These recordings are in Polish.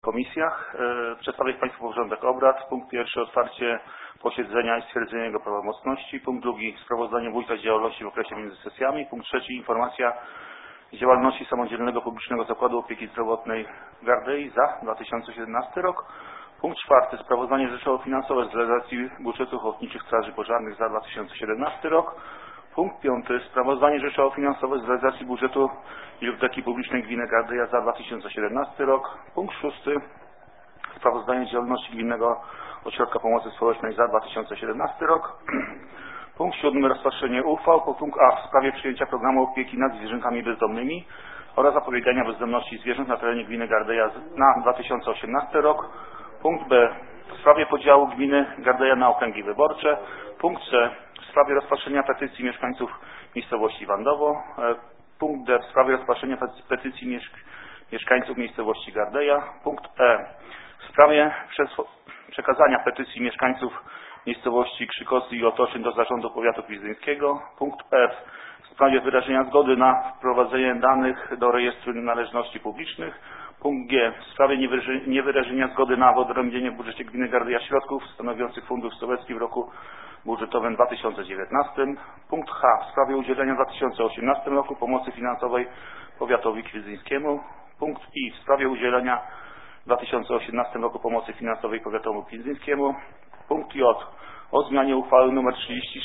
komisjach. Przedstawię Państwu porządek obrad. Punkt pierwszy: otwarcie posiedzenia i stwierdzenie jego prawomocności. Punkt drugi: sprawozdanie wójta z działalności w okresie między sesjami. Punkt trzeci: informacja z działalności Samodzielnego Publicznego Zakładu Opieki Zdrowotnej Gardei za 2017 rok. Punkt czwarty: sprawozdanie rzeczowo-finansowe z realizacji budżetu Ochotniczych Straży Pożarnych za 2017 rok. Punkt piąty: sprawozdanie rzeczowo-finansowe z realizacji budżetu Biblioteki Publicznej Gminy Gardeja za 2017 rok. Punkt szósty: sprawozdanie z działalności Gminnego Ośrodka Pomocy Społecznej za 2017 rok. Punkt siódmy: rozpatrzenie uchwał. Punkt A: w sprawie przyjęcia programu opieki nad zwierzętami bezdomnymi oraz zapobiegania bezdomności zwierząt na terenie Gminy Gardeja na 2018 rok. Punkt B: w sprawie podziału Gminy Gardeja na okręgi wyborcze. Punkt C: w sprawie rozpatrzenia petycji mieszkańców miejscowości Wandowo. Punkt D: w sprawie rozpatrzenia petycji mieszkańców miejscowości Gardeja. Punkt E: w sprawie przekazania petycji mieszkańców miejscowości Krzykosy i otoczeń do Zarządu Powiatu Kwidzyńskiego. Punkt F: w sprawie wyrażenia zgody na wprowadzenie danych do rejestru należności publicznych. Punkt G: w sprawie niewyrażenia zgody na wyodrębnienie w budżecie Gminy Gardeja środków stanowiących fundusz sołecki w roku budżetowym 2019. Punkt H: w sprawie udzielenia w 2018 roku pomocy finansowej Powiatowi Kwidzyńskiemu. Punkt I: w sprawie udzielenia w 2018 roku pomocy finansowej Powiatowi Kwidzyńskiemu. Punkt J: o zmianie uchwały nr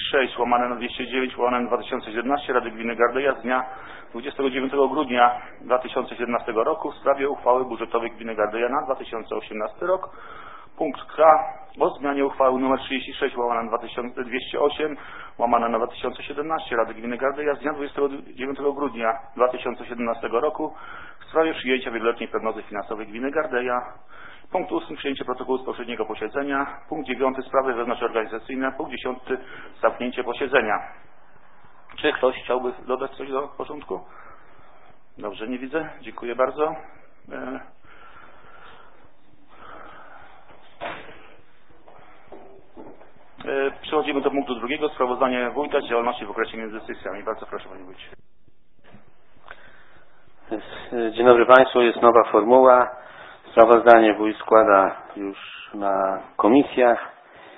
36/209/2017 Rady Gminy Gardeja z dnia 29 grudnia 2017 roku w sprawie uchwały budżetowej Gminy Gardeja na 2018 rok. Punkt K: o zmianie uchwały nr 36/208/2017 Rady Gminy Gardeja z dnia 29 grudnia 2017 roku w sprawie przyjęcia wieloletniej prognozy finansowej Gminy Gardeja. Punkt 8: przyjęcie protokołu z poprzedniego posiedzenia. Punkt 9: sprawy wewnątrzorganizacyjne. Punkt 10: zamknięcie posiedzenia. Czy ktoś chciałby dodać coś do porządku? Dobrze, nie widzę. Dziękuję bardzo. Przechodzimy do punktu drugiego: sprawozdanie wójta z działalności w okresie między sesjami. Bardzo proszę, panie wójcie. Dzień dobry Państwu, jest nowa formuła. Sprawozdanie wójt składa już na komisjach.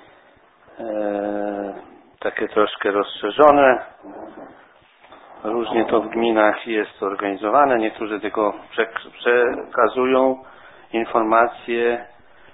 Takie troszkę rozszerzone. Różnie to w gminach jest organizowane. Niektórzy tylko przekazują informacje,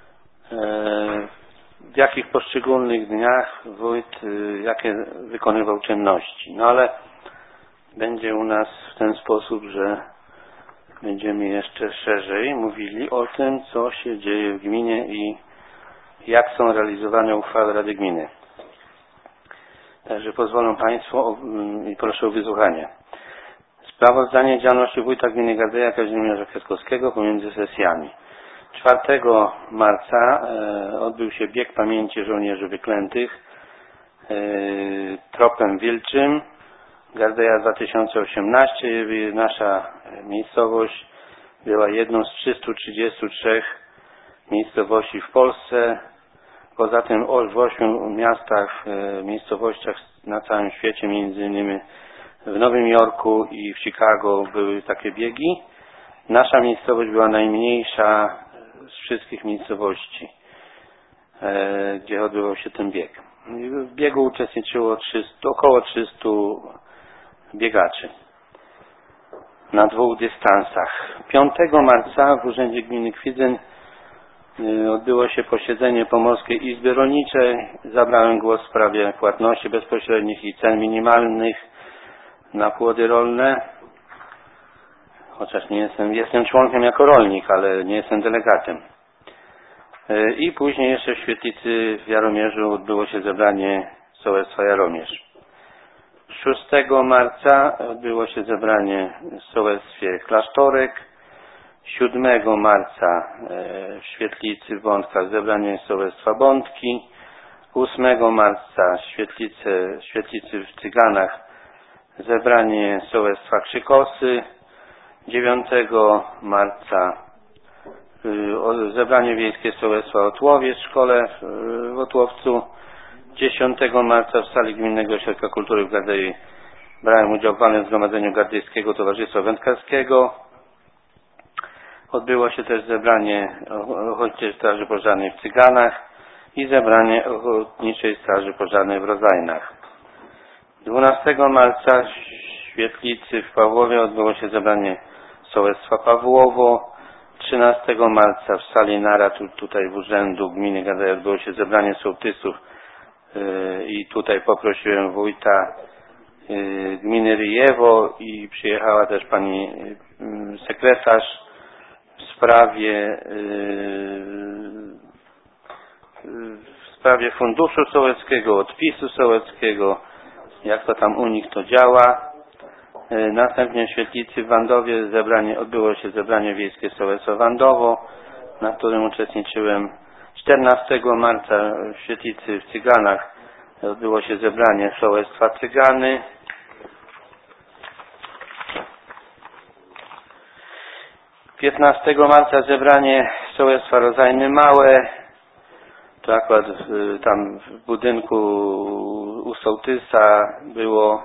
w jakich poszczególnych dniach wójt jakie wykonywał czynności. No ale będzie u nas w ten sposób, że będziemy jeszcze szerzej mówili o tym, co się dzieje w gminie i jak są realizowane uchwały Rady Gminy. Także pozwolą Państwo i proszę o wysłuchanie. Sprawozdanie działalności wójta gminy Gardeja Kazimierza Kwiatkowskiego pomiędzy sesjami. 4 marca odbył się bieg pamięci żołnierzy wyklętych tropem wilczym Gardeja 2018. Nasza miejscowość była jedną z 333 miejscowości w Polsce. Poza tym w 8 miastach, miejscowościach na całym świecie, między innymi w Nowym Jorku i w Chicago były takie biegi. Nasza miejscowość była najmniejsza z wszystkich miejscowości, gdzie odbywał się ten bieg. W biegu uczestniczyło około 300 biegaczy na 2 dystansach. 5 marca w Urzędzie Gminy Kwidzyn odbyło się posiedzenie Pomorskiej Izby Rolniczej. Zabrałem głos w sprawie płatności bezpośrednich i cen minimalnych na płody rolne. Chociaż nie jestem członkiem jako rolnik, ale nie jestem delegatem. I później jeszcze w Świetlicy w Jaromierzu odbyło się zebranie sołectwa Jaromierz. 6 marca odbyło się zebranie w sołectwie Klasztorek. 7 marca w Świetlicy w Bątkach zebranie sołectwa Bątki. 8 marca w Świetlicy w Cyganach zebranie sołectwa Krzykosy. 9 marca zebranie wiejskie sołectwa Otłowiec w szkole w Otłowcu. 10 marca w sali Gminnego Ośrodka Kultury w Gardei brałem udział w walnym zgromadzeniu Gardejskiego Towarzystwa Wędkarskiego. Odbyło się też zebranie Ochotniczej Straży Pożarnej w Cyganach i zebranie Ochotniczej Straży Pożarnej w Rodzajnach. 12 marca w Świetlicy w Pawłowie odbyło się zebranie Sołectwa Pawłowo. 13 marca w sali narad tutaj w Urzędu Gminy Gardeja odbyło się zebranie sołtysów i tutaj poprosiłem wójta gminy Ryjewo i przyjechała też pani sekretarz w sprawie funduszu sołeckiego, odpisu sołeckiego, jak to tam u nich to działa. Następnie w Świetlicy w Wandowie odbyło się zebranie wiejskie Sołectwa Wandowo, na którym uczestniczyłem. 14 marca w Świetlicy w Cyganach odbyło się zebranie Sołectwa Cygany. 15 marca zebranie Sołectwa Rodzajny Małe. To akurat tam w budynku u sołtysa było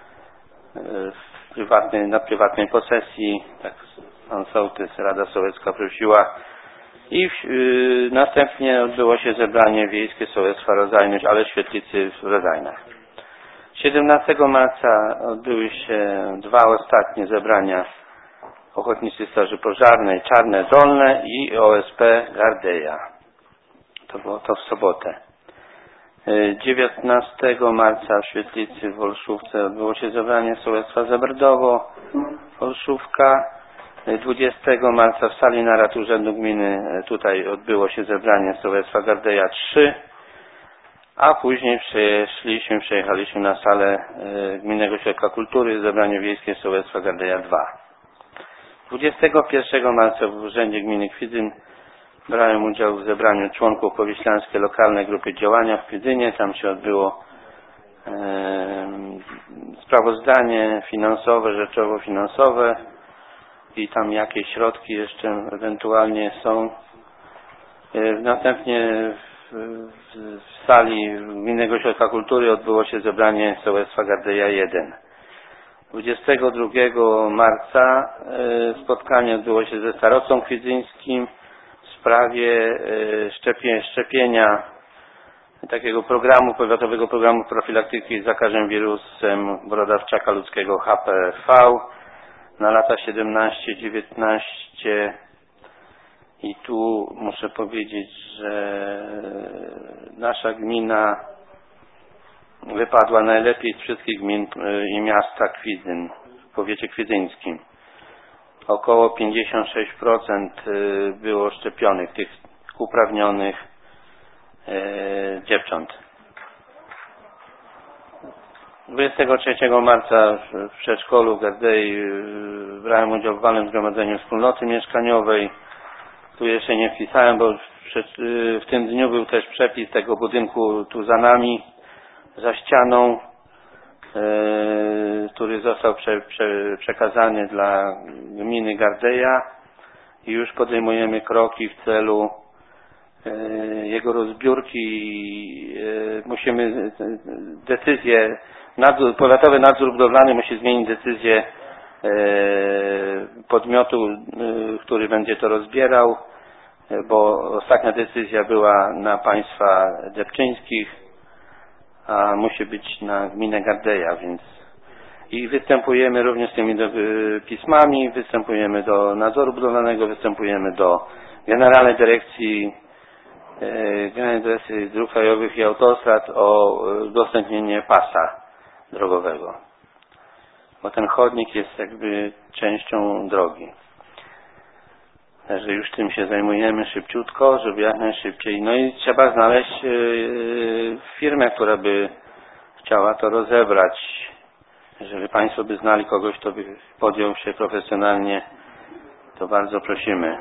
na prywatnej posesji, tak pan sołtys, Rada Sołecka prosiła. I następnie odbyło się zebranie wiejskie Sołectwa Rodzajnych, ale w Świetlicy w Rodzajnach. 17 marca odbyły się dwa ostatnie zebrania Ochotniczej Straży Pożarnej, Czarne Dolne i OSP Gardeja. To było to w sobotę. 19 marca w Świetlicy w Olszówce odbyło się zebranie Sołectwa Zeberdowo, Olszówka. 20 marca w sali narad Urzędu Gminy tutaj odbyło się zebranie Sołectwa Gardeja 3, a później przejechaliśmy na salę Gminnego Ośrodka Kultury, zebranie wiejskie Sołectwa Gardeja 2. 21 marca w Urzędzie Gminy Kwidzyn brałem udział w zebraniu członków Powieślańskiej Lokalnej Grupy Działania w Kwidzynie. Tam się odbyło sprawozdanie finansowe, rzeczowo-finansowe i tam jakieś środki jeszcze ewentualnie są. Następnie w sali Gminnego Ośrodka Kultury odbyło się zebranie Sołectwa Gardeja 1. 22 marca spotkanie odbyło się ze starostą kwidzyńskim w sprawie szczepienia takiego powiatowego programu profilaktyki zakażeń wirusem brodawczaka ludzkiego HPV na lata 17-19 i tu muszę powiedzieć, że nasza gmina wypadła najlepiej z wszystkich gmin i miasta Kwidzyn w powiecie kwidzyńskim. Około 56% było szczepionych tych uprawnionych dziewcząt. 23 marca w przedszkolu w Gardei brałem udział w walnym zgromadzeniu wspólnoty mieszkaniowej. Tu jeszcze nie wpisałem, bo w tym dniu był też przepis tego budynku tu za nami, za ścianą, który został przekazany dla gminy Gardeja i już podejmujemy kroki w celu jego rozbiórki. Musimy decyzję, powiatowy nadzór budowlany musi zmienić decyzję podmiotu, który będzie to rozbierał, bo ostatnia decyzja była na państwa depczyńskich, a musi być na gminę Gardeja, więc i występujemy również z tymi pismami, występujemy do nadzoru budowlanego, występujemy do Generalnej Dyrekcji Dróg Krajowych i Autostrad o udostępnienie pasa drogowego, bo ten chodnik jest jakby częścią drogi. Także już tym się zajmujemy szybciutko, żeby jak najszybciej. No i trzeba znaleźć firmę, która by chciała to rozebrać. Jeżeli Państwo by znali kogoś, kto by podjął się profesjonalnie, to bardzo prosimy.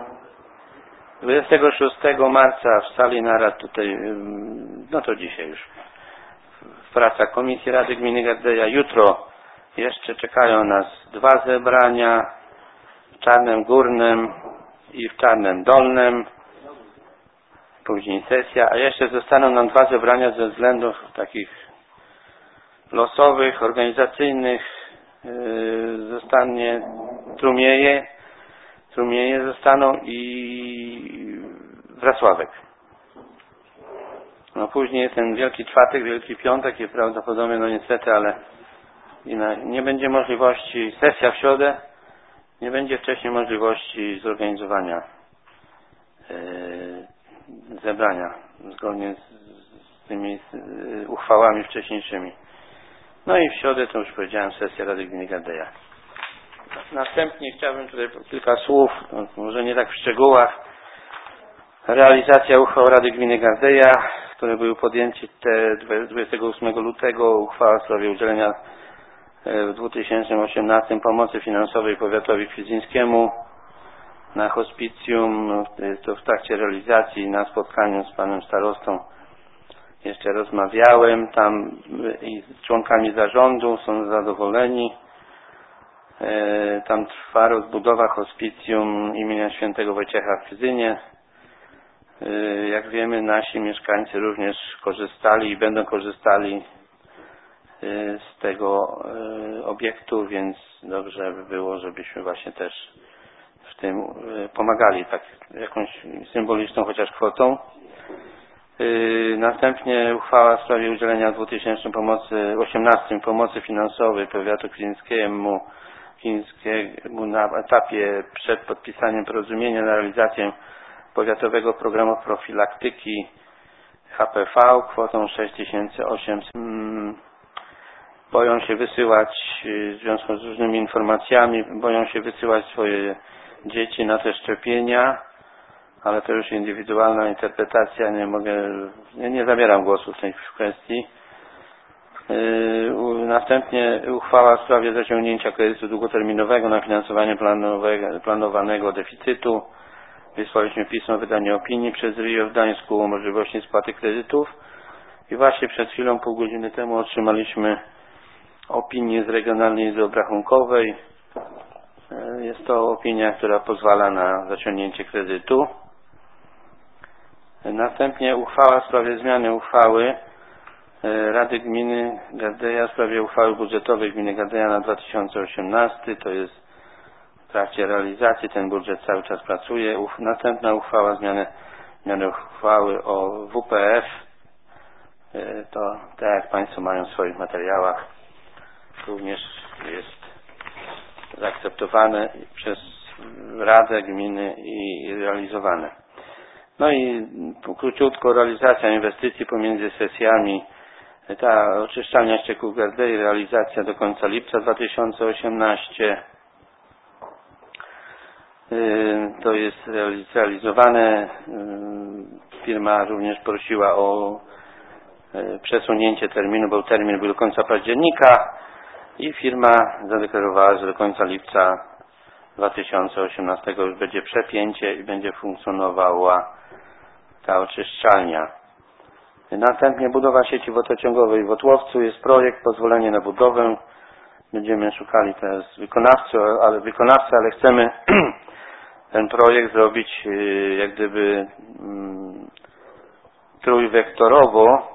26 marca w sali narad tutaj, no to dzisiaj już, w pracach Komisji Rady Gminy Gardeja. Jutro jeszcze czekają nas dwa zebrania w Czarnem Górnym i w Czarnem Dolnym, później sesja, a jeszcze zostaną nam dwa zebrania ze względów takich losowych, organizacyjnych. Zostanie Trumieje Strumieje zostaną i Wrocławek. No później ten Wielki Czwartek, Wielki Piątek i prawdopodobnie, no niestety, ale nie będzie możliwości, sesja w środę, nie będzie wcześniej możliwości zorganizowania zebrania zgodnie z tymi uchwałami wcześniejszymi. No i w środę, to już powiedziałem, sesja Rady Gminy Gardeja. Następnie chciałbym tutaj kilka słów, może nie tak w szczegółach. Realizacja uchwał Rady Gminy Gardeja, które były podjęte 28 lutego, uchwała w sprawie udzielenia w 2018 pomocy finansowej powiatowi kwidzyńskiemu na hospicjum. To w trakcie realizacji na spotkaniu z panem starostą jeszcze rozmawiałem tam i z członkami zarządu, są zadowoleni. Tam trwa rozbudowa hospicjum imienia świętego Wojciecha w Kwidzynie. Jak wiemy, nasi mieszkańcy również korzystali i będą korzystali z tego obiektu, więc dobrze by było, żebyśmy właśnie też w tym pomagali tak jakąś symboliczną chociaż kwotą. Następnie uchwała w sprawie udzielenia w 2018 pomocy finansowej powiatu kwidzyńskiemu na etapie przed podpisaniem porozumienia na realizację powiatowego programu profilaktyki HPV kwotą 6800. Boją się wysyłać, w związku z różnymi informacjami, boją się wysyłać swoje dzieci na te szczepienia, ale to już indywidualna interpretacja, nie zabieram głosu w tej kwestii. Następnie uchwała w sprawie zaciągnięcia kredytu długoterminowego na finansowanie planowanego deficytu. Wysłaliśmy pismo o wydanie opinii przez RIO w Gdańsku o możliwości spłaty kredytów i właśnie przed chwilą, pół godziny temu otrzymaliśmy opinię z Regionalnej Izby Obrachunkowej. Jest to opinia, która pozwala na zaciągnięcie kredytu. Następnie uchwała w sprawie zmiany uchwały Rady Gminy Gardeja w sprawie uchwały budżetowej Gminy Gardeja na 2018. To jest w trakcie realizacji, ten budżet cały czas pracuje. Następna uchwała, zmiany uchwały o WPF. To tak jak Państwo mają w swoich materiałach, również jest zaakceptowane przez Radę Gminy i realizowane. No i króciutko realizacja inwestycji pomiędzy sesjami. Ta oczyszczalnia ścieków Gardei, realizacja do końca lipca 2018. To jest realizowane. Firma również prosiła o przesunięcie terminu, bo termin był do końca października i firma zadeklarowała, że do końca lipca 2018 już będzie przepięcie i będzie funkcjonowała ta oczyszczalnia. Następnie budowa sieci wodociągowej w Otłowcu. Jest projekt, pozwolenie na budowę. Będziemy szukali teraz wykonawcy, ale chcemy ten projekt zrobić jak gdyby trójwektorowo.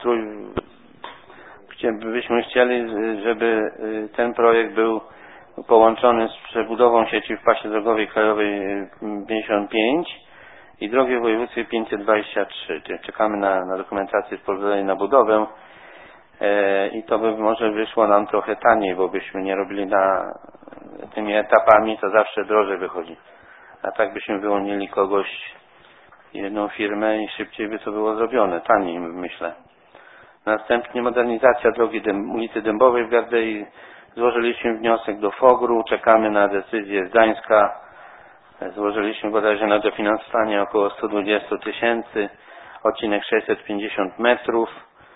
Byśmy chcieli, żeby ten projekt był połączony z przebudową sieci w pasie drogowej krajowej 55 i drogi w województwie 523. Czekamy na dokumentację z pozwoleniem na budowę i to by może wyszło nam trochę taniej, bo byśmy nie robili tymi etapami, to zawsze drożej wychodzi. A tak byśmy wyłonili kogoś, jedną firmę i szybciej by to było zrobione, taniej myślę. Następnie modernizacja drogi ulicy Dębowej w Gardei. Złożyliśmy wniosek do FOGR-u, czekamy na decyzję z Gdańska. Złożyliśmy bodajże na dofinansowanie około 120 000, odcinek 650 metrów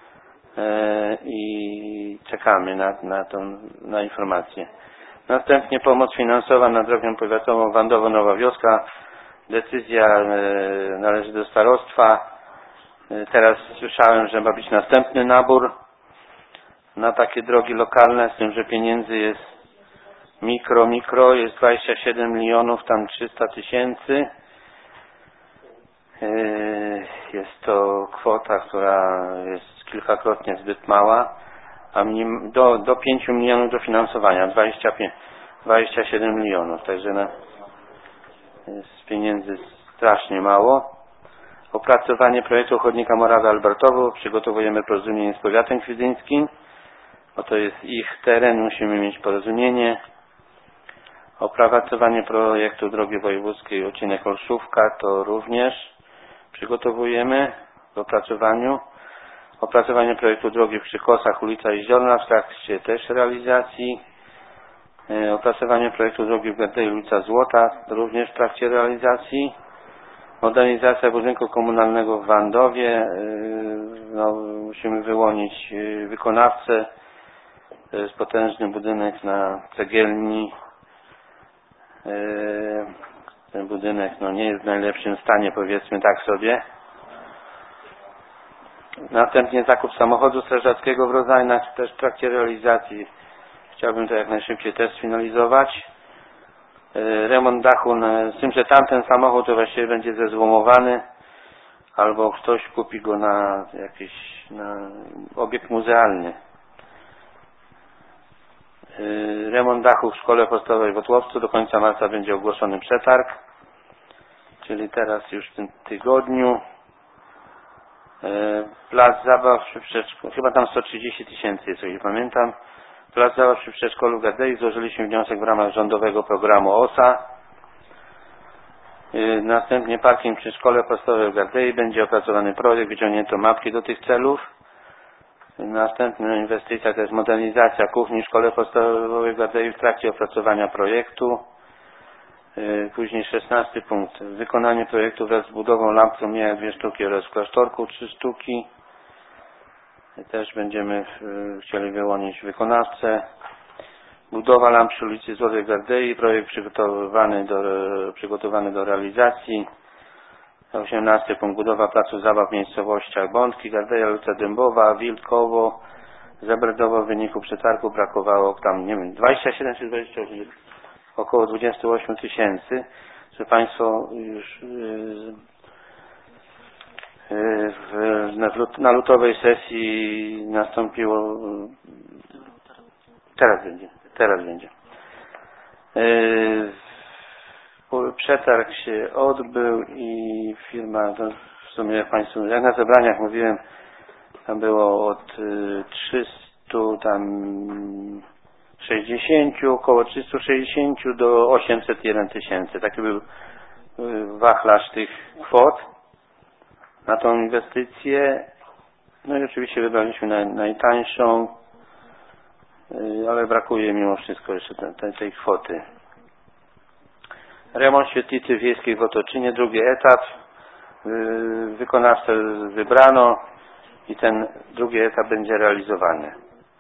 i czekamy na informację. Następnie pomoc finansowa na drogę powiatową Wandowo-Nowa Wioska. Decyzja należy do starostwa. Teraz słyszałem, że ma być następny nabór na takie drogi lokalne, z tym, że pieniędzy jest mikro, jest 27 milionów, tam 300 000. Jest to kwota, która jest kilkakrotnie zbyt mała, a do 5 milionów dofinansowania, 27 milionów, także z pieniędzy strasznie mało. Opracowanie projektu chodnika Morawy Albertowo. Przygotowujemy porozumienie z powiatem kwidyńskim, bo to jest ich teren, musimy mieć porozumienie. Opracowanie projektu drogi wojewódzkiej odcinek Olszówka, to również przygotowujemy w opracowaniu. Opracowanie projektu drogi w Krzykosach, ulica Jeziorna, w trakcie też realizacji. Opracowanie projektu drogi w Gardei, ulica Złota, również w trakcie realizacji. Modernizacja budynku komunalnego w Wandowie. Musimy wyłonić wykonawcę. To jest potężny budynek na cegielni. Ten budynek nie jest w najlepszym stanie, powiedzmy tak sobie. Następnie zakup samochodu strażackiego w Rodzajnach, też w trakcie realizacji. Chciałbym to jak najszybciej też sfinalizować. Remont dachu, z tym, że tamten samochód to właściwie będzie zezłomowany, albo ktoś kupi go na obiekt muzealny. Remont dachu w szkole podstawowej w Otłowcu, do końca marca będzie ogłoszony przetarg, czyli teraz już w tym tygodniu. Plac zabaw przy przedszkolu, chyba tam 130 000 jest, o ile pamiętam. Plac zabaw przy przedszkolu w Gardei, złożyliśmy wniosek w ramach rządowego programu OSA. Następnie parking przy szkole podstawowej w Gardei, będzie opracowany projekt, wyciągnięto mapki do tych celów. Następna inwestycja to jest modernizacja kuchni w szkole podstawowej w Gardei w trakcie opracowania projektu. Później 16 punkt. Wykonanie projektu wraz z budową lamp Lumia 2 sztuki oraz w klasztorku 3 sztuki. Też będziemy chcieli wyłonić wykonawcę. Budowa lamp przy ulicy Złotej w Gardei. Projekt przygotowany do realizacji. 18 punkt. Budowa placu zabaw w miejscowościach Bątki, Gardeja, ulica Dębowa, Wilkowo, Zaberdowo. W wyniku przetargu brakowało tam, nie wiem, 27 czy 28, około 28 000. Że Państwo już na lutowej sesji nastąpiło, teraz będzie. Przetarg się odbył i firma, to w sumie jak Państwu, jak na zebraniach mówiłem, tam było od 360, około 360 do 801 000. Taki był wachlarz tych kwot na tą inwestycję. No i oczywiście wybraliśmy najtańszą, ale brakuje mimo wszystko jeszcze tej kwoty. Remont świetlicy wiejskiej w Otoczynie, drugi etap. Wykonawcę wybrano i ten drugi etap będzie realizowany.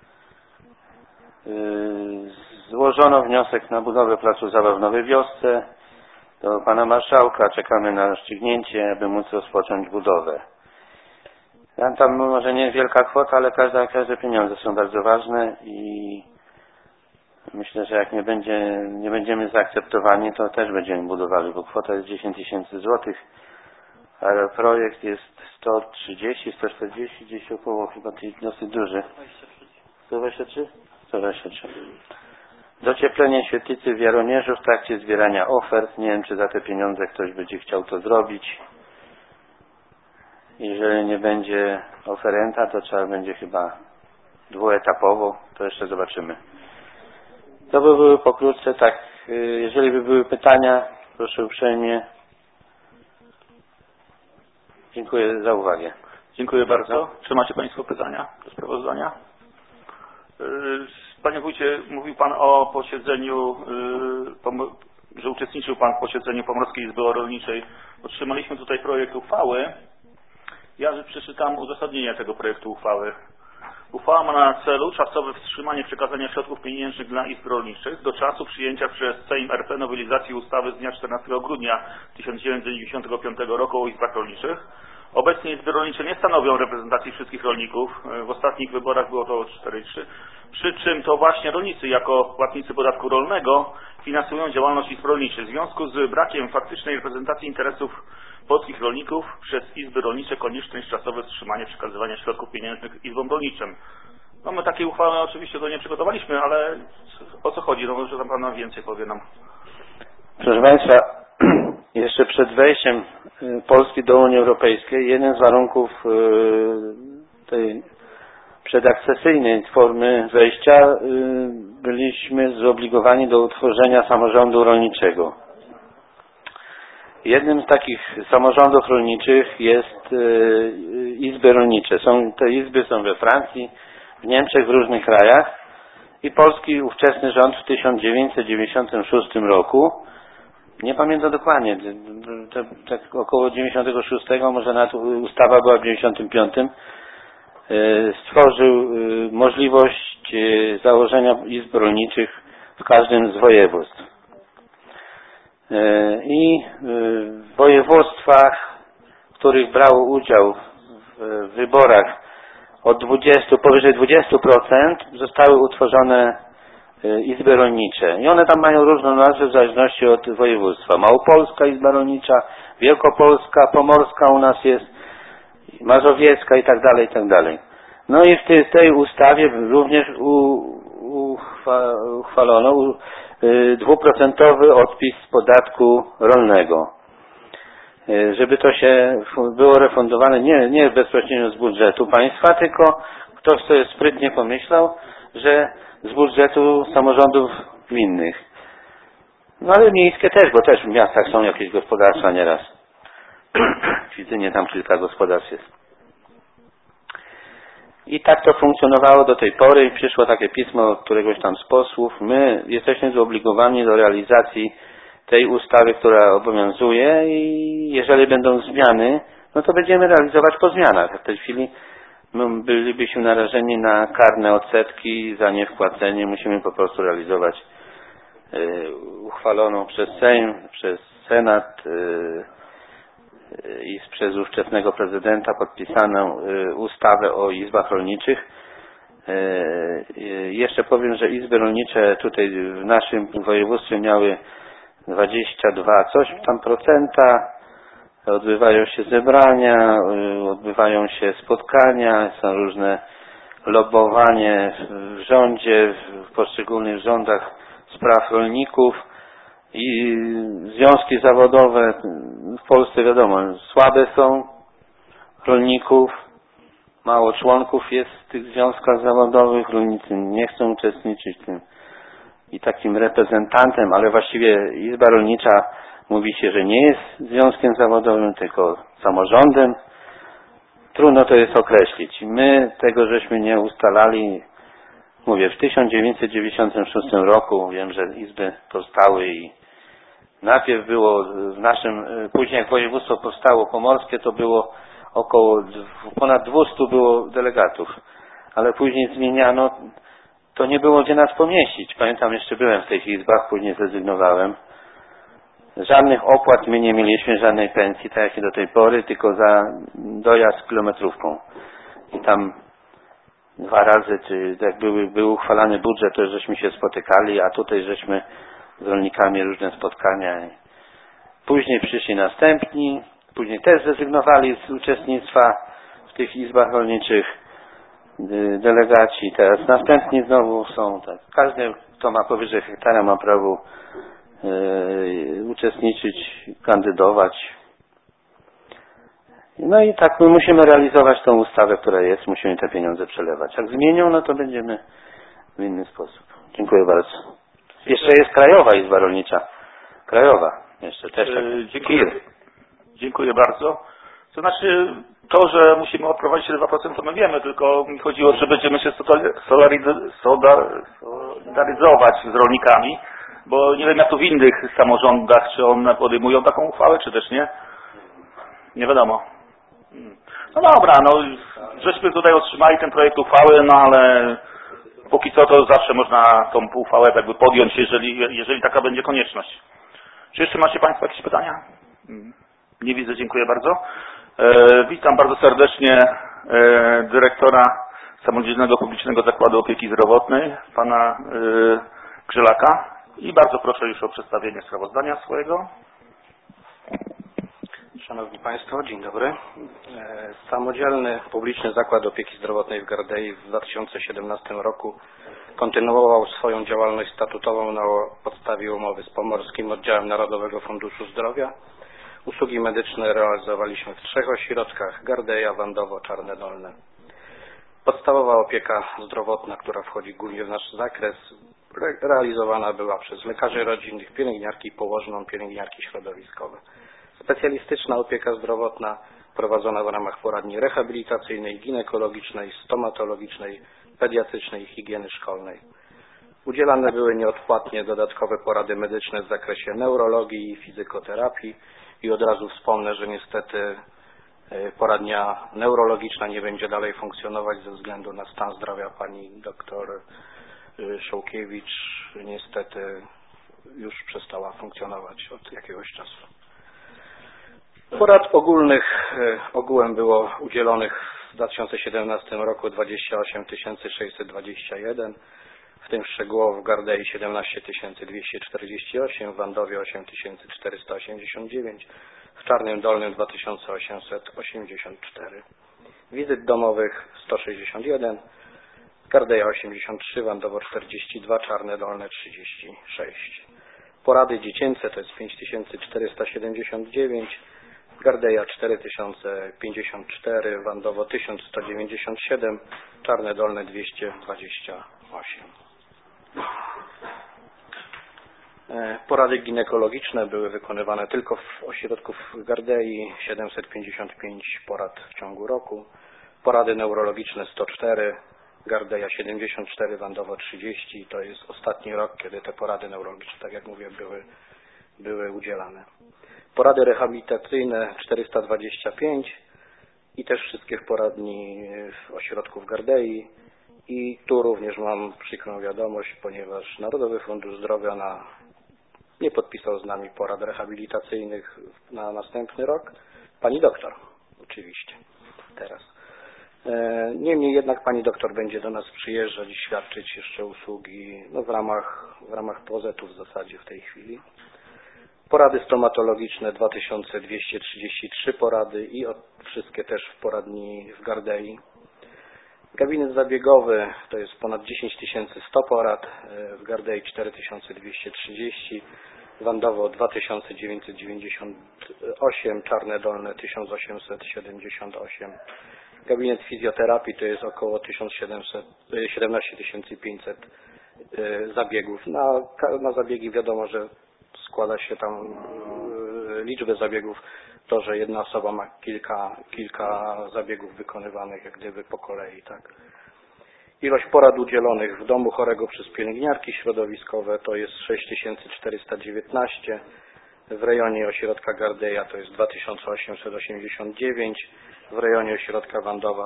Złożono wniosek na budowę placu zabaw w Nowej Wiosce do pana marszałka. Czekamy na rozstrzygnięcie, aby móc rozpocząć budowę. Tam może nie wielka kwota, ale każde pieniądze są bardzo ważne i myślę, że jak nie będziemy zaakceptowani, to też będziemy budowali, bo kwota jest 10 000 złotych, ale projekt jest 130, 140, gdzieś około, chyba dosyć duży. 123? 123. Docieplenie świetlicy w Jaromierzu w trakcie zbierania ofert. Nie wiem, czy za te pieniądze ktoś będzie chciał to zrobić. Jeżeli nie będzie oferenta, to trzeba będzie chyba dwuetapowo, to jeszcze zobaczymy. To by były pokrótce, tak, jeżeli by były pytania, proszę uprzejmie. Dziękuję za uwagę. Dziękuję bardzo. Czy macie Państwo pytania do sprawozdania? Panie wójcie, mówił Pan o posiedzeniu, że uczestniczył Pan w posiedzeniu Pomorskiej Izby Rolniczej. Otrzymaliśmy tutaj projekt uchwały. Ja przeczytam uzasadnienie tego projektu uchwały. Uchwała ma na celu czasowe wstrzymanie przekazania środków pieniężnych dla izb rolniczych do czasu przyjęcia przez Sejm RP nowelizacji ustawy z dnia 14 grudnia 1995 roku o izbach rolniczych. Obecnie izby rolnicze nie stanowią reprezentacji wszystkich rolników. W ostatnich wyborach było to 4-3. Przy czym to właśnie rolnicy jako płatnicy podatku rolnego finansują działalność izb rolniczych. W związku z brakiem faktycznej reprezentacji interesów polskich rolników przez izby rolnicze konieczne jest czasowe wstrzymanie przekazywania środków pieniężnych izbom rolniczym. No my takiej uchwały oczywiście to nie przygotowaliśmy, ale o co chodzi? No może tam Pan więcej powie nam. Proszę Państwa, Jeszcze przed wejściem Polski do Unii Europejskiej jeden z warunków tej przedakcesyjnej formy wejścia byliśmy zobligowani do utworzenia samorządu rolniczego. Jednym z takich samorządów rolniczych jest izby rolnicze. Te izby są we Francji, w Niemczech, w różnych krajach i polski ówczesny rząd w 1996 roku, nie pamiętam dokładnie, tak około 96, może nawet ustawa była w 95, stworzył możliwość założenia izb rolniczych w każdym z województw. I w województwach, w których brało udział w wyborach powyżej 20% zostały utworzone izby rolnicze. I one tam mają różną nazwę w zależności od województwa. Małopolska Izba Rolnicza, Wielkopolska, Pomorska u nas jest, Mazowiecka i tak dalej, i tak dalej. No i w tej ustawie również uchwalono 2% odpis z podatku rolnego. Żeby to się było refundowane nie bezpośrednio z budżetu państwa, tylko ktoś sobie sprytnie pomyślał, że z budżetu samorządów gminnych. No ale miejskie też, bo też w miastach są jakieś gospodarstwa nieraz. W Kwidzynie tam kilka gospodarstw jest. I tak to funkcjonowało do tej pory i przyszło takie pismo od któregoś tam z posłów. My jesteśmy zobligowani do realizacji tej ustawy, która obowiązuje i jeżeli będą zmiany, no to będziemy realizować po zmianach. W tej chwili bylibyśmy narażeni na karne odsetki za niewpłacenie. Musimy po prostu realizować uchwaloną przez Sejm, przez Senat i przez ówczesnego prezydenta podpisaną ustawę o izbach rolniczych. Jeszcze powiem, że izby rolnicze tutaj w naszym województwie miały 22 coś tam procenta, odbywają się zebrania, odbywają się spotkania, są różne lobbowanie w rządzie, w poszczególnych rządach spraw rolników i związki zawodowe w Polsce wiadomo słabe są rolników, mało członków jest w tych związkach zawodowych, rolnicy nie chcą uczestniczyć w tym. I takim reprezentantem, ale właściwie Izba Rolnicza mówi się, że nie jest związkiem zawodowym, tylko samorządem. Trudno to jest określić. My tego żeśmy nie ustalali. Mówię, w 1996 roku wiem, że izby powstały i najpierw było w naszym, później jak województwo powstało pomorskie, to było ponad 200 było delegatów, ale później zmieniano. To nie było gdzie nas pomieścić. Pamiętam, jeszcze byłem w tych izbach, później zrezygnowałem. Żadnych opłat my nie mieliśmy, żadnej pensji, tak jak i do tej pory, tylko za dojazd kilometrówką. I tam 2 razy, czy jak był uchwalany budżet, to żeśmy się spotykali, a tutaj żeśmy z rolnikami różne spotkania. Później przyszli następni, później też zrezygnowali z uczestnictwa w tych izbach rolniczych. Delegaci, teraz następni znowu są, tak. Każdy, kto ma powyżej hektara, ma prawo uczestniczyć, kandydować. No i tak my musimy realizować tą ustawę, która jest, musimy te pieniądze przelewać. Jak zmienią, no to będziemy w inny sposób. Dziękuję bardzo. Jeszcze jest Krajowa Izba Rolnicza. Krajowa. Jeszcze też tak. Dziękuję bardzo. To znaczy, to, że musimy odprowadzić te 2%, to my wiemy, tylko mi chodziło, że będziemy się solidaryzować z rolnikami, bo nie wiem jak to w innych samorządach, czy one podejmują taką uchwałę, czy też nie. Nie wiadomo. No dobra, no żeśmy tutaj otrzymali ten projekt uchwały, no ale póki co to zawsze można tą uchwałę jakby podjąć, jeżeli taka będzie konieczność. Czy jeszcze macie Państwo jakieś pytania? Nie widzę, dziękuję bardzo. Witam bardzo serdecznie dyrektora Samodzielnego Publicznego Zakładu Opieki Zdrowotnej, pana Grzelaka i bardzo proszę już o przedstawienie sprawozdania swojego. Szanowni Państwo, dzień dobry. Samodzielny Publiczny Zakład Opieki Zdrowotnej w Gardei w 2017 roku kontynuował swoją działalność statutową na podstawie umowy z Pomorskim Oddziałem Narodowego Funduszu Zdrowia Usługi medyczne realizowaliśmy w 3 ośrodkach: Gardeja, Wandowo, Czarne Dolne. Podstawowa opieka zdrowotna, która wchodzi głównie w nasz zakres, realizowana była przez lekarzy rodzinnych, pielęgniarki położną, pielęgniarki środowiskowe. Specjalistyczna opieka zdrowotna prowadzona w ramach poradni rehabilitacyjnej, ginekologicznej, stomatologicznej, pediatrycznej i higieny szkolnej. Udzielane były nieodpłatnie dodatkowe porady medyczne w zakresie neurologii i fizykoterapii i od razu wspomnę, że niestety poradnia neurologiczna nie będzie dalej funkcjonować ze względu na stan zdrowia pani doktor Szołkiewicz. Niestety już przestała funkcjonować od jakiegoś czasu. Porad ogólnych ogółem było udzielonych w 2017 roku 28 621, w tym szczegółowo w Gardei 17 248, w Wandowie 8 489, w Czarnym Dolnym 2884. Wizyt domowych 161, Gardeja 83, Wandowo 42, Czarne Dolne 36. Porady dziecięce to jest 5479, Gardeja 4054, Wandowo 1197, Czarne Dolne 228. Porady ginekologiczne były wykonywane tylko w ośrodku w Gardei, 755 porad w ciągu roku. Porady neurologiczne 104, Gardeja 74, Wandowo 30. To jest ostatni rok, kiedy te porady neurologiczne, tak jak mówię, były udzielane. Porady rehabilitacyjne 425 i też wszystkie w poradni w ośrodku w Gardei. I tu również mam przykrą wiadomość, ponieważ Narodowy Fundusz Zdrowia nie podpisał z nami porad rehabilitacyjnych na następny rok. Pani doktor, oczywiście, teraz. Niemniej jednak pani doktor będzie do nas przyjeżdżać i świadczyć jeszcze usługi w ramach POZ-u w zasadzie w tej chwili. Porady stomatologiczne 2233 porady i wszystkie też w poradni w Gardei. Gabinet zabiegowy to jest ponad 10 100 porad, w Gardei 4230, Wandowo 2998, Czarne Dolne 1878. Gabinet fizjoterapii to jest około 17 500 zabiegów. Na zabiegi wiadomo, że składa się tam liczbę zabiegów, to, że jedna osoba ma kilka zabiegów wykonywanych jak gdyby po kolei, tak. Ilość porad udzielonych w domu chorego przez pielęgniarki środowiskowe to jest 6419, w rejonie ośrodka Gardeja to jest 2889, w rejonie ośrodka Wandowa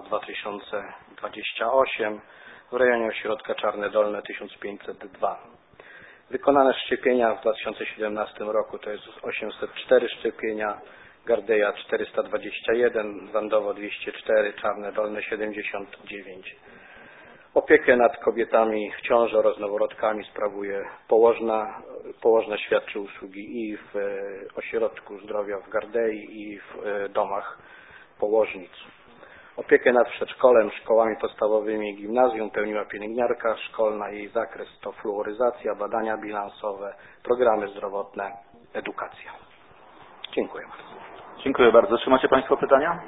2028, w rejonie ośrodka Czarne Dolne 1502. Wykonane szczepienia w 2017 roku to jest 804 szczepienia, Gardeja 421, Wandowo 204, Czarne Dolne 79. Opiekę nad kobietami w ciąży oraz noworodkami sprawuje położna. Położna świadczy usługi i w ośrodku zdrowia w Gardei i w domach położnic. Opiekę nad przedszkolem, szkołami podstawowymi i gimnazjum pełniła pielęgniarka szkolna. Jej zakres to fluoryzacja, badania bilansowe, programy zdrowotne, edukacja. Dziękuję bardzo. Dziękuję bardzo. Czy macie Państwo pytania?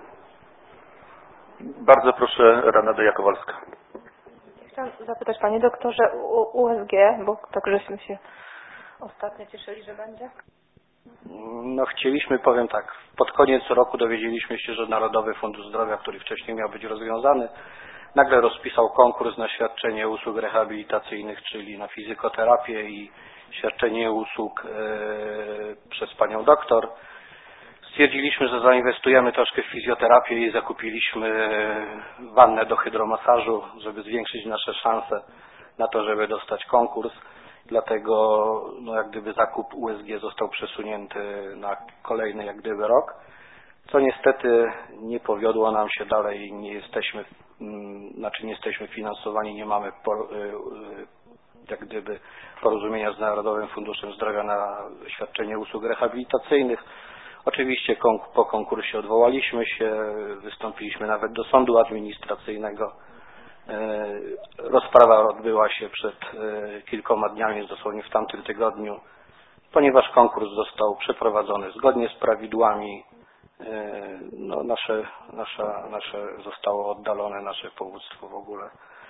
Bardzo proszę, Renata Jakowalska. Chciałam zapytać Panie doktorze USG, bo tak żeśmy się ostatnio cieszyli, że będzie. Chcieliśmy, powiem tak, pod koniec roku dowiedzieliśmy się, że Narodowy Fundusz Zdrowia, który wcześniej miał być rozwiązany, nagle rozpisał konkurs na świadczenie usług rehabilitacyjnych, czyli na fizykoterapię i świadczenie usług przez panią doktor. Stwierdziliśmy, że zainwestujemy troszkę w fizjoterapię i zakupiliśmy wannę do hydromasażu, żeby zwiększyć nasze szanse na to, żeby dostać konkurs. Dlatego jak gdyby zakup USG został przesunięty na kolejny jak gdyby rok, co niestety nie powiodło nam się dalej, nie jesteśmy finansowani, nie mamy jak gdyby porozumienia z Narodowym Funduszem Zdrowia na świadczenie usług rehabilitacyjnych. Oczywiście po konkursie odwołaliśmy się, wystąpiliśmy nawet do sądu administracyjnego. Rozprawa odbyła się przed kilkoma dniami, dosłownie w tamtym tygodniu. ponieważ konkurs został przeprowadzony zgodnie z prawidłami, no nasze zostało oddalone, nasze powództwo w ogóle.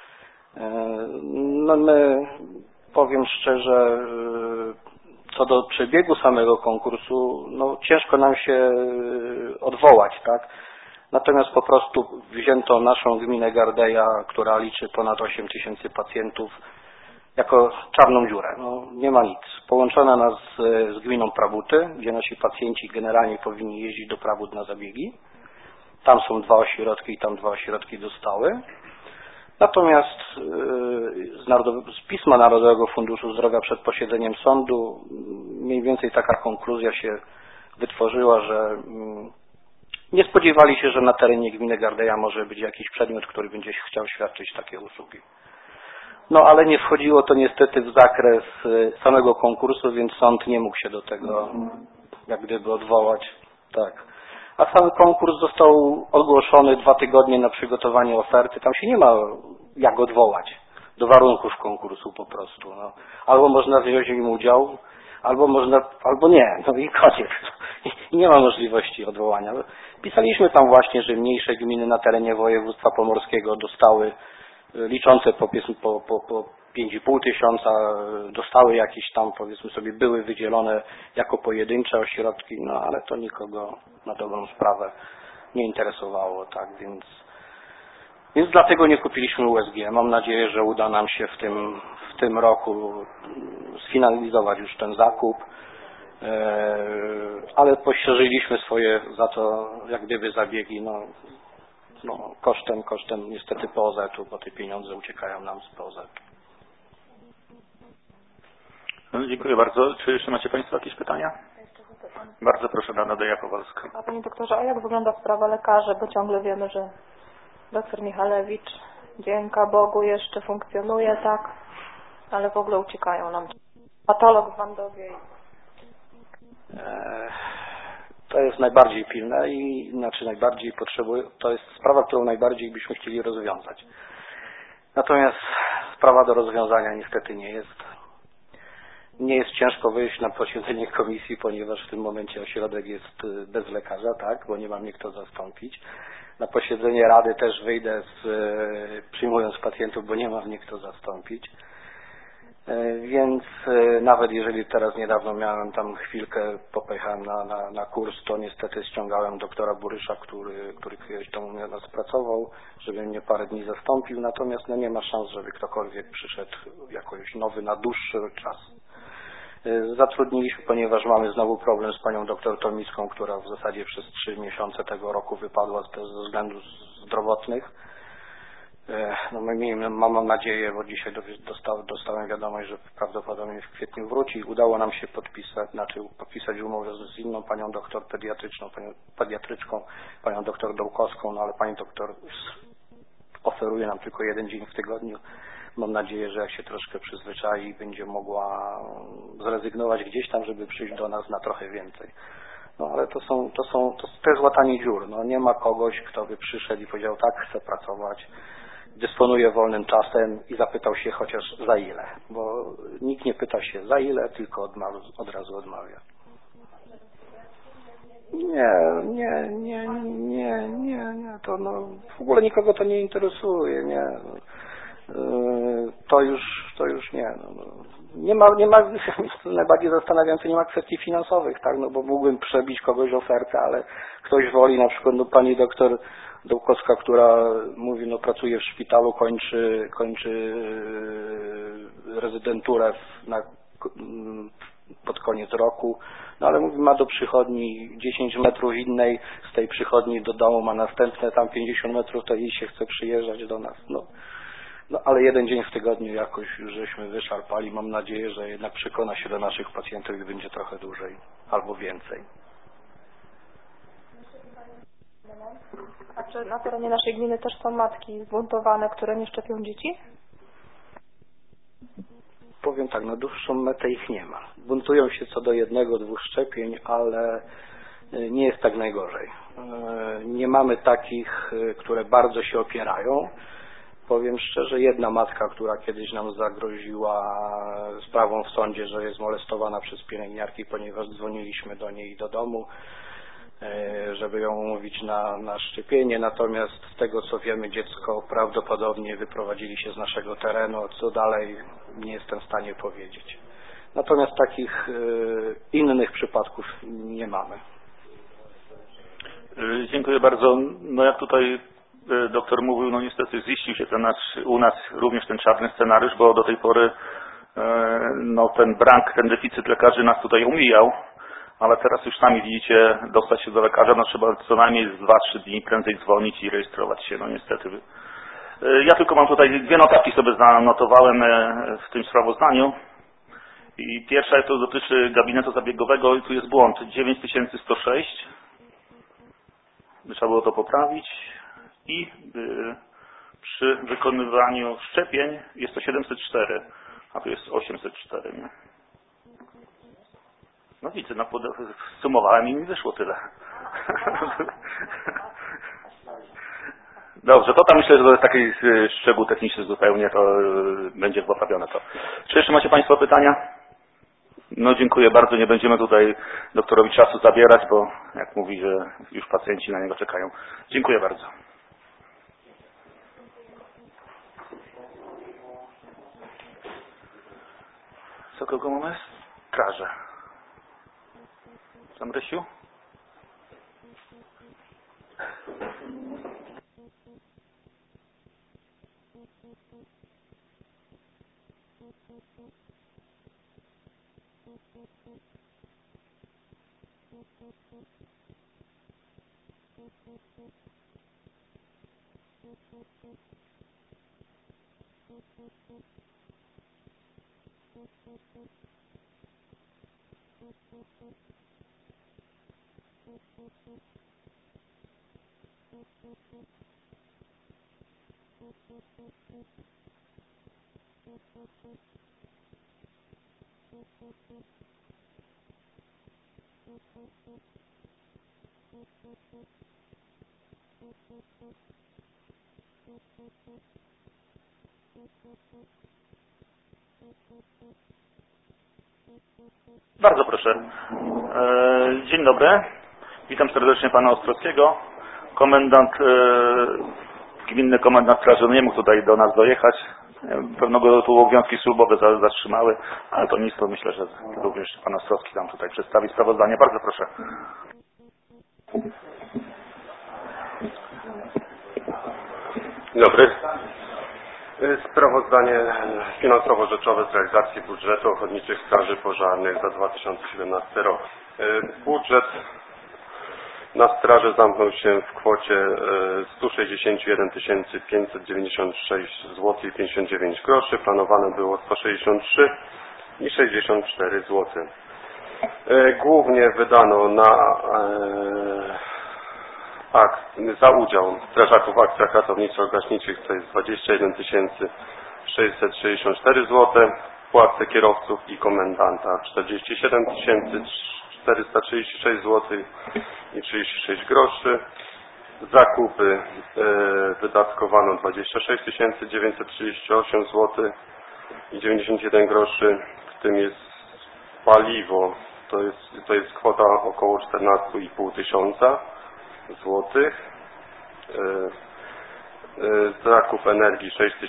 No my, powiem szczerze, co do przebiegu samego konkursu, no ciężko nam się odwołać, tak? Natomiast po prostu wzięto naszą gminę Gardeja, która liczy ponad 8 000 pacjentów, jako czarną dziurę. No, nie ma nic. Połączono nas z gminą Prabuty, gdzie nasi pacjenci generalnie powinni jeździć do Prabut na zabiegi. Tam są 2 ośrodki i tam 2 ośrodki dostały. Natomiast z pisma Narodowego Funduszu Zdrowia przed posiedzeniem sądu mniej więcej taka konkluzja się wytworzyła, że nie spodziewali się, że na terenie gminy Gardeja może być jakiś przedmiot, który będzie chciał świadczyć takie usługi. No ale nie wchodziło to niestety w zakres samego konkursu, więc sąd nie mógł się do tego jak gdyby odwołać. Tak. A sam konkurs został ogłoszony 2 tygodnie na przygotowanie oferty. Tam się nie ma jak odwołać do warunków konkursu po prostu. No. Albo można wziąć w nim udział, albo nie. No i koniec. I nie ma możliwości odwołania. Pisaliśmy tam właśnie, że mniejsze gminy na terenie województwa pomorskiego dostały, liczące po 5,5 tysiąca, dostały jakieś tam, powiedzmy sobie, były wydzielone jako pojedyncze ośrodki, no ale to nikogo na dobrą sprawę nie interesowało, tak, więc dlatego nie kupiliśmy USG. Mam nadzieję, że uda nam się w tym roku sfinalizować już ten zakup, ale poszerzyliśmy swoje za to jak gdyby zabiegi, no kosztem niestety POZ-u, bo te pieniądze uciekają nam z POZ-u. No, dziękuję bardzo. Czy jeszcze macie Państwo jakieś pytania? Bardzo proszę, Nadeja Kowalska. A Panie doktorze, a jak wygląda sprawa lekarzy? Bo ciągle wiemy, że doktor Michalewicz, dzięka Bogu, jeszcze funkcjonuje, tak? Ale w ogóle uciekają nam. Patolog w Wandowie. To jest najbardziej pilne i najbardziej potrzebuje, to jest sprawa, którą najbardziej byśmy chcieli rozwiązać. Natomiast sprawa do rozwiązania niestety nie jest. Nie jest ciężko wyjść na posiedzenie komisji, ponieważ w tym momencie ośrodek jest bez lekarza, tak, bo nie ma mnie kto zastąpić. Na posiedzenie rady też wyjdę przyjmując pacjentów, bo nie ma mnie kto zastąpić. Więc nawet jeżeli teraz niedawno miałem tam chwilkę, popychałem na kurs, to niestety ściągałem doktora Burysza, który chwilę temu u nas pracował, żeby mnie parę dni zastąpił, natomiast no nie ma szans, żeby ktokolwiek przyszedł jakoś nowy na dłuższy czas. Zatrudniliśmy, ponieważ mamy znowu problem z panią doktor Tomicką, która w zasadzie przez 3 miesiące tego roku wypadła ze względów zdrowotnych. No mam nadzieję, bo dzisiaj dostałem wiadomość, że prawdopodobnie w kwietniu wróci. Udało nam się podpisać umowę z inną panią doktor pediatryczką, panią doktor Dołkowską, no ale pani doktor oferuje nam tylko 1 dzień w tygodniu. Mam nadzieję, że jak się troszkę przyzwyczai, będzie mogła zrezygnować gdzieś tam, żeby przyjść do nas na trochę więcej. No ale to jest łatanie dziur. No, nie ma kogoś, kto by przyszedł i powiedział, tak, chcę pracować, dysponuje wolnym czasem i zapytał się chociaż za ile. Bo nikt nie pyta się za ile, tylko od razu odmawia. Nie. To w ogóle nikogo to nie interesuje, nie. To już nie. Nie ma najbardziej zastanawiające, nie ma kwestii finansowych, tak, no bo mógłbym przebić kogoś ofertę, ale ktoś woli, na przykład pani doktor Dołkowska, która mówi, no pracuje w szpitalu, kończy rezydenturę pod koniec roku, no ale mówi, ma do przychodni 10 metrów innej, z tej przychodni do domu ma następne tam 50 metrów, to jej się chce przyjeżdżać do nas, no ale 1 dzień w tygodniu jakoś już żeśmy wyszarpali. Mam nadzieję, że jednak przekona się do naszych pacjentów i będzie trochę dłużej albo więcej. A czy na terenie naszej gminy też są matki zbuntowane, które nie szczepią dzieci? Powiem tak, na dłuższą metę ich nie ma. Buntują się co do 1, 2 szczepień, ale nie jest tak najgorzej. Nie mamy takich, które bardzo się opierają. Powiem szczerze, jedna matka, która kiedyś nam zagroziła sprawą w sądzie, że jest molestowana przez pielęgniarki, ponieważ dzwoniliśmy do niej do domu, żeby ją umówić na szczepienie. Natomiast z tego co wiemy, dziecko prawdopodobnie wyprowadzili się z naszego terenu, co dalej nie jestem w stanie powiedzieć. Natomiast takich innych przypadków nie mamy. Dziękuję bardzo. No jak tutaj doktor mówił, no niestety ziścił się u nas również ten czarny scenariusz, bo do tej pory no ten brak, ten deficyt lekarzy nas tutaj umijał, ale teraz już sami widzicie, dostać się do lekarza, no trzeba co najmniej 2-3 dni prędzej dzwonić i rejestrować się, no niestety. Ja tylko mam tutaj 2 notatki sobie zanotowałem w tym sprawozdaniu. I pierwsza to dotyczy gabinetu zabiegowego i tu jest błąd 9106. Trzeba było to poprawić i przy wykonywaniu szczepień jest to 704, a tu jest 804. Nie? No widzę, sumowałem i mi wyszło tyle. Dobrze, to tam myślę, że to jest taki szczegół techniczny zupełnie, to będzie poprawione to. Czy jeszcze macie Państwo pytania? No dziękuję bardzo, nie będziemy tutaj doktorowi czasu zabierać, bo jak mówi, że już pacjenci na niego czekają. Dziękuję bardzo. Co kogo mamy? Straże. Sam Rysiu? Bardzo proszę. Dzień dobry. Witam serdecznie pana Ostrowskiego. Gminny komendant straży nie mógł tutaj do nas dojechać. Pewno go tu obowiązki służbowe zatrzymały, ale to nic, to myślę, że również pan Ostrowski nam tutaj przedstawi sprawozdanie. Bardzo proszę. Dzień dobry. Sprawozdanie finansowo-rzeczowe z realizacji budżetu Ochotniczych Straży Pożarnych za 2017 rok. Budżet na straży zamknął się w kwocie 161 596 zł i 59 groszy. Planowane było 163 i 64 zł. Głównie wydano na za udział strażaków w akcjach ratowniczo-gaśniczych to jest 21 664 zł, płace kierowców i komendanta 47 436 zł i 36 groszy. Zakupy wydatkowano 26 938 zł i 91 groszy, w tym jest paliwo, to jest kwota około 14,5 tysiąca złotych. Zakup energii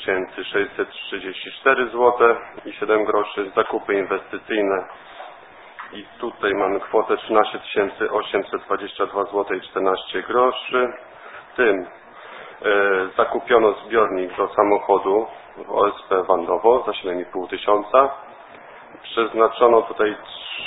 6634 zł i 7 groszy. Zakupy inwestycyjne i tutaj mamy kwotę 13 822 zł i 14 groszy. W tym zakupiono zbiornik do samochodu w OSP Wandowo za 7,5 tysiąca. Przeznaczono tutaj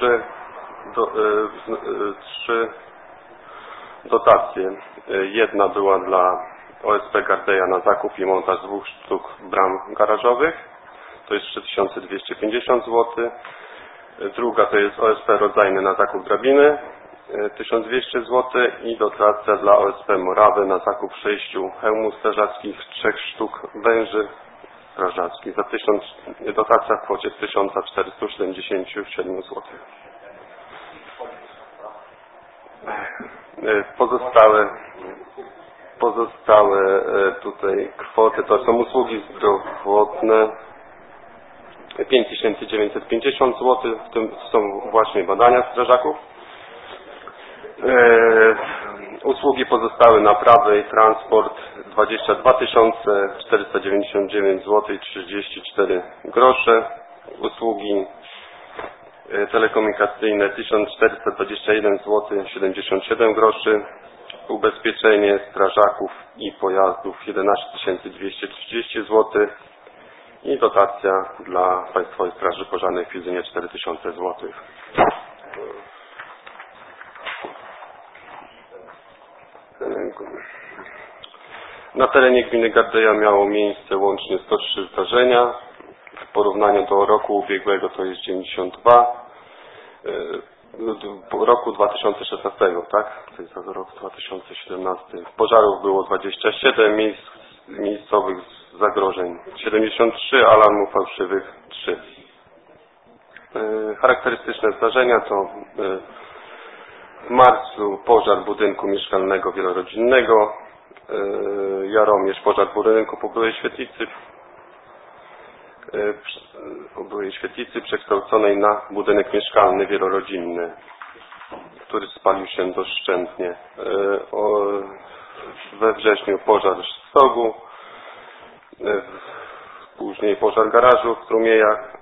3 dotacje. Jedna była dla OSP Gardeja na zakup i montaż 2 sztuk bram garażowych. To jest 3250 zł. Druga to jest OSP Rodzajny na zakup drabiny 1200 zł i dotacja dla OSP Morawy na zakup 6 hełmów strażackich, 3 sztuk węży strażackich za dotacja w kwocie 1477 zł. Pozostałe tutaj kwoty to są usługi zdrowotne 5950 zł, w tym są właśnie badania strażaków. Usługi pozostałe naprawy i transport 22 499 zł i 34 grosze. Usługi telekomunikacyjne 1421 zł 77 groszy. Ubezpieczenie strażaków i pojazdów 11 230 zł i dotacja dla Państwowej Straży Pożarnej w Kwidzynie 4000 zł. Na terenie gminy Gardeja miało miejsce łącznie 103 zdarzenia. W porównaniu do roku ubiegłego to jest 92. Roku 2016, tak? To jest rok 2017. Pożarów było 27, miejscowych zagrożeń 73, alarmów fałszywych 3. Charakterystyczne zdarzenia to w marcu pożar budynku mieszkalnego wielorodzinnego, Jaromierz pożar budynku po byłej świetlicy przekształconej na budynek mieszkalny wielorodzinny, który spalił się doszczętnie. We wrześniu pożar w Stogu, później pożar garażu w Strumiejach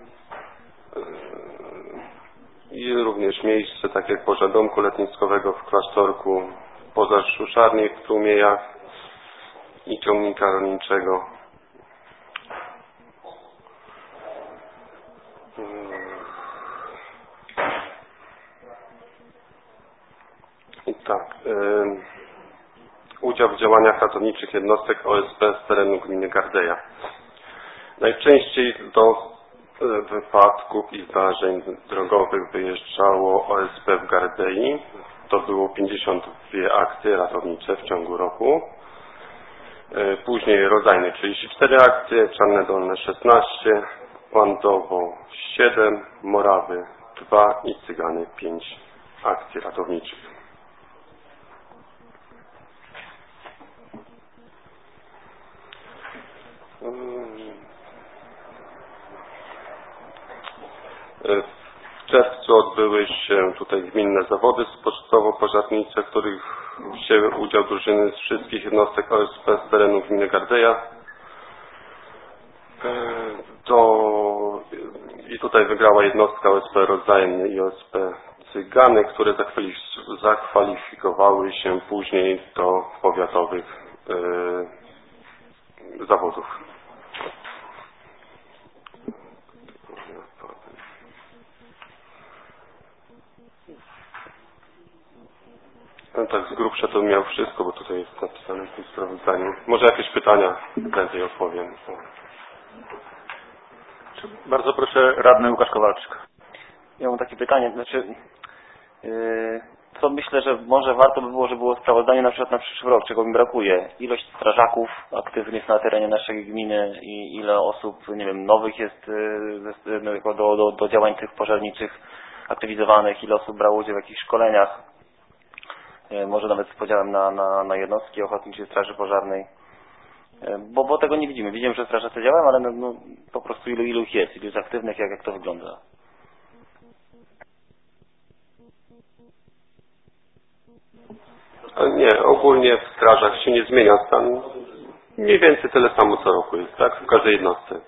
i również miejsce, tak jak pożar domku letniskowego w Klasztorku, pożar szuszarni w Strumiejach i ciągnika rolniczego. I tak, udział w działaniach ratowniczych jednostek OSP z terenu gminy Gardeja. Najczęściej do wypadków i zdarzeń drogowych wyjeżdżało OSP w Gardei. To było 52 akcje ratownicze w ciągu roku. Później Rodzajny 34 akcje, Czarne Dolne 16, Łandowo 7, Morawy 2 i Cygany 5 akcji ratowniczych. W czerwcu odbyły się tutaj gminne zawody sportowo-pożarnicze, w których wzięły udział drużyny z wszystkich jednostek OSP z terenu gminy Gardeja. I tutaj wygrała jednostka OSP Rodzajny i OSP Cygany, które zakwalifikowały się później do powiatowych zawodów. No tak z grubsza to miał wszystko, bo tutaj jest napisane w tym sprawozdaniu. Może jakieś pytania, prędzej odpowiem. Bardzo proszę, radny Łukasz Kowalczyk. Ja mam takie pytanie, co myślę, że może warto by było, żeby było sprawozdanie na przykład na przyszły rok, czego mi brakuje. Ilość strażaków aktywnych na terenie naszej gminy i ile osób, nie wiem, nowych jest do działań tych pożarniczych aktywizowanych, ile osób brało udział w jakichś szkoleniach, może nawet z podziałem na jednostki ochotniczej straży pożarnej. Bo tego nie widzimy. Widzimy, że strażacy działają, ale po prostu ilu ich jest, ilu jest aktywnych, jak to wygląda. Nie, ogólnie w strażach się nie zmienia stan. Mniej więcej tyle samo co roku jest, tak? W każdej jednostce.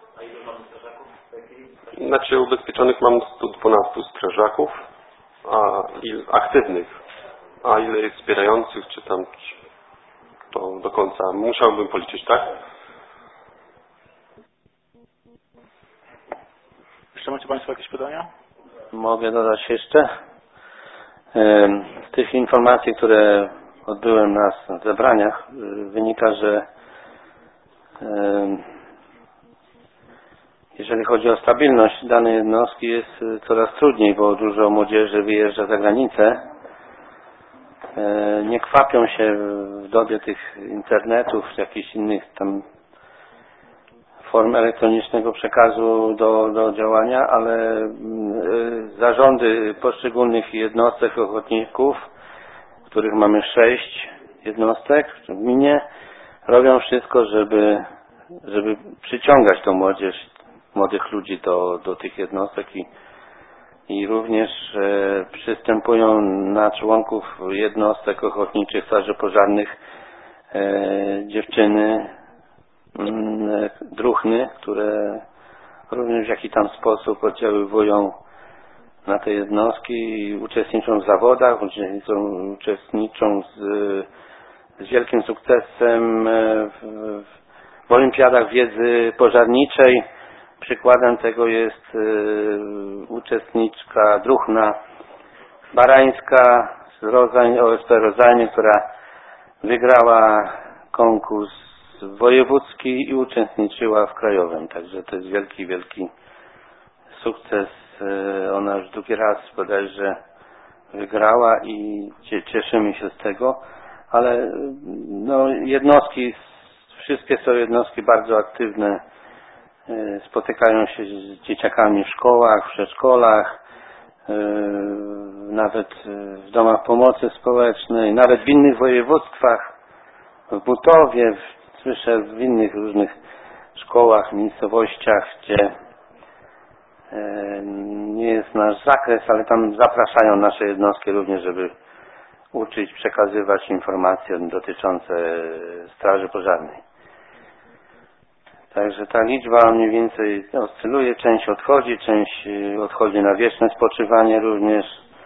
Znaczy ubezpieczonych mam 112 strażaków, aktywnych. A ile jest wspierających, czy tam to do końca musiałbym policzyć, tak? Jeszcze macie Państwo jakieś pytania? Mogę dodać jeszcze? Z tych informacji, które odbyłem na zebraniach, wynika, że jeżeli chodzi o stabilność danej jednostki, jest coraz trudniej, bo dużo młodzieży wyjeżdża za granicę. Nie kwapią się w dobie tych internetów, jakichś innych tam form elektronicznego przekazu do działania, ale zarządy poszczególnych jednostek ochotników, których mamy 6, jednostek w gminie robią wszystko, żeby przyciągać tą młodzież, młodych ludzi do tych jednostek i również przystępują na członków jednostek ochotniczych straży pożarnych dziewczyny, druhny, które również w jakiś tam sposób oddziaływują na te jednostki i uczestniczą w zawodach, uczestniczą z wielkim sukcesem w olimpiadach wiedzy pożarniczej. Przykładem tego jest uczestniczka druhna barańska z Rozań, OSP Rozanie, która wygrała konkurs wojewódzki i uczestniczyła w krajowym. Także to jest wielki, wielki sukces. Ona już drugi raz bodajże wygrała i cieszymy się z tego, ale no, jednostki, wszystkie są jednostki bardzo aktywne, spotykają się z dzieciakami w szkołach, w przedszkolach, nawet w domach pomocy społecznej, nawet w innych województwach, w Butowie, słyszę w innych różnych szkołach, miejscowościach, gdzie nie jest nasz zakres, ale tam zapraszają nasze jednostki również, żeby uczyć, przekazywać informacje dotyczące straży pożarnej. Także ta liczba mniej więcej oscyluje, część odchodzi na wieczne spoczywanie również,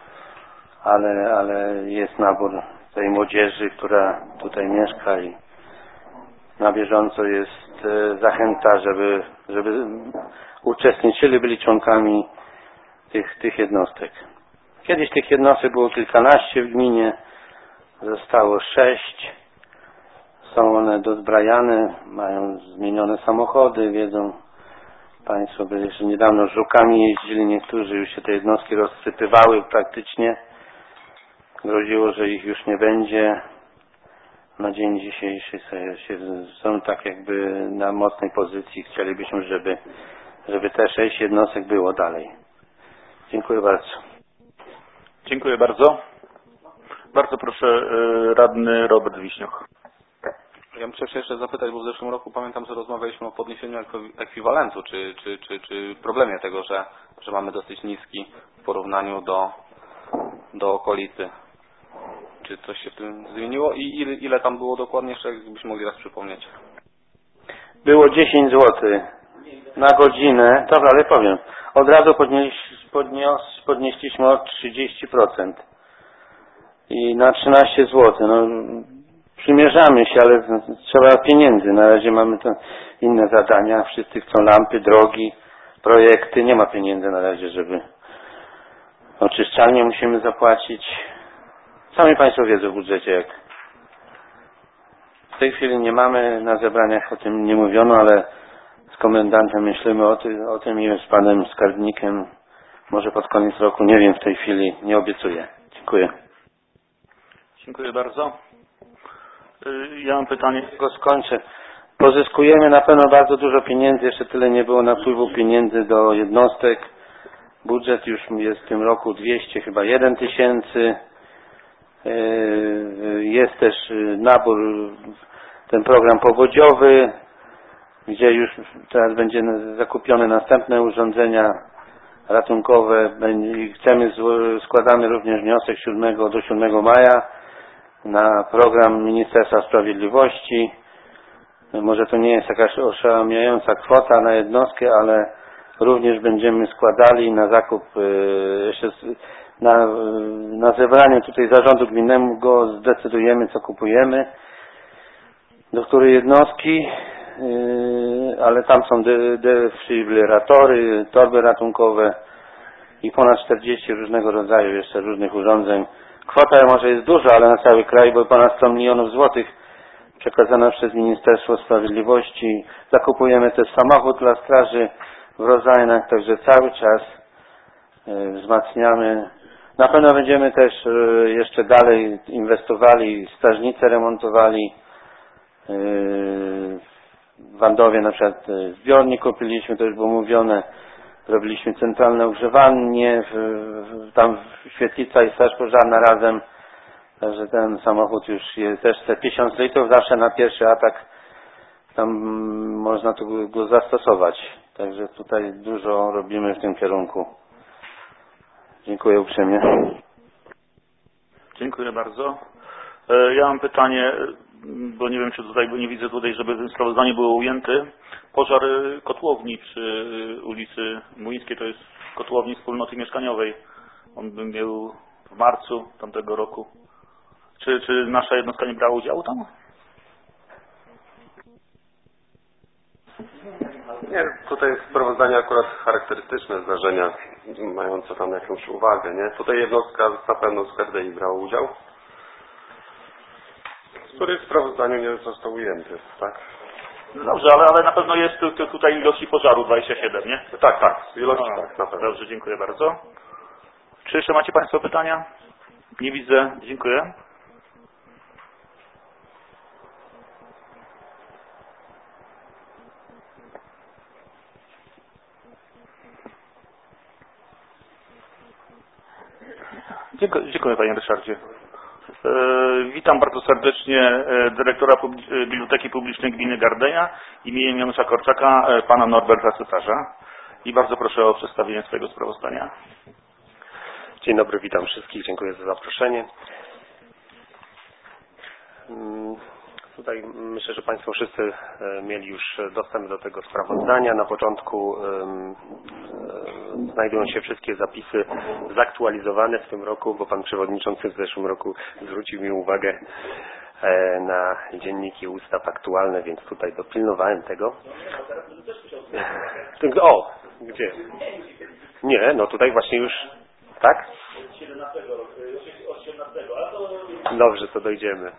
ale jest nabór tej młodzieży, która tutaj mieszka i na bieżąco jest zachęta, żeby uczestniczyli, byli członkami tych jednostek. Kiedyś tych jednostek było kilkanaście w gminie, zostało 6. Są one dozbrajane, mają zmienione samochody, wiedzą Państwo, by jeszcze niedawno żukami jeździli, niektórzy już się te jednostki rozsypywały praktycznie. Groziło, że ich już nie będzie. Na dzień dzisiejszy są tak jakby na mocnej pozycji. Chcielibyśmy, żeby te 6 jednostek było dalej. Dziękuję bardzo. Dziękuję bardzo. Bardzo proszę, radny Robert Wiśnioch. Ja muszę się jeszcze zapytać, bo w zeszłym roku pamiętam, że rozmawialiśmy o podniesieniu ekwiwalentu, czy problemie tego, że mamy dosyć niski w porównaniu do okolicy. Czy coś się w tym zmieniło i ile tam było dokładnie, jeszcze jakbyśmy mogli raz przypomnieć? Było 10 zł na godzinę. Dobra, ale powiem. Od razu podnieśliśmy o 30%. I na 13 zł. No, przymierzamy się, ale trzeba pieniędzy. Na razie mamy to inne zadania. Wszyscy chcą lampy, drogi, projekty. Nie ma pieniędzy na razie, żeby oczyszczalnię musimy zapłacić. Sami Państwo wiedzą w budżecie jak. W tej chwili nie mamy, na zebraniach o tym nie mówiono, ale z komendantem myślimy o tym i z panem skarbnikiem. Może pod koniec roku, nie wiem w tej chwili, nie obiecuję. Dziękuję. Dziękuję bardzo. Ja mam pytanie. Tylko skończę. Pozyskujemy na pewno bardzo dużo pieniędzy, jeszcze tyle nie było napływu pieniędzy do jednostek. Budżet już jest w tym roku 201 tysięcy. Jest też nabór, ten program powodziowy, gdzie już teraz będzie zakupione następne urządzenia ratunkowe. Składamy również wniosek do 7 maja na program Ministerstwa Sprawiedliwości. Może to nie jest jakaś oszałamiająca kwota na jednostkę, ale również będziemy składali na zakup, jeszcze na zebraniu tutaj zarządu gminnego zdecydujemy, co kupujemy, do której jednostki, ale tam są defibrylatory, torby ratunkowe i ponad 40 różnego rodzaju jeszcze różnych urządzeń. Kwota może jest duża, ale na cały kraj, bo ponad 100 milionów złotych przekazana przez Ministerstwo Sprawiedliwości. Zakupujemy też samochód dla straży w Rozajnach, także cały czas wzmacniamy. Na pewno będziemy też jeszcze dalej inwestowali, strażnice remontowali. W Wandowie na przykład zbiornik kupiliśmy, to już było mówione. Robiliśmy centralne ogrzewanie, tam Świetlica i Straż Pożarna razem Także ten samochód już jest też te 1000 litrów zawsze na pierwszy atak tam można tu go zastosować. Także tutaj dużo robimy w tym kierunku. Dziękuję uprzejmie. Dziękuję bardzo. Ja mam pytanie, bo nie wiem, czy tutaj, bo nie widzę tutaj, żeby w sprawozdaniu było ujęty. Pożar kotłowni przy ulicy Młyńskiej, to jest kotłowni wspólnoty mieszkaniowej. On by miał w marcu tamtego roku. Czy nasza jednostka nie brała udziału tam? Nie, tutaj sprawozdanie akurat charakterystyczne zdarzenia, mające tam jakąś uwagę, nie? Tutaj jednostka na pewno z Gardei brała udział, który w sprawozdaniu nie został ujęty, tak? No dobrze, ale na pewno jest tutaj ilości pożaru 27, nie? Tak, z ilości tak, na pewno. Dobrze, dziękuję bardzo. Czy jeszcze macie Państwo pytania? Nie widzę, dziękuję. Dziękuję Panie Ryszardzie. Witam bardzo serdecznie dyrektora Biblioteki Publicznej Gminy Gardeja imieniem Janusza Korczaka, pana Norberta Cesarza i bardzo proszę o przedstawienie swojego sprawozdania. Dzień dobry, witam wszystkich, dziękuję za zaproszenie. Tutaj myślę, że Państwo wszyscy mieli już dostęp do tego sprawozdania. Na początku znajdują się wszystkie zapisy zaktualizowane w tym roku, bo Pan Przewodniczący w zeszłym roku zwrócił mi uwagę na dzienniki ustaw aktualne, więc tutaj dopilnowałem tego. O, gdzie? Nie, no tutaj właśnie już, tak? Dobrze, to dojdziemy.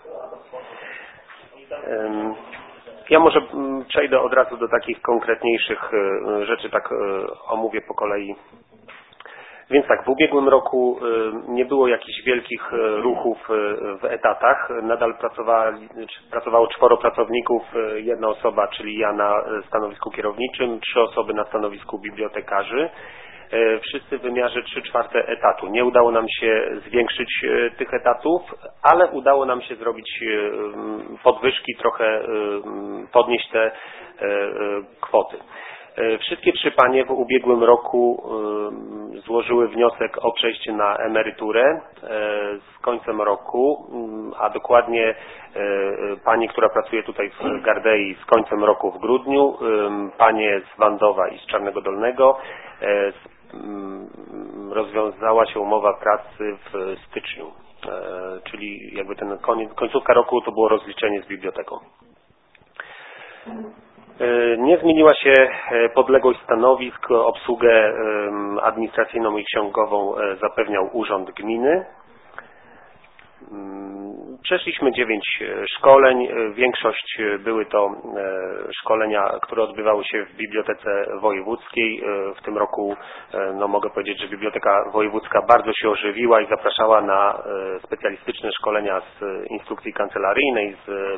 Ja może przejdę od razu do takich konkretniejszych rzeczy, tak omówię po kolei. Więc tak, w ubiegłym roku nie było jakichś wielkich ruchów w etatach. Nadal pracowało 4 pracowników, 1 osoba, czyli ja na stanowisku kierowniczym, 3 osoby na stanowisku bibliotekarzy. Wszyscy w wymiarze 3/4 etatu. Nie udało nam się zwiększyć tych etatów, ale udało nam się zrobić podwyżki, trochę podnieść te kwoty. Wszystkie 3 panie w ubiegłym roku złożyły wniosek o przejście na emeryturę z końcem roku, a dokładnie pani, która pracuje tutaj w Gardei z końcem roku w grudniu, panie z Wandowa i z Czarnego Dolnego, rozwiązała się umowa pracy w styczniu, czyli jakby ten końcówka roku to było rozliczenie z biblioteką. Nie zmieniła się podległość stanowisk, obsługę administracyjną i księgową zapewniał Urząd Gminy. Przeszliśmy 9 szkoleń, większość były to szkolenia, które odbywały się w Bibliotece Wojewódzkiej. W tym roku no, mogę powiedzieć, że Biblioteka Wojewódzka bardzo się ożywiła i zapraszała na specjalistyczne szkolenia z instrukcji kancelaryjnej, z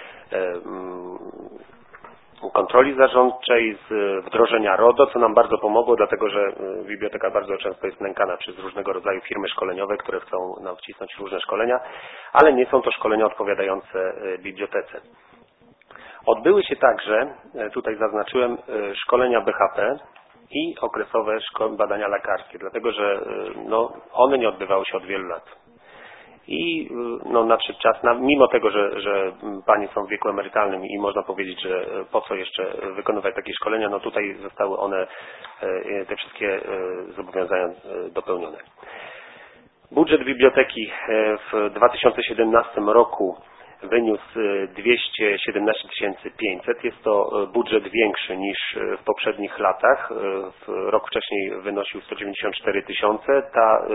kontroli zarządczej, z wdrożenia RODO, co nam bardzo pomogło, dlatego że biblioteka bardzo często jest nękana przez różnego rodzaju firmy szkoleniowe, które chcą nam wcisnąć różne szkolenia, ale nie są to szkolenia odpowiadające bibliotece. Odbyły się także, tutaj zaznaczyłem, szkolenia BHP i okresowe badania lekarskie, dlatego że no, one nie odbywały się od wielu lat. I no, nadszedł czas, mimo tego, że panie są w wieku emerytalnym i można powiedzieć, że po co jeszcze wykonywać takie szkolenia, no tutaj zostały one, te wszystkie zobowiązania dopełnione. Budżet biblioteki w 2017 roku wyniósł 217 500. Jest to budżet większy niż w poprzednich latach. Rok wcześniej wynosił 194 000.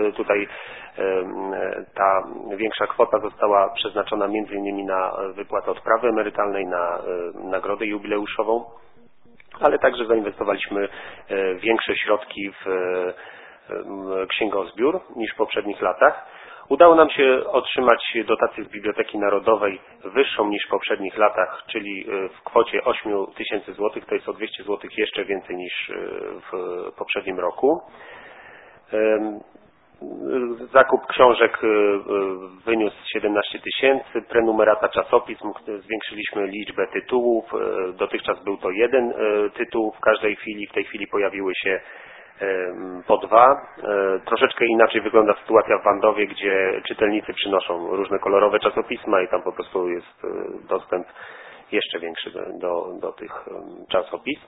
Ta większa kwota została przeznaczona m.in. na wypłatę odprawy emerytalnej, na nagrodę jubileuszową, ale także zainwestowaliśmy większe środki w księgozbiór niż w poprzednich latach. Udało nam się otrzymać dotację z Biblioteki Narodowej wyższą niż w poprzednich latach, czyli w kwocie 8 000 złotych, to jest o 200 złotych jeszcze więcej niż w poprzednim roku. Zakup książek wyniósł 17 000, prenumerata czasopism, zwiększyliśmy liczbę tytułów, dotychczas był to jeden tytuł w każdej chwili, w tej chwili pojawiły się po 2. Troszeczkę inaczej wygląda sytuacja w Wandowie, gdzie czytelnicy przynoszą różne kolorowe czasopisma i tam po prostu jest dostęp jeszcze większy do tych czasopism.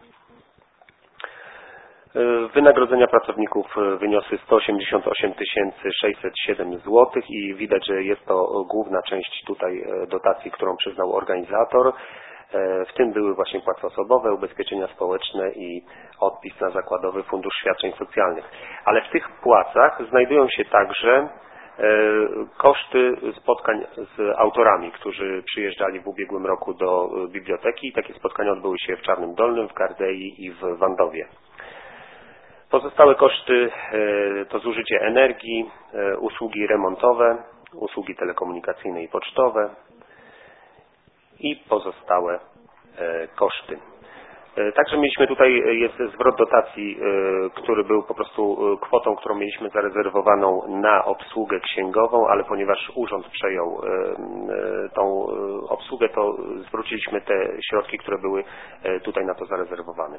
Wynagrodzenia pracowników wyniosły 188 607 zł i widać, że jest to główna część tutaj dotacji, którą przyznał organizator. W tym były właśnie płace osobowe, ubezpieczenia społeczne i odpis na Zakładowy Fundusz Świadczeń Socjalnych. Ale w tych płacach znajdują się także koszty spotkań z autorami, którzy przyjeżdżali w ubiegłym roku do biblioteki. Takie spotkania odbyły się w Czarnym Dolnym, w Gardei i w Wandowie. Pozostałe koszty to zużycie energii, usługi remontowe, usługi telekomunikacyjne i pocztowe i pozostałe koszty. Także mieliśmy tutaj, jest zwrot dotacji, który był po prostu kwotą, którą mieliśmy zarezerwowaną na obsługę księgową, ale ponieważ urząd przejął tą obsługę, to zwróciliśmy te środki, które były tutaj na to zarezerwowane.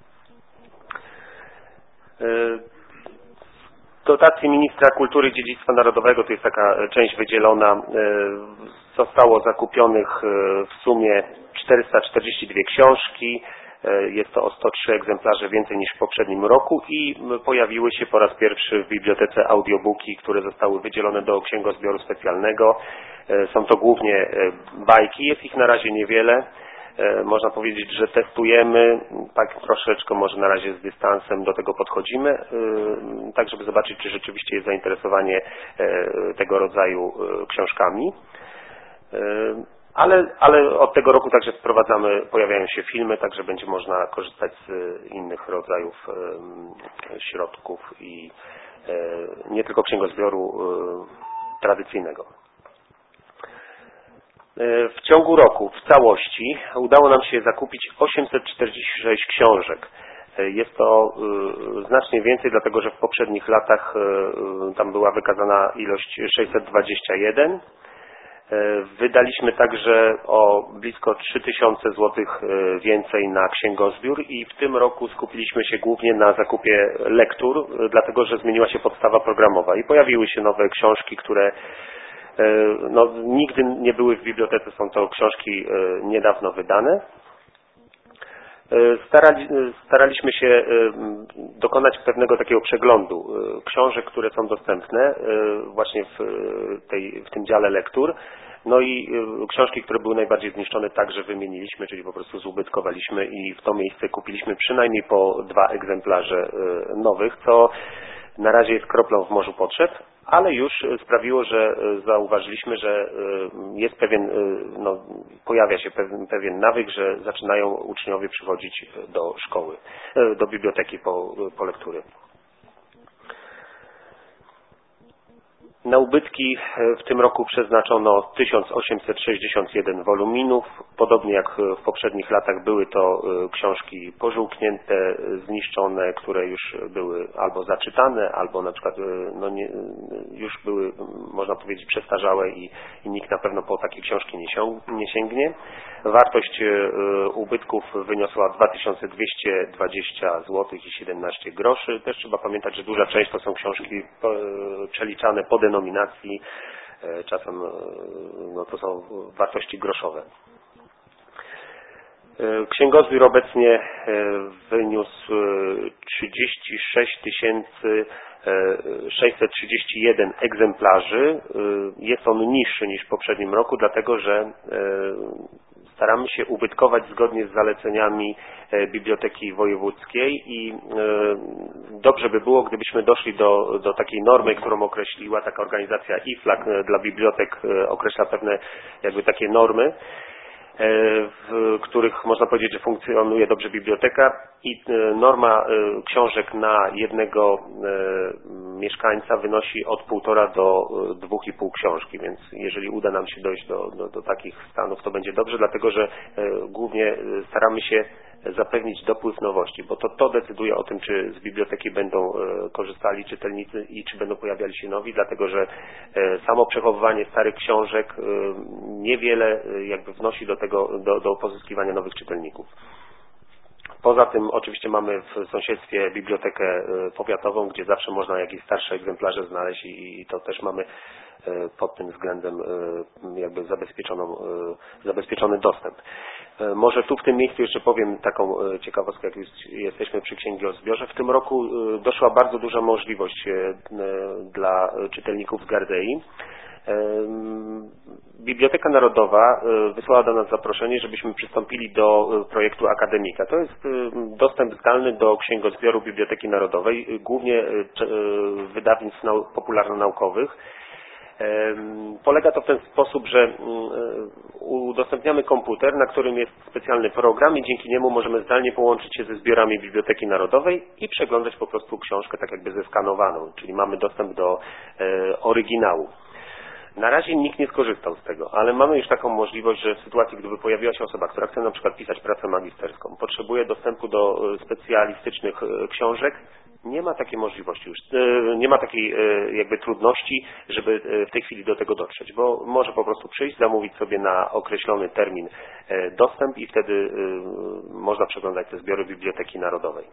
Dotacji Ministra Kultury i Dziedzictwa Narodowego, to jest taka część wydzielona, zostało zakupionych w sumie 442 książki, jest to o 103 egzemplarze więcej niż w poprzednim roku i pojawiły się po raz pierwszy w bibliotece audiobooki, które zostały wydzielone do księgozbioru specjalnego. Są to głównie bajki, jest ich na razie niewiele. Można powiedzieć, że testujemy, tak troszeczkę może na razie z dystansem do tego podchodzimy, tak żeby zobaczyć, czy rzeczywiście jest zainteresowanie tego rodzaju książkami. Ale od tego roku także pojawiają się filmy, także będzie można korzystać z innych rodzajów środków i nie tylko księgozbioru tradycyjnego. W ciągu roku w całości udało nam się zakupić 846 książek. Jest to znacznie więcej, dlatego że w poprzednich latach tam była wykazana ilość 621. Wydaliśmy także o blisko 3000 zł więcej na księgozbiór i w tym roku skupiliśmy się głównie na zakupie lektur, dlatego że zmieniła się podstawa programowa i pojawiły się nowe książki, które nigdy nie były w bibliotece, są to książki niedawno wydane. Staraliśmy się dokonać pewnego takiego przeglądu książek, które są dostępne właśnie w tym dziale lektur. No i książki, które były najbardziej zniszczone, także wymieniliśmy, czyli po prostu zubytkowaliśmy i w to miejsce kupiliśmy przynajmniej po 2 egzemplarze nowych, co na razie jest kroplą w morzu potrzeb, ale już sprawiło, że zauważyliśmy, że jest pojawia się pewien nawyk, że zaczynają uczniowie przychodzić do szkoły, do biblioteki po lektury. Na ubytki w tym roku przeznaczono 1861 woluminów. Podobnie jak w poprzednich latach były to książki pożółknięte, zniszczone, które już były albo zaczytane, albo na przykład już były, można powiedzieć, przestarzałe i nikt na pewno po takie książki nie sięgnie. Wartość ubytków wyniosła 2220 zł i 17 groszy. Też trzeba pamiętać, że duża część to są książki przeliczane po denominacji, czasem to są wartości groszowe. Księgozbiór obecnie wyniósł 36 631 egzemplarzy. Jest on niższy niż w poprzednim roku, dlatego że staramy się ubytkować zgodnie z zaleceniami Biblioteki Wojewódzkiej i dobrze by było, gdybyśmy doszli do takiej normy, którą określiła taka organizacja IFLAG dla bibliotek, określa pewne jakby takie normy, w których można powiedzieć, że funkcjonuje dobrze biblioteka i norma książek na jednego mieszkańca wynosi od 1,5 do 2,5 książki, więc jeżeli uda nam się dojść do takich stanów, to będzie dobrze, dlatego że głównie staramy się zapewnić dopływ nowości, bo to decyduje o tym, czy z biblioteki będą korzystali czytelnicy i czy będą pojawiali się nowi, dlatego że samo przechowywanie starych książek niewiele jakby wnosi do tego, do pozyskiwania nowych czytelników. Poza tym oczywiście mamy w sąsiedztwie bibliotekę powiatową, gdzie zawsze można jakieś starsze egzemplarze znaleźć i to też mamy pod tym względem jakby zabezpieczony dostęp. Może tu w tym miejscu jeszcze powiem taką ciekawostkę, jak już jesteśmy przy Księgozbiorze. W tym roku doszła bardzo duża możliwość dla czytelników z Gardei. Biblioteka Narodowa wysłała do nas zaproszenie, żebyśmy przystąpili do projektu Akademika. To jest dostęp zdalny do Księgozbioru Biblioteki Narodowej, głównie wydawnictw popularno-naukowych. Polega to w ten sposób, że udostępniamy komputer, na którym jest specjalny program i dzięki niemu możemy zdalnie połączyć się ze zbiorami Biblioteki Narodowej i przeglądać po prostu książkę tak jakby zeskanowaną, czyli mamy dostęp do oryginału. Na razie nikt nie skorzystał z tego, ale mamy już taką możliwość, że w sytuacji, gdyby pojawiła się osoba, która chce na przykład pisać pracę magisterską, potrzebuje dostępu do specjalistycznych książek, nie ma takiej możliwości już, nie ma takiej jakby trudności, żeby w tej chwili do tego dotrzeć, bo może po prostu przyjść, zamówić sobie na określony termin dostęp i wtedy można przeglądać te zbiory Biblioteki Narodowej.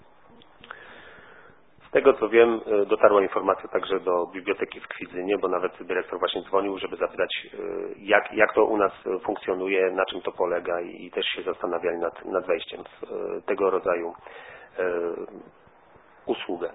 Z tego co wiem, dotarła informacja także do biblioteki w Kwidzynie, bo nawet dyrektor właśnie dzwonił, żeby zapytać, jak to u nas funkcjonuje, na czym to polega i też się zastanawiali nad wejściem w tego rodzaju usługę.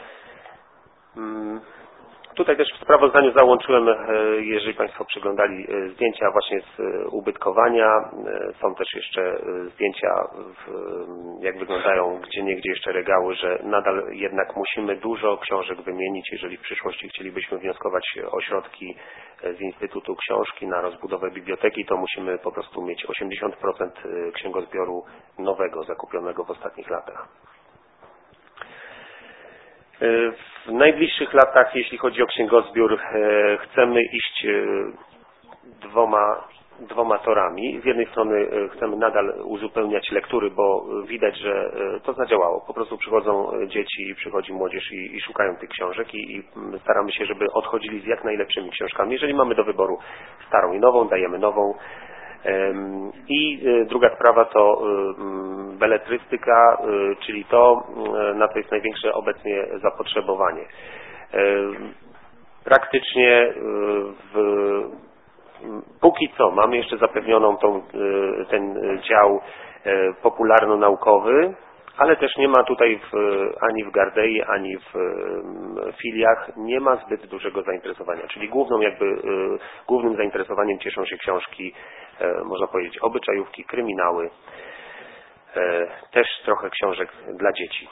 Tutaj też w sprawozdaniu załączyłem, jeżeli Państwo przeglądali zdjęcia właśnie z ubytkowania. Są też jeszcze zdjęcia, jak wyglądają gdzieniegdzie jeszcze regały, że nadal jednak musimy dużo książek wymienić, jeżeli w przyszłości chcielibyśmy wnioskować o środki z Instytutu Książki na rozbudowę biblioteki, to musimy po prostu mieć 80% księgozbioru nowego, zakupionego w ostatnich latach. W najbliższych latach, jeśli chodzi o księgozbiór, chcemy iść dwoma torami. Z jednej strony chcemy nadal uzupełniać lektury, bo widać, że to zadziałało. Po prostu przychodzą dzieci, przychodzi młodzież i szukają tych książek i staramy się, żeby odchodzili z jak najlepszymi książkami. Jeżeli mamy do wyboru starą i nową, dajemy nową. I druga sprawa to beletrystyka, czyli to, na co jest największe obecnie zapotrzebowanie. Praktycznie póki co mamy jeszcze zapewnioną ten dział popularno-naukowy, ale też nie ma tutaj ani w Gardei, ani w filiach nie ma zbyt dużego zainteresowania. Czyli głównym zainteresowaniem cieszą się książki, można powiedzieć, obyczajówki, kryminały, też trochę książek dla dzieci.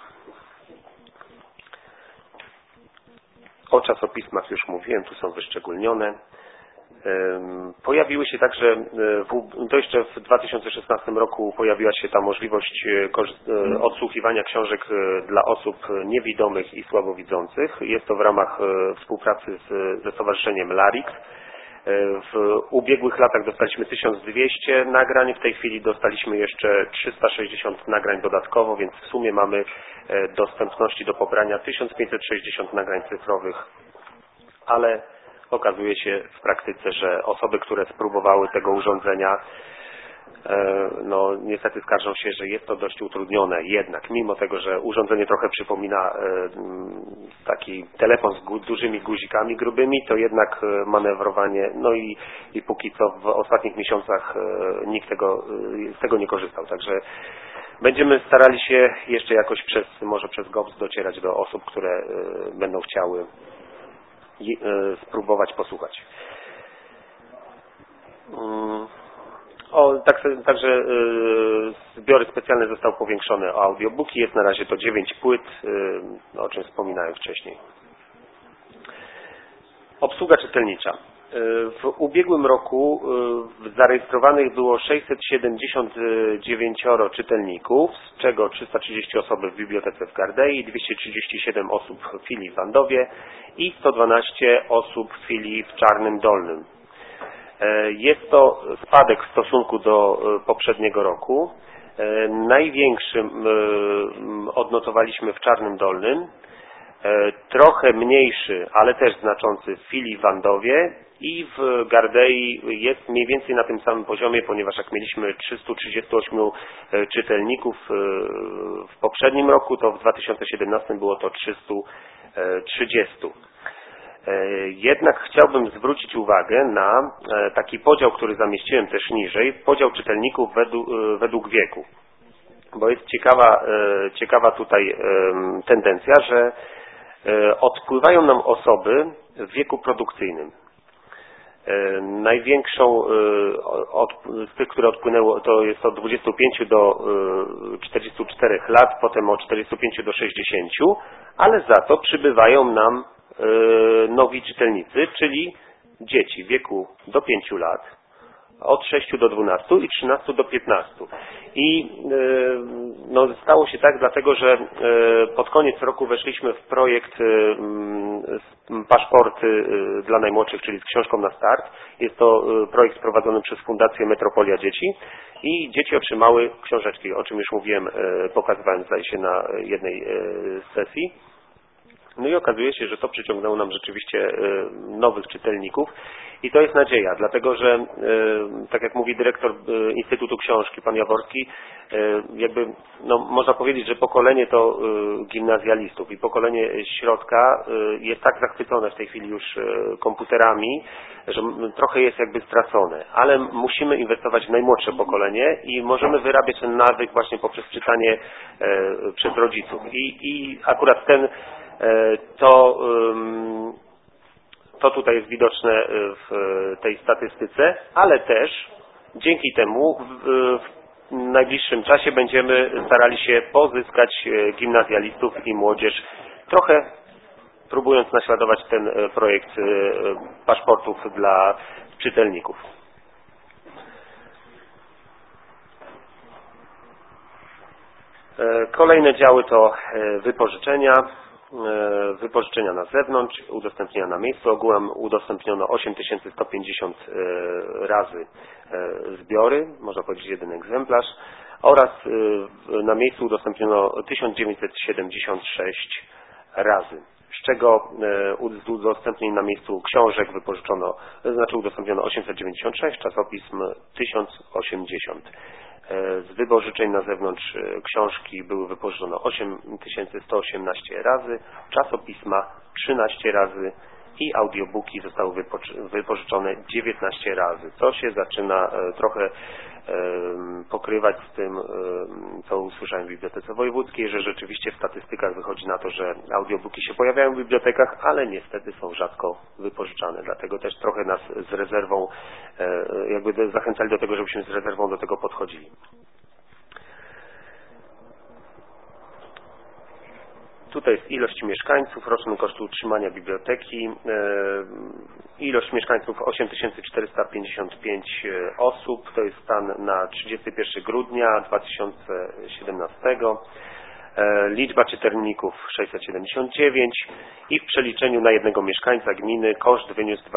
O czasopismach już mówiłem, tu są wyszczególnione. Pojawiły się także, to jeszcze w 2016 roku pojawiła się ta możliwość odsłuchiwania książek dla osób niewidomych i słabowidzących. Jest to w ramach współpracy ze Stowarzyszeniem LARIX. W ubiegłych latach dostaliśmy 1200 nagrań, w tej chwili dostaliśmy jeszcze 360 nagrań dodatkowo, więc w sumie mamy dostępności do pobrania 1560 nagrań cyfrowych, ale okazuje się w praktyce, że osoby, które spróbowały tego urządzenia, no niestety skarżą się, że jest to dość utrudnione jednak, mimo tego, że urządzenie trochę przypomina taki telefon z dużymi guzikami grubymi, to jednak manewrowanie, no i póki co w ostatnich miesiącach nikt z tego nie korzystał, także będziemy starali się jeszcze jakoś może przez GOPS docierać do osób, które będą chciały spróbować posłuchać. Także zbiory specjalne zostały powiększone o audiobooki. Jest na razie to 9 płyt, o czym wspominałem wcześniej. Obsługa czytelnicza. W ubiegłym roku zarejestrowanych było 679 czytelników, z czego 330 osoby w bibliotece w Gardei, 237 osób w filii w Wandowie i 112 osób w filii w Czarnym Dolnym. Jest to spadek w stosunku do poprzedniego roku. Największym odnotowaliśmy w Czarnym Dolnym, trochę mniejszy, ale też znaczący w filii w Wandowie i w Gardei jest mniej więcej na tym samym poziomie, ponieważ jak mieliśmy 338 czytelników w poprzednim roku, to w 2017 było to 330. Jednak chciałbym zwrócić uwagę na taki podział, który zamieściłem też niżej, podział czytelników według wieku. Bo jest ciekawa tutaj tendencja, że odpływają nam osoby w wieku produkcyjnym. Największą z tych, które odpłynęło, to jest od 25 do 44 lat, potem od 45 do 60, ale za to przybywają nam nowi czytelnicy, czyli dzieci w wieku do 5 lat, od 6 do 12 i 13 do 15. I no, stało się tak dlatego, że pod koniec roku weszliśmy w projekt paszporty dla najmłodszych, czyli z książką na start. Jest to projekt prowadzony przez Fundację Metropolia Dzieci i dzieci otrzymały książeczki, o czym już mówiłem, pokazywałem zdaje się na jednej sesji. No i okazuje się, że to przyciągnęło nam rzeczywiście nowych czytelników i to jest nadzieja, dlatego że, tak jak mówi dyrektor Instytutu Książki, pan Jaworski, jakby, no, można powiedzieć, że pokolenie to gimnazjalistów i pokolenie środka jest tak zachwycone w tej chwili już komputerami, że trochę jest jakby stracone, ale musimy inwestować w najmłodsze pokolenie i możemy wyrabiać ten nawyk właśnie poprzez czytanie przez rodziców. I akurat to tutaj jest widoczne w tej statystyce, ale też dzięki temu w najbliższym czasie będziemy starali się pozyskać gimnazjalistów i młodzież, trochę próbując naśladować ten projekt paszportów dla czytelników. Kolejne działy to wypożyczenia na zewnątrz, udostępnienia na miejscu. Ogółem udostępniono 8150 razy zbiory, można powiedzieć jeden egzemplarz, oraz na miejscu udostępniono 1976 razy, z czego z udostępnień na miejscu książek udostępniono 896, czasopism 1080. Z wypożyczeń na zewnątrz książki były wypożyczone 8118 razy, czasopisma 13 razy i audiobooki zostały wypożyczone 19 razy, co się zaczyna trochę pokrywać z tym, co usłyszałem w Bibliotece Wojewódzkiej, że rzeczywiście w statystykach wychodzi na to, że audiobooki się pojawiają w bibliotekach, ale niestety są rzadko wypożyczane. Dlatego też trochę nas z rezerwą, jakby zachęcali do tego, żebyśmy z rezerwą do tego podchodzili. Tutaj jest ilość mieszkańców, roczny koszt utrzymania biblioteki, ilość mieszkańców 8455 osób, to jest stan na 31 grudnia 2017, liczba czytelników 679 i w przeliczeniu na jednego mieszkańca gminy koszt wyniósł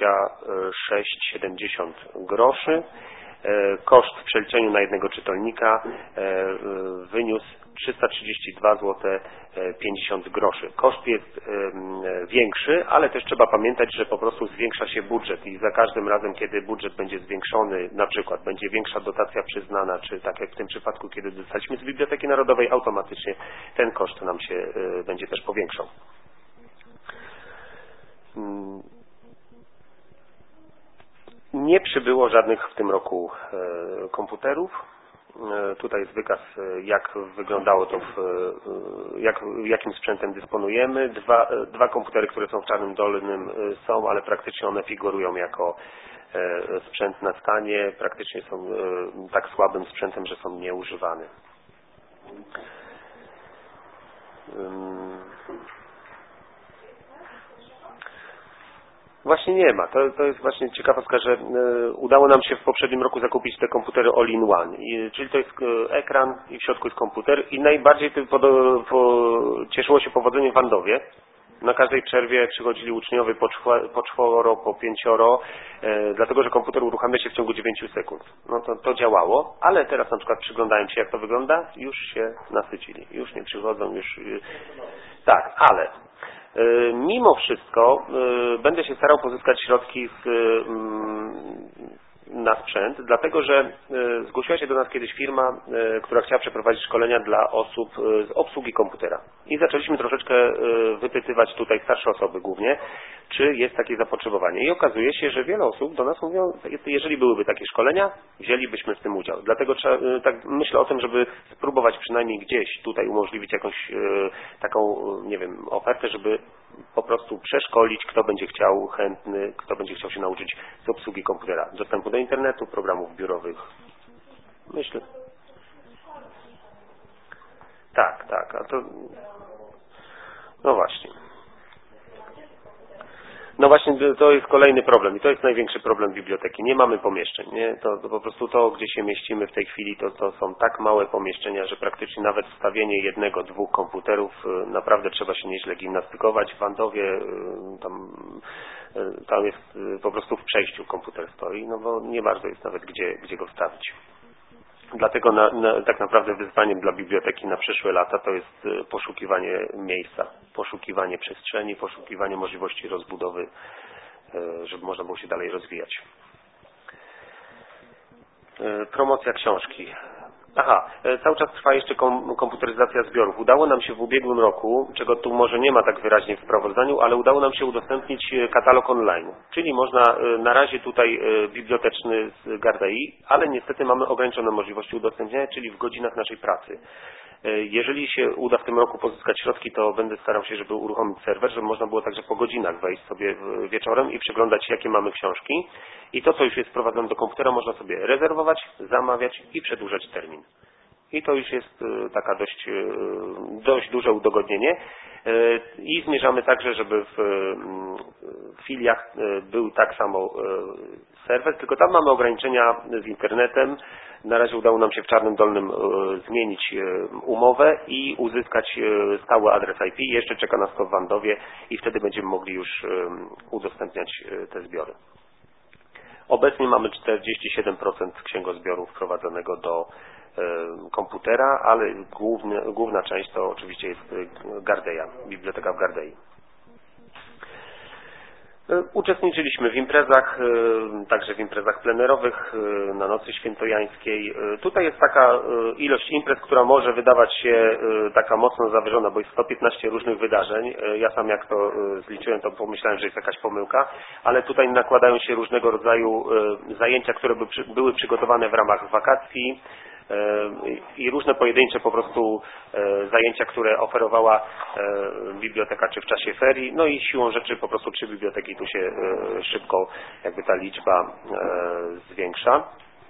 26,70 groszy. Koszt w przeliczeniu na jednego czytelnika wyniósł 332 zł 50 groszy. Koszt jest większy, ale też trzeba pamiętać, że po prostu zwiększa się budżet i za każdym razem, kiedy budżet będzie zwiększony, na przykład będzie większa dotacja przyznana, czy tak jak w tym przypadku, kiedy dostaliśmy z Biblioteki Narodowej, automatycznie ten koszt nam się będzie też powiększał. Nie przybyło żadnych w tym roku komputerów. Tutaj jest wykaz, jak wyglądało to, jakim sprzętem dysponujemy. Dwa komputery, które są w Czarnym Dolnym są, ale praktycznie one figurują jako sprzęt na stanie. Praktycznie są tak słabym sprzętem, że są nieużywane. Właśnie nie ma. To jest właśnie ciekawostka, że udało nam się w poprzednim roku zakupić te komputery all-in-one. Czyli to jest ekran i w środku jest komputer. I najbardziej cieszyło się powodzeniem w Wandowie, Na każdej przerwie przychodzili uczniowie po 4, po 5, dlatego że komputer uruchamia się w ciągu 9 sekund. No to działało, ale teraz na przykład przyglądając się jak to wygląda, już się nasycili, już nie przychodzą, już... Tak, ale mimo wszystko będę się starał pozyskać środki na sprzęt, dlatego że zgłosiła się do nas kiedyś firma, która chciała przeprowadzić szkolenia dla osób z obsługi komputera. I zaczęliśmy troszeczkę wypytywać tutaj starsze osoby głównie, czy jest takie zapotrzebowanie. I okazuje się, że wiele osób do nas mówią, jeżeli byłyby takie szkolenia, wzięlibyśmy w tym udział. Dlatego tak myślę o tym, żeby spróbować przynajmniej gdzieś tutaj umożliwić jakąś taką, nie wiem, ofertę, żeby po prostu przeszkolić, kto będzie chciał, chętny, kto będzie chciał się nauczyć z obsługi komputera, dostępu do internetu, programów biurowych. Myślę. Tak, a to... No właśnie. No właśnie, to jest kolejny problem i to jest największy problem biblioteki. Nie mamy pomieszczeń, nie? To po prostu to, gdzie się mieścimy w tej chwili, to są tak małe pomieszczenia, że praktycznie nawet wstawienie 1, 2 komputerów naprawdę trzeba się nieźle gimnastykować. W Wandowie tam jest po prostu w przejściu komputer stoi, no bo nie bardzo jest nawet gdzie go wstawić. Dlatego tak naprawdę wyzwaniem dla biblioteki na przyszłe lata to jest poszukiwanie miejsca, poszukiwanie przestrzeni, poszukiwanie możliwości rozbudowy, żeby można było się dalej rozwijać. Promocja książki. Cały czas trwa jeszcze komputeryzacja zbiorów. Udało nam się w ubiegłym roku, czego tu może nie ma tak wyraźnie w sprawozdaniu, ale udało nam się udostępnić katalog online. Czyli można na razie tutaj biblioteczny z Gardei, ale niestety mamy ograniczone możliwości udostępniania, czyli w godzinach naszej pracy. Jeżeli się uda w tym roku pozyskać środki, to będę starał się, żeby uruchomić serwer, żeby można było także po godzinach wejść sobie wieczorem i przeglądać, jakie mamy książki. I to, co już jest wprowadzone do komputera, można sobie rezerwować, zamawiać i przedłużać termin. I to już jest taka dość duże udogodnienie. I zmierzamy także, żeby w filiach był tak samo serwer, tylko tam mamy ograniczenia z internetem. Na razie udało nam się w Czarnym Dolnym zmienić umowę i uzyskać stały adres IP. Jeszcze czeka nas to w Wandowie i wtedy będziemy mogli już udostępniać te zbiory. Obecnie mamy 47% księgozbioru wprowadzonego do komputera, ale główna część to oczywiście jest Gardeja, biblioteka w Gardei. Uczestniczyliśmy w imprezach, także w imprezach plenerowych, na Nocy Świętojańskiej. Tutaj jest taka ilość imprez, która może wydawać się taka mocno zawyżona, bo jest 115 różnych wydarzeń. Ja sam jak to zliczyłem, to pomyślałem, że jest jakaś pomyłka, ale tutaj nakładają się różnego rodzaju zajęcia, które były przygotowane w ramach wakacji, i różne pojedyncze po prostu zajęcia, które oferowała biblioteka czy w czasie ferii, no i siłą rzeczy po prostu 3 biblioteki tu się szybko jakby ta liczba zwiększa.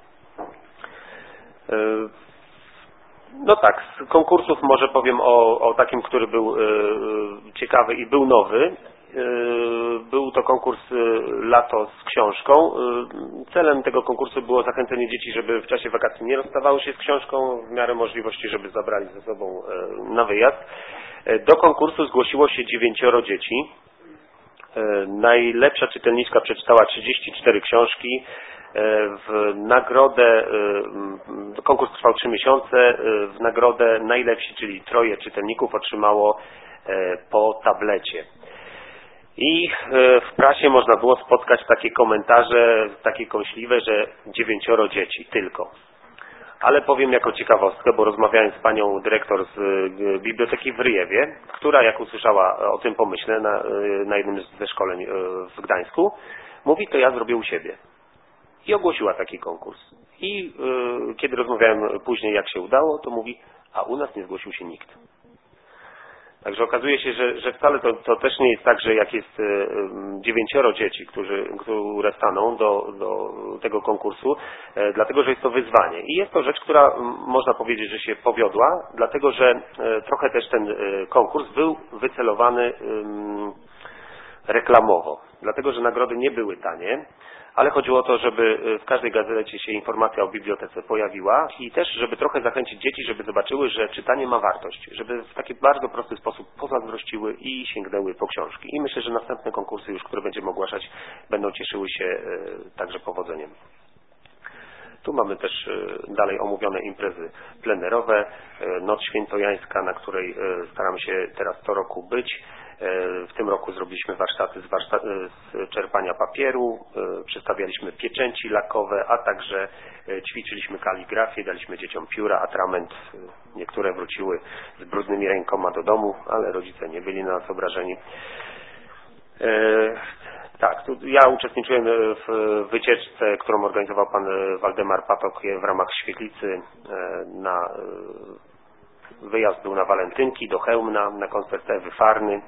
No tak, z konkursów może powiem o takim, który był ciekawy i był nowy. Był to konkurs Lato z książką. Celem tego konkursu było zachęcenie dzieci, żeby w czasie wakacji nie rozstawały się z książką, w miarę możliwości, żeby zabrali ze sobą na wyjazd. Do konkursu zgłosiło się 9 dzieci. Najlepsza czytelniczka przeczytała 34 książki. W nagrodę, konkurs trwał 3 miesiące, w nagrodę najlepsi, czyli 3 czytelników otrzymało po tablecie. I w prasie można było spotkać takie komentarze, takie kąśliwe, że 9 dzieci tylko. Ale powiem jako ciekawostkę, bo rozmawiałem z panią dyrektor z biblioteki w Ryjewie, która jak usłyszała o tym pomyśle na jednym ze szkoleń w Gdańsku, mówi, to ja zrobię u siebie. I ogłosiła taki konkurs. I kiedy rozmawiałem później, jak się udało, to mówi, a u nas nie zgłosił się nikt. Także okazuje się, że wcale to też nie jest tak, że jak jest 9 dzieci, które staną do tego konkursu, dlatego że jest to wyzwanie. I jest to rzecz, która można powiedzieć, że się powiodła, dlatego że trochę też ten konkurs był wycelowany reklamowo. Dlatego że nagrody nie były tanie. ale chodziło o to, żeby w każdej gazecie się informacja o bibliotece pojawiła i też, żeby trochę zachęcić dzieci, żeby zobaczyły, że czytanie ma wartość, żeby w taki bardzo prosty sposób pozazdrościły i sięgnęły po książki. I myślę, że następne konkursy już, które będziemy ogłaszać, będą cieszyły się także powodzeniem. Tu mamy też dalej omówione imprezy plenerowe, Noc Świętojańska, na której staramy się teraz co roku być. W tym roku zrobiliśmy warsztaty z czerpania papieru, przedstawialiśmy pieczęci lakowe, a także ćwiczyliśmy kaligrafię, daliśmy dzieciom pióra, atrament. Niektóre wróciły z brudnymi rękoma do domu, ale rodzice nie byli na nas obrażeni. Tak, ja uczestniczyłem w wycieczce, którą organizował pan Waldemar Patok w ramach Świetlicy. Wyjazd był na walentynki do Chełmna, na koncert Ewy Farny.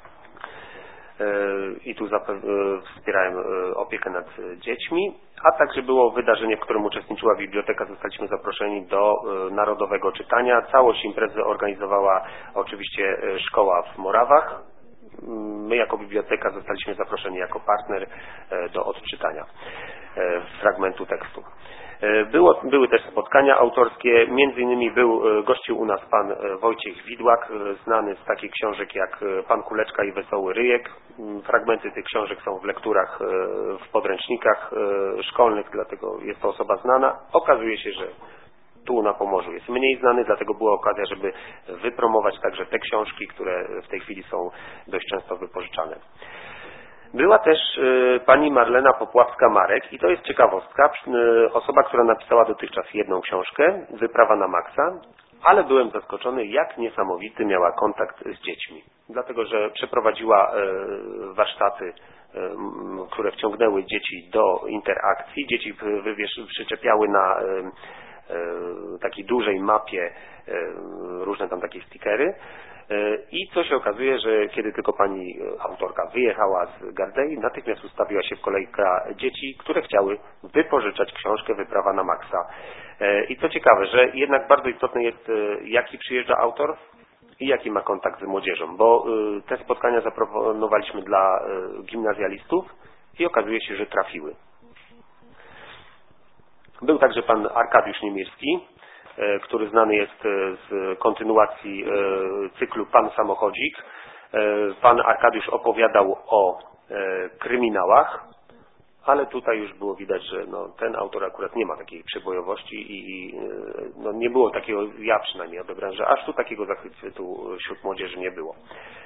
I tu wspierałem opiekę nad dziećmi, a także było wydarzenie, w którym uczestniczyła biblioteka. Zostaliśmy zaproszeni do Narodowego Czytania. Całość imprezy organizowała oczywiście szkoła w Morawach. My jako biblioteka zostaliśmy zaproszeni jako partner do odczytania fragmentu tekstu. Były też spotkania autorskie, między innymi gościł u nas pan Wojciech Widłak, znany z takich książek jak Pan Kuleczka i Wesoły Ryjek. Fragmenty tych książek są w lekturach, w podręcznikach szkolnych, dlatego jest to osoba znana. Okazuje się, że tu na Pomorzu jest mniej znany, dlatego była okazja, żeby wypromować także te książki, które w tej chwili są dość często wypożyczane. Była też pani Marlena Popławska-Marek i to jest ciekawostka, osoba, która napisała dotychczas jedną książkę, Wyprawa na Maksa, ale byłem zaskoczony, jak niesamowity miała kontakt z dziećmi. Dlatego, że przeprowadziła warsztaty, które wciągnęły dzieci do interakcji. Dzieci przyczepiały na takiej dużej mapie różne tam takie stickery. I co się okazuje, że kiedy tylko pani autorka wyjechała z Gardei, natychmiast ustawiła się w kolejka dzieci, które chciały wypożyczać książkę Wyprawa na Maksa. I co ciekawe, że jednak bardzo istotne jest, jaki przyjeżdża autor i jaki ma kontakt z młodzieżą, bo te spotkania zaproponowaliśmy dla gimnazjalistów i okazuje się, że trafiły. Był także pan Arkadiusz Niemirski, który znany jest z kontynuacji cyklu Pan Samochodzik. Pan Arkadiusz opowiadał o kryminałach, ale tutaj już było widać, że ten autor akurat nie ma takiej przebojowości i nie było takiego, ja przynajmniej odebrałem, że aż tu takiego zachwytu wśród młodzieży nie było.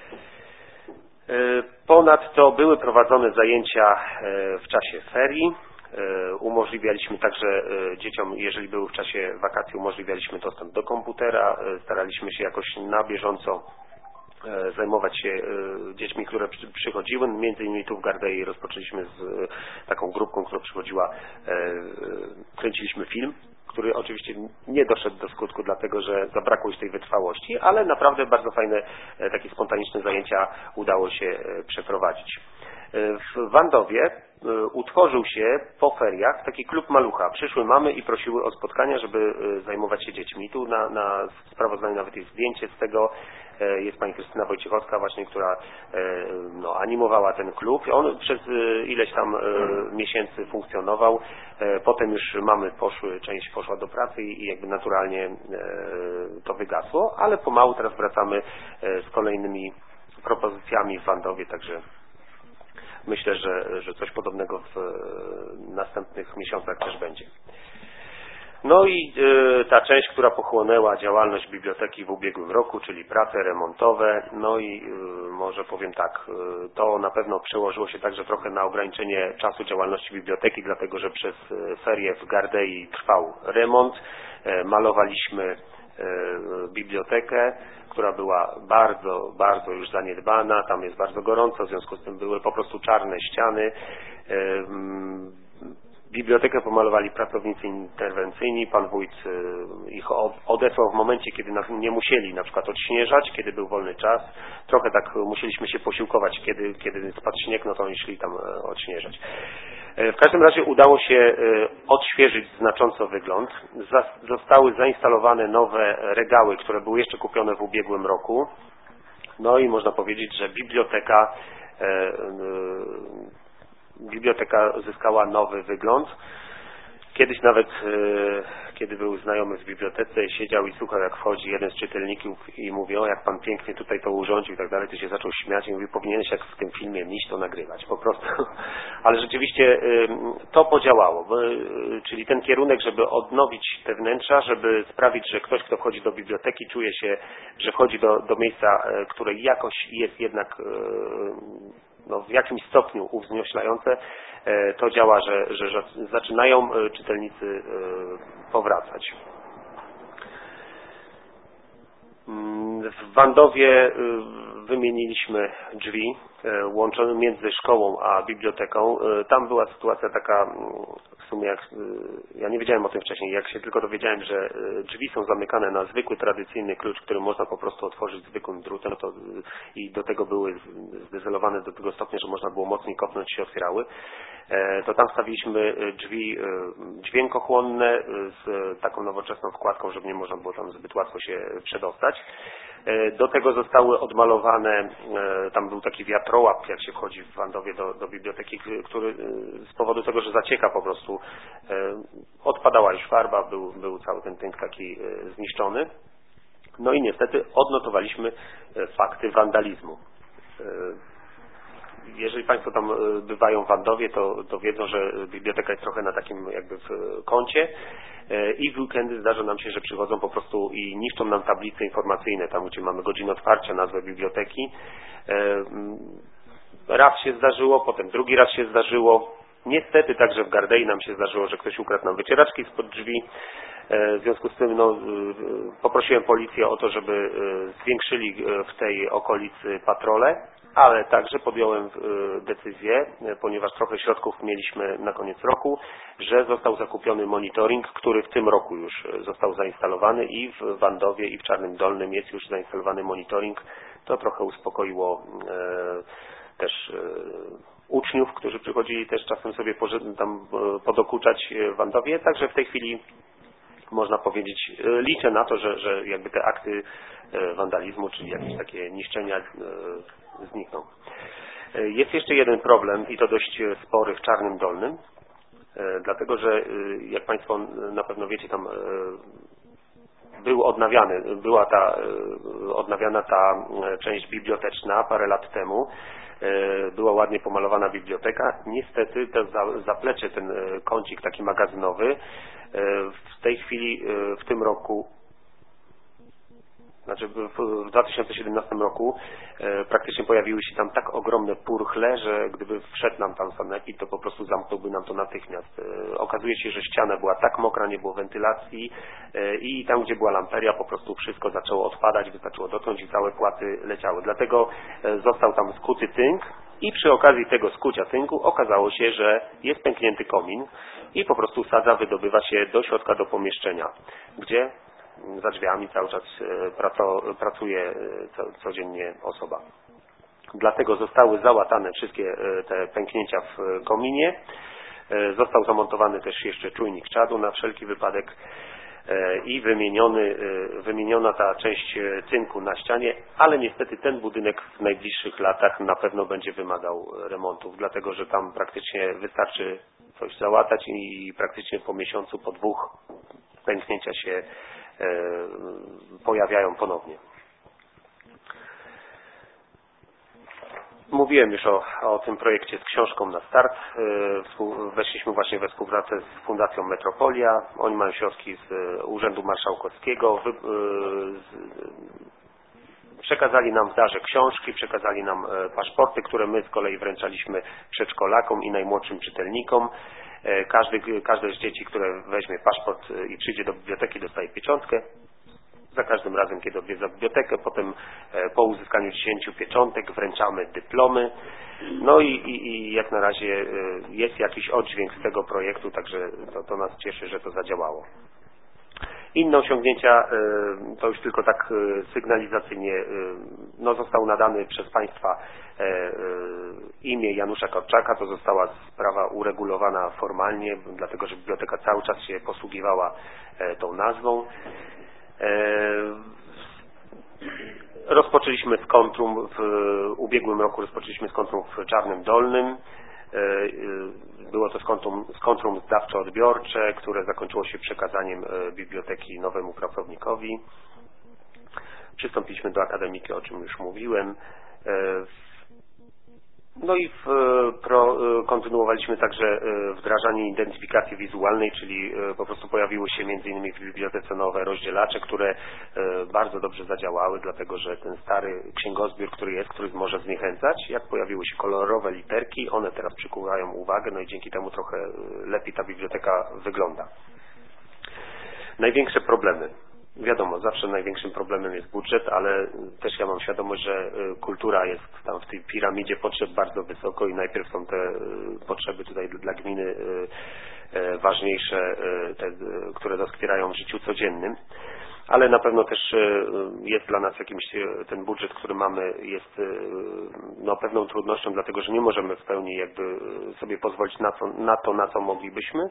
Ponadto były prowadzone zajęcia w czasie ferii. Umożliwialiśmy także dzieciom, jeżeli były w czasie wakacji, umożliwialiśmy dostęp do komputera, staraliśmy się jakoś na bieżąco zajmować się dziećmi, które przychodziły. Między innymi tu w Gardei rozpoczęliśmy z taką grupką, która przychodziła, kręciliśmy film, który oczywiście nie doszedł do skutku, dlatego że zabrakło już tej wytrwałości, ale naprawdę bardzo fajne, takie spontaniczne zajęcia udało się przeprowadzić. W Wandowie utworzył się po feriach taki klub Malucha. Przyszły mamy i prosiły o spotkania, żeby zajmować się dziećmi. Tu na sprawozdaniu nawet jest zdjęcie z tego. Jest pani Krystyna Wojciechowska właśnie, która animowała ten klub. On przez ileś tam miesięcy funkcjonował. Potem już mamy część poszła do pracy i jakby naturalnie to wygasło, ale pomału teraz wracamy z kolejnymi propozycjami w Wandowie, także myślę, że coś podobnego w następnych miesiącach też będzie. No i ta część, która pochłonęła działalność biblioteki w ubiegłym roku, czyli prace remontowe, no i może powiem tak, to na pewno przełożyło się także trochę na ograniczenie czasu działalności biblioteki, dlatego że przez ferie w Gardei trwał remont, malowaliśmy bibliotekę, która była bardzo, bardzo już zaniedbana, tam jest bardzo gorąco, w związku z tym były po prostu czarne ściany. Bibliotekę pomalowali pracownicy interwencyjni, pan wójt ich odesłał w momencie, kiedy nie musieli na przykład odśnieżać, kiedy był wolny czas. Trochę tak musieliśmy się posiłkować, kiedy spadł śnieg, no to oni szli tam odśnieżać. W każdym razie udało się odświeżyć znacząco wygląd. Zostały zainstalowane nowe regały, które były jeszcze kupione w ubiegłym roku. No i można powiedzieć, że biblioteka Biblioteka zyskała nowy wygląd. Kiedyś nawet, kiedy był znajomy w bibliotece, siedział i słuchał, jak wchodzi jeden z czytelników i mówi: o, jak pan pięknie tutaj to urządził i tak dalej, to się zaczął śmiać i mówi: powinieneś jak w tym filmie Miś to nagrywać, po prostu. Ale rzeczywiście to podziałało, czyli ten kierunek, żeby odnowić te wnętrza, żeby sprawić, że ktoś, kto wchodzi do biblioteki, czuje się, że wchodzi do miejsca, które jakoś jest jednak w jakimś stopniu uwznioślające, to działa, że zaczynają czytelnicy powracać. W Wandowie wymieniliśmy drzwi łączone między szkołą a biblioteką. Tam była sytuacja taka, w sumie ja nie wiedziałem o tym wcześniej, jak się tylko dowiedziałem, że drzwi są zamykane na zwykły, tradycyjny klucz, który można po prostu otworzyć zwykłym drutem, i do tego były zdezelowane do tego stopnia, że można było mocniej kopnąć, się otwierały. To tam stawiliśmy drzwi dźwiękochłonne z taką nowoczesną wkładką, żeby nie można było tam zbyt łatwo się przedostać. Do tego zostały odmalowane, tam był taki wiatrołap, jak się wchodzi w Wandowie do biblioteki, który z powodu tego, że zacieka po prostu, odpadała już farba, był cały ten tynk taki zniszczony. No i niestety odnotowaliśmy fakty wandalizmu. Jeżeli Państwo tam bywają w Wandowie, to wiedzą, że biblioteka jest trochę na takim jakby w kącie i w weekendy zdarza nam się, że przychodzą po prostu i niszczą nam tablice informacyjne, tam gdzie mamy godzinę otwarcia, nazwę biblioteki. Raz się zdarzyło, potem drugi raz się zdarzyło. Niestety także w Gardei nam się zdarzyło, że ktoś ukradł nam wycieraczki spod drzwi. W związku z tym poprosiłem policję o to, żeby zwiększyli w tej okolicy patrole, ale także podjąłem decyzję, ponieważ trochę środków mieliśmy na koniec roku, że został zakupiony monitoring, który w tym roku już został zainstalowany i w Wandowie, i w Czarnym Dolnym jest już zainstalowany monitoring. To trochę uspokoiło też uczniów, którzy przychodzili też czasem sobie tam podokuczać w Wandowie. Także w tej chwili można powiedzieć, liczę na to, że jakby te akty wandalizmu, czyli jakieś takie niszczenia znikną. Jest jeszcze jeden problem i to dość spory w Czarnym Dolnym, dlatego że jak Państwo na pewno wiecie, tam była odnawiana ta część biblioteczna parę lat temu. Była ładnie pomalowana biblioteka. Niestety to zaplecze, ten kącik taki magazynowy, w tej chwili, w tym roku, znaczy w 2017 roku praktycznie pojawiły się tam tak ogromne purchle, że gdyby wszedł nam tam sanepid, to po prostu zamknąłby nam to natychmiast. Okazuje się, że ściana była tak mokra, nie było wentylacji i tam, gdzie była lamperia, po prostu wszystko zaczęło odpadać, wystarczyło dotknąć i całe płaty leciały. Dlatego został tam skuty tynk i przy okazji tego skucia tynku okazało się, że jest pęknięty komin i po prostu sadza wydobywa się do środka, do pomieszczenia, gdzie za drzwiami cały czas pracuje codziennie osoba. Dlatego zostały załatane wszystkie te pęknięcia w kominie. Został zamontowany też jeszcze czujnik czadu na wszelki wypadek i wymieniona ta część tynku na ścianie, ale niestety ten budynek w najbliższych latach na pewno będzie wymagał remontów, dlatego że tam praktycznie wystarczy coś załatać i praktycznie po miesiącu, po dwóch pęknięcia się pojawiają ponownie. Mówiłem już o tym projekcie z książką na start. Weszliśmy właśnie we współpracę z Fundacją Metropolia. Oni mają środki z Urzędu Marszałkowskiego. Przekazali nam w darze książki, przekazali nam paszporty, które my z kolei wręczaliśmy przedszkolakom i najmłodszym czytelnikom. Każde z dzieci, które weźmie paszport i przyjdzie do biblioteki, dostaje pieczątkę. Za każdym razem, kiedy odwiedza bibliotekę, potem po uzyskaniu 10 pieczątek wręczamy dyplomy. No i jak na razie jest jakiś oddźwięk z tego projektu, także to nas cieszy, że to zadziałało. Inne osiągnięcia, to już tylko tak sygnalizacyjnie, został nadany przez Państwa imię Janusza Korczaka. To została sprawa uregulowana formalnie, dlatego że biblioteka cały czas się posługiwała tą nazwą. Rozpoczęliśmy z Kontrum w ubiegłym roku, w Czarnym Dolnym. Było to skontrum zdawczo-odbiorcze, które zakończyło się przekazaniem biblioteki nowemu pracownikowi. Przystąpiliśmy do akademiki, o czym już mówiłem. No i kontynuowaliśmy także wdrażanie identyfikacji wizualnej, czyli po prostu pojawiły się m.in. w bibliotece nowe rozdzielacze, które bardzo dobrze zadziałały, dlatego że ten stary księgozbiór, który może zniechęcać, jak pojawiły się kolorowe literki, one teraz przykuwają uwagę, no i dzięki temu trochę lepiej ta biblioteka wygląda. Największe problemy. Wiadomo, zawsze największym problemem jest budżet, ale też ja mam świadomość, że kultura jest tam w tej piramidzie potrzeb bardzo wysoko i najpierw są te potrzeby tutaj dla gminy ważniejsze, te, które doskwierają w życiu codziennym. Ale na pewno też jest dla nas ten budżet, który mamy, jest pewną trudnością, dlatego że nie możemy w pełni jakby sobie pozwolić na co moglibyśmy.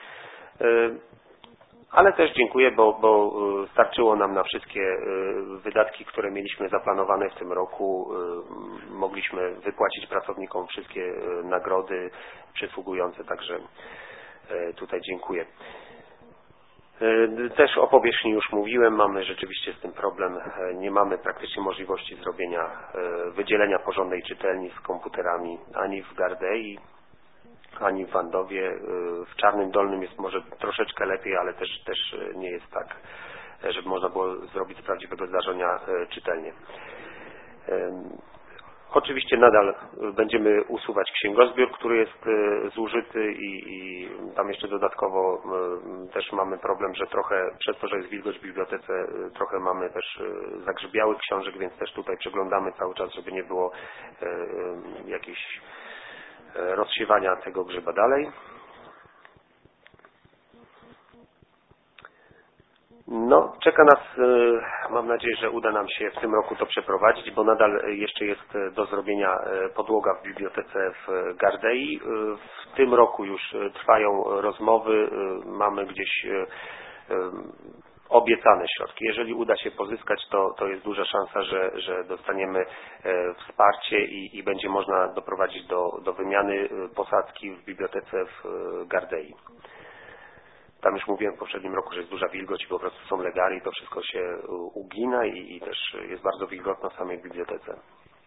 Ale też dziękuję, bo starczyło nam na wszystkie wydatki, które mieliśmy zaplanowane w tym roku. Mogliśmy wypłacić pracownikom wszystkie nagrody przysługujące, także tutaj dziękuję. Też o powierzchni już mówiłem, mamy rzeczywiście z tym problem. Nie mamy praktycznie możliwości wydzielenia porządnej czytelni z komputerami ani w Gardei, ani w Wandowie. W Czarnym Dolnym jest może troszeczkę lepiej, ale też nie jest tak, żeby można było zrobić z prawdziwego zdarzenia czytelnię. Oczywiście nadal będziemy usuwać księgozbiór, który jest zużyty i tam jeszcze dodatkowo też mamy problem, że trochę przez to, że jest wilgoć w bibliotece, trochę mamy też zagrzybiałych książek, więc też tutaj przeglądamy cały czas, żeby nie było jakichś rozsiewania tego grzyba dalej. No, czeka nas, mam nadzieję, że uda nam się w tym roku to przeprowadzić, bo nadal jeszcze jest do zrobienia podłoga w bibliotece w Gardei. W tym roku już trwają rozmowy, mamy gdzieś obiecane środki. Jeżeli uda się pozyskać, to jest duża szansa, że dostaniemy wsparcie i będzie można doprowadzić do wymiany posadzki w bibliotece w Gardei. Tam już mówiłem w poprzednim roku, że jest duża wilgoć i po prostu są legary i to wszystko się ugina i też jest bardzo wilgotno w samej bibliotece.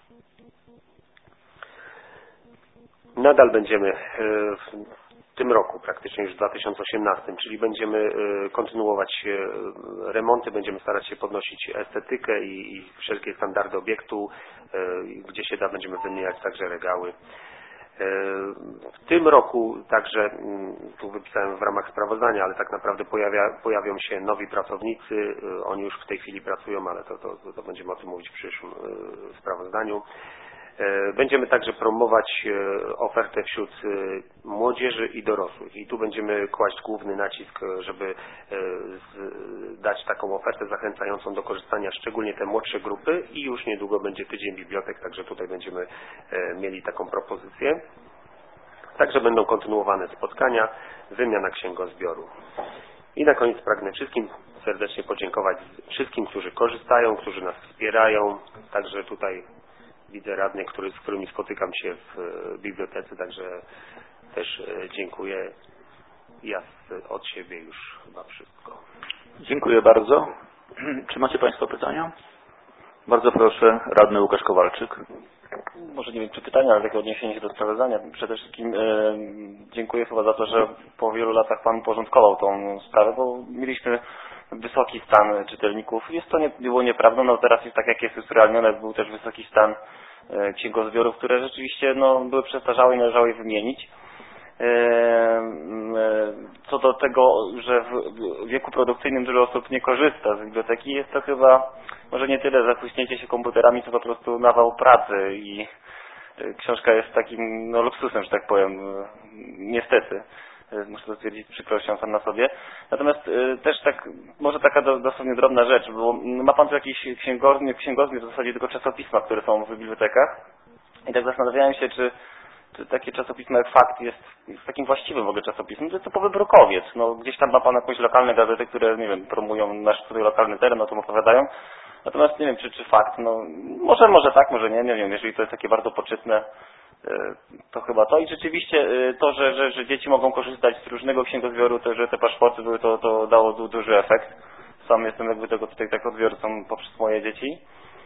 Nadal będziemy w tym roku, praktycznie już w 2018, czyli będziemy kontynuować remonty, będziemy starać się podnosić estetykę i wszelkie standardy obiektu, gdzie się da, będziemy wymieniać także regały. W tym roku także, tu wypisałem w ramach sprawozdania, ale tak naprawdę pojawią się nowi pracownicy, oni już w tej chwili pracują, ale to będziemy o tym mówić w przyszłym sprawozdaniu. Będziemy także promować ofertę wśród młodzieży i dorosłych i tu będziemy kłaść główny nacisk, żeby dać taką ofertę zachęcającą do korzystania, szczególnie te młodsze grupy i już niedługo będzie tydzień bibliotek, także tutaj będziemy mieli taką propozycję. Także będą kontynuowane spotkania, wymiana księgozbioru. I na koniec pragnę wszystkim serdecznie podziękować wszystkim, którzy korzystają, którzy nas wspierają, także tutaj widzę radnych, z którymi spotykam się w bibliotece, także też dziękuję. Ja od siebie już chyba wszystko. Dziękuję bardzo. Czy macie Państwo pytania? Bardzo proszę, radny Łukasz Kowalczyk. Może nie wiem, czy pytania, ale takie odniesienie się do sprawozdania. Przede wszystkim dziękuję chyba za to, że po wielu latach Pan uporządkował tą sprawę, bo mieliśmy wysoki stan czytelników. Jest to nie było nieprawdą, no teraz jest tak, jak jest urealnione, był też wysoki stan księgozbiorów, które rzeczywiście były przestarzałe i należało je wymienić. Co do tego, że w wieku produkcyjnym dużo osób nie korzysta z biblioteki, jest to chyba może nie tyle zachłyśnięcie się komputerami, co po prostu nawał pracy i książka jest takim luksusem, że tak powiem, niestety. Muszę to stwierdzić z przykrością sam na sobie. Natomiast też tak, może taka dosłownie drobna rzecz, bo ma Pan tu jakiś księgozbiór, w zasadzie tylko czasopisma, które są w bibliotekach i tak zastanawiałem się, czy takie czasopismo jak Fakt jest takim właściwym w ogóle czasopismem. To jest typowy brukowiec. Gdzieś tam ma Pan jakieś lokalne gazety, które, nie wiem, promują nasz tutaj lokalny teren, o tym opowiadają. Natomiast nie wiem, czy Fakt, może tak, może nie wiem, jeżeli to jest takie bardzo poczytne To chyba to. I rzeczywiście to, że dzieci mogą korzystać z różnego księgozbioru, to, że te paszporty były, to dało duży efekt. Sam jestem jakby tego tutaj tak odbiorcą poprzez moje dzieci.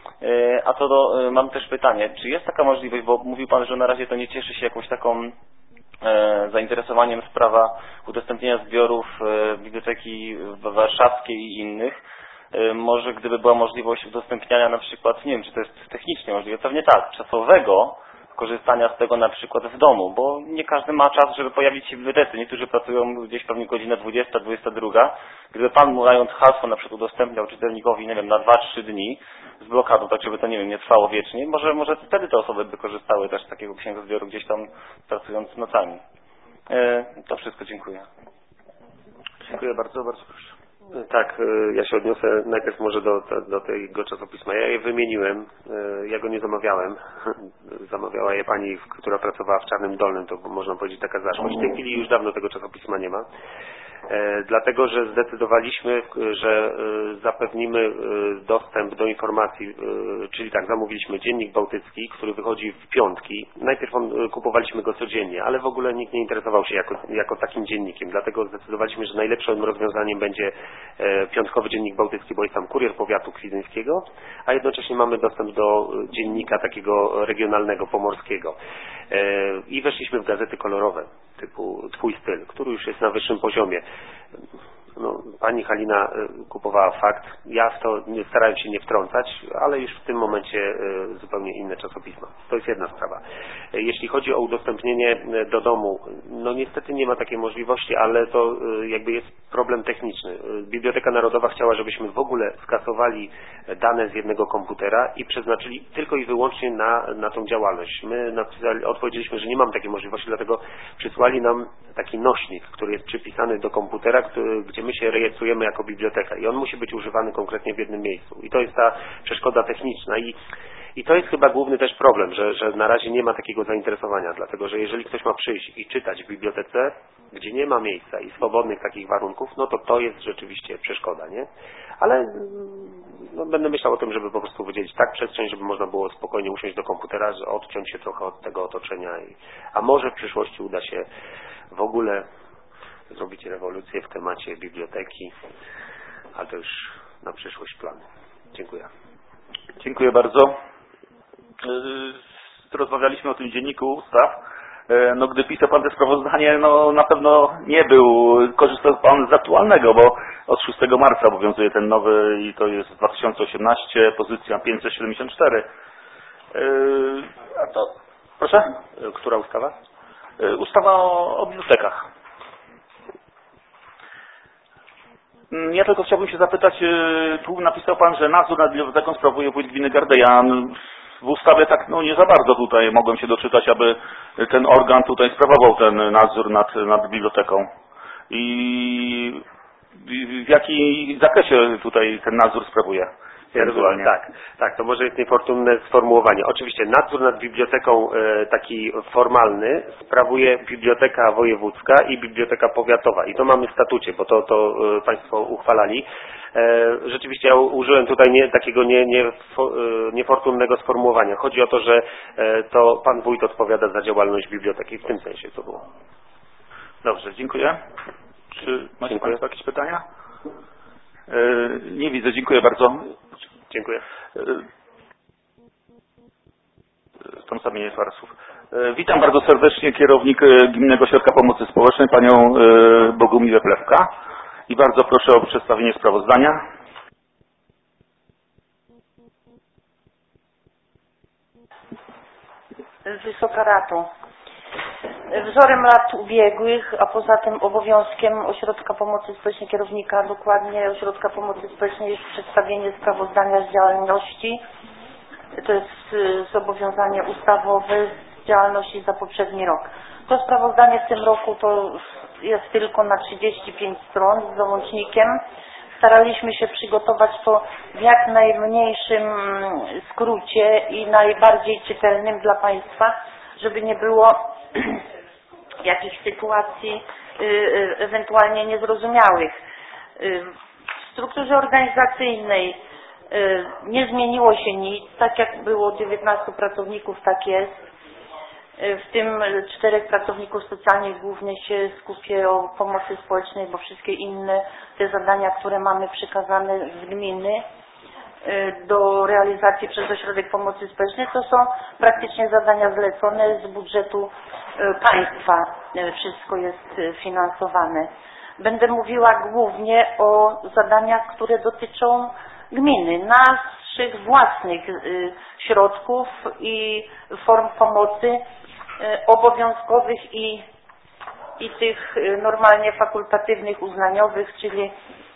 A to mam też pytanie, czy jest taka możliwość, bo mówił Pan, że na razie to nie cieszy się jakąś taką zainteresowaniem sprawa udostępnienia zbiorów Biblioteki Warszawskiej i innych. Może gdyby była możliwość udostępniania na przykład, nie wiem, czy to jest technicznie możliwe, pewnie tak, czasowego korzystania z tego na przykład w domu, bo nie każdy ma czas, żeby pojawić się w bibliotece. Niektórzy pracują gdzieś pewnie godzinę 20, 22. Gdyby Pan, mając hasło, na przykład udostępniał czytelnikowi, nie wiem, na 2-3 dni z blokadą, tak żeby to, nie wiem, nie trwało wiecznie, może wtedy te osoby by korzystały też z takiego księgozbioru gdzieś tam pracując nocami. To wszystko, dziękuję. Dziękuję bardzo, bardzo proszę. Tak, ja się odniosę najpierw może do tego czasopisma. Ja je wymieniłem, ja go nie zamawiałem. Zamawiała je pani, która pracowała w Czarnym Dolnym, to można powiedzieć taka zaszłość. W tej chwili już dawno tego czasopisma nie ma. Dlatego, że zdecydowaliśmy, że zapewnimy dostęp do informacji, czyli tak, zamówiliśmy Dziennik Bałtycki, który wychodzi w piątki. Najpierw kupowaliśmy go codziennie, ale w ogóle nikt nie interesował się jako takim dziennikiem. Dlatego zdecydowaliśmy, że najlepszym rozwiązaniem będzie piątkowy Dziennik Bałtycki, bo jest tam Kurier Powiatu Kwidzyńskiego, a jednocześnie mamy dostęp do dziennika takiego regionalnego, pomorskiego. I weszliśmy w gazety kolorowe, typu Twój styl, który już jest na wyższym poziomie. No, pani Halina kupowała Fakt. Ja w to starałem się nie wtrącać, ale już w tym momencie zupełnie inne czasopisma. To jest jedna sprawa. Jeśli chodzi o udostępnienie do domu, no niestety nie ma takiej możliwości, ale to jakby jest problem techniczny. Biblioteka Narodowa chciała, żebyśmy w ogóle skasowali dane z jednego komputera i przeznaczyli tylko i wyłącznie na tą działalność. My odpowiedzieliśmy, że nie mamy takiej możliwości, dlatego przysłali nam taki nośnik, który jest przypisany do komputera, gdzie my się rejestrujemy jako biblioteka i on musi być używany konkretnie w jednym miejscu. I to jest ta przeszkoda techniczna i to jest chyba główny też problem, że na razie nie ma takiego zainteresowania, dlatego że jeżeli ktoś ma przyjść i czytać w bibliotece, gdzie nie ma miejsca i swobodnych takich warunków, no to jest rzeczywiście przeszkoda, nie? Ale no, będę myślał o tym, żeby po prostu wydzielić tak przestrzeń, żeby można było spokojnie usiąść do komputera, odciąć się trochę od tego otoczenia, a może w przyszłości uda się w ogóle zrobić rewolucję w temacie biblioteki, ale to już na przyszłość plany. Dziękuję. Dziękuję bardzo. Rozmawialiśmy o tym dzienniku ustaw. No, gdy pisał Pan te sprawozdanie, no na pewno nie korzystał Pan z aktualnego, bo od 6 marca obowiązuje ten nowy i to jest 2018, pozycja 574. A to, proszę? Która ustawa? Ustawa o bibliotekach. Ja tylko chciałbym się zapytać, tu napisał Pan, że nadzór nad biblioteką sprawuje wójt gminy Gardeja. W ustawie tak nie za bardzo tutaj mogłem się doczytać, aby ten organ tutaj sprawował ten nadzór nad biblioteką. I w jakim zakresie tutaj ten nadzór sprawuje? Ja rozumiem, tak, to może jest niefortunne sformułowanie. Oczywiście nadzór nad biblioteką taki formalny sprawuje Biblioteka Wojewódzka i Biblioteka Powiatowa. I to mamy w statucie, bo to Państwo uchwalali. Rzeczywiście ja użyłem tutaj takiego niefortunnego sformułowania. Chodzi o to, że to Pan Wójt odpowiada za działalność biblioteki. W tym sensie to było. Dobrze, dziękuję. Czy macie Państwo jakieś pytania? Nie widzę, dziękuję bardzo. Dziękuję. Tam sami jest parę słów. Witam bardzo serdecznie kierownik Gminnego Ośrodka Pomocy Społecznej, panią Bogumiłę Plewka i bardzo proszę o przedstawienie sprawozdania. Wysoka Rato. Wzorem lat ubiegłych, a poza tym obowiązkiem Ośrodka Pomocy Społecznej, kierownika dokładnie Ośrodka Pomocy Społecznej jest przedstawienie sprawozdania z działalności. To jest zobowiązanie ustawowe z działalności za poprzedni rok. To sprawozdanie w tym roku to jest tylko na 35 stron z załącznikiem. Staraliśmy się przygotować to w jak najmniejszym skrócie i najbardziej czytelnym dla Państwa, żeby nie było jakichś sytuacji ewentualnie niezrozumiałych. W strukturze organizacyjnej nie zmieniło się nic, tak jak było 19 pracowników, tak jest. W tym 4 pracowników socjalnych głównie się skupię o pomocy społecznej, bo wszystkie inne te zadania, które mamy przekazane z gminy do realizacji przez Ośrodek Pomocy Społecznej, to są praktycznie zadania zlecone z budżetu państwa. Wszystko jest finansowane. Będę mówiła głównie o zadaniach, które dotyczą gminy, naszych własnych środków i form pomocy obowiązkowych i tych normalnie fakultatywnych, uznaniowych, czyli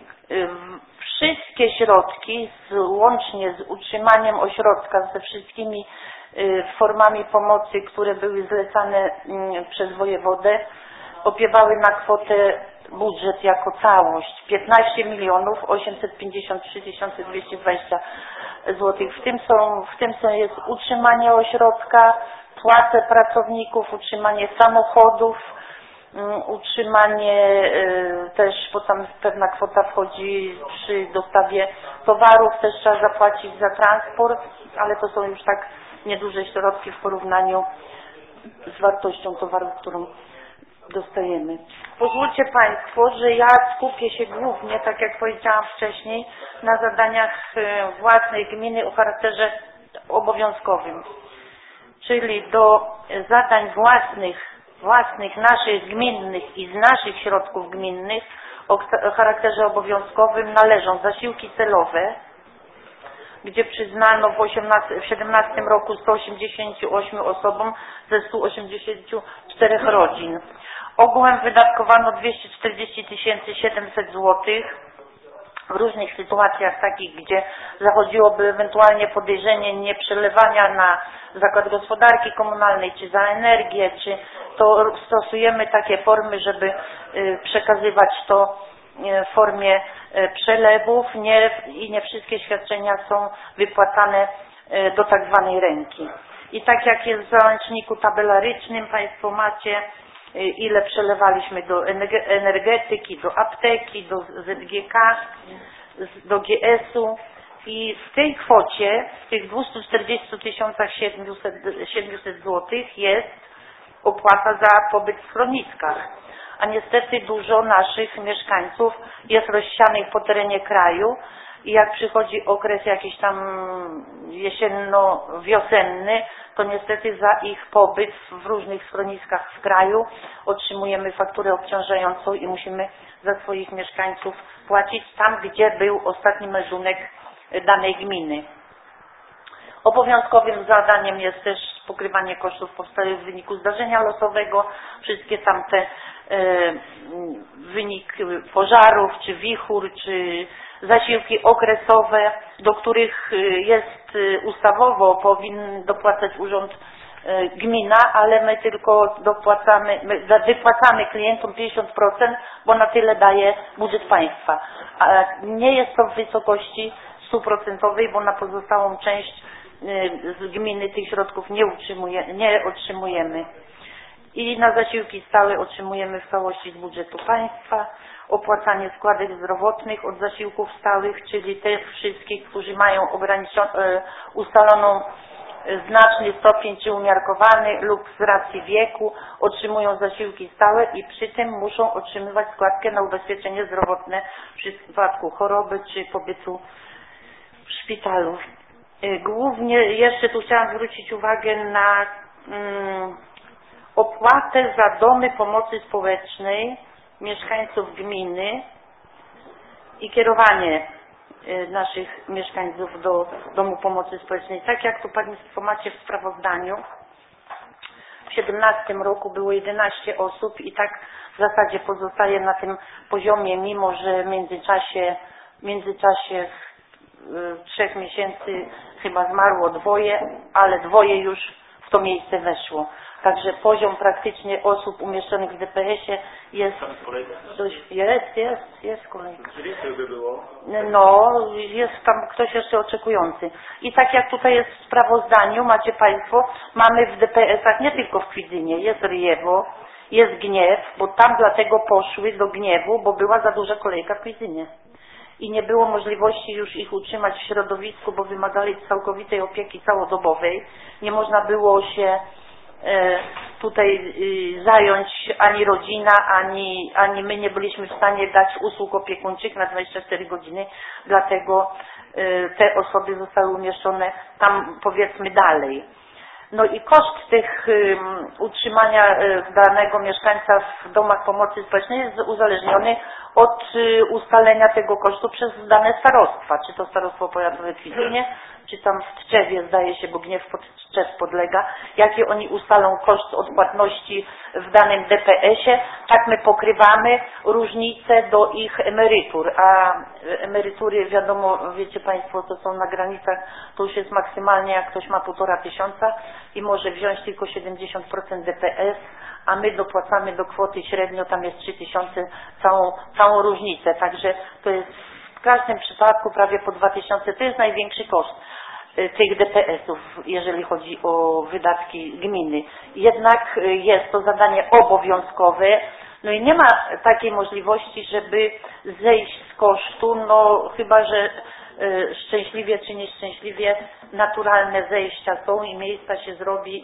wszystkie środki łącznie z utrzymaniem ośrodka, ze wszystkimi formami pomocy, które były zlecane przez wojewodę, opiewały na kwotę budżet jako całość 15 853 220 zł. W tym są jest utrzymanie ośrodka, płace pracowników, utrzymanie samochodów, utrzymanie też, bo tam pewna kwota wchodzi przy dostawie towarów, też trzeba zapłacić za transport, ale to są już tak nieduże środki w porównaniu z wartością towarów, którą dostajemy. Pozwólcie Państwo, że ja skupię się głównie, tak jak powiedziałam wcześniej, na zadaniach własnej gminy o charakterze obowiązkowym, czyli do zadań własnych naszych gminnych i z naszych środków gminnych o charakterze obowiązkowym należą zasiłki celowe, gdzie przyznano w 2017 roku 188 osobom ze 184 rodzin. Ogółem wydatkowano 240 700 zł w różnych sytuacjach takich, gdzie zachodziłoby ewentualnie podejrzenie nieprzelewania na Zakład Gospodarki Komunalnej, czy za energię, czy to stosujemy takie formy, żeby przekazywać to w formie przelewów i nie wszystkie świadczenia są wypłacane do tak zwanej ręki. I tak jak jest w załączniku tabelarycznym, Państwo macie, ile przelewaliśmy do energetyki, do apteki, do ZGK, do GS-u i w tej kwocie, w tych 240 700 zł jest opłata za pobyt w schroniskach. A niestety dużo naszych mieszkańców jest rozsianych po terenie kraju i jak przychodzi okres jakiś tam jesienno-wiosenny, to niestety za ich pobyt w różnych schroniskach w kraju otrzymujemy fakturę obciążającą i musimy za swoich mieszkańców płacić tam, gdzie był ostatni meldunek danej gminy. Obowiązkowym zadaniem jest też pokrywanie kosztów powstałych w wyniku zdarzenia losowego, wszystkie tamte wynik pożarów, czy wichur, czy zasiłki okresowe, do których jest ustawowo powinien dopłacać urząd gmina, ale my tylko wypłacamy klientom 50%, bo na tyle daje budżet państwa. A nie jest to w wysokości 100%, bo na pozostałą część z gminy tych środków nie otrzymujemy. I na zasiłki stałe otrzymujemy w całości z budżetu państwa, opłacanie składek zdrowotnych od zasiłków stałych, czyli tych wszystkich, którzy mają ustaloną znaczny stopień czy umiarkowany lub z racji wieku otrzymują zasiłki stałe i przy tym muszą otrzymywać składkę na ubezpieczenie zdrowotne w przypadku choroby czy pobytu w szpitalu. Głównie jeszcze tu chciałam zwrócić uwagę na opłatę za domy pomocy społecznej mieszkańców gminy i kierowanie naszych mieszkańców do domu pomocy społecznej. Tak jak tu Państwo macie w sprawozdaniu, w 2017 roku było 11 osób i tak w zasadzie pozostaje na tym poziomie, mimo że w międzyczasie 3 miesięcy chyba zmarło 2, ale 2 już w to miejsce weszło. Także poziom praktycznie osób umieszczonych w DPS-ie jest dość, jest kolejka. No, jest tam ktoś jeszcze oczekujący. I tak jak tutaj jest w sprawozdaniu, macie Państwo, mamy w DPS-ach nie tylko w Kwidzynie, jest Ryjewo, jest Gniew, bo tam dlatego poszły do Gniewu, bo była za duża kolejka w Kwidzynie. I nie było możliwości już ich utrzymać w środowisku, bo wymagali całkowitej opieki całodobowej. Nie można było się tutaj zająć ani rodzina, ani my nie byliśmy w stanie dać usług opiekuńczych na 24 godziny, dlatego te osoby zostały umieszczone tam, powiedzmy, dalej. No i koszt tych utrzymania danego mieszkańca w domach pomocy społecznej jest uzależniony od ustalenia tego kosztu przez dane starostwa, czy to starostwo powiatowe w Kwidzynie, czy tam w Tczewie, zdaje się, bo Gniew pod Tczew podlega, jakie oni ustalą koszt odpłatności w danym DPS-ie, tak my pokrywamy różnice do ich emerytur, a emerytury, wiadomo, wiecie Państwo, to są na granicach, to już jest maksymalnie, jak ktoś ma 1500 i może wziąć tylko 70% DPS, a my dopłacamy do kwoty średnio, tam jest 3000, całą różnicę, także to jest w każdym przypadku prawie po 2000, to jest największy koszt tych DPS-ów, jeżeli chodzi o wydatki gminy. Jednak jest to zadanie obowiązkowe, no i nie ma takiej możliwości, żeby zejść z kosztu, no chyba że szczęśliwie czy nieszczęśliwie naturalne zejścia są i miejsca się zrobi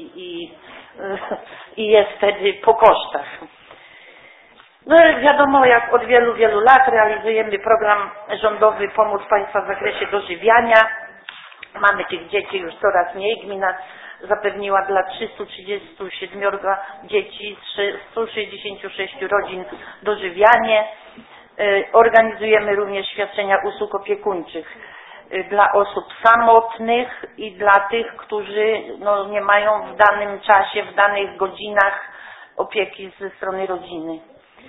i jest wtedy po kosztach. No wiadomo, jak od wielu, wielu lat realizujemy program rządowy Pomóc Państwa w zakresie dożywiania. Mamy tych dzieci już coraz mniej. Gmina zapewniła dla 337 dzieci z 166 rodzin dożywianie. Organizujemy również świadczenia usług opiekuńczych dla osób samotnych i dla tych, którzy nie mają w danym czasie, w danych godzinach opieki ze strony rodziny.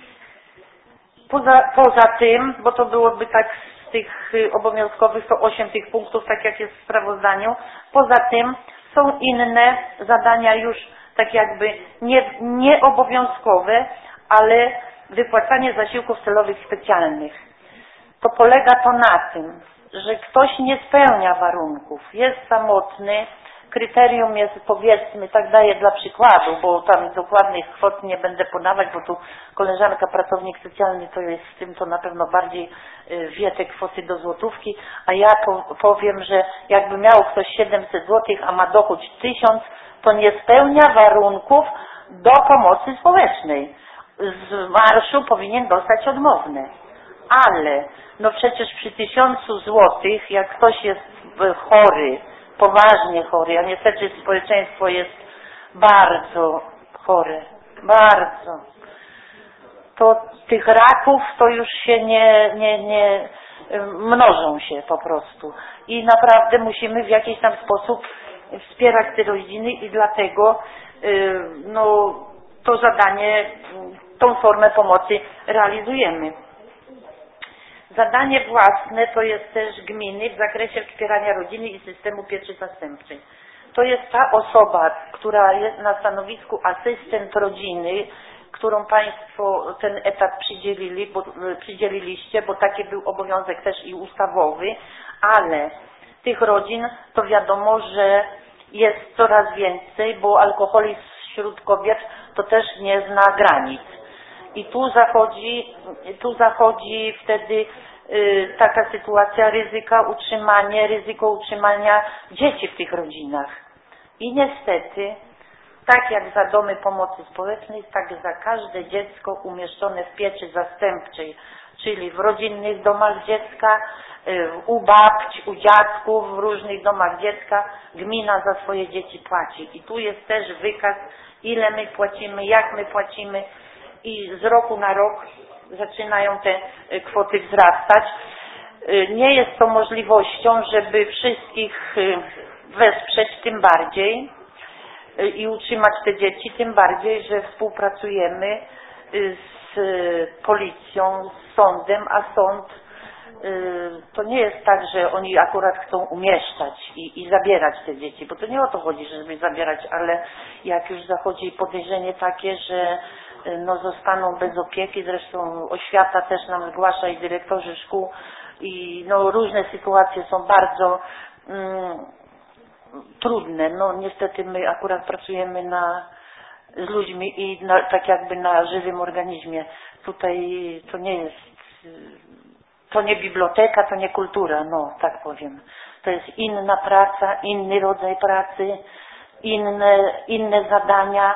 Poza tym, bo to byłoby tak z tych obowiązkowych, to 8 tych punktów, tak jak jest w sprawozdaniu, poza tym są inne zadania już tak jakby nieobowiązkowe, ale wypłacanie zasiłków celowych specjalnych. To polega to na tym, że ktoś nie spełnia warunków, jest samotny, kryterium jest, powiedzmy, tak daję dla przykładu, bo tam dokładnych kwot nie będę podawać, bo tu koleżanka, pracownik socjalny to jest z tym, to na pewno bardziej wie te kwoty do złotówki, a ja powiem, że jakby miał ktoś 700 złotych, a ma dochód 1000, to nie spełnia warunków do pomocy społecznej. Z marszu powinien dostać odmowne. Ale no przecież przy 1000 złotych, jak ktoś jest chory, poważnie chory, a niestety społeczeństwo jest bardzo chore, bardzo, to tych raków to już się nie mnożą się po prostu. I naprawdę musimy w jakiś tam sposób wspierać te rodziny i dlatego to zadanie, tą formę pomocy realizujemy. Zadanie własne to jest też gminy w zakresie wspierania rodziny i systemu pieczy zastępczej. To jest ta osoba, która jest na stanowisku asystent rodziny, którą Państwo ten etat przydzieliliście, bo taki był obowiązek też i ustawowy, ale tych rodzin to wiadomo, że jest coraz więcej, bo alkoholizm wśród kobiet to też nie zna granic. I tu zachodzi wtedy taka sytuacja ryzyko utrzymania dzieci w tych rodzinach. I niestety, tak jak za domy pomocy społecznej, tak za każde dziecko umieszczone w pieczy zastępczej, czyli w rodzinnych domach dziecka, u babci, u dziadków, w różnych domach dziecka, gmina za swoje dzieci płaci. I tu jest też wykaz, ile my płacimy, jak my płacimy i z roku na rok zaczynają te kwoty wzrastać. Nie jest to możliwością, żeby wszystkich wesprzeć, tym bardziej i utrzymać te dzieci, tym bardziej, że współpracujemy z policją, z sądem, a sąd to nie jest tak, że oni akurat chcą umieszczać i zabierać te dzieci, bo to nie o to chodzi, żeby zabierać, ale jak już zachodzi podejrzenie takie, że zostaną bez opieki, zresztą oświata też nam zgłasza i dyrektorzy szkół i różne sytuacje są bardzo trudne. Niestety my akurat pracujemy z ludźmi i tak jakby na żywym organizmie. Tutaj to nie biblioteka, to nie kultura, tak powiem. To jest inna praca, inny rodzaj pracy inne zadania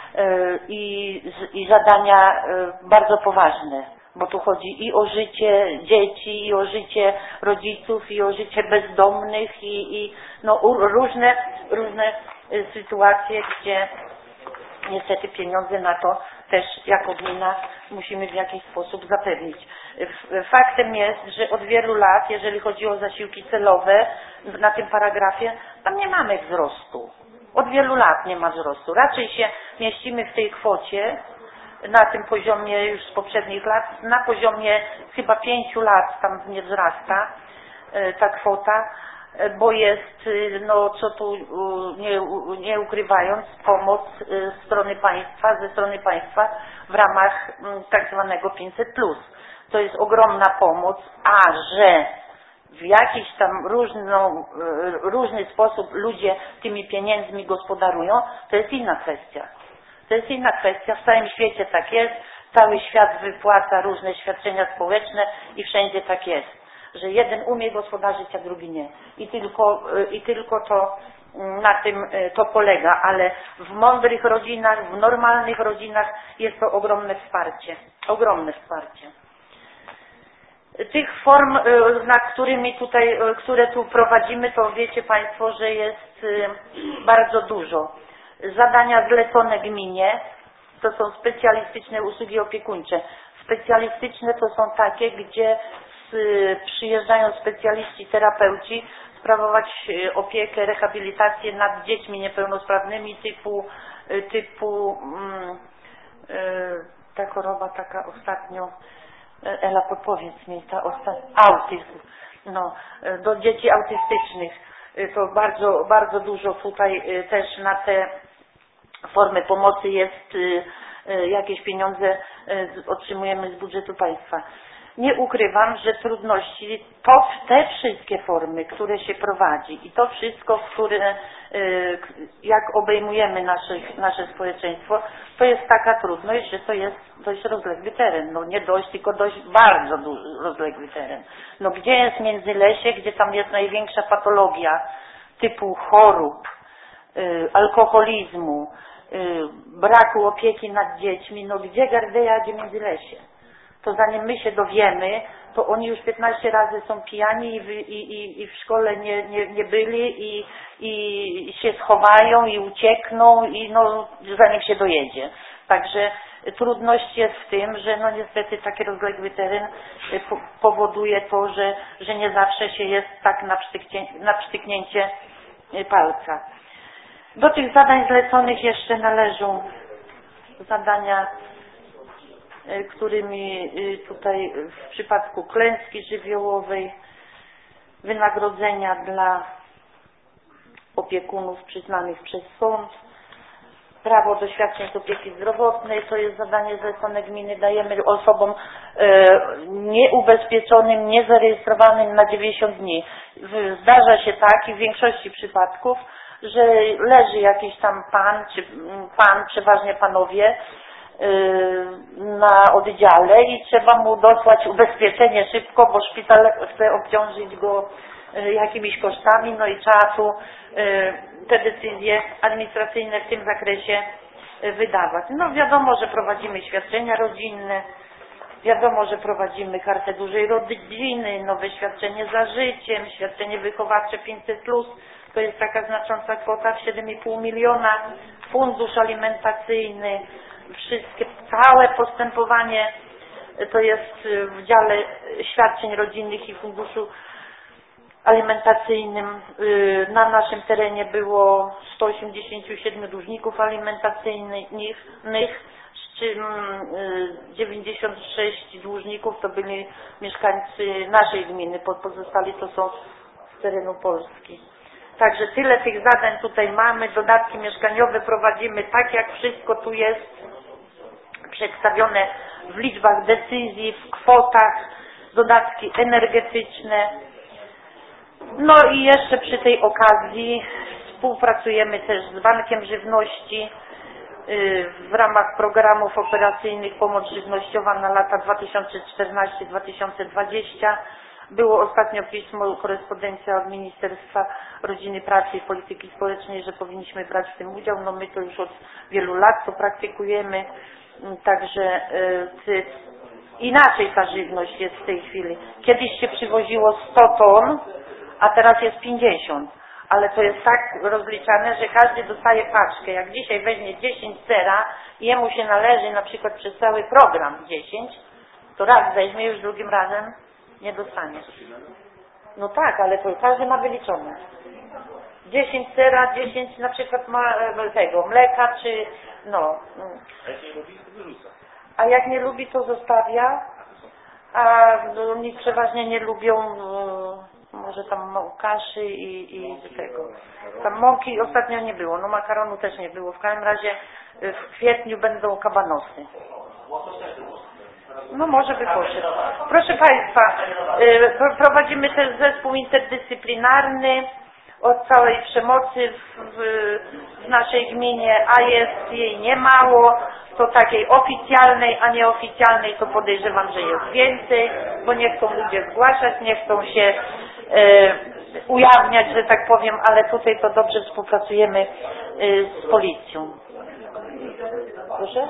i zadania bardzo poważne, bo tu chodzi i o życie dzieci, i o życie rodziców, i o życie bezdomnych, i no, różne sytuacje, gdzie niestety pieniądze na to też jako gmina musimy w jakiś sposób zapewnić. Faktem jest, że od wielu lat, jeżeli chodzi o zasiłki celowe na tym paragrafie, tam nie mamy wzrostu. Od wielu lat nie ma wzrostu. Raczej się mieścimy w tej kwocie, na tym poziomie już z poprzednich lat, na poziomie chyba 5 lat tam nie wzrasta ta kwota, bo jest, no co tu nie ukrywając, pomoc ze strony państwa w ramach tak zwanego 500+. To jest ogromna pomoc, a że w jakiś tam różny sposób ludzie tymi pieniędzmi gospodarują, to jest inna kwestia. To jest inna kwestia, w całym świecie tak jest, cały świat wypłaca różne świadczenia społeczne i wszędzie tak jest, że jeden umie gospodarzyć, a drugi nie. I tylko to na tym to polega, ale w mądrych rodzinach, w normalnych rodzinach jest to ogromne wsparcie. Ogromne wsparcie. Tych form, które tu prowadzimy, to wiecie Państwo, że jest bardzo dużo. Zadania zlecone gminie to są specjalistyczne usługi opiekuńcze. Specjalistyczne to są takie, gdzie przyjeżdżają specjaliści, terapeuci sprawować opiekę, rehabilitację nad dziećmi niepełnosprawnymi typu ta choroba taka ostatnio, Ela, powiedz mi, autyzm. No, do dzieci autystycznych. To bardzo dużo tutaj też na te formy pomocy jest, jakieś pieniądze otrzymujemy z budżetu państwa. Nie ukrywam, że trudności, te wszystkie formy, które się prowadzi i to wszystko, jak obejmujemy nasze społeczeństwo, to jest taka trudność, że to jest dość rozległy teren. No nie dość, tylko dość bardzo rozległy teren. No gdzie jest Międzylesie, gdzie tam jest największa patologia typu chorób, alkoholizmu, braku opieki nad dziećmi, no gdzie Gardeja, gdzie Międzylesie? To zanim my się dowiemy, to oni już 15 razy są pijani i w szkole nie byli i się schowają i uciekną i no zanim się dojedzie. Także trudność jest w tym, że no niestety taki rozległy teren powoduje to, że nie zawsze się jest tak na pstryknięcie palca. Do tych zadań zleconych jeszcze należą zadania, którymi tutaj w przypadku klęski żywiołowej wynagrodzenia dla opiekunów przyznanych przez sąd, prawo do świadczeń z opieki zdrowotnej, to jest zadanie zlecone gminy, dajemy osobom nieubezpieczonym, niezarejestrowanym na 90 dni. Zdarza się tak i w większości przypadków, że leży jakiś tam pan, przeważnie panowie, na oddziale i trzeba mu dosłać ubezpieczenie szybko, bo szpital chce obciążyć go jakimiś kosztami, no i trzeba tu te decyzje administracyjne w tym zakresie wydawać. No wiadomo, że prowadzimy świadczenia rodzinne, wiadomo, że prowadzimy kartę dużej rodziny, nowe świadczenie za życiem, świadczenie wychowawcze 500+, to jest taka znacząca kwota w 7,5 miliona, fundusz alimentacyjny, całe postępowanie to jest w dziale świadczeń rodzinnych i funduszu alimentacyjnym. Na naszym terenie było 187 dłużników alimentacyjnych, z czym 96 dłużników to byli mieszkańcy naszej gminy, pozostali to są z terenu Polski. Także tyle tych zadań tutaj mamy, dodatki mieszkaniowe prowadzimy tak, jak wszystko tu jest przedstawione w liczbach decyzji, w kwotach, dodatki energetyczne. No i jeszcze przy tej okazji współpracujemy też z Bankiem Żywności w ramach programów operacyjnych Pomoc Żywnościowa na lata 2014-2020, Było ostatnio pismo, korespondencja od Ministerstwa Rodziny, Pracy i Polityki Społecznej, że powinniśmy brać w tym udział. No my to już od wielu lat to praktykujemy, także inaczej ta żywność jest w tej chwili. Kiedyś się przywoziło 100 ton, a teraz jest 50. Ale to jest tak rozliczane, że każdy dostaje paczkę. Jak dzisiaj weźmie 10 sera i jemu się należy na przykład przez cały program 10, to raz weźmie, już drugim razem nie dostanie. No tak, ale to każdy ma wyliczone. 10 sera, 10 na przykład ma tego mleka, czy no. A jak nie lubi, to zostawia, a oni przeważnie nie lubią może tam kaszy i tego. Tam mąki ostatnio nie było, no makaronu też nie było. W każdym razie w kwietniu będą kabanosy. No może by poszedł. Proszę Państwa, prowadzimy też zespół interdyscyplinarny od całej przemocy w naszej gminie, a jest jej niemało. To takiej oficjalnej, a nieoficjalnej to podejrzewam, że jest więcej, bo nie chcą ludzie zgłaszać, nie chcą się ujawniać, że tak powiem, ale tutaj to dobrze współpracujemy z policją. Proszę?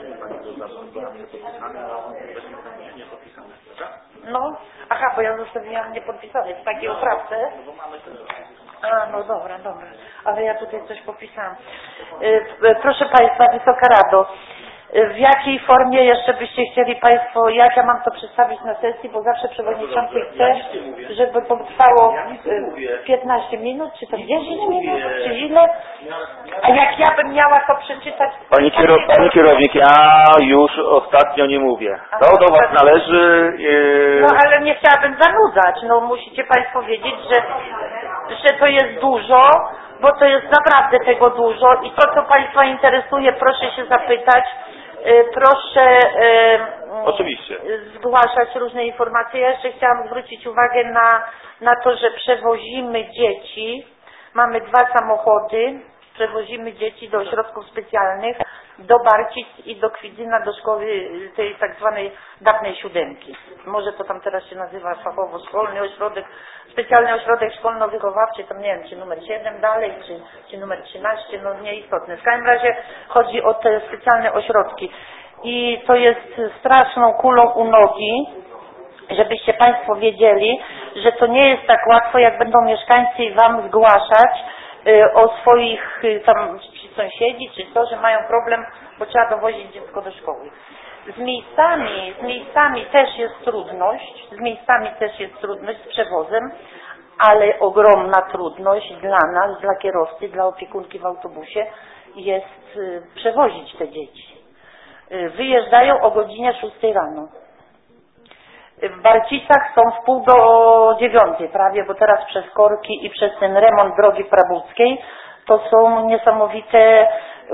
No, aha, bo ja zostawiłam niepodpisane w takiej oprawce. A, no dobra, dobra. Ale ja tutaj coś popisałam. Proszę Państwa, Wysoka Rado, w jakiej formie jeszcze byście chcieli Państwo, jak ja mam to przedstawić na sesji, bo zawsze przewodniczący chce, żeby to trwało 15 minut, czy to 10 minut, czy ile? A jak ja bym miała to przeczytać... Pani kierownik, ja już ostatnio nie mówię. To do Was należy... No ale nie chciałabym zanudzać, no musicie Państwo wiedzieć, że to jest dużo, bo to jest naprawdę tego dużo i to, co Państwa interesuje, proszę się zapytać, proszę oczywiście zgłaszać różne informacje. Ja jeszcze chciałam zwrócić uwagę na to, że przewozimy dzieci, mamy 2 samochody, przewozimy dzieci do ośrodków specjalnych, do Barcic i do Kwidzyna, do szkoły tej tak zwanej dawnej 7. Może to tam teraz się nazywa fachowo szkolny ośrodek, specjalny ośrodek szkolno-wychowawczy, tam nie wiem, czy numer 7 dalej, czy numer 13, no nieistotne. W każdym razie chodzi o te specjalne ośrodki i to jest straszną kulą u nogi, żebyście Państwo wiedzieli, że to nie jest tak łatwo, jak będą mieszkańcy Wam zgłaszać o swoich tam sąsiedzi, czy to, że mają problem, bo trzeba dowozić dziecko do szkoły. Z miejscami też jest trudność, z przewozem, ale ogromna trudność dla nas, dla kierowcy, dla opiekunki w autobusie jest przewozić te dzieci. Wyjeżdżają o godzinie 6 rano. W Barcicach są w 8:30 prawie, bo teraz przez korki i przez ten remont drogi prabuckiej to są niesamowite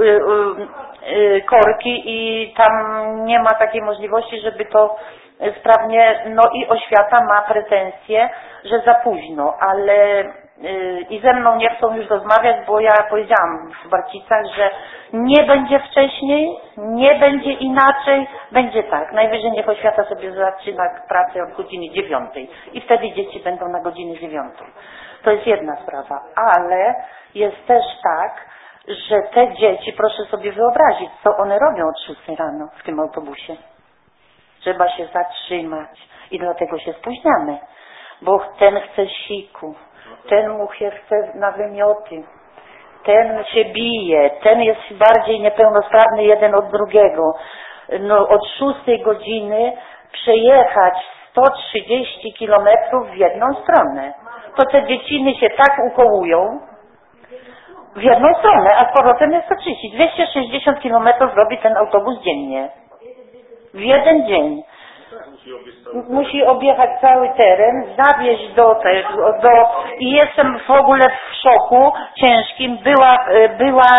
korki i tam nie ma takiej możliwości, żeby to sprawnie, no i oświata ma pretensje, że za późno, ale i ze mną nie chcą już rozmawiać, bo ja powiedziałam w Barcicach, że nie będzie wcześniej, nie będzie inaczej, będzie tak. Najwyżej niech oświata sobie zaczyna pracę od godziny 9 i wtedy dzieci będą na godzinę 9. To jest jedna sprawa, ale jest też tak, że te dzieci, proszę sobie wyobrazić, co one robią od 6 rano w tym autobusie. Trzeba się zatrzymać i dlatego się spóźniamy, bo ten chce siku, ten mu się chce na wymioty, ten się bije, ten jest bardziej niepełnosprawny jeden od drugiego. No, od 6 godziny przejechać 130 kilometrów w jedną stronę. To te dzieciny się tak ukołują w jedną stronę, a z powrotem jest 130. 260 kilometrów robi ten autobus dziennie. W jeden dzień. Musi objechać cały teren, zawieźć i jestem w ogóle w szoku ciężkim. Była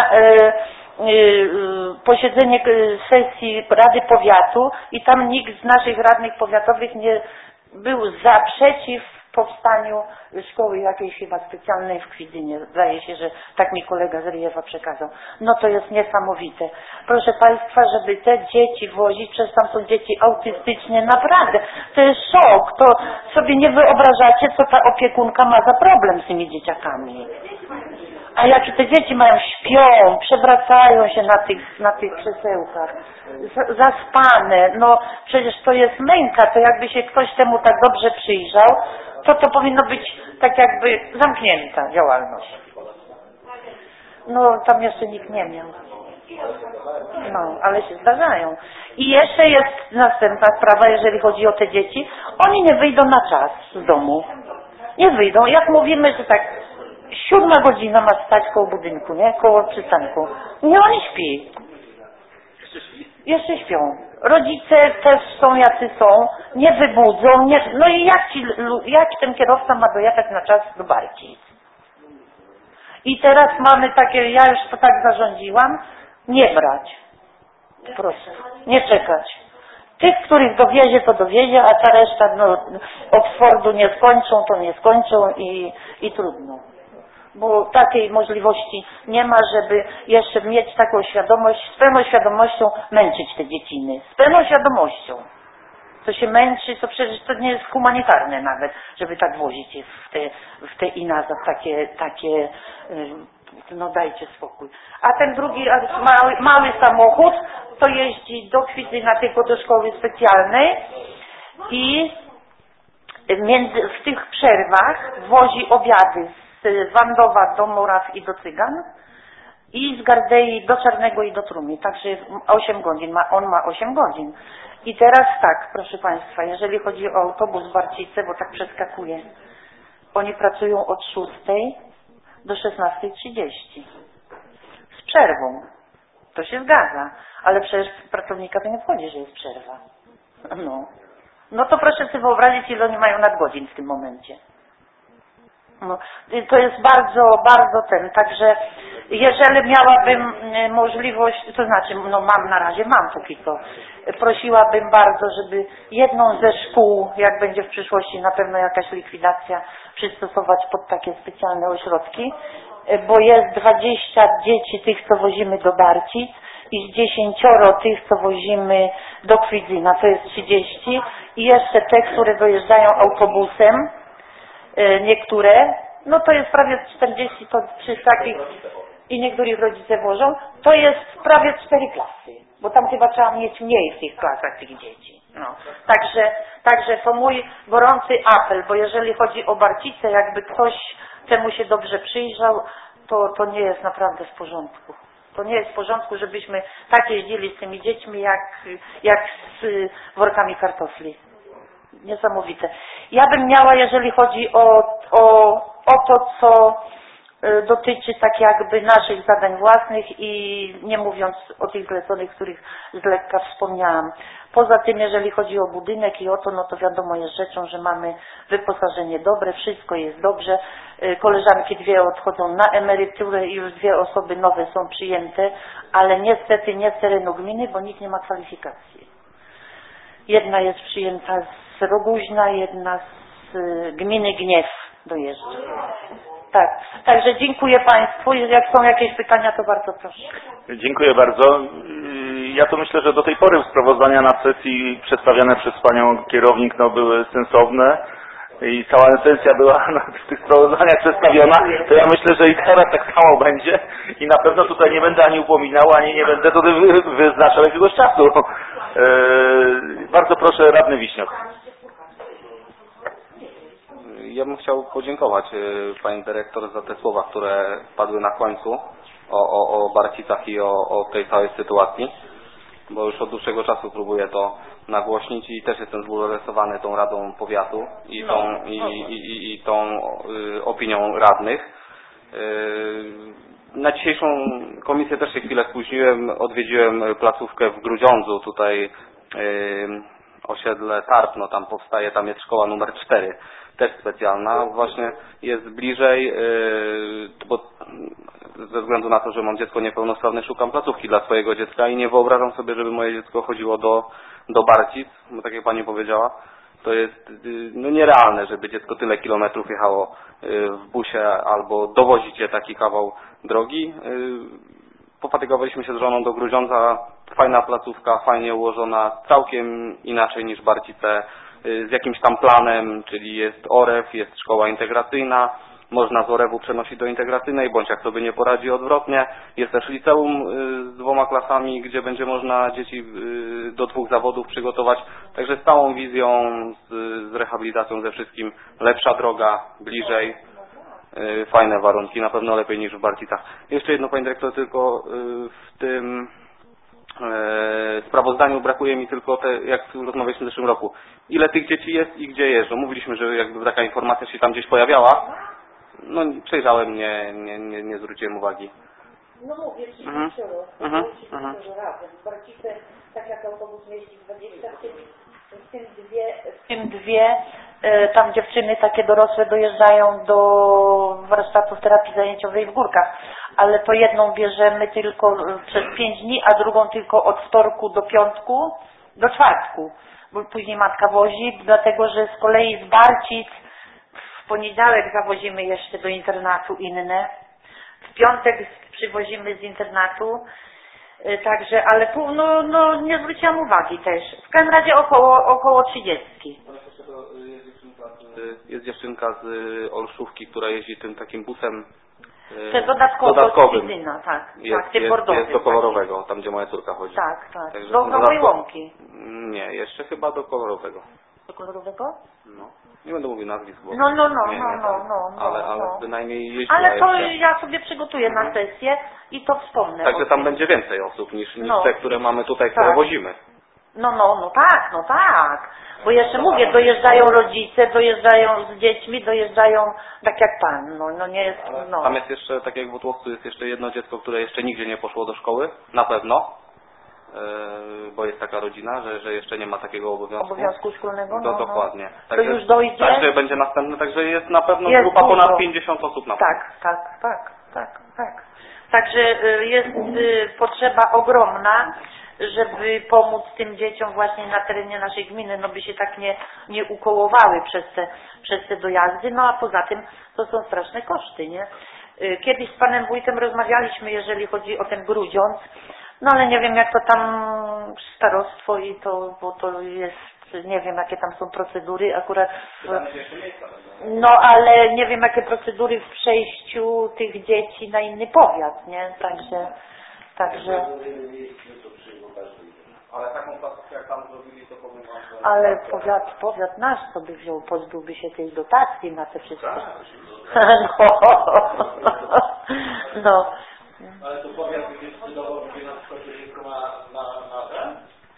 posiedzenie sesji Rady Powiatu i tam nikt z naszych radnych powiatowych nie był za, przeciw powstaniu szkoły jakiejś chyba specjalnej w Kwidzynie. Zdaje się, że tak mi kolega z Ryjewa przekazał. No to jest niesamowite. Proszę Państwa, żeby te dzieci wozić, przecież tam są dzieci autystyczne, naprawdę. To jest szok. To sobie nie wyobrażacie, co ta opiekunka ma za problem z tymi dzieciakami. A jakie te dzieci mają, śpią, przewracają się na tych krzesełkach, zaspane, no przecież to jest męka, to jakby się ktoś temu tak dobrze przyjrzał, to powinno być tak jakby zamknięta działalność. No tam jeszcze nikt nie miał. No, ale się zdarzają. I jeszcze jest następna sprawa, jeżeli chodzi o te dzieci, oni nie wyjdą na czas z domu. Nie wyjdą, jak mówimy, że tak 7 godzina ma stać koło budynku, nie? Koło przystanku. Nie, oni śpi. Jeszcze śpią. Rodzice też są jacy są, nie wybudzą, nie... No i jak ten kierowca ma dojechać na czas do Barcic? I teraz mamy takie, ja już to tak zarządziłam, nie brać. Proszę, nie czekać. Tych, których dowiezie, to dowiezie, a ta reszta Oxfordu nie skończą, to nie skończą i trudno. Bo takiej możliwości nie ma, żeby jeszcze mieć taką świadomość, z pełną świadomością męczyć te dzieciny. Z pełną świadomością. To się męczy, to przecież to nie jest humanitarne nawet, żeby tak wozić je w te inaza, takie, no dajcie spokój. A ten drugi mały samochód, to jeździ do Kwidzyna, tylko do szkoły specjalnej i w tych przerwach wozi obiady z Wandowa do Moraw i do Cygan i z Gardei do Czarnego i do Trumi. Także 8 godzin, on ma 8 godzin. I teraz tak, proszę Państwa, jeżeli chodzi o autobus Barcice, bo tak przeskakuje, oni pracują od 6 do 16:30 z przerwą. To się zgadza, ale przecież pracownika to nie wchodzi, że jest przerwa. No to proszę sobie wyobrazić, ile oni mają nadgodzin w tym momencie. No, to jest bardzo, bardzo także jeżeli miałabym możliwość, to znaczy, na razie mam póki co, prosiłabym bardzo, żeby jedną ze szkół, jak będzie w przyszłości na pewno jakaś likwidacja, przystosować pod takie specjalne ośrodki, bo jest 20 dzieci tych, co wozimy do Barcic i z 10 tych, co wozimy do Kwidzyna, to jest 30 i jeszcze te, które dojeżdżają autobusem, niektóre, no to jest prawie 40, to przy takich i niektórych rodzice włożą, to jest prawie 4 klasy, bo tam chyba trzeba mieć mniej w tych klasach tych dzieci. No. Także to mój gorący apel, bo jeżeli chodzi o Barcice, jakby ktoś temu się dobrze przyjrzał, to nie jest naprawdę w porządku. To nie jest w porządku, żebyśmy tak jeździli z tymi dziećmi jak z workami kartofli. Niesamowite. Ja bym miała, jeżeli chodzi o to, co dotyczy tak jakby naszych zadań własnych i nie mówiąc o tych zleconych, których z lekka wspomniałam. Poza tym, jeżeli chodzi o budynek i o to, no to wiadomo jest rzeczą, że mamy wyposażenie dobre, wszystko jest dobrze. Koleżanki 2 odchodzą na emeryturę i już 2 osoby nowe są przyjęte, ale niestety nie z terenu gminy, bo nikt nie ma kwalifikacji. Jedna jest przyjęta z Roguźna, jedna z gminy Gniew dojeżdża. Tak, także dziękuję Państwu. Jak są jakieś pytania, to bardzo proszę. Dziękuję bardzo. Ja to myślę, że do tej pory sprawozdania na sesji przedstawiane przez Panią kierownik były sensowne i cała esencja była w tych sprawozdaniach przedstawiona, to ja myślę, że i teraz tak samo będzie i na pewno tutaj nie będę ani upominał, ani nie będę tutaj wyznaczał jakiegoś czasu. Bardzo proszę, radny Wiśniok. Ja bym chciał podziękować Pani Dyrektor za te słowa, które padły na końcu o Barcicach i o tej całej sytuacji, bo już od dłuższego czasu próbuję to nagłośnić i też jestem zbulwersowany tą Radą Powiatu i tą opinią radnych. Na dzisiejszą komisję też się chwilę spóźniłem, odwiedziłem placówkę w Grudziądzu, tutaj osiedle Tarp, tam powstaje, tam jest szkoła numer 4, też specjalna, właśnie jest bliżej, bo ze względu na to, że mam dziecko niepełnosprawne, szukam placówki dla swojego dziecka i nie wyobrażam sobie, żeby moje dziecko chodziło do Barcic, bo tak jak Pani powiedziała, To jest no nierealne, żeby dziecko tyle kilometrów jechało w busie albo dowozić je taki kawał drogi. Pofatygowaliśmy się z żoną do Grudziądza, fajna placówka, fajnie ułożona, całkiem inaczej niż Barcice, z jakimś tam planem, czyli jest OREW, jest szkoła integracyjna, można z OREW-u przenosić do integracyjnej, bądź jak sobie nie poradzi odwrotnie. Jest też liceum z 2 klasami, gdzie będzie można dzieci do 2 zawodów przygotować. Także z całą wizją, z rehabilitacją, ze wszystkim. Lepsza droga, bliżej, fajne warunki, na pewno lepiej niż w Barcicach. Jeszcze jedno, panie dyrektor, tylko w tym sprawozdaniu brakuje mi tylko, jak rozmawialiśmy w zeszłym roku, ile tych dzieci jest i gdzie jeżdżą. Mówiliśmy, że jakby taka informacja się tam gdzieś pojawiała. No przejrzałem, nie zwróciłem uwagi. No mówię ci, razem. W Barcice, tak jak autobus mieści 20, w tym dwie, tam dziewczyny takie dorosłe dojeżdżają do warsztatów terapii zajęciowej w Górkach, ale to jedną bierzemy tylko przez 5 dni, a drugą tylko od wtorku do piątku, do czwartku, bo później matka wozi, dlatego że z kolei z Barcic w poniedziałek zawozimy jeszcze do internatu inne, w piątek przywozimy z internatu, także, ale tu no nie zwróciłam uwagi też. W każdym razie około 30. Jest dziewczynka z Olszówki, która jeździ tym takim busem dodatkowym. Tak, jest do Kolorowego, tam gdzie moja córka chodzi. Tak. Także do Nowej Łąki. Nie, jeszcze chyba do Kolorowego. Do Kolorowego? No. Nie będę mówił nazwisk, bo... Ale bynajmniej jeździ. Ale to ja sobie przygotuję na sesję i to wspomnę. Także tam będzie więcej osób niż te, które mamy tutaj, które wozimy. No tak. Bo jeszcze mówię, dojeżdżają rodzice, dojeżdżają z dziećmi, dojeżdżają tak jak pan. No nie jest... No. Tam jest jeszcze, tak jak w Włocławku, jest jeszcze jedno dziecko, które jeszcze nigdzie nie poszło do szkoły. Na pewno. Bo jest taka rodzina, że jeszcze nie ma takiego obowiązku szkolnego. No, dokładnie. Także, to już dojdzie. Także będzie następny, także jest na pewno grupa ponad 50 osób na pewno. Tak. Także jest potrzeba ogromna, żeby pomóc tym dzieciom właśnie na terenie naszej gminy, no by się tak nie ukołowały przez te dojazdy, no a poza tym to są straszne koszty, nie? Kiedyś z panem wójtem rozmawialiśmy, jeżeli chodzi o ten Grudziądz, no ale nie wiem jak to tam starostwo i to, bo to jest, nie wiem jakie tam są procedury akurat, no ale nie wiem jakie procedury w przejściu tych dzieci na inny powiat, nie? Także... Ale taką placówkę jak tam zrobili, to powiem wam, że... Ale powiat nasz sobie wziął, pozbyłby się tej dotacji na te wszystkie. No. Ale to powiat by zdecydował, gdzie na przykład dziecko na ten?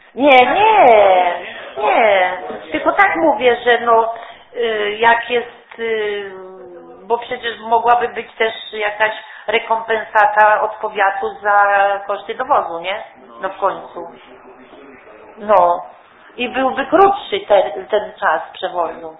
Nie. Tylko tak mówię, że no jak jest, bo przecież mogłaby być też jakaś rekompensata od powiatu za koszty dowozu, nie? No w końcu. No. I byłby krótszy ten czas przewozu.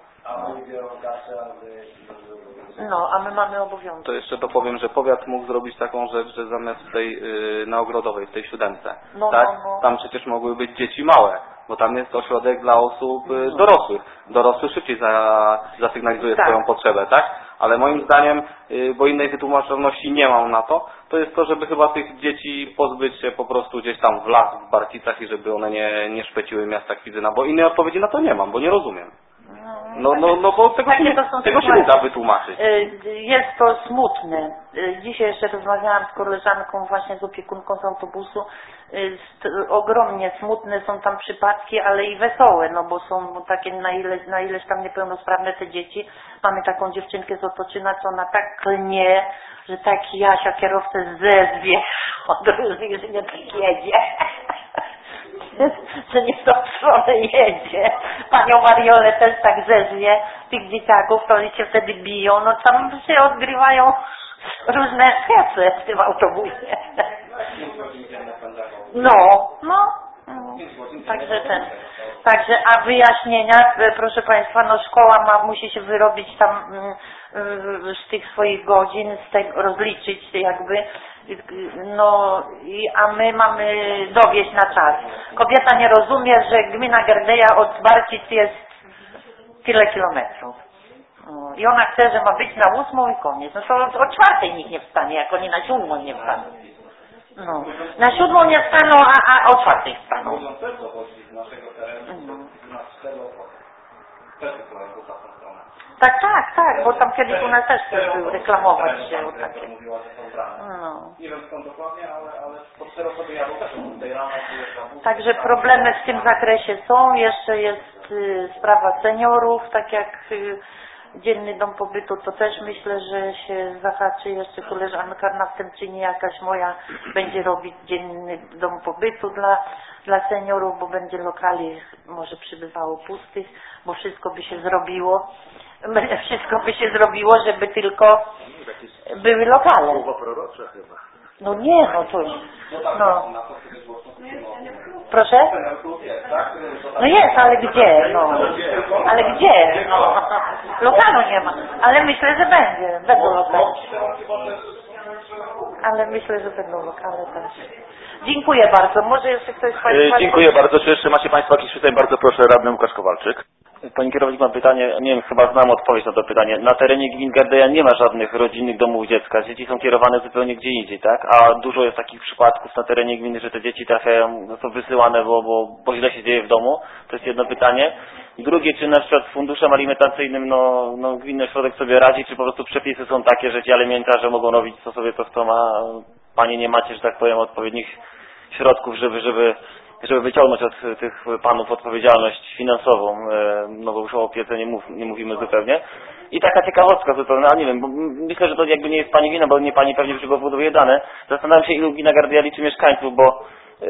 No, a my mamy obowiązek. To jeszcze dopowiem, że powiat mógł zrobić taką rzecz, że zamiast tej na Ogrodowej, w tej 7, tak? Tam przecież mogły być dzieci małe, bo tam jest ośrodek dla osób dorosłych. Dorosły szybciej zasygnalizuje swoją potrzebę, tak? Ale moim zdaniem, bo innej wytłumaczalności nie mam na to, to jest to, żeby chyba tych dzieci pozbyć się po prostu gdzieś tam w las, w Barcicach i żeby one nie szpeciły miasta Kwidzyna, bo innej odpowiedzi na to nie mam, bo nie rozumiem. No bo tego się nie da wytłumaczyć. Jest to smutne. Dzisiaj jeszcze rozmawiałam z koleżanką właśnie z opiekunką z autobusu. Ogromnie smutne są tam przypadki, ale i wesołe, no bo są takie na ileś tam niepełnosprawne te dzieci. Mamy taką dziewczynkę z Otoczyna, co ona tak klnie, że taki Jasia kierowcę zezwie od różnych, że nie tak jedzie. Że nie w tą stronę jedzie. Panią Mariolę też tak zeżwie tych dzieciaków, to oni się wtedy biją, no tam się odgrywają różne hece w tym autobusie. Także, a wyjaśnienia, proszę Państwa, no szkoła musi się wyrobić tam z tych swoich godzin, rozliczyć jakby, no a my mamy dowieść na czas. Kobieta nie rozumie, że gmina Gardeja od Barcic jest tyle kilometrów. I ona chce, że ma być na 8 i koniec. No to o 4 nikt nie wstanie, jak oni na 7 nie wstaną. No. Na 7 nie wstaną, a o 4 wstaną. Tak, bo tam kiedyś u nas też był reklamować się o takie. No. Nie wiem skąd dokładnie, ale po 4 osoby jadą też tej rano. Także problemy w tym zakresie są. Jeszcze jest sprawa seniorów, tak jak dzienny dom pobytu, to też myślę, że się zahaczy jeszcze koleżanka następczyni jakaś moja będzie robić dzienny dom pobytu dla seniorów, bo będzie lokali może przybywało pustych, bo wszystko by się zrobiło. Wszystko by się zrobiło, żeby tylko były lokale. No nie, no to... No. Proszę? No jest, ale gdzie? No. Ale gdzie? No. Lokalu nie ma. Ale myślę, że będą lokale. Ale myślę, że będą lokale też. Dziękuję bardzo. Może jeszcze ktoś z Państwa... Dziękuję bardzo. Czy jeszcze macie Państwo jakieś pytania? Bardzo proszę, radny Łukasz Kowalczyk. Pani kierownik, mam pytanie, nie wiem, chyba znam odpowiedź na to pytanie. Na terenie gmin Gardeja nie ma żadnych rodzinnych domów dziecka. Dzieci są kierowane zupełnie gdzie indziej, tak? A dużo jest takich przypadków na terenie gminy, że te dzieci trafiają, są wysyłane, bo źle się dzieje w domu. To jest jedno pytanie. Drugie, czy na przykład funduszem alimentacyjnym, no gminny ośrodek sobie radzi, czy po prostu przepisy są takie, że ci alimentarze mogą robić co sobie to chcą, a Panie nie macie, że tak powiem, odpowiednich środków, żeby wyciągnąć od tych panów odpowiedzialność finansową, no bo już o opiece nie mówimy zupełnie. I taka ciekawostka zupełnie, a nie wiem, bo myślę, że to jakby nie jest Pani wina, bo nie Pani pewnie przygotowuje dane. Zastanawiam się, ilu gmina Gardeja liczy mieszkańców, bo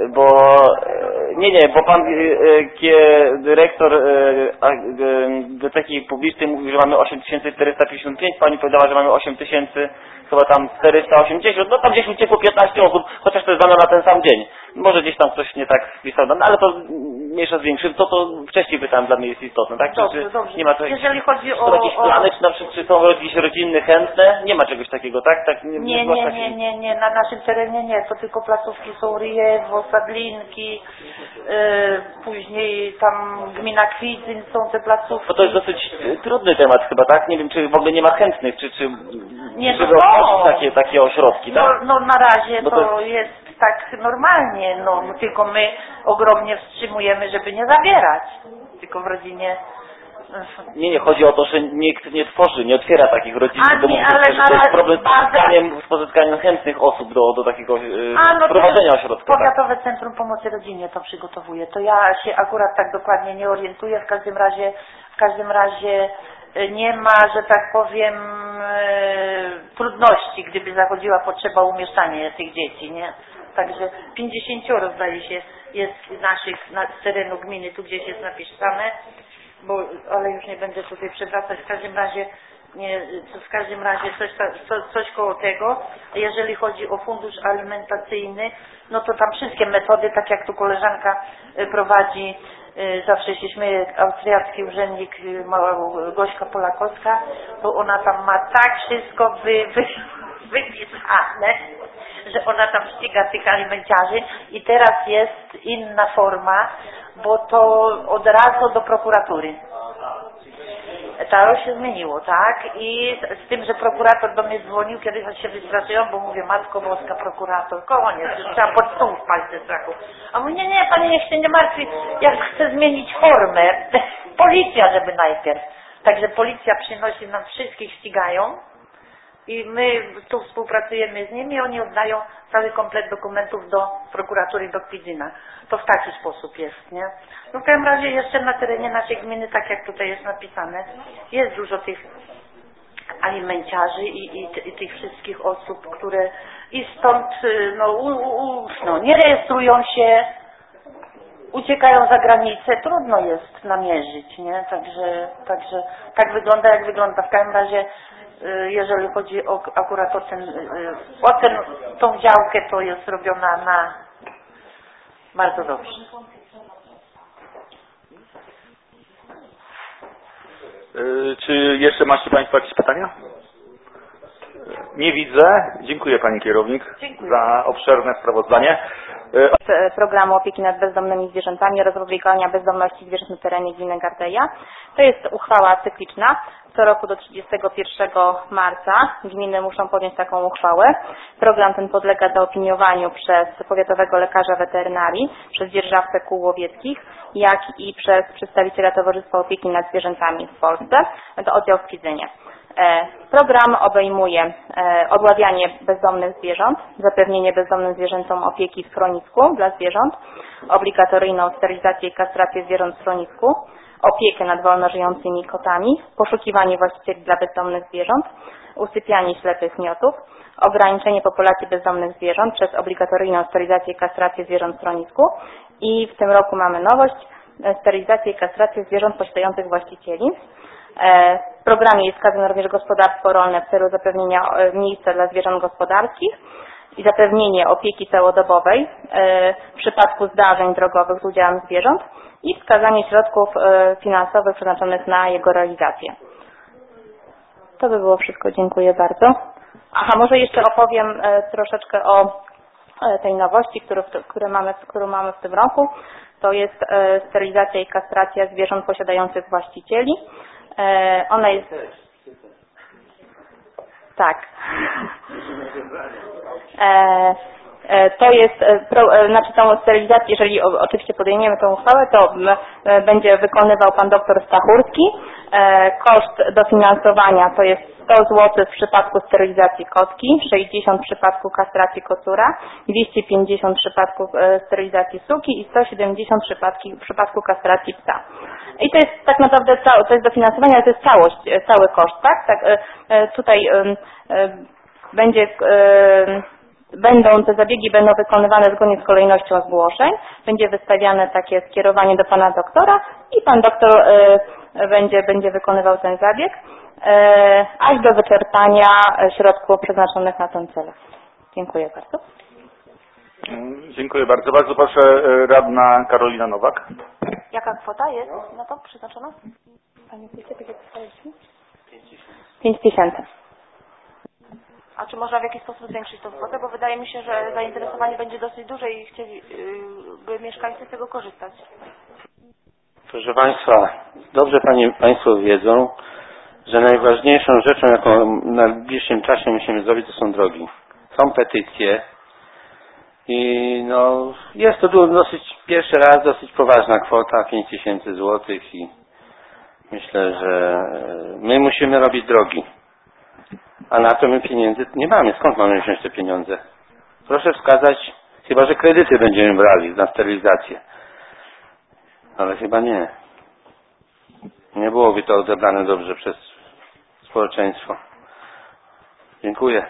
pan dyrektor biblioteki publicznej mówił, że mamy 8455, Pani powiedziała, że mamy 8000, chyba tam 480, no tam gdzieś uciekło 15 osób, chociaż to jest dane na ten sam dzień. Może gdzieś tam ktoś nie tak wpisał, ale to mniejsza z większym, to wcześniej pytałem, dla mnie jest istotne, tak? Dobrze. Nie ma to jeżeli chodzi są jakieś plany, czy na przykład, czy są jakieś rodziny chętne? Nie ma czegoś takiego, tak? Nie, na naszym terenie nie, to tylko placówki są Ryjewo, Sadlinki, później tam gmina Kwidzyn, są te placówki. Bo to jest dosyć trudny temat chyba, tak? Nie wiem, czy w ogóle nie ma chętnych, czy nie, żeby takie ośrodki, tak? No na razie to jest tak normalnie, no tylko my ogromnie wstrzymujemy, żeby nie zabierać, tylko w rodzinie... Nie, chodzi o to, że nikt nie tworzy, nie otwiera takich rodzinnych domów, że to jest problem z pozyskaniem chętnych osób do takiego prowadzenia ośrodka. Powiatowe Centrum Pomocy Rodzinie to przygotowuje. To ja się akurat tak dokładnie nie orientuję, w każdym razie nie ma, że tak powiem, trudności, gdyby zachodziła potrzeba umieszczania tych dzieci, nie? Także 50 zdaje się jest naszych z terenu gminy, tu gdzieś jest napisane, ale już nie będę tutaj przewracać, w każdym razie coś koło tego. Jeżeli chodzi o fundusz alimentacyjny, no to tam wszystkie metody, tak jak tu koleżanka prowadzi, zawsze się śmieje, austriacki urzędnik Gośka Polakowska, bo ona tam ma tak wszystko wypisane, że ona tam ściga tych alimenciarzy i teraz jest inna forma, bo to od razu do prokuratury. To się zmieniło, tak? I z tym, że prokurator do mnie dzwonił, kiedy się wystraszyłam, bo mówię, Matko Boska, prokurator, koniec, trzeba pod stół wpaść ze strachu. A mówi, nie, Pani niech się nie martwi, jak chce zmienić formę, policja, żeby najpierw. Także policja przynosi nam wszystkich, ścigają i my tu współpracujemy z nimi, oni oddają cały komplet dokumentów do prokuratury, do Kwidzyna. To w taki sposób jest, nie? No w każdym razie jeszcze na terenie naszej gminy, tak jak tutaj jest napisane, jest dużo tych alimenciarzy i tych wszystkich osób, które i stąd nie rejestrują się, uciekają za granicę, trudno jest namierzyć, nie? Także tak wygląda, jak wygląda. W każdym razie jeżeli chodzi akurat o tą działkę, to jest robiona na bardzo dobrze. Czy jeszcze macie Państwo jakieś pytania? Nie widzę. Dziękuję Pani kierownik za obszerne sprawozdanie. Programu opieki nad bezdomnymi zwierzętami oraz zapobiegania bezdomności zwierząt na terenie gminy Gardeja. To jest uchwała cykliczna. Co roku do 31 marca gminy muszą podjąć taką uchwałę. Program ten podlega zaopiniowaniu przez powiatowego lekarza weterynarii, przez dzierżawcę kół łowieckich, jak i przez przedstawiciela Towarzystwa Opieki nad Zwierzętami w Polsce, to oddział w Kwidzynie. Program obejmuje odławianie bezdomnych zwierząt, zapewnienie bezdomnym zwierzętom opieki w schronisku dla zwierząt, obligatoryjną sterylizację i kastrację zwierząt w schronisku, opiekę nad wolno żyjącymi kotami, poszukiwanie właścicieli dla bezdomnych zwierząt, usypianie ślepych miotów, ograniczenie populacji bezdomnych zwierząt przez obligatoryjną sterylizację i kastrację zwierząt w schronisku i w tym roku mamy nowość, sterylizację i kastrację zwierząt posiadających właścicieli. W programie jest wskazane również gospodarstwo rolne w celu zapewnienia miejsca dla zwierząt gospodarskich i zapewnienie opieki całodobowej w przypadku zdarzeń drogowych z udziałem zwierząt i wskazanie środków finansowych przeznaczonych na jego realizację. To by było wszystko. Dziękuję bardzo. Aha, może jeszcze opowiem troszeczkę o tej nowości, którą mamy w tym roku. To jest sterylizacja i kastracja zwierząt posiadających właścicieli. Ona jest... Tak. To jest, znaczy tą sterylizację, jeżeli oczywiście podejmiemy tą uchwałę, to będzie wykonywał pan dr Stachurski. Koszt dofinansowania to jest 100 zł w przypadku sterylizacji kotki, 60 w przypadku kastracji kocura, 250 w przypadku sterylizacji suki i 170 w przypadku kastracji psa. I to jest tak naprawdę to jest dofinansowanie, ale to jest cały koszt, tak? Tutaj te zabiegi będą wykonywane zgodnie z kolejnością zgłoszeń, będzie wystawiane takie skierowanie do pana doktora i pan doktor będzie wykonywał ten zabieg, aż do wyczerpania środków przeznaczonych na ten cel. Dziękuję bardzo. Dziękuję bardzo. Bardzo proszę radna Karolina Nowak. Jaka kwota jest na to przeznaczona? Panie wójcie, tak jak pisaliśmy? 5 tysięcy. A czy można w jakiś sposób zwiększyć tą kwotę? Bo wydaje mi się, że zainteresowanie będzie dosyć duże i chcieliby mieszkańcy z tego korzystać. Proszę Państwa, dobrze Państwo wiedzą, że najważniejszą rzeczą, jaką w najbliższym czasie musimy zrobić, to są drogi. Są petycje i no, jest to pierwszy raz dosyć poważna kwota, 5 tysięcy złotych i myślę, że my musimy robić drogi. A na to my pieniędzy nie mamy. Skąd mamy wziąć te pieniądze? Proszę wskazać, chyba że kredyty będziemy brali na sterylizację. Ale chyba nie. Nie byłoby to odebrane dobrze przez społeczeństwo. Dziękuję.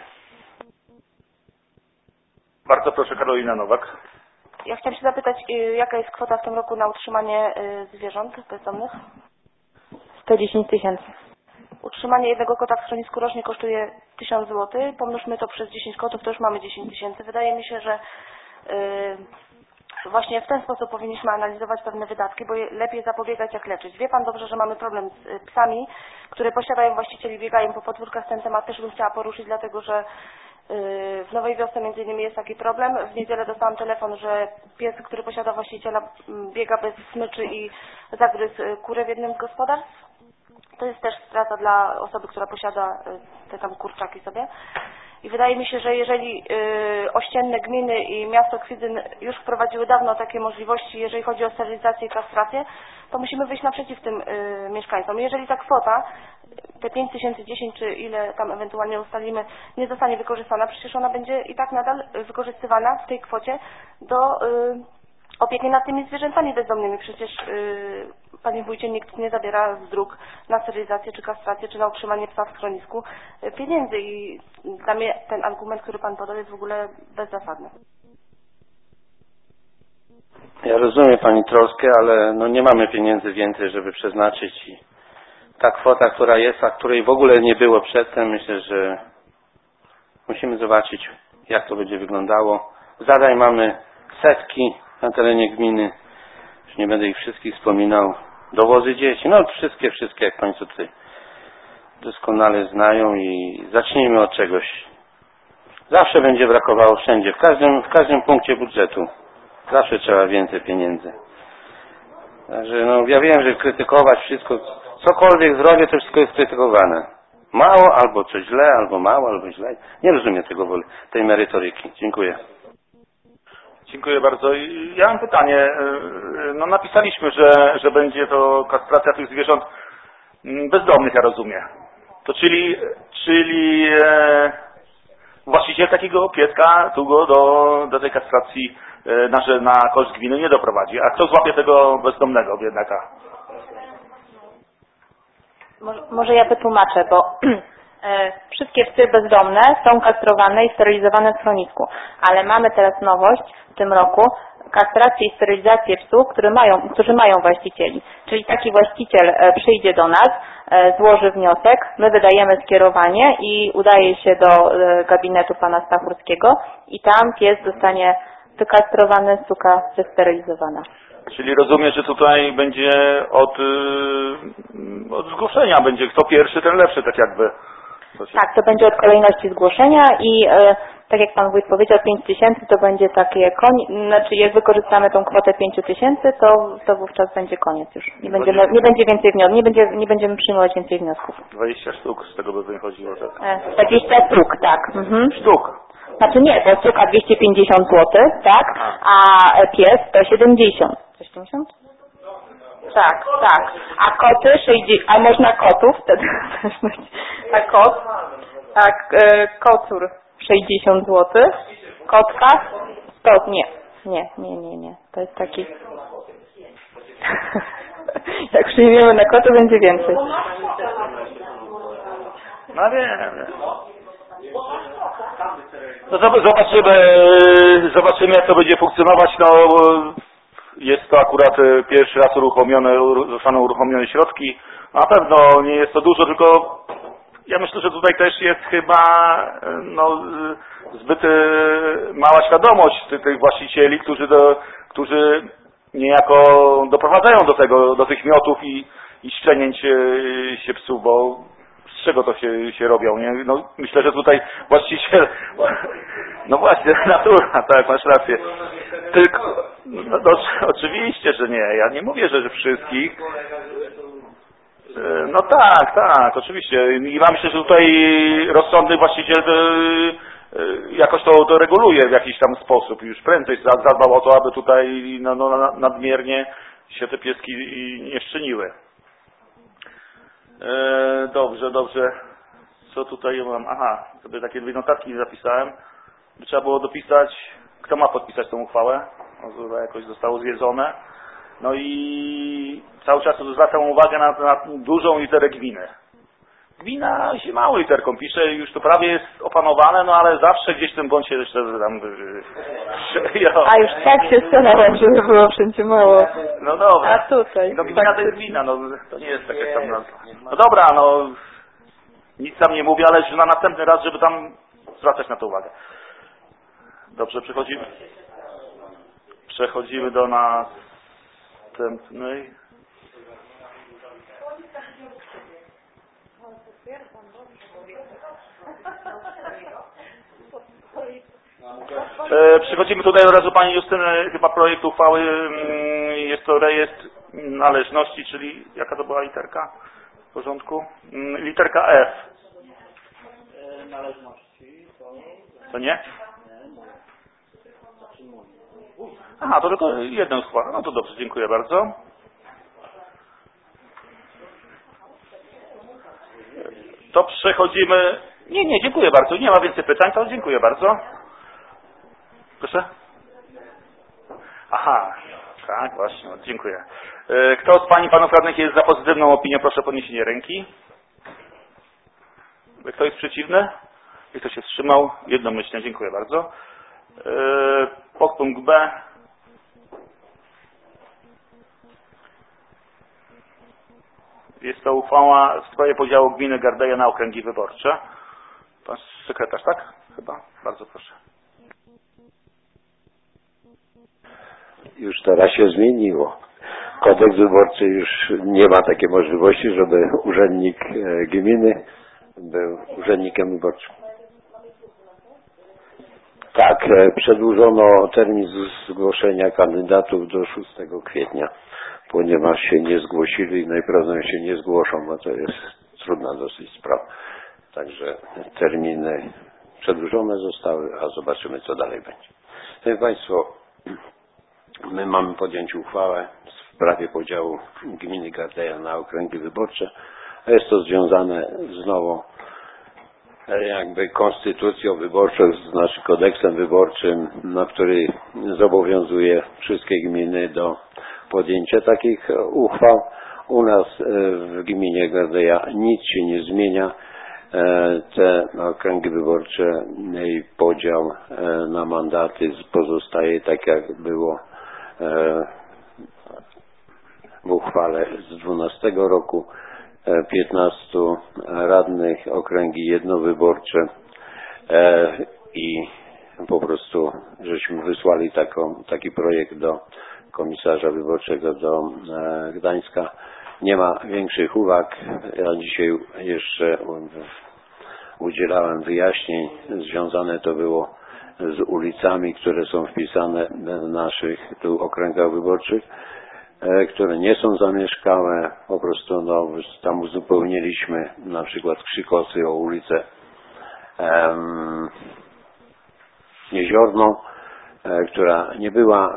Bardzo proszę Karolina Nowak. Ja chciałam się zapytać, jaka jest kwota w tym roku na utrzymanie zwierząt bezdomnych? 110 tysięcy. Utrzymanie jednego kota w schronisku rocznie kosztuje 1000 zł. Pomnożmy to przez 10 kotów, to już mamy 10 tysięcy. Wydaje mi się, że właśnie w ten sposób powinniśmy analizować pewne wydatki, bo lepiej zapobiegać jak leczyć. Wie pan dobrze, że mamy problem z psami, które posiadają właścicieli, biegają po podwórkach. Ten temat też bym chciała poruszyć, dlatego że w Nowej Wiosce między innymi jest taki problem. W niedzielę dostałam telefon, że pies, który posiada właściciela, biega bez smyczy i zagryzł kurę w jednym z gospodarstw. To jest też strata dla osoby, która posiada te tam kurczaki sobie. I wydaje mi się, że jeżeli ościenne gminy i miasto Kwidzyn już wprowadziły dawno takie możliwości, jeżeli chodzi o sterylizację i kastrację, to musimy wyjść naprzeciw tym mieszkańcom. Jeżeli ta kwota, te 5 tysięcy, 10 czy ile tam ewentualnie ustalimy, nie zostanie wykorzystana, przecież ona będzie i tak nadal wykorzystywana w tej kwocie do opieki nad tymi zwierzętami bezdomnymi. Przecież, panie wójcie, nikt nie zabiera z dróg na sterylizację, czy kastrację, czy na utrzymanie psa w schronisku pieniędzy i dla mnie ten argument, który pan podał, jest w ogóle bezzasadny. Ja rozumiem pani troskę, ale no nie mamy pieniędzy więcej, żeby przeznaczyć i ta kwota, która jest, a której w ogóle nie było przedtem, myślę, że musimy zobaczyć, jak to będzie wyglądało. Zadań mamy setki na terenie gminy, już nie będę ich wszystkich wspominał, dowozy dzieci, no wszystkie, jak Państwo tutaj doskonale znają i zacznijmy od czegoś. Zawsze będzie brakowało wszędzie, w każdym punkcie budżetu. Zawsze trzeba więcej pieniędzy. Także no, ja wiem, że krytykować wszystko, cokolwiek zrobię, to wszystko jest krytykowane. Mało, albo coś źle, albo mało, albo źle. Nie rozumiem tej merytoryki. Dziękuję. Dziękuję bardzo. Ja mam pytanie. No napisaliśmy, że będzie to kastracja tych zwierząt bezdomnych, ja rozumiem. To czyli właściciel takiego pieska tu go do tej kastracji na koszt gminy nie doprowadzi. A kto złapie tego bezdomnego biednaka? Może ja wytłumaczę, bo wszystkie psy bezdomne są kastrowane i sterylizowane w schronisku, ale mamy teraz nowość w tym roku, kastrację i sterylizację psów, którzy mają właścicieli. Czyli taki właściciel przyjdzie do nas, złoży wniosek, my wydajemy skierowanie i udaje się do gabinetu pana Stachurskiego i tam pies zostanie wykastrowany, suka wysterylizowana. Czyli rozumiem, że tutaj będzie od zgłoszenia, będzie kto pierwszy, ten lepszy, tak jakby. Tak, to będzie od kolejności zgłoszenia i tak jak pan wójt powiedział, 5000 to będzie takie znaczy jak wykorzystamy tą kwotę 5000, to wówczas będzie koniec już. Nie będzie więcej wniosków, nie będziemy przyjmować więcej wniosków. 20 sztuk z tego by wychodziło, tak? 20 sztuk, tak. Sztuk. Znaczy nie, bo suka 250 zł, tak, a pies 170. 170? Tak. A koty 60, a można kotów wtedy też. A kot, tak, kocur 60 zł, kotka 100, nie. To jest taki. Jak przyjmiemy na kotę, będzie więcej. No wiem. No zobaczymy jak to będzie funkcjonować. No jest to akurat pierwszy raz zostaną uruchomione środki. Na pewno nie jest to dużo, tylko ja myślę, że tutaj też jest chyba zbyt mała świadomość tych właścicieli, którzy niejako doprowadzają do tych miotów i szczenięć się psów, bo z czego to się robią, nie? No, myślę, że tutaj właściciel, no właśnie, natura, tak, masz rację. Tylko, oczywiście, że nie, ja nie mówię, że wszystkich. No tak, oczywiście. I ja myślę, że tutaj rozsądny właściciel jakoś to reguluje w jakiś tam sposób. Już prędzej zadbał o to, aby tutaj nadmiernie się te pieski nie szczeniły. Dobrze. Co tutaj mam? Aha, sobie takie dwie notatki zapisałem. By trzeba było dopisać, kto ma podpisać tą uchwałę. No, jakoś zostało zjedzone. No i cały czas zwracam uwagę na dużą literę gminy. Gmina się małą literką pisze, już to prawie jest opanowane, no ale zawsze gdzieś ten błąd się jeszcze tam... A już tak się starałem, żeby było wszędzie mało. No dobra. A tutaj? No gmina to jest gmina, no to nie jest takie tam... No dobra, no nic tam nie mówię, ale że na następny raz, żeby tam zwracać na to uwagę. Dobrze, przechodzimy do następnej. Przechodzimy tutaj od razu pani Justyny, chyba projekt uchwały, jest to rejestr należności, czyli jaka to była literka? W porządku? Literka F. Należności to nie? Aha, to tylko jedną uchwałę. No to dobrze, dziękuję bardzo. To przechodzimy... Nie, dziękuję bardzo. Nie ma więcej pytań, to dziękuję bardzo. Proszę? Aha, tak, właśnie, dziękuję. Kto z Pań i Panów Radnych jest za pozytywną opinią, proszę o podniesienie ręki. Kto jest przeciwny? I kto się wstrzymał? Jednomyślnie, dziękuję bardzo. Podpunkt B. Jest to uchwała w sprawie podziału gminy Gardeja na okręgi wyborcze. Pan sekretarz, tak? Chyba? Bardzo proszę. Już teraz się zmieniło. Kodeks wyborczy już nie ma takiej możliwości, żeby urzędnik gminy był urzędnikiem wyborczym. Tak, przedłużono termin zgłoszenia kandydatów do 6 kwietnia, ponieważ się nie zgłosili i najprawdopodobniej się nie zgłoszą, bo to jest trudna dosyć sprawa. Także terminy przedłużone zostały, a zobaczymy, co dalej będzie. Szanowni Państwo, my mamy podjąć uchwałę w sprawie podziału gminy Gardeja na okręgi wyborcze, a jest to związane z nową jakby konstytucją wyborczą, znaczy kodeksem wyborczym, który zobowiązuje wszystkie gminy do podjęcia takich uchwał. U nas w gminie Gardeja nic się nie zmienia. Te okręgi wyborcze i podział na mandaty pozostaje tak, jak było w uchwale z 12 roku. 15 radnych, okręgi jednowyborcze i po prostu żeśmy wysłali taki projekt do komisarza wyborczego do Gdańska. Nie ma większych uwag. Ja dzisiaj jeszcze udzielałem wyjaśnień. Związane to było z ulicami, które są wpisane w naszych tu okręgach wyborczych, które nie są zamieszkałe. Po prostu tam uzupełniliśmy na przykład Krzykosy o ulicę Jeziorną, która nie była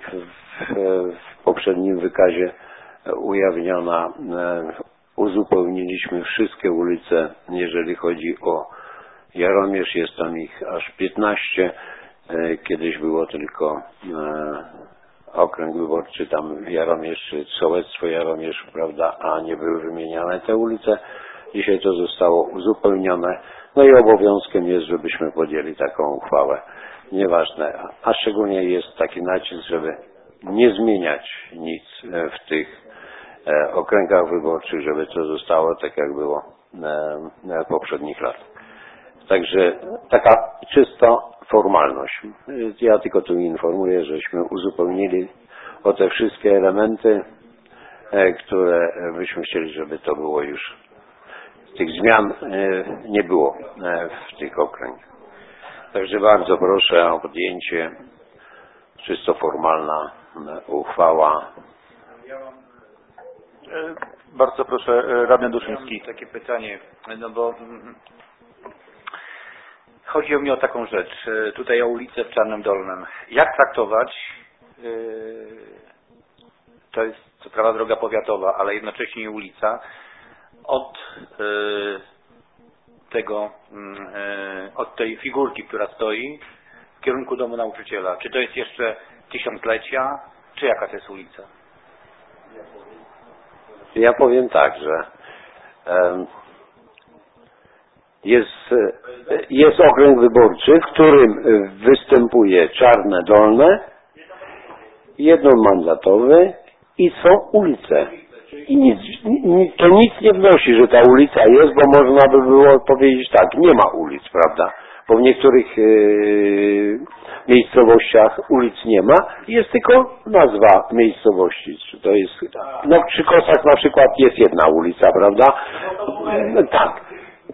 w poprzednim wykazie ujawniona. Uzupełniliśmy wszystkie ulice, jeżeli chodzi o Jaromierz, jest tam ich aż 15. Kiedyś było tylko okręg wyborczy tam Jaromierz, czy sołectwo Jaromierz, prawda, a nie były wymieniane te ulice. Dzisiaj to zostało uzupełnione. No i obowiązkiem jest, żebyśmy podjęli taką uchwałę. Nieważne, a szczególnie jest taki nacisk, żeby nie zmieniać nic w tych okręgach wyborczych, żeby to zostało tak, jak było w poprzednich latach. Także taka czysto formalność. Ja tylko tu informuję, żeśmy uzupełnili o te wszystkie elementy, które byśmy chcieli, żeby to było już. Tych zmian nie było w tych okręgach. Także bardzo proszę o podjęcie. Czysto formalna uchwała. Bardzo proszę, radny Duszyński. Takie pytanie, no bo chodzi mi o taką rzecz, tutaj o ulicę w Czarnym Dolnym. Jak traktować, to jest co prawda droga powiatowa, ale jednocześnie ulica, od tej figurki, która stoi w kierunku domu nauczyciela. Czy to jest jeszcze tysiąclecia, czy jaka to jest ulica? Ja powiem tak, że jest okręg wyborczy, w którym występuje Czarne Dolne, jednomandatowy i są ulice. I to nic nie wnosi, że ta ulica jest, bo można by było powiedzieć tak, nie ma ulic, prawda? Bo w niektórych miejscowościach ulic nie ma, jest tylko nazwa miejscowości. To jest, no w Krzykosach na przykład jest jedna ulica, prawda? Tak.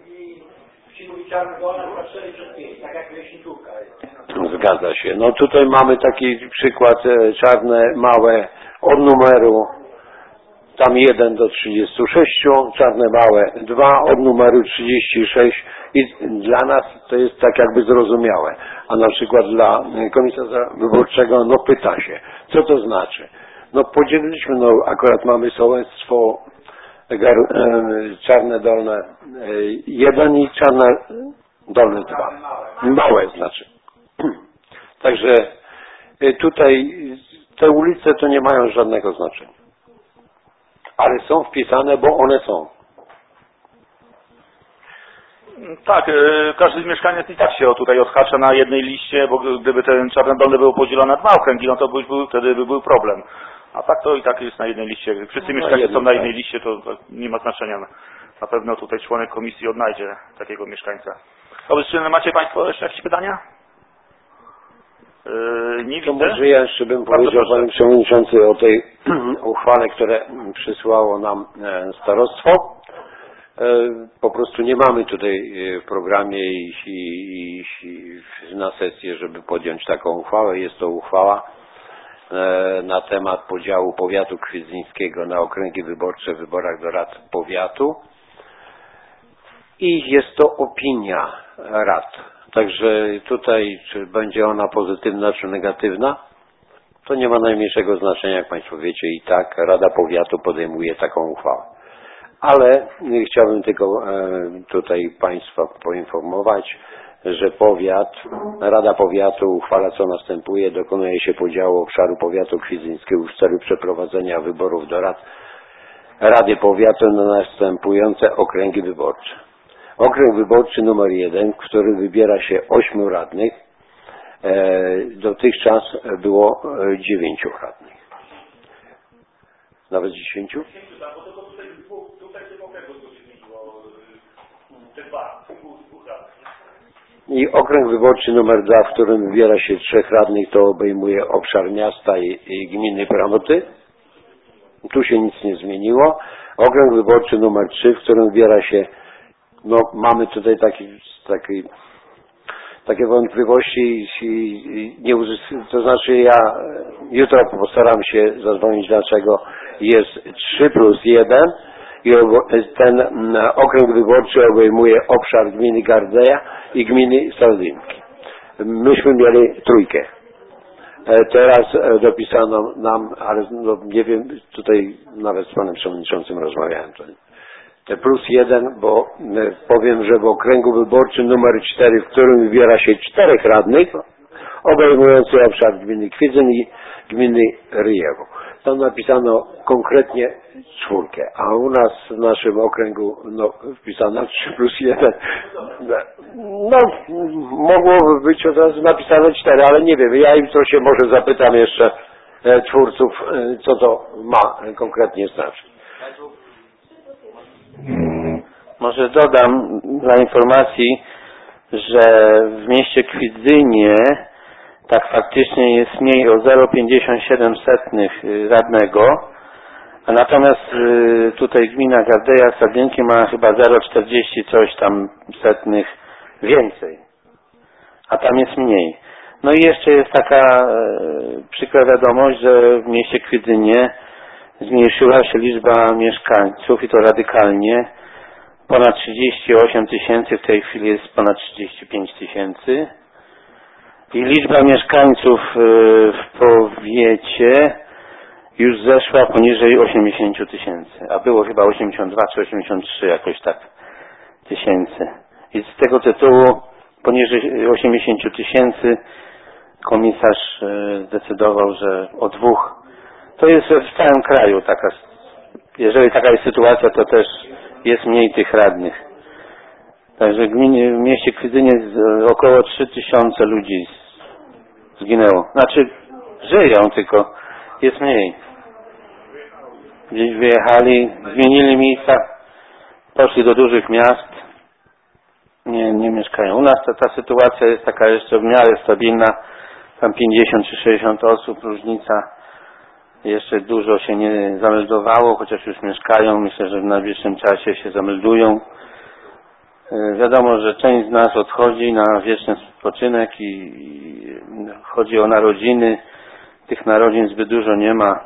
Zgadza się. No tutaj mamy taki przykład, czarne, małe, od numeru tam 1 do 36, czarne małe 2, od numeru 36 i dla nas to jest tak jakby zrozumiałe. A na przykład dla komisarza wyborczego, no pyta się, co to znaczy? No podzieliliśmy, no akurat mamy sołectwo Czarne Dolne 1 i Czarne Dolne 2. Małe znaczy. Także tutaj te ulice to nie mają żadnego znaczenia. Ale są wpisane, bo one są. Tak, każdy mieszkaniec i tak się tutaj odhacza na jednej liście, bo gdyby ten Czarne Dolne było podzielone na 2 okręgi, no to wtedy by był problem. A tak to i tak jest na jednej liście. Wszyscy mieszkańcy są na jednej liście, to nie ma znaczenia. Na pewno tutaj członek komisji odnajdzie takiego mieszkańca. Czy macie Państwo jeszcze jakieś pytania? Nie to widzę. może ja jeszcze bym powiedział, Panie Przewodniczący, o tej uchwale, które przysłało nam starostwo. Po prostu nie mamy tutaj w programie i w na sesję, żeby podjąć taką uchwałę. Jest to uchwała na temat podziału powiatu kwidzyńskiego na okręgi wyborcze w wyborach do rad powiatu i jest to opinia rad. Także tutaj, czy będzie ona pozytywna, czy negatywna, to nie ma najmniejszego znaczenia, jak Państwo wiecie, i tak Rada Powiatu podejmuje taką uchwałę. Ale chciałbym tylko tutaj Państwa poinformować, że Rada Powiatu uchwala, co następuje: dokonuje się podziału obszaru powiatu kwidzyńskiego w celu przeprowadzenia wyborów do Rady Powiatu na następujące okręgi wyborcze. Okręg wyborczy numer 1, w którym wybiera się 8 radnych, dotychczas było 9 radnych. Nawet 10? I okręg wyborczy numer 2, w którym wybiera się 3 radnych, to obejmuje obszar miasta i gminy Pramoty. Tu się nic nie zmieniło. Okręg wyborczy numer 3, w którym wybiera się, no mamy tutaj takie wątpliwości, to znaczy ja jutro postaram się zadzwonić, dlaczego jest 3+1 i ten okręg wyborczy obejmuje obszar gminy Gardeja i gminy Sardynki. Myśmy mieli 3. Teraz dopisano nam, ale no nie wiem, tutaj nawet z panem przewodniczącym rozmawiałem, te +1, bo powiem, że w okręgu wyborczym numer 4, w którym wybiera się 4 radnych, obejmujący obszar gminy Kwidzyn i gminy Ryjewo. Tam napisano konkretnie 4, a u nas w naszym okręgu wpisano 3+1. No, mogłoby być od razu napisane 4, ale nie wiem. Ja jutro się może zapytam jeszcze twórców, co to ma konkretnie znaczyć. Może dodam dla informacji, że w mieście Kwidzynie tak faktycznie jest mniej o 0,57 radnego, a natomiast tutaj gmina Gardeja Sardynki ma chyba 0,40 coś tam setnych więcej, a tam jest mniej. No i jeszcze jest taka przykra wiadomość, że w mieście Kwidzynie zmniejszyła się liczba mieszkańców i to radykalnie. Ponad 38 000, w tej chwili jest ponad 35 000. I liczba mieszkańców w powiecie już zeszła poniżej 80 000, a było chyba 82 czy 83 jakoś tak tysięcy. I z tego tytułu poniżej 80 000 komisarz zdecydował, że o 2. To jest w całym kraju taka, jeżeli taka jest sytuacja, to też jest mniej tych radnych. Także w mieście Kwidzynie około 3000 ludzi zginęło. Znaczy żyją, tylko jest mniej. Gdzieś wyjechali, zmienili miejsca, poszli do dużych miast, nie mieszkają. U nas ta sytuacja jest taka jeszcze w miarę stabilna, tam 50 czy 60 osób, różnica. Jeszcze dużo się nie zameldowało, chociaż już mieszkają. Myślę, że w najbliższym czasie się zameldują. Wiadomo, że część z nas odchodzi na wieczny spoczynek i chodzi o narodziny. Tych narodzin zbyt dużo nie ma.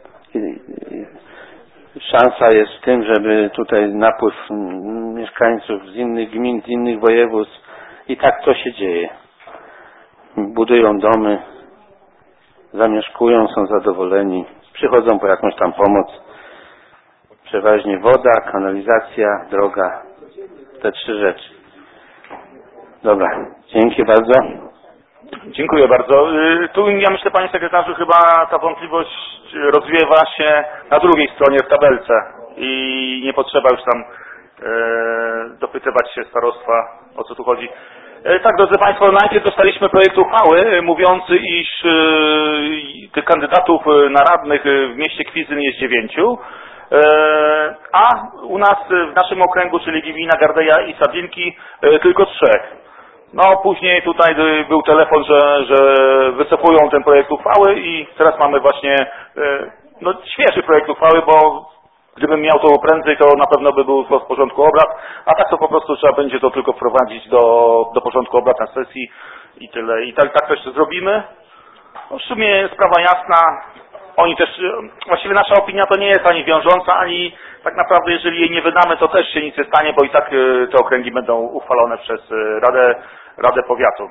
Szansa jest w tym, żeby tutaj napływ mieszkańców z innych gmin, z innych województw. I tak to się dzieje. Budują domy, zamieszkują, są zadowoleni, przychodzą po jakąś tam pomoc. Przeważnie woda, kanalizacja, droga, te 3 rzeczy. Dobra, dzięki bardzo. Dziękuję bardzo. Tu ja myślę, panie sekretarzu, chyba ta wątpliwość rozwiewa się na drugiej stronie w tabelce i nie potrzeba już tam dopytywać się starostwa, o co tu chodzi. Tak, drodzy Państwo, najpierw dostaliśmy projekt uchwały mówiący, iż tych kandydatów na radnych w mieście Kwidzyn jest 9, a u nas w naszym okręgu, czyli gmina Gardeja i Sardynki, tylko 3. No później tutaj był telefon, że wycofują ten projekt uchwały i teraz mamy właśnie świeży projekt uchwały, bo Gdybym miał to prędzej, to na pewno by było w porządku obrad, a tak to po prostu trzeba będzie to tylko wprowadzić do porządku obrad na sesji i tyle. I tak też zrobimy. No, w sumie sprawa jasna. Oni też, właściwie nasza opinia to nie jest ani wiążąca, ani tak naprawdę jeżeli jej nie wydamy, to też się nic nie stanie, bo i tak te okręgi będą uchwalone przez Radę Powiatu.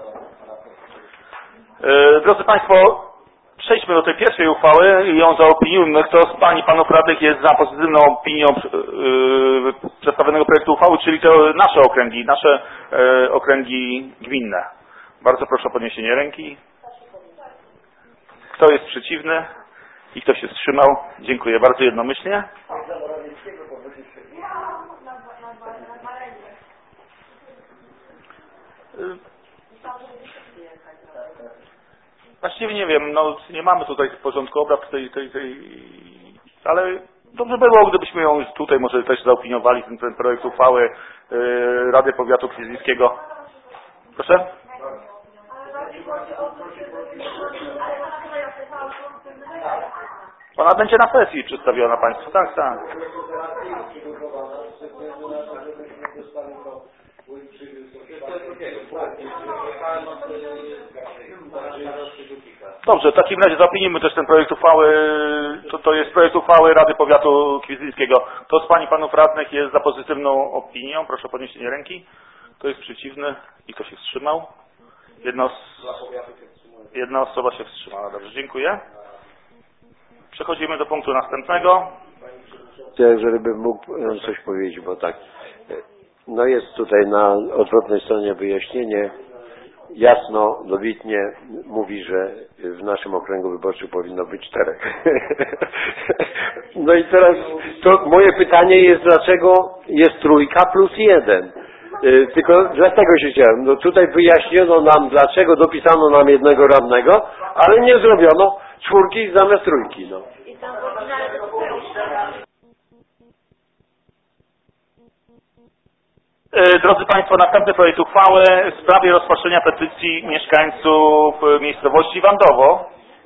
Drodzy Państwo, przejdźmy do tej pierwszej uchwały i ją zaopiniujmy. Kto z Pań i Panów Radnych jest za pozytywną opinią przedstawionego projektu uchwały, czyli to nasze okręgi gminne. Bardzo proszę o podniesienie ręki. Kto jest przeciwny i kto się wstrzymał? Dziękuję bardzo jednomyślnie. Właściwie nie wiem, no nie mamy tutaj w porządku obrad ale dobrze było, gdybyśmy ją tutaj może też zaopiniowali, ten projekt uchwały Rady Powiatu Kwidzyńskiego. Proszę? Ona będzie na sesji przedstawiona Państwu. Tak, tak. Dobrze, w takim razie zaopiniujmy też ten projekt uchwały. To jest projekt uchwały Rady Powiatu Kwidzyńskiego. Kto z Pań i Panów Radnych jest za pozytywną opinią? Proszę o podniesienie ręki. Kto jest przeciwny i kto się wstrzymał? Jedna osoba się wstrzymała. Dobrze, dziękuję. Przechodzimy do punktu następnego. Jeżeli bym mógł coś powiedzieć, bo tak, no jest tutaj na odwrotnej stronie wyjaśnienie, jasno, dobitnie mówi, że w naszym okręgu wyborczym powinno być 4. No i teraz to moje pytanie jest, dlaczego jest 3 plus 1? Tylko dlatego się chciałem. No tutaj wyjaśniono nam, dlaczego dopisano nam 1 radnego, ale nie zrobiono 4 zamiast 3. No. Drodzy Państwo, następny projekt uchwały w sprawie rozpatrzenia petycji mieszkańców miejscowości Wandowo.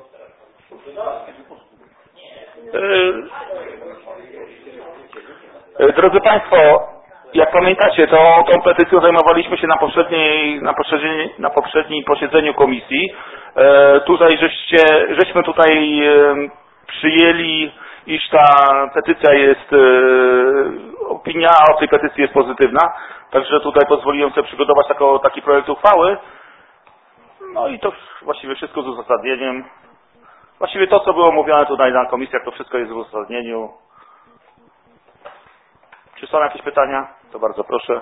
Drodzy Państwo, jak pamiętacie, to tą petycją zajmowaliśmy się na poprzednim posiedzeniu komisji. Tutaj żeśmy tutaj przyjęli, iż ta petycja jest, opinia o tej petycji jest pozytywna, także tutaj pozwoliłem sobie przygotować taki projekt uchwały. No i to właściwie wszystko z uzasadnieniem. Właściwie to, co było mówione tutaj na komisjach, to wszystko jest w uzasadnieniu. Czy są jakieś pytania? To bardzo proszę.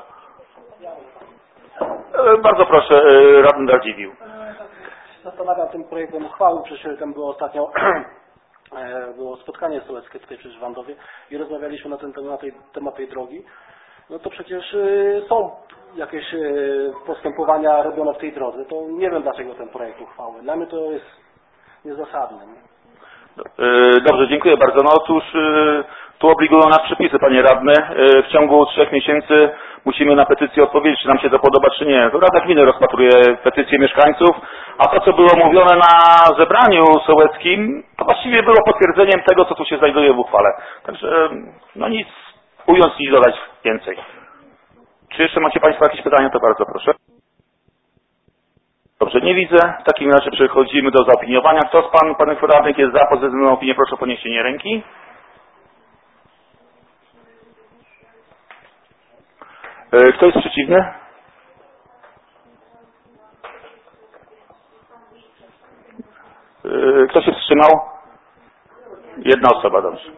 Bardzo proszę, radny Radziwiłł. Zastanawiam tym projektem uchwały, przecież tam było ostatnio było spotkanie sołeckie tutaj przecież w Wandowie i rozmawialiśmy na ten temat tej drogi. No to przecież są jakieś postępowania robione w tej drodze. To nie wiem, dlaczego ten projekt uchwały. Dla mnie to jest niezasadne. Dobrze, dziękuję bardzo. No otóż tu obligują nas przepisy, panie radny. W ciągu 3 miesięcy musimy na petycję odpowiedzieć, czy nam się to podoba, czy nie. Rada Gminy rozpatruje petycje mieszkańców, a to, co było mówione na zebraniu sołeckim, to właściwie było potwierdzeniem tego, co tu się znajduje w uchwale. Także, no nic, ując, nic dodać więcej. Czy jeszcze macie Państwo jakieś pytania, to bardzo proszę. Dobrze, nie widzę. W takim razie przechodzimy do zaopiniowania. Kto z panów radnych jest za pozytywną opinię? Proszę o podniesienie ręki. Kto jest przeciwny? Kto się wstrzymał? 1 osoba, dobrze.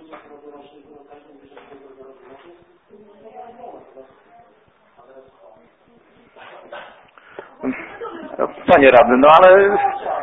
Panie radny, no ale...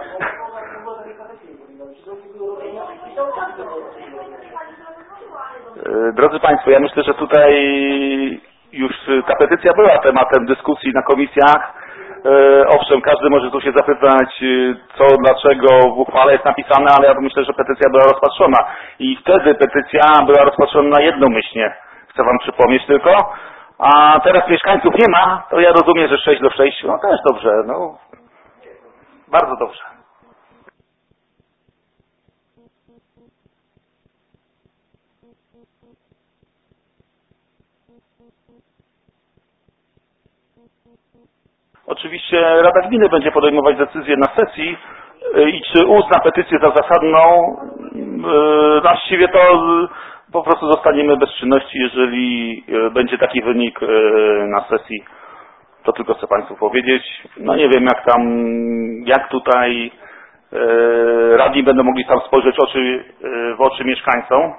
Drodzy Państwo, ja myślę, że tutaj już ta petycja była tematem dyskusji na komisjach. Owszem, każdy może tu się zapytać, co, dlaczego w uchwale jest napisane, ale ja myślę, że petycja była rozpatrzona. I wtedy petycja była rozpatrzona jednomyślnie. Chcę Wam przypomnieć tylko. A teraz mieszkańców nie ma, to ja rozumiem, że 6 do 6, no też dobrze, no. Bardzo dobrze. Oczywiście Rada Gminy będzie podejmować decyzję na sesji i czy uzna petycję za zasadną, właściwie to po prostu zostaniemy bez czynności, jeżeli będzie taki wynik na sesji. To tylko chcę Państwu powiedzieć. No nie wiem jak tutaj radni będą mogli tam spojrzeć w oczy mieszkańcom.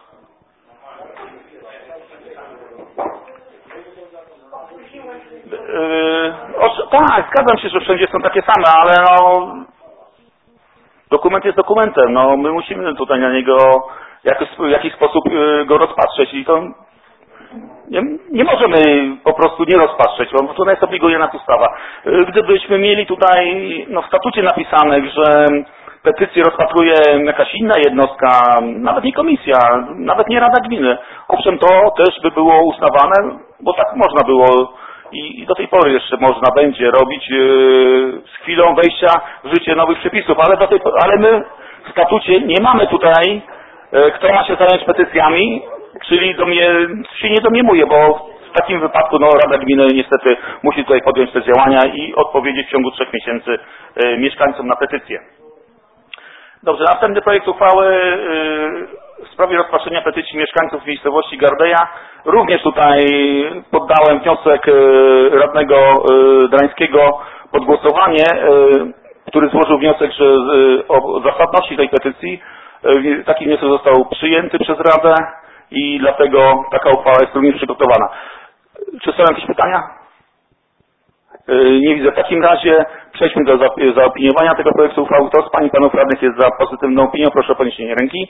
Tak, zgadzam się, że wszędzie są takie same, ale no, dokument jest dokumentem. No, my musimy tutaj na niego w jakiś sposób go rozpatrzeć i to nie możemy po prostu nie rozpatrzeć, bo to nas obliguje nas ustawa. Gdybyśmy mieli tutaj w statucie napisane, że petycję rozpatruje jakaś inna jednostka, nawet nie komisja, nawet nie Rada Gminy, owszem, to też by było uznawane, bo tak można było i do tej pory jeszcze można będzie robić z chwilą wejścia w życie nowych przepisów, ale my w statucie nie mamy tutaj, kto ma się zająć petycjami, czyli się nie domniemuje, bo w takim wypadku Rada Gminy niestety musi tutaj podjąć te działania i odpowiedzieć w ciągu 3 miesięcy mieszkańcom na petycję. Dobrze, następny projekt uchwały w sprawie rozpatrzenia petycji mieszkańców miejscowości Gardeja. Również tutaj poddałem wniosek radnego Drańskiego pod głosowanie, który złożył wniosek o zasadności tej petycji. Taki wniosek został przyjęty przez Radę i dlatego taka uchwała jest również przygotowana. Czy są jakieś pytania? Nie widzę. W takim razie przejdźmy do zaopiniowania tego projektu uchwały. Kto z Pań i Panów Radnych jest za pozytywną opinią? Proszę o podniesienie ręki.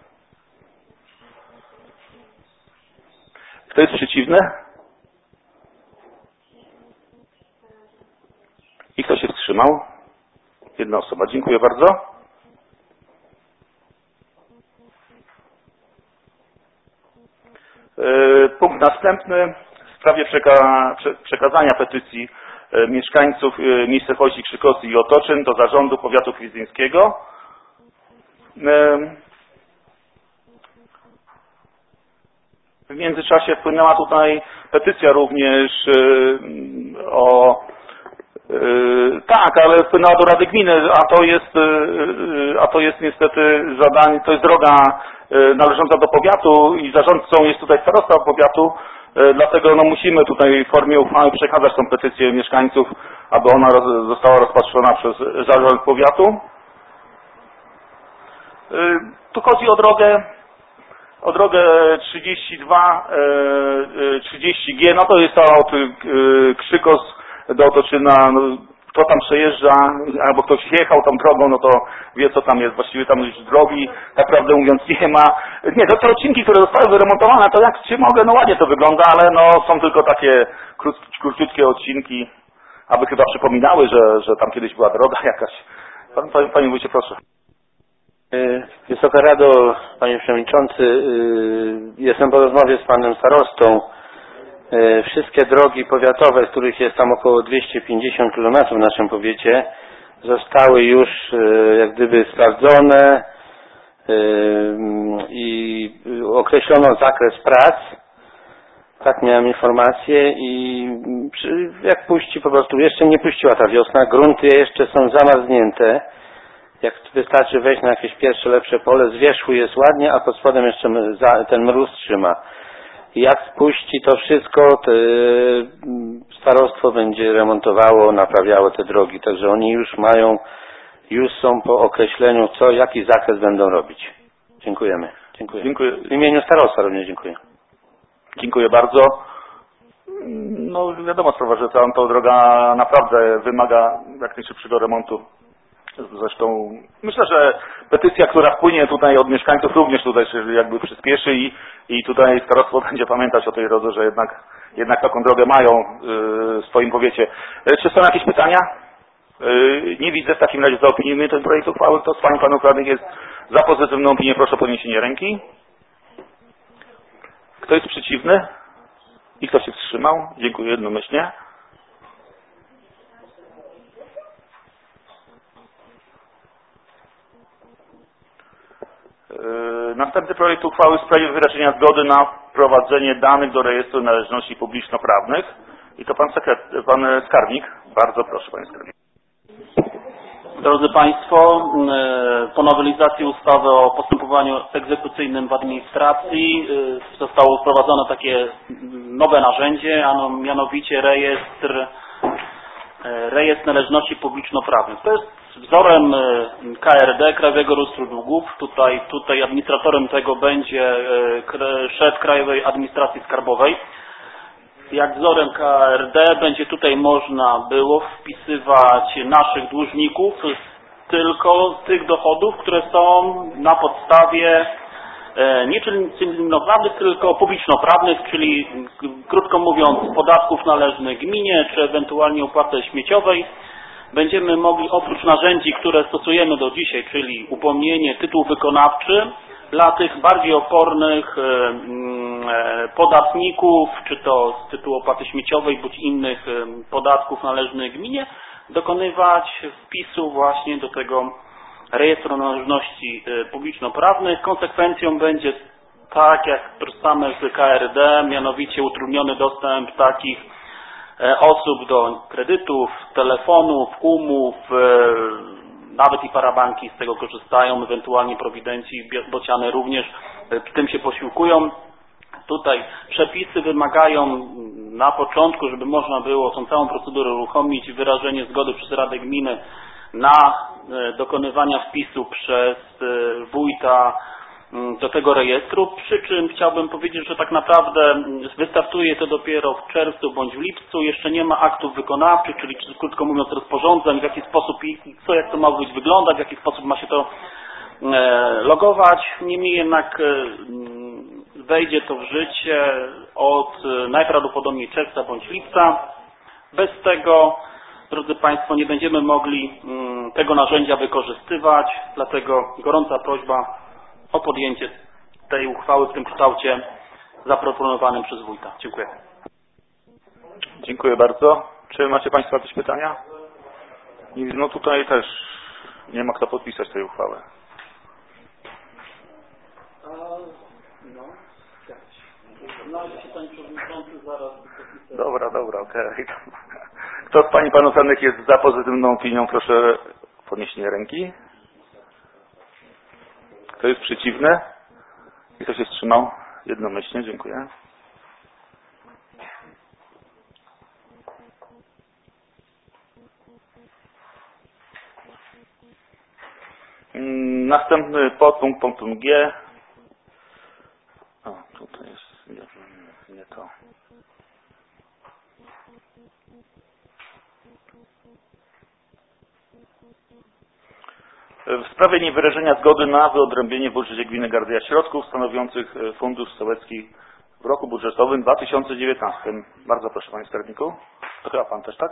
Kto jest przeciwny? I kto się wstrzymał? Jedna osoba. Dziękuję bardzo. Punkt następny w sprawie przekazania petycji mieszkańców miejscowości Krzykosy i otoczyn do Zarządu Powiatu Kwidzyńskiego. W międzyczasie wpłynęła tutaj petycja również tak, ale wpłynęła do Rady Gminy, a to jest niestety zadanie, to jest droga należąca do powiatu i zarządcą jest tutaj starosta powiatu, dlatego musimy tutaj w formie uchwały przekazać tą petycję mieszkańców, aby ona została rozpatrzona przez zarząd powiatu. Tu chodzi o drogę 30G, no to jest to od Krzykos do Otoczyna. Kto tam przejeżdża, albo ktoś jechał tą drogą, no to wie, co tam jest. Właściwie tam już drogi, tak prawdę mówiąc, nie ma. Nie, te odcinki, które zostały wyremontowane, to jak się mogę, no ładnie to wygląda, ale są tylko takie króciutkie odcinki, aby chyba przypominały, że tam kiedyś była droga jakaś. Panie wójcie, proszę. Wysoka Rado, Panie Przewodniczący, jestem po rozmowie z Panem Starostą. Wszystkie drogi powiatowe, których jest tam około 250 km w naszym powiecie, zostały już jak gdyby sprawdzone i określono zakres prac. Tak miałem informację i jak puści po prostu, jeszcze nie puściła ta wiosna, grunty jeszcze są zamarznięte. Jak wystarczy wejść na jakieś pierwsze, lepsze pole, z wierzchu jest ładnie, a pod spodem jeszcze ten mróz trzyma. Jak spuści to wszystko, to starostwo będzie remontowało, naprawiało te drogi. Także oni już są po określeniu, jaki zakres będą robić. Dziękujemy. Dziękuję. W imieniu starostwa również dziękuję. Dziękuję bardzo. No wiadomo sprawa, że ta droga naprawdę wymaga jak najszybszego remontu. Zresztą myślę, że petycja, która wpłynie tutaj od mieszkańców, również tutaj się jakby przyspieszy i tutaj starostwo będzie pamiętać o tej drodze, że jednak taką drogę mają w swoim powiecie. Czy są jakieś pytania? Nie widzę. W takim razie zaopiniujemy ten projekt uchwały. Kto z Pań i Panów Radnych jest za pozytywną opinię? Proszę o podniesienie ręki. Kto jest przeciwny? I kto się wstrzymał? Dziękuję jednomyślnie. Następny projekt uchwały w sprawie wyrażenia zgody na wprowadzenie danych do rejestru należności publiczno-prawnych. I to pan skarbnik. Bardzo proszę, panie skarbniku. Drodzy Państwo, po nowelizacji ustawy o postępowaniu egzekucyjnym w administracji zostało wprowadzone takie nowe narzędzie, a mianowicie rejestr należności publiczno-prawnych. To jest wzorem KRD, Krajowego Rejestru Długów. Tutaj administratorem tego będzie szef Krajowej Administracji Skarbowej. Jak wzorem KRD będzie tutaj można było wpisywać naszych dłużników tylko z tych dochodów, które są na podstawie nie cywilnoprawnych, tylko publiczno-prawnych, czyli krótko mówiąc podatków należnych gminie, czy ewentualnie opłaty śmieciowej. Będziemy mogli oprócz narzędzi, które stosujemy do dzisiaj, czyli upomnienie, tytuł wykonawczy, dla tych bardziej opornych podatników, czy to z tytułu opłaty śmieciowej, bądź innych podatków należnych gminie, dokonywać wpisu właśnie do tego rejestru należności publiczno-prawnych. Konsekwencją będzie tak jak tożsame z KRD, mianowicie utrudniony dostęp takich osób do kredytów, telefonów, umów, nawet i parabanki z tego korzystają, ewentualnie prowidencji, bociany również tym się posiłkują. Tutaj przepisy wymagają na początku, żeby można było tą całą procedurę uruchomić, wyrażenie zgody przez Radę Gminy na dokonywania wpisu przez wójta do tego rejestru, przy czym chciałbym powiedzieć, że tak naprawdę wystartuje to dopiero w czerwcu bądź w lipcu, jeszcze nie ma aktów wykonawczych, czyli krótko mówiąc rozporządzeń, w jaki sposób i jak to ma wyglądać, w jaki sposób ma się to logować. Niemniej jednak wejdzie to w życie od najprawdopodobniej czerwca bądź lipca. Bez tego, drodzy Państwo, nie będziemy mogli tego narzędzia wykorzystywać, dlatego gorąca prośba o podjęcie tej uchwały w tym kształcie zaproponowanym przez wójta. Dziękuję. Dziękuję bardzo. Czy macie Państwo jakieś pytania? No tutaj też nie ma kto podpisać tej uchwały. Dobra, okej. Kto z Pań i Panów Radnych jest za pozytywną opinią, proszę o podniesienie ręki. Kto jest przeciwny? I kto się wstrzymał? Jednomyślnie, dziękuję. Następny podpunkt, punkt G. O, tutaj jest nie to. W sprawie niewyrażenia zgody na wyodrębnienie w budżecie gminy Gardeja środków stanowiących fundusz sołecki w roku budżetowym 2019. Bardzo proszę, panie skarbniku. To chyba pan też, tak?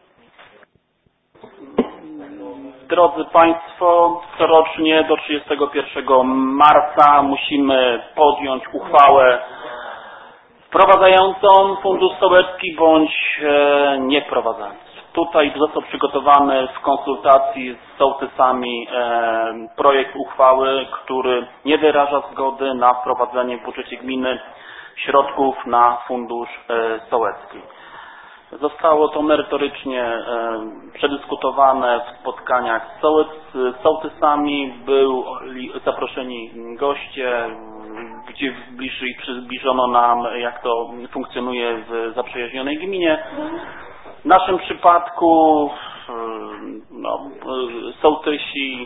Drodzy Państwo, corocznie do 31 marca musimy podjąć uchwałę wprowadzającą fundusz sołecki bądź nie wprowadzając. Tutaj został przygotowany w konsultacji z sołtysami projekt uchwały, który nie wyraża zgody na wprowadzenie w budżecie gminy środków na fundusz sołecki. Zostało to merytorycznie przedyskutowane w spotkaniach z sołtysami, byli zaproszeni goście, gdzie bliżej przybliżono nam, jak to funkcjonuje w zaprzyjaźnionej gminie. W naszym przypadku sołtysi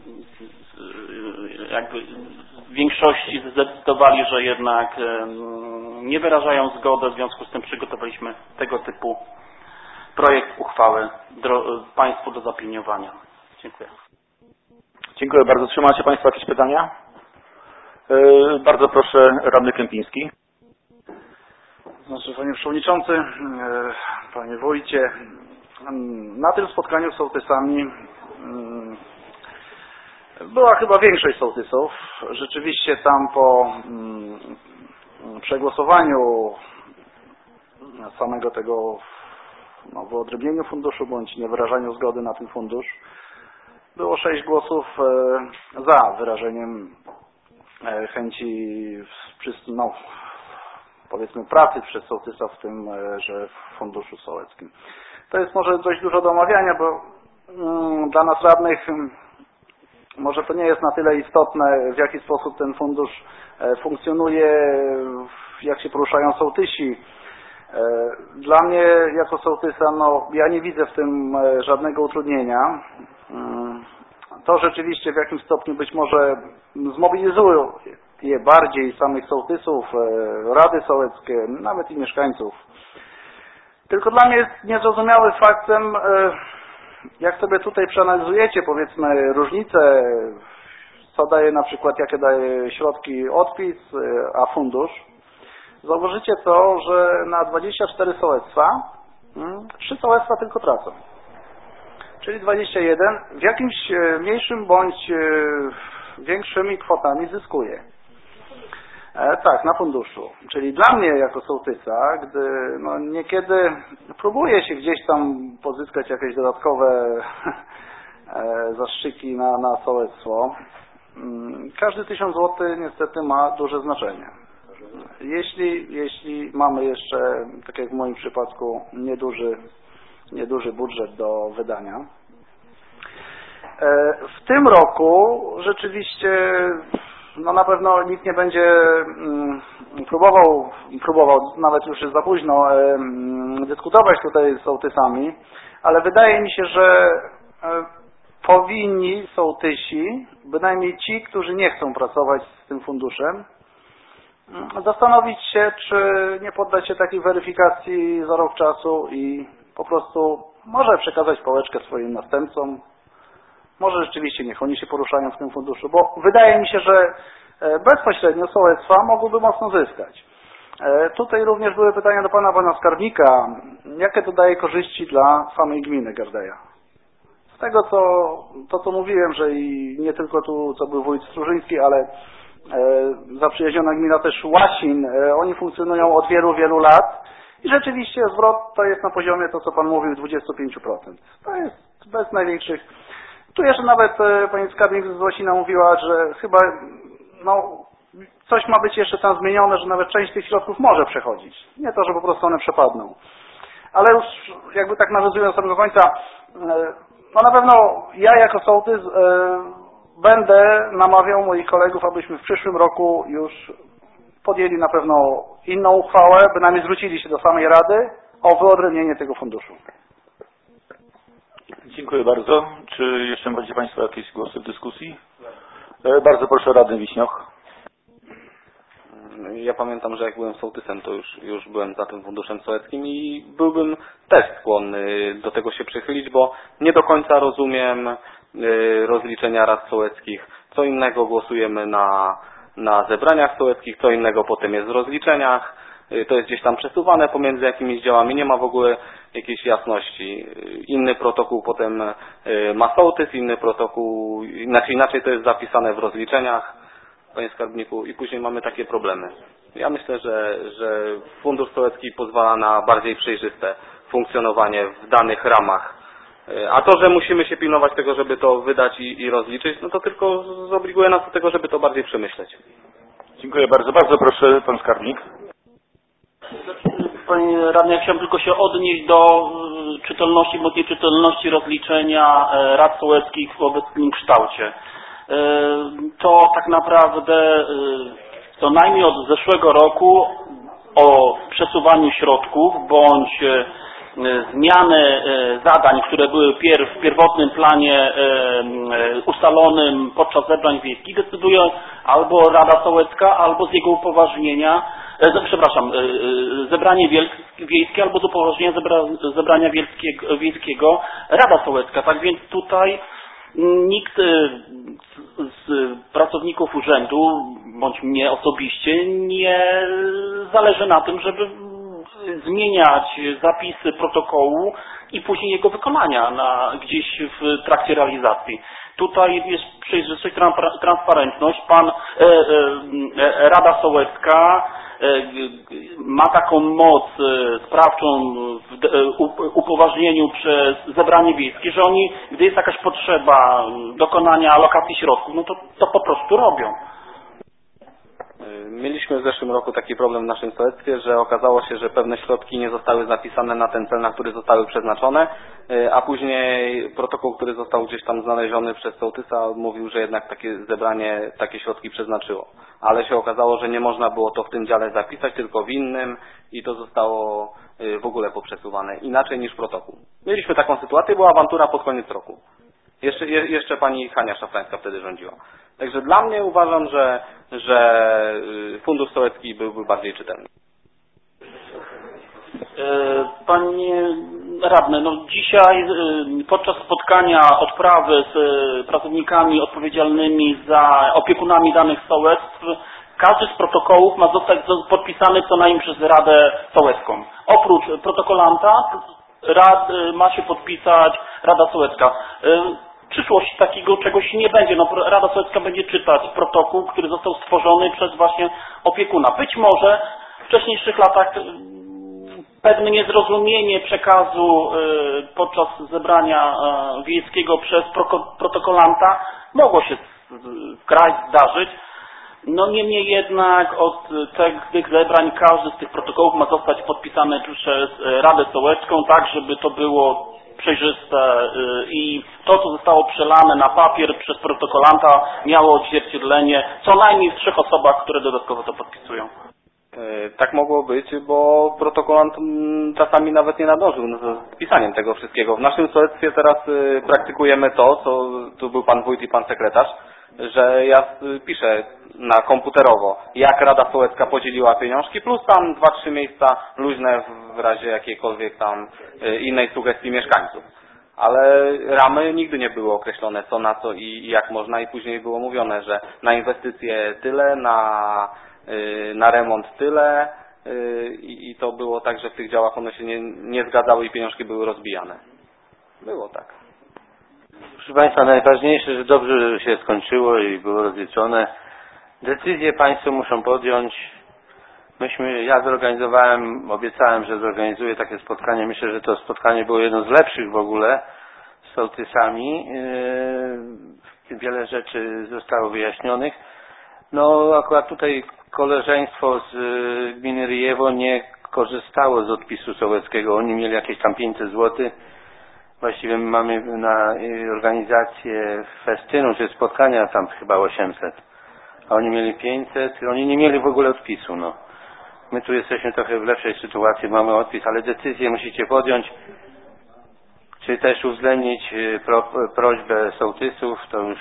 jakby w większości zdecydowali, że jednak nie wyrażają zgody, w związku z tym przygotowaliśmy tego typu projekt uchwały Państwu do zaopiniowania. Dziękuję. Dziękuję bardzo. Czy macie Państwo jakieś pytania? Bardzo proszę, radny Kępiński. Panie Przewodniczący, Panie Wójcie, na tym spotkaniu z sołtysami była chyba większość sołtysów. Rzeczywiście tam po przegłosowaniu samego tego wyodrębnieniu funduszu bądź niewyrażaniu zgody na ten fundusz było 6 głosów za wyrażeniem chęci powiedzmy pracy przez sołtysa w tym, że w funduszu sołeckim. To jest może dość dużo do omawiania, bo dla nas radnych może to nie jest na tyle istotne, w jaki sposób ten fundusz funkcjonuje, jak się poruszają sołtysi. Dla mnie jako sołtysa, no ja nie widzę w tym żadnego utrudnienia. To rzeczywiście w jakimś stopniu być może zmobilizują je bardziej samych sołtysów, rady sołeckie, nawet i mieszkańców. Tylko dla mnie jest niezrozumiały faktem, jak sobie tutaj przeanalizujecie, powiedzmy, różnice, co daje na przykład, jakie daje środki odpis, a fundusz, zauważycie to, że na 24 sołectwa 3 sołectwa tylko tracą. Czyli 21 w jakimś mniejszym bądź większymi kwotami zyskuje. Tak, na funduszu. Czyli dla mnie jako sołtysa, gdy no, niekiedy próbuje się gdzieś tam pozyskać jakieś dodatkowe zastrzyki na sołectwo, każdy 1000 zł niestety ma duże znaczenie. Jeśli mamy jeszcze, tak jak w moim przypadku, nieduży budżet do wydania. W tym roku rzeczywiście no na pewno nikt nie będzie próbował, nawet już jest za późno, dyskutować tutaj z sołtysami, ale wydaje mi się, że powinni sołtysi, bynajmniej ci, którzy nie chcą pracować z tym funduszem, zastanowić się, czy nie poddać się takiej weryfikacji za rok czasu i po prostu może przekazać pałeczkę swoim następcom. Może rzeczywiście niech oni się poruszają w tym funduszu, bo wydaje mi się, że bezpośrednio sołectwa mogłyby mocno zyskać. Tutaj również były pytania do pana skarbnika. Jakie to daje korzyści dla samej gminy Gardeja? Z tego, co mówiłem, że i nie tylko tu, co był wójt Strużyński, ale zaprzyjaźniona gmina też Łasin, oni funkcjonują od wielu, wielu lat i rzeczywiście zwrot to jest na poziomie, to co pan mówił, 25%. To jest bez największych. Tu jeszcze nawet pani skarbnik z Łasina mówiła, że chyba coś ma być jeszcze tam zmienione, że nawet część tych środków może przechodzić. Nie to, że po prostu one przepadną. Ale już jakby tak nawiązując do samego końca, no na pewno ja jako sołtys będę namawiał moich kolegów, abyśmy w przyszłym roku już podjęli na pewno inną uchwałę, bynajmniej zwrócili się do samej Rady o wyodrębnienie tego funduszu. Dziękuję bardzo. Czy jeszcze macie Państwo jakieś głosy w dyskusji? Bardzo proszę, radny Wiśnioch. Ja pamiętam, że jak byłem sołtysem, to już byłem za tym funduszem sołeckim i byłbym też skłonny do tego się przychylić, bo nie do końca rozumiem rozliczenia rad sołeckich. Co innego głosujemy na zebraniach sołeckich, co innego potem jest w rozliczeniach. To jest gdzieś tam przesuwane pomiędzy jakimiś działami, nie ma w ogóle jakiejś jasności. Inny protokół potem ma sołtys, inny protokół, inaczej to jest zapisane w rozliczeniach, panie skarbniku, i później mamy takie problemy. Ja myślę, że fundusz sołecki pozwala na bardziej przejrzyste funkcjonowanie w danych ramach. A to, że musimy się pilnować tego, żeby to wydać i rozliczyć, no to tylko zobliguje nas do tego, żeby to bardziej przemyśleć. Dziękuję bardzo. Bardzo proszę, pan skarbnik. Panie radny, ja chciałem tylko się odnieść do czytelności bądź nieczytelności rozliczenia rad sołeckich w obecnym kształcie. To tak naprawdę co najmniej od zeszłego roku o przesuwaniu środków bądź zmiany zadań, które były w pierwotnym planie ustalonym podczas zebrań wiejskich, decyduje albo Rada Sołecka, albo z jego upoważnienia, zebranie wiejskie, albo z upoważnienia zebrania wiejskiego Rada Sołecka. Tak więc tutaj nikt z pracowników urzędu, bądź mnie osobiście, nie zależy na tym, żeby zmieniać zapisy protokołu i później jego wykonania gdzieś w trakcie realizacji. Tutaj jest przejrzystość, transparentność. Rada Sołecka ma taką moc sprawczą w upoważnieniu przez zebranie wiejskie, że oni, gdy jest jakaś potrzeba dokonania alokacji środków, no to po prostu robią. Mieliśmy w zeszłym roku taki problem w naszym sołectwie, że okazało się, że pewne środki nie zostały zapisane na ten cel, na który zostały przeznaczone, a później protokół, który został gdzieś tam znaleziony przez sołtysa, mówił, że jednak takie zebranie takie środki przeznaczyło. Ale się okazało, że nie można było to w tym dziale zapisać, tylko w innym i to zostało w ogóle poprzesuwane inaczej niż protokół. Mieliśmy taką sytuację, była awantura pod koniec roku. Jeszcze pani Hania Szafrańska wtedy rządziła. Także dla mnie uważam, że fundusz sołecki byłby bardziej czytelny. Panie radny, no dzisiaj podczas spotkania odprawy z pracownikami odpowiedzialnymi za opiekunami danych sołectw każdy z protokołów ma zostać podpisany co najmniej przez Radę Sołecką. Oprócz protokolanta ma się podpisać Rada Sołecka. W przyszłości takiego czegoś nie będzie. No, Rada Sołecka będzie czytać protokół, który został stworzony przez właśnie opiekuna. Być może w wcześniejszych latach pewne niezrozumienie przekazu podczas zebrania wiejskiego przez protokolanta mogło się zdarzyć. No niemniej jednak od tych zebrań każdy z tych protokołów ma zostać podpisany przez Radę Sołecką, tak żeby to było przejrzyste i to, co zostało przelane na papier przez protokolanta, miało odzwierciedlenie co najmniej w 3 osobach, które dodatkowo to podpisują. Tak mogło być, bo protokolant czasami nawet nie nadążył z pisaniem tego wszystkiego. W naszym sołectwie teraz praktykujemy to, co tu był pan wójt i pan sekretarz, że ja piszę na komputerowo, jak Rada Sołecka podzieliła pieniążki, plus tam 2-3 miejsca luźne w razie jakiejkolwiek tam innej sugestii mieszkańców. Ale ramy nigdy nie były określone, co na co i jak można, i później było mówione, że na inwestycje tyle, na remont tyle i to było tak, że w tych działach one się nie zgadzały i pieniążki były rozbijane. Było tak. Proszę Państwa, najważniejsze, że dobrze się skończyło i było rozliczone. Decyzje Państwo muszą podjąć. Ja zorganizowałem, obiecałem, że zorganizuję takie spotkanie. Myślę, że to spotkanie było jedno z lepszych w ogóle z sołtysami. Wiele rzeczy zostało wyjaśnionych. No akurat tutaj koleżeństwo z gminy Ryjewo nie korzystało z odpisu sołeckiego. Oni mieli jakieś tam 500 zł. Właściwie my mamy na organizację festynu czy spotkania tam chyba 800. A oni mieli 500. Oni nie mieli w ogóle odpisu. No. My tu jesteśmy trochę w lepszej sytuacji, mamy odpis, ale decyzję musicie podjąć. Czy też uwzględnić prośbę sołtysów, to już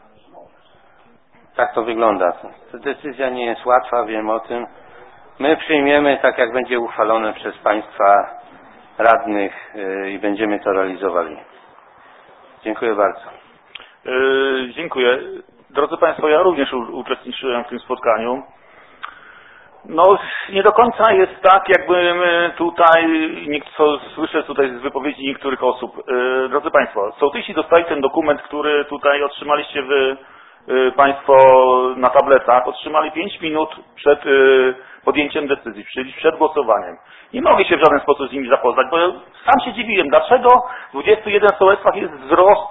tak to wygląda. Ta decyzja nie jest łatwa, wiem o tym. My przyjmiemy tak, jak będzie uchwalone przez Państwa radnych i będziemy to realizowali. Dziękuję bardzo. Dziękuję. Drodzy Państwo, ja również uczestniczyłem w tym spotkaniu. No, nie do końca jest tak, jakby tutaj, co słyszę tutaj z wypowiedzi niektórych osób. Drodzy Państwo, sołtysi dostali ten dokument, który tutaj otrzymaliście Państwo na tabletach, otrzymali 5 minut przed podjęciem decyzji, czyli przed głosowaniem. Nie mogę się w żaden sposób z nimi zapoznać, bo sam się dziwiłem, dlaczego w 21 sołectwach jest wzrost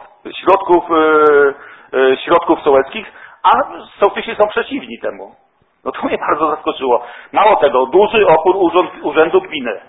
środków sołeckich, a sołtysi są przeciwni temu. No to mnie bardzo zaskoczyło. Mało tego, duży opór urzędu gminy.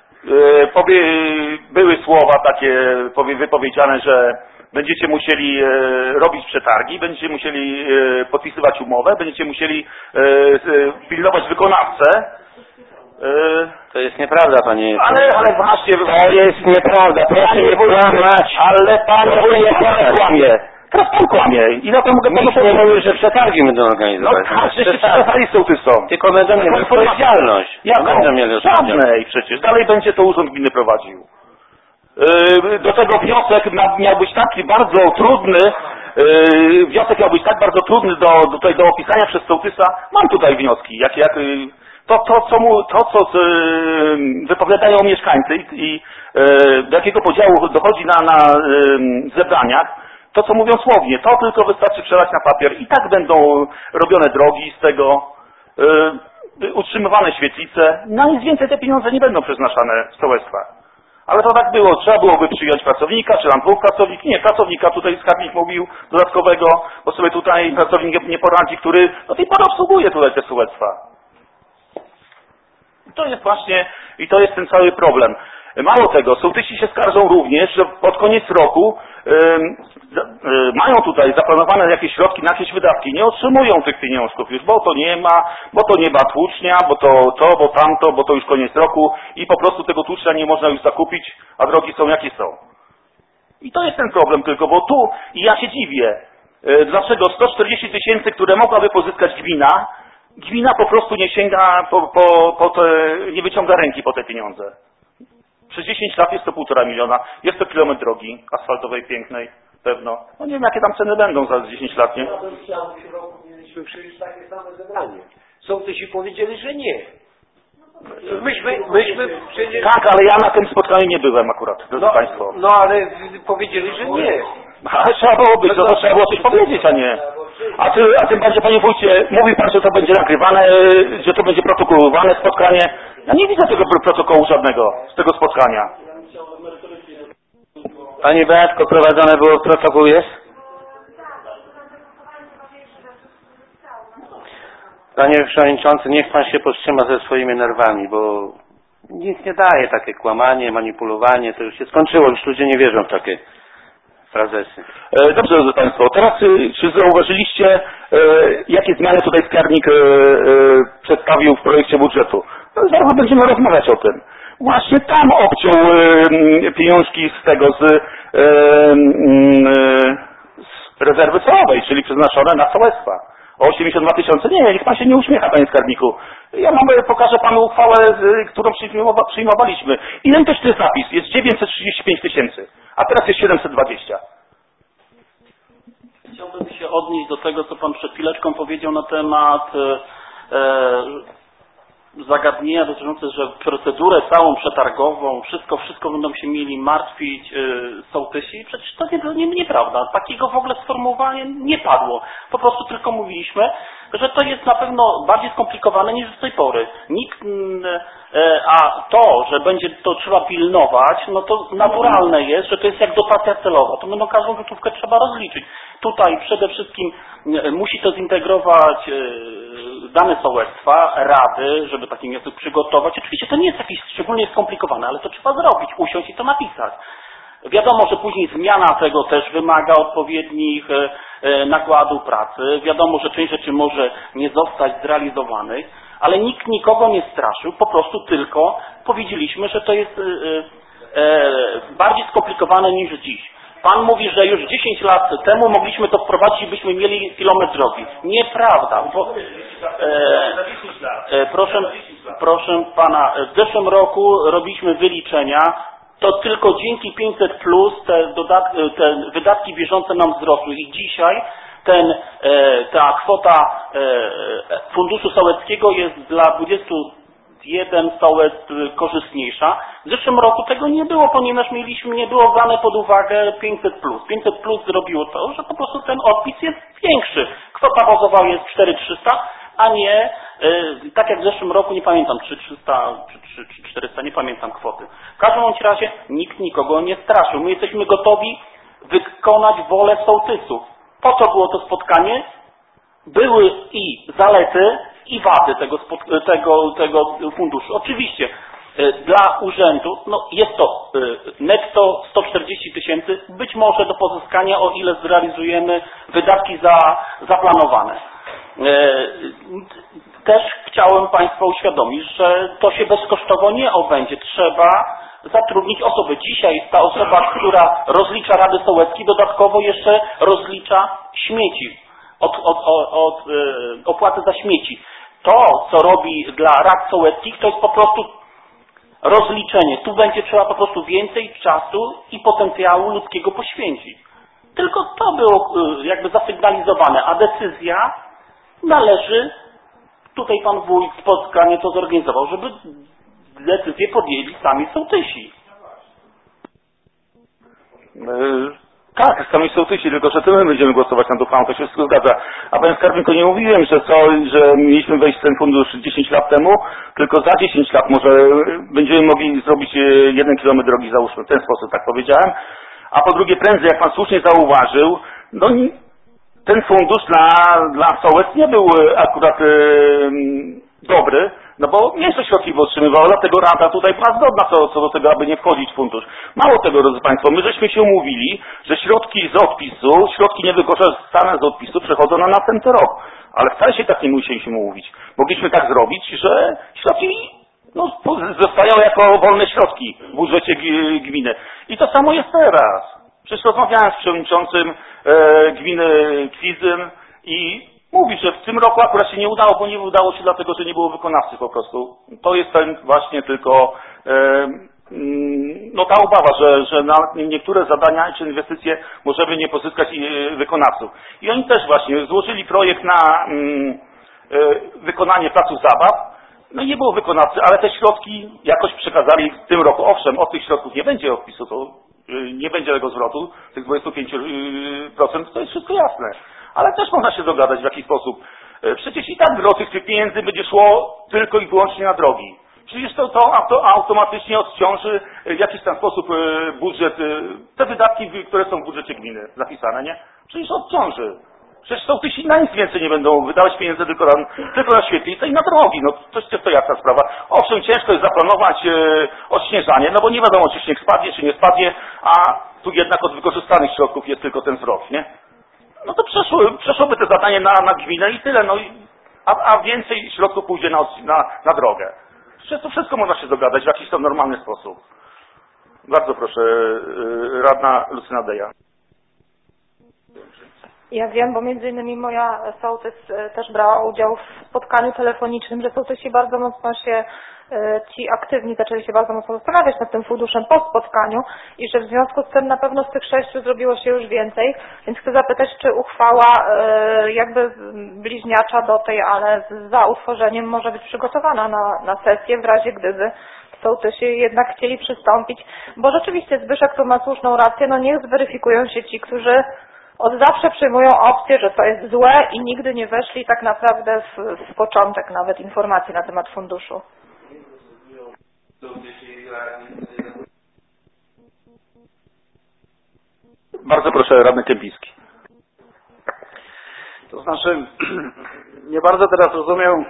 Były słowa takie wypowiedziane, że będziecie musieli robić przetargi, będziecie musieli podpisywać umowę, będziecie musieli pilnować wykonawcę. To jest nieprawda, panie. Ale właśnie... To jest nieprawda, proszę nie kłamać. Ale pan kłamie. Teraz pan kłamie. I na to mogę panu powiedzieć. Nie mówię, że przetargi będą organizować. No każdy się przetargi sołtysom. Tylko będą mieli odpowiedzialność. Będą mieli żadnej przecież. Dalej będzie to urząd gminy prowadził. Do tego wniosek miał być taki bardzo trudny, do opisania przez sołtysa. Mam tutaj wnioski, co wypowiadają mieszkańcy i do jakiego podziału dochodzi na zebraniach, to co mówią słownie, to tylko wystarczy przelać na papier i tak będą robione drogi z tego, utrzymywane świetlice, na nic więcej te pieniądze nie będą przeznaczane w sołectwach. Ale to tak było, trzeba byłoby przyjąć pracownika, czy tam 2 pracowników, nie, pracownika tutaj skarbnik mówił dodatkowego, bo sobie tutaj pracownik nie poradzi, który do tej pory obsługuje tutaj te sołectwa. To jest właśnie, i to jest ten cały problem. Mało tego, sołtysi się skarżą również, że pod koniec roku mają tutaj zaplanowane jakieś środki na jakieś wydatki, nie otrzymują tych pieniążków już, bo to nie ma, bo to nie ma tłucznia, bo to, bo tamto, bo to już koniec roku i po prostu tego tłucznia nie można już zakupić, a drogi są jakie są. I to jest ten problem tylko, bo tu, i ja się dziwię, dlaczego 140 000, które mogłaby pozyskać gmina po prostu nie sięga, nie wyciąga ręki po te pieniądze. Przez 10 lat jest to 1,5 miliona, jest to kilometr drogi asfaltowej, pięknej, pewno. No nie wiem, jakie tam ceny będą za 10 lat, nie? Ja bym chciał, w tym roku mieliśmy przecież takie same zebranie. Sołtysi powiedzieli, że nie. Myśmy przecież... Tak, ale ja na tym spotkaniu nie byłem akurat, drodzy Państwo. No ale powiedzieli, że nie. Ale trzeba było być, to trzeba było coś powiedzieć, a nie. A tym bardziej, panie wójcie, mówił pan, że to będzie nagrywane, że to będzie protokołowane spotkanie. Ja nie widzę tego protokołu żadnego z tego spotkania. Panie Beatko, prowadzone było, protokół jest? Panie Przewodniczący, niech pan się powstrzyma ze swoimi nerwami, bo nic nie daje takie kłamanie, manipulowanie, to już się skończyło, już ludzie nie wierzą w takie frazesy. Dobrze, drodzy Państwo, teraz czy zauważyliście, jakie zmiany tutaj skarbnik przedstawił w projekcie budżetu? No, zaraz będziemy rozmawiać o tym. Właśnie tam obciął pieniążki z tego, z rezerwy celowej, czyli przeznaczone na sołectwa. O 82 000. Nie, niech pan się nie uśmiecha, panie skarbniku. Ja pokażę panu uchwałę, którą przyjmowaliśmy. Ile też to jest zapis? Jest 935 000, a teraz jest 720. Chciałbym się odnieść do tego, co pan przed chwileczką powiedział na temat zagadnienia dotyczące, że procedurę całą przetargową, wszystko będą się mieli martwić sołtysi. Przecież to nieprawda. Takiego w ogóle sformułowania nie padło. Po prostu tylko mówiliśmy, że to jest na pewno bardziej skomplikowane niż do tej pory. A to, że będzie to trzeba pilnować, no to naturalne jest, że to jest jak dotacja celowa. To będą każdą gotówkę trzeba rozliczyć. Tutaj przede wszystkim musi to zintegrować dane sołectwa, rady, żeby taki wniosek przygotować. Oczywiście to nie jest jakieś szczególnie skomplikowane, ale to trzeba zrobić, usiąść i to napisać. Wiadomo, że później zmiana tego też wymaga odpowiednich nakładu pracy. Wiadomo, że część rzeczy może nie zostać zrealizowanych, ale nikt nikogo nie straszył, po prostu tylko powiedzieliśmy, że to jest bardziej skomplikowane niż dziś. Pan mówi, że już 10 lat temu mogliśmy to wprowadzić i byśmy mieli kilometr drogi. Nieprawda. Bo, proszę pana, w zeszłym roku robiliśmy wyliczenia, to tylko dzięki 500 plus te wydatki bieżące nam wzrosły i dzisiaj ta kwota funduszu sołeckiego jest dla 21 sołectw korzystniejsza. W zeszłym roku tego nie było, ponieważ nie było brane pod uwagę 500 plus. 500 plus zrobiło to, że po prostu ten odpis jest większy. Kwota bazowa jest 4300, a nie tak jak w zeszłym roku, nie pamiętam, 3300 czy 400, nie pamiętam kwoty. W każdym bądź razie nikt nikogo nie straszył. My jesteśmy gotowi wykonać wolę sołtysów. Po co było to spotkanie? Były i zalety, i wady tego funduszu. Oczywiście dla urzędu jest to netto 140 000, być może do pozyskania, o ile zrealizujemy wydatki zaplanowane. Też chciałem Państwa uświadomić, że to się bezkosztowo nie obędzie. Trzeba zatrudnić osobę. Dzisiaj ta osoba, która rozlicza Rady Sołeckiej, dodatkowo jeszcze rozlicza śmieci, opłaty za śmieci. To, co robi dla rad sołeckich, to jest po prostu rozliczenie. Tu będzie trzeba po prostu więcej czasu i potencjału ludzkiego poświęcić. Tylko to było jakby zasygnalizowane, a decyzja należy, tutaj pan wójt spotkanie to zorganizował, żeby decyzję podjęli sami sołtysi. Tak, sami sołtysi, tylko że to my będziemy głosować nad uchwałą, to się wszystko zgadza. A panie skarbniku, nie mówiłem, że mieliśmy wejść w ten fundusz 10 lat temu, tylko za 10 lat może będziemy mogli zrobić 1 kilometr drogi, załóżmy, w ten sposób, tak powiedziałem. A po drugie, prędzej, jak pan słusznie zauważył, no ten fundusz dla sołectw nie był akurat dobry, No bo mniejsze środki by otrzymywało, dlatego Rada tutaj była zgodna co do tego, aby nie wchodzić w fundusz. Mało tego, drodzy Państwo, my żeśmy się umówili, że środki z odpisu, środki niewykorzystane z odpisu przechodzą na następny rok. Ale wcale się tak nie musieliśmy umówić. Mogliśmy tak zrobić, że środki zostają jako wolne środki w budżecie gminy. I to samo jest teraz. Przecież rozmawiałem z przewodniczącym gminy Kwizym i mówi, że w tym roku akurat się nie udało, bo nie udało się dlatego, że nie było wykonawcy po prostu. To jest ten właśnie tylko ta obawa, że na niektóre zadania czy inwestycje możemy nie pozyskać wykonawców. I oni też właśnie złożyli projekt na wykonanie placów zabaw. No i nie było wykonawcy, ale te środki jakoś przekazali w tym roku. Owszem, od tych środków nie będzie odpisu, to nie będzie tego zwrotu, tych 25%, to jest wszystko jasne. Ale też można się dogadać w jakiś sposób. Przecież i tak gro tych pieniędzy będzie szło tylko i wyłącznie na drogi. Przecież to automatycznie odciąży w jakiś tam sposób budżet, te wydatki, które są w budżecie gminy zapisane, nie? Przecież odciąży. Przecież sołtysi na nic więcej nie będą wydawać pieniędzy tylko na świetlice i na drogi. No to jasna sprawa. Owszem, ciężko jest zaplanować odśnieżanie, no bo nie wiadomo, czy śnieg spadnie, czy nie spadnie, a tu jednak od wykorzystanych środków jest tylko ten zwrot, nie? No to przeszłoby te zadanie na gminę i tyle, a więcej środków pójdzie na drogę. Przecież to wszystko można się dogadać w jakiś tam normalny sposób. Bardzo proszę, radna Lucyna Deja. Ja wiem, bo między innymi moja sołtys też brała udział w spotkaniu telefonicznym, że sołtysi bardzo mocno ci aktywni zaczęli się bardzo mocno zastanawiać nad tym funduszem po spotkaniu i że w związku z tym na pewno z tych 6 zrobiło się już więcej, więc chcę zapytać, czy uchwała jakby bliźniacza do tej, ale za utworzeniem może być przygotowana na sesję w razie gdyby sołtysi jednak chcieli przystąpić, bo rzeczywiście Zbyszek tu ma słuszną rację, no niech zweryfikują się ci, którzy od zawsze przyjmują opcję, że to jest złe i nigdy nie weszli tak naprawdę w początek nawet informacji na temat funduszu. Bardzo proszę, radny Kępiński. To znaczy, nie bardzo teraz rozumiem,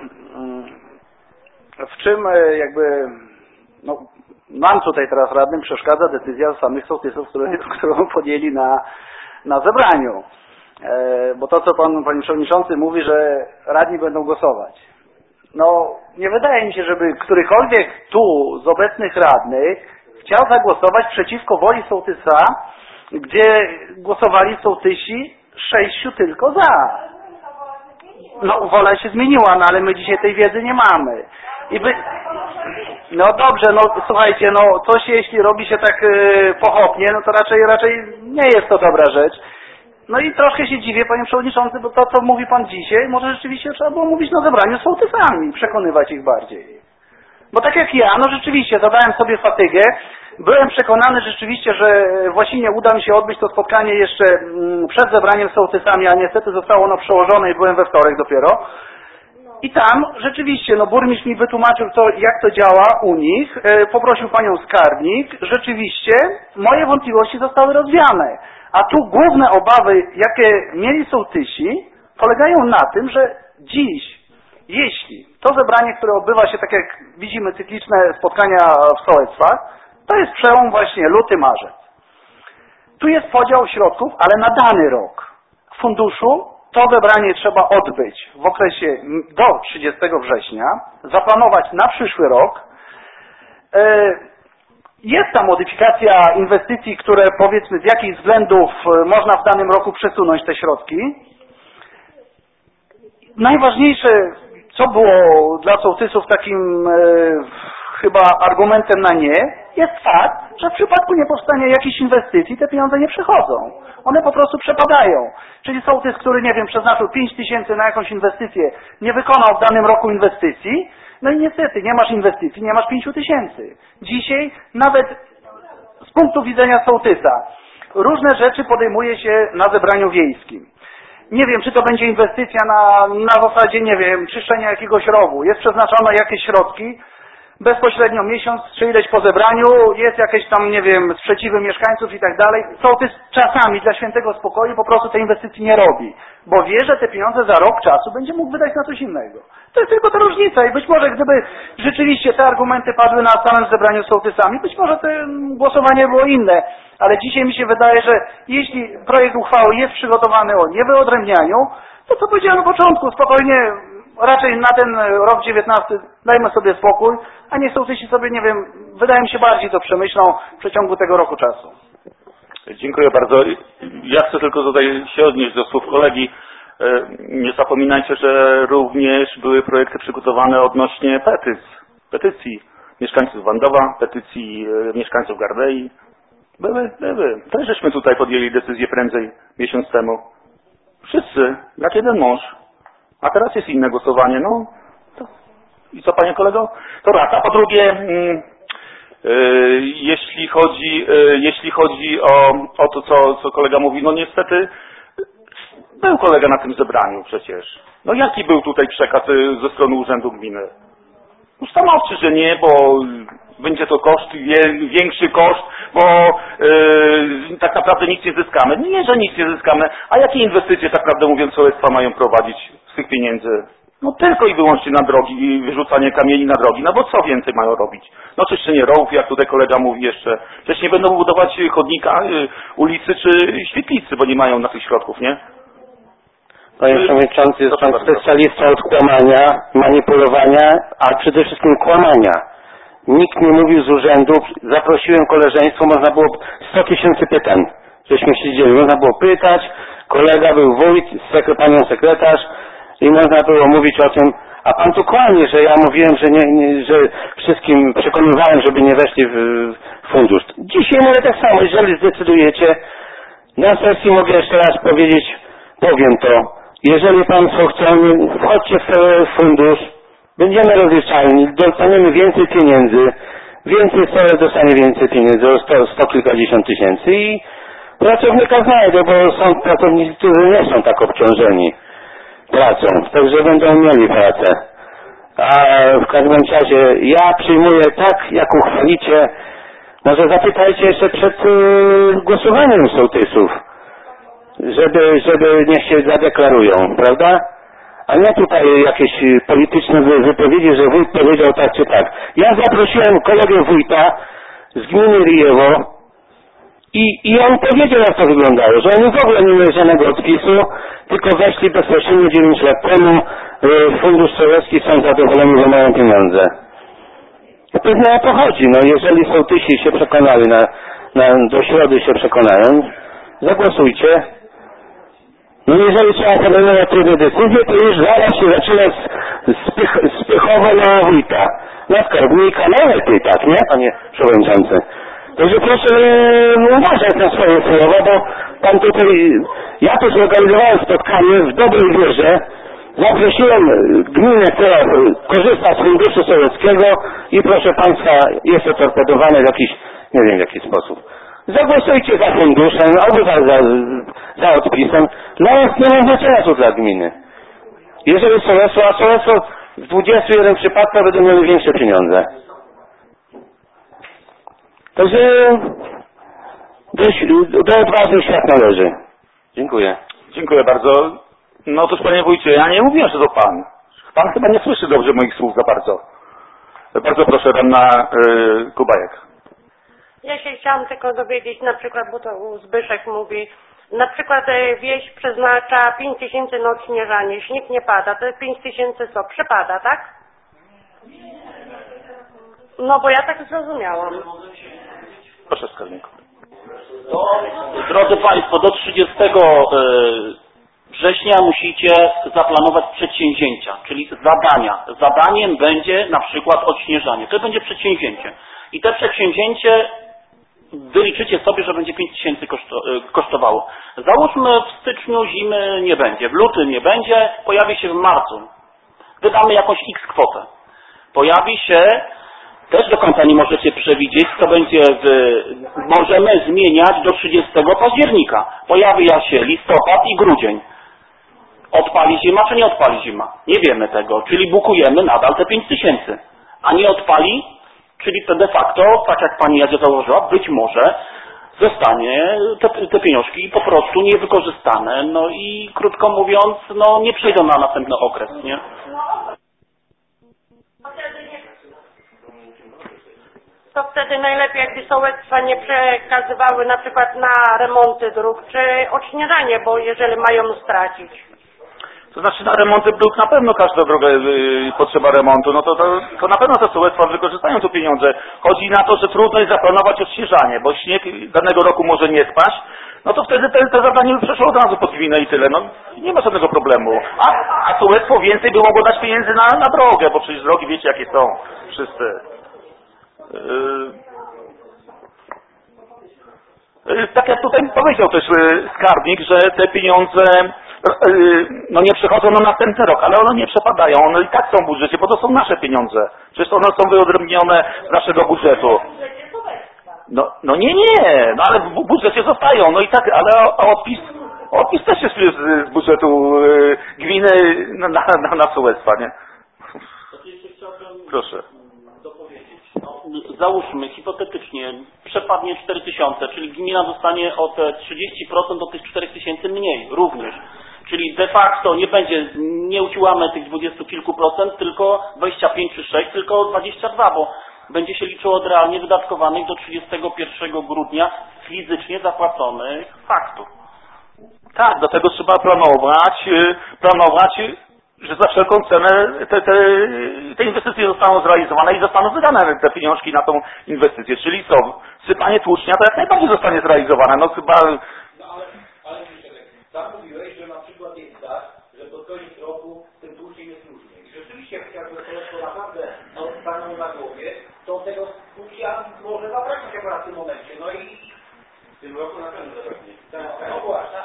w czym jakby, nam tutaj teraz radnym przeszkadza decyzja samych sołtysów, którą podjęli na zebraniu. Bo to, co panie przewodniczący mówi, że radni będą głosować. No, nie wydaje mi się, żeby którykolwiek tu z obecnych radnych chciał zagłosować przeciwko woli sołtysa, gdzie głosowali sołtysi 6 tylko za. No, wola się zmieniła, ale my dzisiaj tej wiedzy nie mamy. No dobrze, słuchajcie, coś jeśli robi się tak pochopnie, to raczej nie jest to dobra rzecz. No i troszkę się dziwię, panie przewodniczący, bo to, co mówi pan dzisiaj, może rzeczywiście trzeba było mówić na zebraniu z sołtysami, przekonywać ich bardziej. Bo tak jak ja, rzeczywiście zadałem sobie fatygę, byłem przekonany rzeczywiście, że właśnie uda mi się odbyć to spotkanie jeszcze przed zebraniem z sołtysami, a niestety zostało ono przełożone i byłem we wtorek dopiero. I tam rzeczywiście, burmistrz mi wytłumaczył jak to działa u nich, poprosił panią skarbnik, rzeczywiście moje wątpliwości zostały rozwiane. A tu główne obawy, jakie mieli sołtysi, polegają na tym, że dziś, jeśli to zebranie, które odbywa się, tak jak widzimy, cykliczne spotkania w sołectwach, to jest przełom właśnie luty-marzec. Tu jest podział środków, ale na dany rok. W funduszu to zebranie trzeba odbyć w okresie do 30 września, zaplanować na przyszły rok. Jest ta modyfikacja inwestycji, które powiedzmy z jakich względów można w danym roku przesunąć te środki. Najważniejsze, co było dla sołtysów takim chyba argumentem na nie, jest fakt, że w przypadku niepowstania jakichś inwestycji te pieniądze nie przychodzą. One po prostu przepadają. Czyli sołtys, który, przeznaczył 5 000 na jakąś inwestycję, nie wykonał w danym roku inwestycji, no i niestety nie masz inwestycji, nie masz 5 000. Dzisiaj nawet z punktu widzenia sołtysa różne rzeczy podejmuje się na zebraniu wiejskim. Nie wiem, czy to będzie inwestycja na zasadzie, czyszczenia jakiegoś rowu. Jest przeznaczone jakieś środki, bezpośrednio miesiąc, czy ileś po zebraniu, jest jakieś tam, nie wiem, sprzeciwy mieszkańców i tak dalej. Sołtys czasami dla świętego spokoju po prostu tej inwestycji nie robi, bo wie, że te pieniądze za rok czasu będzie mógł wydać na coś innego. To jest tylko ta różnica i być może gdyby rzeczywiście te argumenty padły na samym zebraniu z sołtysami, być może to głosowanie było inne, ale dzisiaj mi się wydaje, że jeśli projekt uchwały jest przygotowany o niewyodrębnianiu, to co powiedziałem na początku, spokojnie, raczej na ten rok 19 dajmy sobie spokój, a nie sołtysi sobie, nie wiem, wydaje mi się bardziej to przemyślą w przeciągu tego roku czasu. Dziękuję bardzo. Ja chcę tylko tutaj się odnieść do słów kolegi. Nie zapominajcie, że również były projekty przygotowane odnośnie petycji mieszkańców Wandowa, petycji mieszkańców Gardei. Były. Też żeśmy tutaj podjęli decyzję prędzej, miesiąc temu. Wszyscy, jak jeden mąż. A teraz jest inne głosowanie, no. To. I co, panie kolego? To raz. A po drugie, jeśli chodzi o to, co kolega mówi, no niestety był kolega na tym zebraniu przecież. No jaki był tutaj przekaz ze strony Urzędu Gminy? No stanowczy, że nie, bo będzie to koszt, większy koszt, bo tak naprawdę nic nie zyskamy. Nie, że nic nie zyskamy, a jakie inwestycje tak naprawdę mówiąc sołectwa mają prowadzić z tych pieniędzy? No tylko i wyłącznie na drogi i wyrzucanie kamieni na drogi, no bo co więcej mają robić? No czyszczenie rowów, jak tutaj kolega mówi jeszcze. Przecież nie będą budować chodnika, ulicy czy świetlicy, bo nie mają na tych środków, nie? Panie Przewodniczący, jest Pan specjalistą od kłamania, manipulowania, a przede wszystkim kłamania. Nikt nie mówił z urzędu, zaprosiłem koleżeństwo, można było 100 000 pytań, żeśmy siedzieli, można było pytać, kolega był wójt, panią sekretarz i można było mówić o tym, a Pan tu kłamie, że ja mówiłem, że wszystkim przekonywałem, żeby nie weszli w fundusz. Dzisiaj mówię tak samo, jeżeli zdecydujecie, na sesji mogę jeszcze raz powiedzieć, powiem to, jeżeli Państwo chcą, wchodźcie w ten fundusz, będziemy rozliczalni, dostaniemy więcej pieniędzy, sołec dostanie więcej pieniędzy, o 100 kilkadziesiąt tysięcy i pracownika znajdę, bo są pracownicy, którzy nie są tak obciążeni pracą, także będą mieli pracę. A w każdym razie ja przyjmuję tak, jak uchwalicie, może zapytajcie jeszcze przed głosowaniem sołtysów, żeby niech się zadeklarują, prawda? A nie tutaj jakieś polityczne wypowiedzi, że wójt powiedział tak czy tak. Ja zaprosiłem kolegę wójta z gminy Rijewo i on powiedział, jak to wyglądało, że oni w ogóle nie mieli żadnego odpisu, tylko weszli bezpośrednio 9 lat temu w Fundusz Sołecki, są zadowoleni, że mają pieniądze. No pewnie o to chodzi, no jeżeli sołtysi się przekonali, do środy się przekonają, zagłosujcie. No jeżeli trzeba podejmować trudne decyzje, to już zaraz się zaczyna spychowo na wójta, na skarbnika, najlepiej tak, nie, panie przewodniczący? Także proszę uważać na swoje słowa, bo pan tutaj, ja tu zorganizowałem spotkanie w dobrej wierze, zaprosiłem gminę, która korzysta z funduszu sołeckiego i proszę państwa, jest to torpedowane w jakiś, nie wiem w jaki sposób. Zagłosujcie za funduszem albo za odpisem. Dla nas nie ma znaczenia co dla gminy. Jeżeli sołectwo w 21 przypadkach będą mieli większe pieniądze. Także do odważnych świat należy. Dziękuję. Dziękuję bardzo. No otóż panie wójcie, ja nie mówiłem, że to pan. Pan chyba nie słyszy dobrze moich słów za bardzo. Bardzo proszę, radna Kubajek. Ja się chciałam tylko dowiedzieć, na przykład, bo to Zbyszek mówi, na przykład wieś przeznacza 5 000 na odśnieżanie, śnieg nie pada, to 5 000 co? Przepada, tak? No bo ja tak zrozumiałam. Proszę skarbniku. Drodzy Państwo, do 30 września musicie zaplanować przedsięwzięcia, czyli zadania. Zadaniem będzie na przykład odśnieżanie. To będzie przedsięwzięcie. I te przedsięwzięcie wyliczycie sobie, że będzie 5 000 kosztowało. Załóżmy w styczniu zimy nie będzie, w lutym nie będzie, pojawi się w marcu. Wydamy jakąś X kwotę. Pojawi się, też do końca nie możecie przewidzieć, co będzie możemy zmieniać do 30 października. Pojawia się listopad i grudzień. Odpali zima czy nie odpali zima? Nie wiemy tego, czyli bukujemy nadal te 5 000. a nie odpali, czyli to de facto, tak jak pani Jadzia założyła, być może zostanie te pieniążki po prostu niewykorzystane, no i krótko mówiąc, no nie przejdą na następny okres, nie? To wtedy najlepiej, jakby sołectwa nie przekazywały na przykład na remonty dróg, czy odśnieżanie, bo jeżeli mają stracić. To znaczy na remonty dróg na pewno każda droga potrzeba remontu, no to na pewno te sołectwa wykorzystają tu pieniądze. Chodzi na to, że trudno jest zaplanować odśnieżanie, bo śnieg danego roku może nie spaść, no to wtedy te zadanie by przeszło od razu pod gminę i tyle, no nie ma żadnego problemu. A sołectwo więcej by mogło dać pieniędzy na drogę, bo przecież drogi wiecie jakie są, wszyscy. Tak jak tutaj powiedział też skarbnik, że te pieniądze no nie przechodzą na następny rok, ale one nie przepadają, one i tak są w budżecie, bo to są nasze pieniądze. Przecież one są wyodrębnione z naszego budżetu. No nie, no ale w budżecie zostają, no i tak, ale odpis też jest z budżetu gminy na sołectwa, nie? Proszę. Załóżmy hipotetycznie, przepadnie 4000, czyli gmina dostanie o te 30% do tych 4000 mniej również. Czyli de facto nie uciłamy tych 20 kilku procent, tylko 25 czy 6, tylko 22, bo będzie się liczyło od realnie wydatkowanych do 31 grudnia fizycznie zapłaconych faktur. Tak, do tego trzeba planować, że za wszelką cenę te inwestycje zostaną zrealizowane i zostaną wydane te pieniążki na tą inwestycję. Czyli co? Sypanie tłucznia to jak najbardziej zostanie zrealizowane. No chyba... Ale tam mówiłeś, że na przykład jest tak, że pod koniec roku tym tłuczkiem jest różnie. I rzeczywiście jakby to naprawdę stanął na głowie, to tego tłucznia może zabraknąć akurat w tym momencie. No i w tym roku na pewno zabraknie. No właśnie.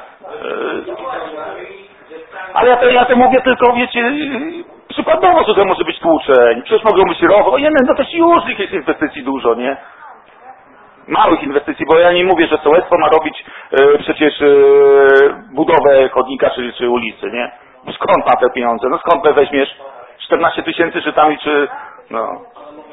Ale ja to mówię tylko, wiecie, przykładowo, że to może być tłuczeń. Przecież mogą być rowo. No też już jest inwestycji dużo, nie? Małych inwestycji, bo ja nie mówię, że sołectwo ma robić przecież budowę chodnika czy ulicy, nie? Skąd ma te pieniądze? No skąd weźmiesz 14 000 czy tam, czy... no.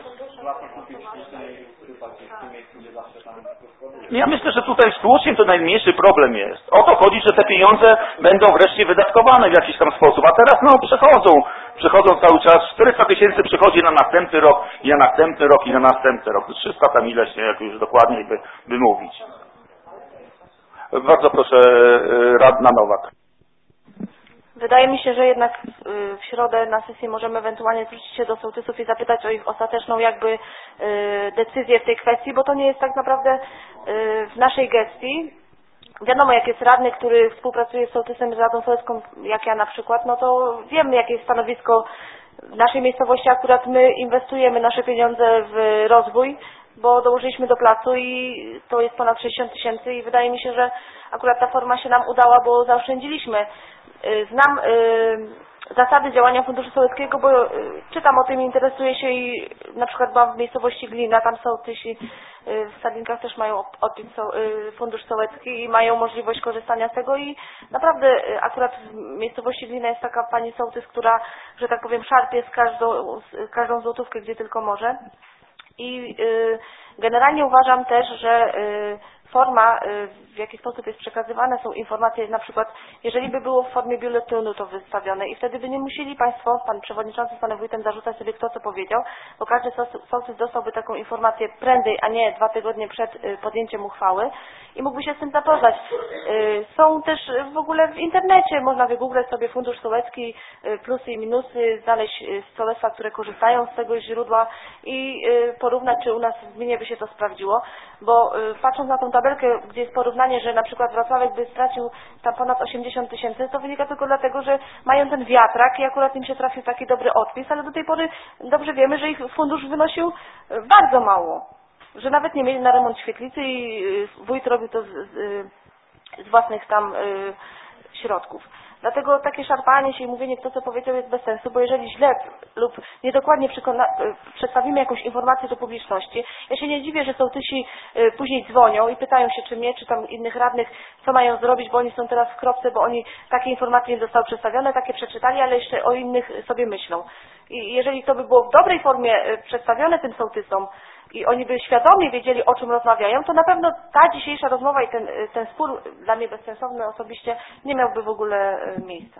Ja myślę, że tutaj z tłuczkiem to najmniejszy problem jest. O to chodzi, że te pieniądze będą wreszcie wydatkowane w jakiś tam sposób. A teraz przechodzą cały czas. 400 000 przychodzi na następny rok i na następny rok i na następny rok. 300 tam ileś, nie, jak już dokładniej by mówić. Bardzo proszę, radna Nowak. Wydaje mi się, że jednak w środę na sesji możemy ewentualnie zwrócić się do sołtysów i zapytać o ich ostateczną jakby decyzję w tej kwestii, bo to nie jest tak naprawdę w naszej gestii. Wiadomo, jak jest radny, który współpracuje z sołtysem, z radą sołecką, jak ja na przykład, no to wiemy, jakie jest stanowisko w naszej miejscowości. Akurat my inwestujemy nasze pieniądze w rozwój, bo dołożyliśmy do placu i to jest ponad 60 000 i wydaje mi się, że akurat ta forma się nam udała, bo zaoszczędziliśmy. Znam zasady działania Funduszu Sołeckiego, bo czytam o tym, interesuję się i na przykład byłam w miejscowości Glina, tam sołtysi w Sadlinkach też mają Fundusz Sołecki i mają możliwość korzystania z tego i naprawdę akurat w miejscowości Glina jest taka pani sołtys, która, że tak powiem, szarpie z każdą złotówkę, gdzie tylko może. I generalnie uważam też, że forma, w jaki sposób jest przekazywane są informacje, na przykład jeżeli by było w formie biuletynu to wystawione i wtedy by nie musieli Państwo, Pan Przewodniczący z Panem Wójtem zarzucać sobie kto co powiedział, bo każdy sołtys dostałby taką informację prędzej, a nie 2 tygodnie przed podjęciem uchwały i mógłby się z tym zapoznać. Są też w ogóle w internecie, można wygooglać sobie Fundusz Sołecki, plusy i minusy, znaleźć sołectwa, które korzystają z tego źródła i porównać, czy u nas w gminie by się to sprawdziło, bo patrząc na tą tabelkę, gdzie jest porównanie, że na przykład Wrocławek by stracił tam ponad 80 000, to wynika tylko dlatego, że mają ten wiatrak i akurat im się trafił taki dobry odpis, ale do tej pory dobrze wiemy, że ich fundusz wynosił bardzo mało, że nawet nie mieli na remont świetlicy i wójt robił to z własnych tam środków. Dlatego takie szarpanie się i mówienie, kto co powiedział, jest bez sensu, bo jeżeli źle lub niedokładnie przedstawimy jakąś informację do publiczności, ja się nie dziwię, że sołtysi później dzwonią i pytają się, czy mnie, czy tam innych radnych, co mają zrobić, bo oni są teraz w kropce, bo oni takie informacje im zostały przedstawione, takie przeczytali, ale jeszcze o innych sobie myślą. I jeżeli to by było w dobrej formie przedstawione tym sołtysom i oni by świadomie wiedzieli, o czym rozmawiają, to na pewno ta dzisiejsza rozmowa i ten spór, dla mnie bezsensowny osobiście, nie miałby w ogóle miejsca.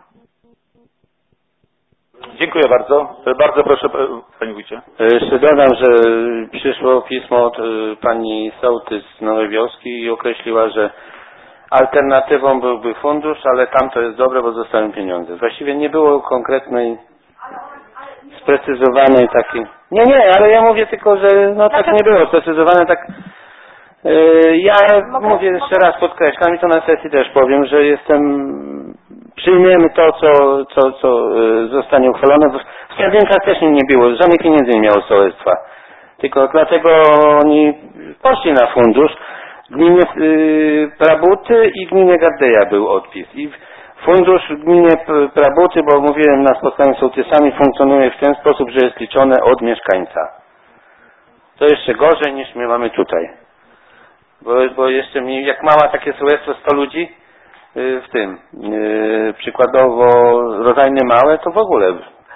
Dziękuję bardzo. Bardzo proszę, Panie Wójcie. Jeszcze dodam, że przyszło pismo od pani sołtys z Nowej Wioski i określiła, że alternatywą byłby fundusz, ale tam to jest dobre, bo zostają pieniądze. Właściwie nie było konkretnej, sprecyzowanej takiej... Nie, ale ja mówię tylko, że no tak nie było sprecyzowane, tak... Ja mówię jeszcze raz, podkreślam i to na sesji też powiem, że przyjmiemy to, co zostanie uchwalone. W Stępienkach też nie było, żadnych pieniędzy nie miało sołectwa. Tylko dlatego oni poszli na fundusz. W gminie Prabuty i gminie Gardeja był odpis. I fundusz w gminie Prabuty, bo mówiłem na spotkaniu z sołtysami, funkcjonuje w ten sposób, że jest liczone od mieszkańca. To jeszcze gorzej niż my mamy tutaj. Bo jeszcze jak mała takie sołectwo 100 ludzi, w tym, przykładowo Rodzajne Małe, to w ogóle,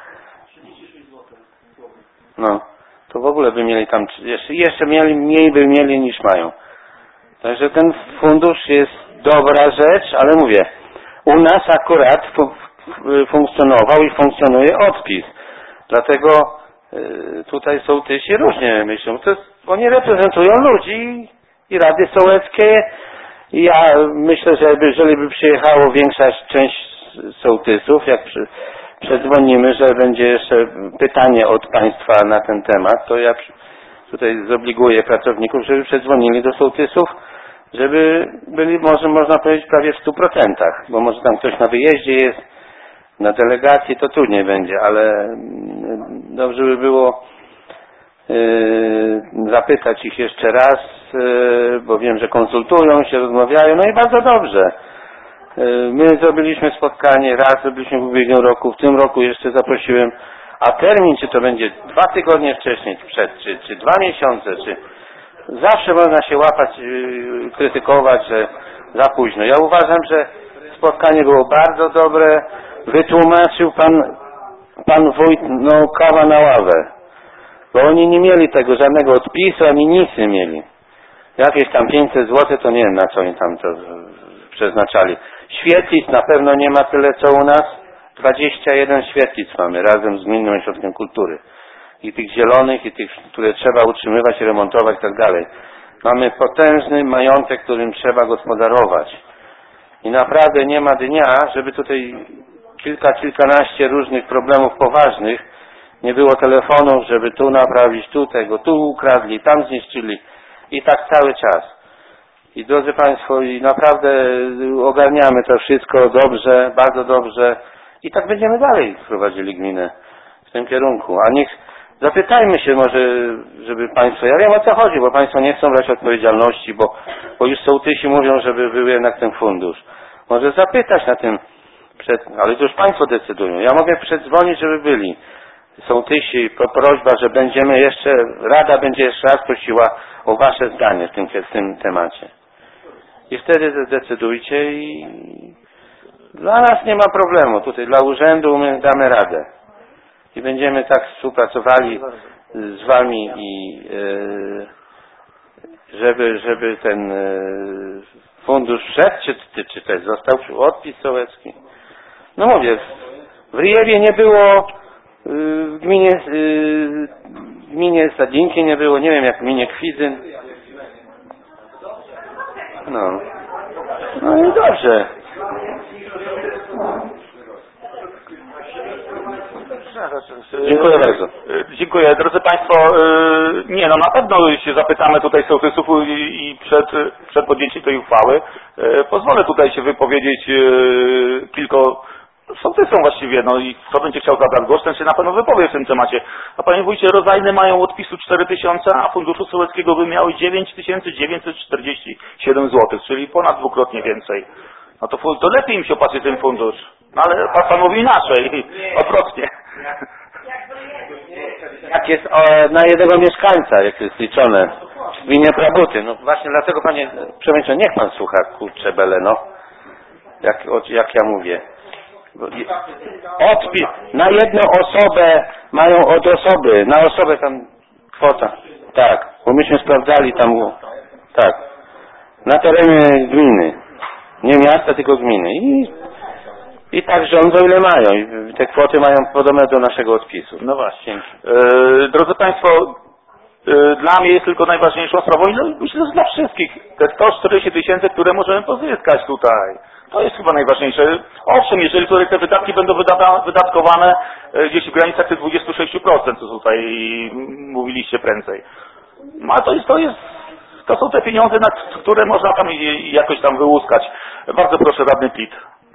no, to w ogóle by mieli tam, jeszcze mniej by mieli niż mają. Także ten fundusz jest dobra rzecz, ale mówię, u nas akurat funkcjonował i funkcjonuje odpis. Dlatego tutaj sołtysi różnie myślą. Oni reprezentują ludzi i rady sołeckie. Ja myślę, że jeżeli by przyjechało większa część sołtysów, jak przedzwonimy, że będzie jeszcze pytanie od Państwa na ten temat, to ja tutaj zobliguję pracowników, żeby przedzwonili do sołtysów, żeby byli, można powiedzieć, prawie w 100%, bo może tam ktoś na wyjeździe jest, na delegacji, to trudniej będzie, ale dobrze by było zapytać ich jeszcze raz, bo wiem, że konsultują się, rozmawiają, no i bardzo dobrze. My zrobiliśmy spotkanie, raz zrobiliśmy w ubiegłym roku, w tym roku jeszcze zaprosiłem, a termin, czy to będzie 2 tygodnie wcześniej, czy 2 miesiące, czy zawsze można się łapać, krytykować, że za późno. Ja uważam, że spotkanie było bardzo dobre, wytłumaczył pan wójt, no kawa na ławę, bo oni nie mieli tego żadnego odpisu, ani nic nie mieli. Jakieś tam 500 zł, to nie wiem, na co oni tam to przeznaczali. Świetlic na pewno nie ma tyle, co u nas. 21 świetlic mamy razem z Gminnym Ośrodkiem Kultury. I tych zielonych, i tych, które trzeba utrzymywać, remontować i tak dalej. Mamy potężny majątek, którym trzeba gospodarować. I naprawdę nie ma dnia, żeby tutaj kilkanaście różnych problemów poważnych, nie było telefonów, żeby tu naprawić, tu tego, tu ukradli, tam zniszczyli. I tak cały czas. I drodzy Państwo, i naprawdę ogarniamy to wszystko dobrze, bardzo dobrze. I tak będziemy dalej prowadzili gminę w tym kierunku. A niech zapytajmy się może, żeby Państwo, ja wiem o co chodzi, bo Państwo nie chcą brać odpowiedzialności, bo już sołtysi mówią, żeby był jednak ten fundusz. Może zapytać na tym, ale to już Państwo decydują. Ja mogę przedzwonić, żeby byli sołtysi, prośba, że Rada będzie jeszcze raz prosiła o Wasze zdanie w tym temacie. I wtedy zdecydujcie i dla nas nie ma problemu. Tutaj dla urzędu my damy radę. I będziemy tak współpracowali z Wami i żeby ten fundusz wszedł, czy też został odpis sołecki. No mówię, w Ryjewie nie było, w gminie Sadzinki nie było, nie wiem jak w gminie Kwidzyn. No i dobrze. Dziękuję bardzo. Dziękuję. Drodzy Państwo, na pewno się zapytamy tutaj sołtysów i przed podjęciem tej uchwały. Pozwolę tutaj się wypowiedzieć sołtysom właściwie, i kto będzie chciał zabrać głos, ten się na pewno wypowie w tym temacie. A Panie Wójcie, Rodzajne mają odpisu 4000, a Funduszu Sołeckiego by miały 9947 zł, czyli ponad dwukrotnie więcej. No to lepiej im się opatrzy ten fundusz. No ale pan mówi inaczej, odwrotnie. Jak jest na jednego mieszkańca, jak jest liczone w gminie Prabuty. No właśnie dlatego, panie przewodniczący, niech pan słucha, kurczę bele, no. Jak ja mówię. Odpis na jedną osobę mają od osoby, na osobę tam kwota. Tak, bo myśmy sprawdzali tam, tak, na terenie gminy. Nie miasta, tylko gminy. I tak rządzą ile mają. I te kwoty mają podobne do naszego odpisu. No właśnie. Drodzy Państwo, dla mnie jest tylko najważniejszą sprawą i no, myślę, że dla wszystkich te 140 000, które możemy pozyskać tutaj. To jest chyba najważniejsze. Owszem, jeżeli tutaj te wydatki będą wydatkowane gdzieś w granicach tych 26%, co tutaj mówiliście prędzej. No ale to są te pieniądze, na które można tam jakoś tam wyłuskać. Bardzo proszę, radny Pit.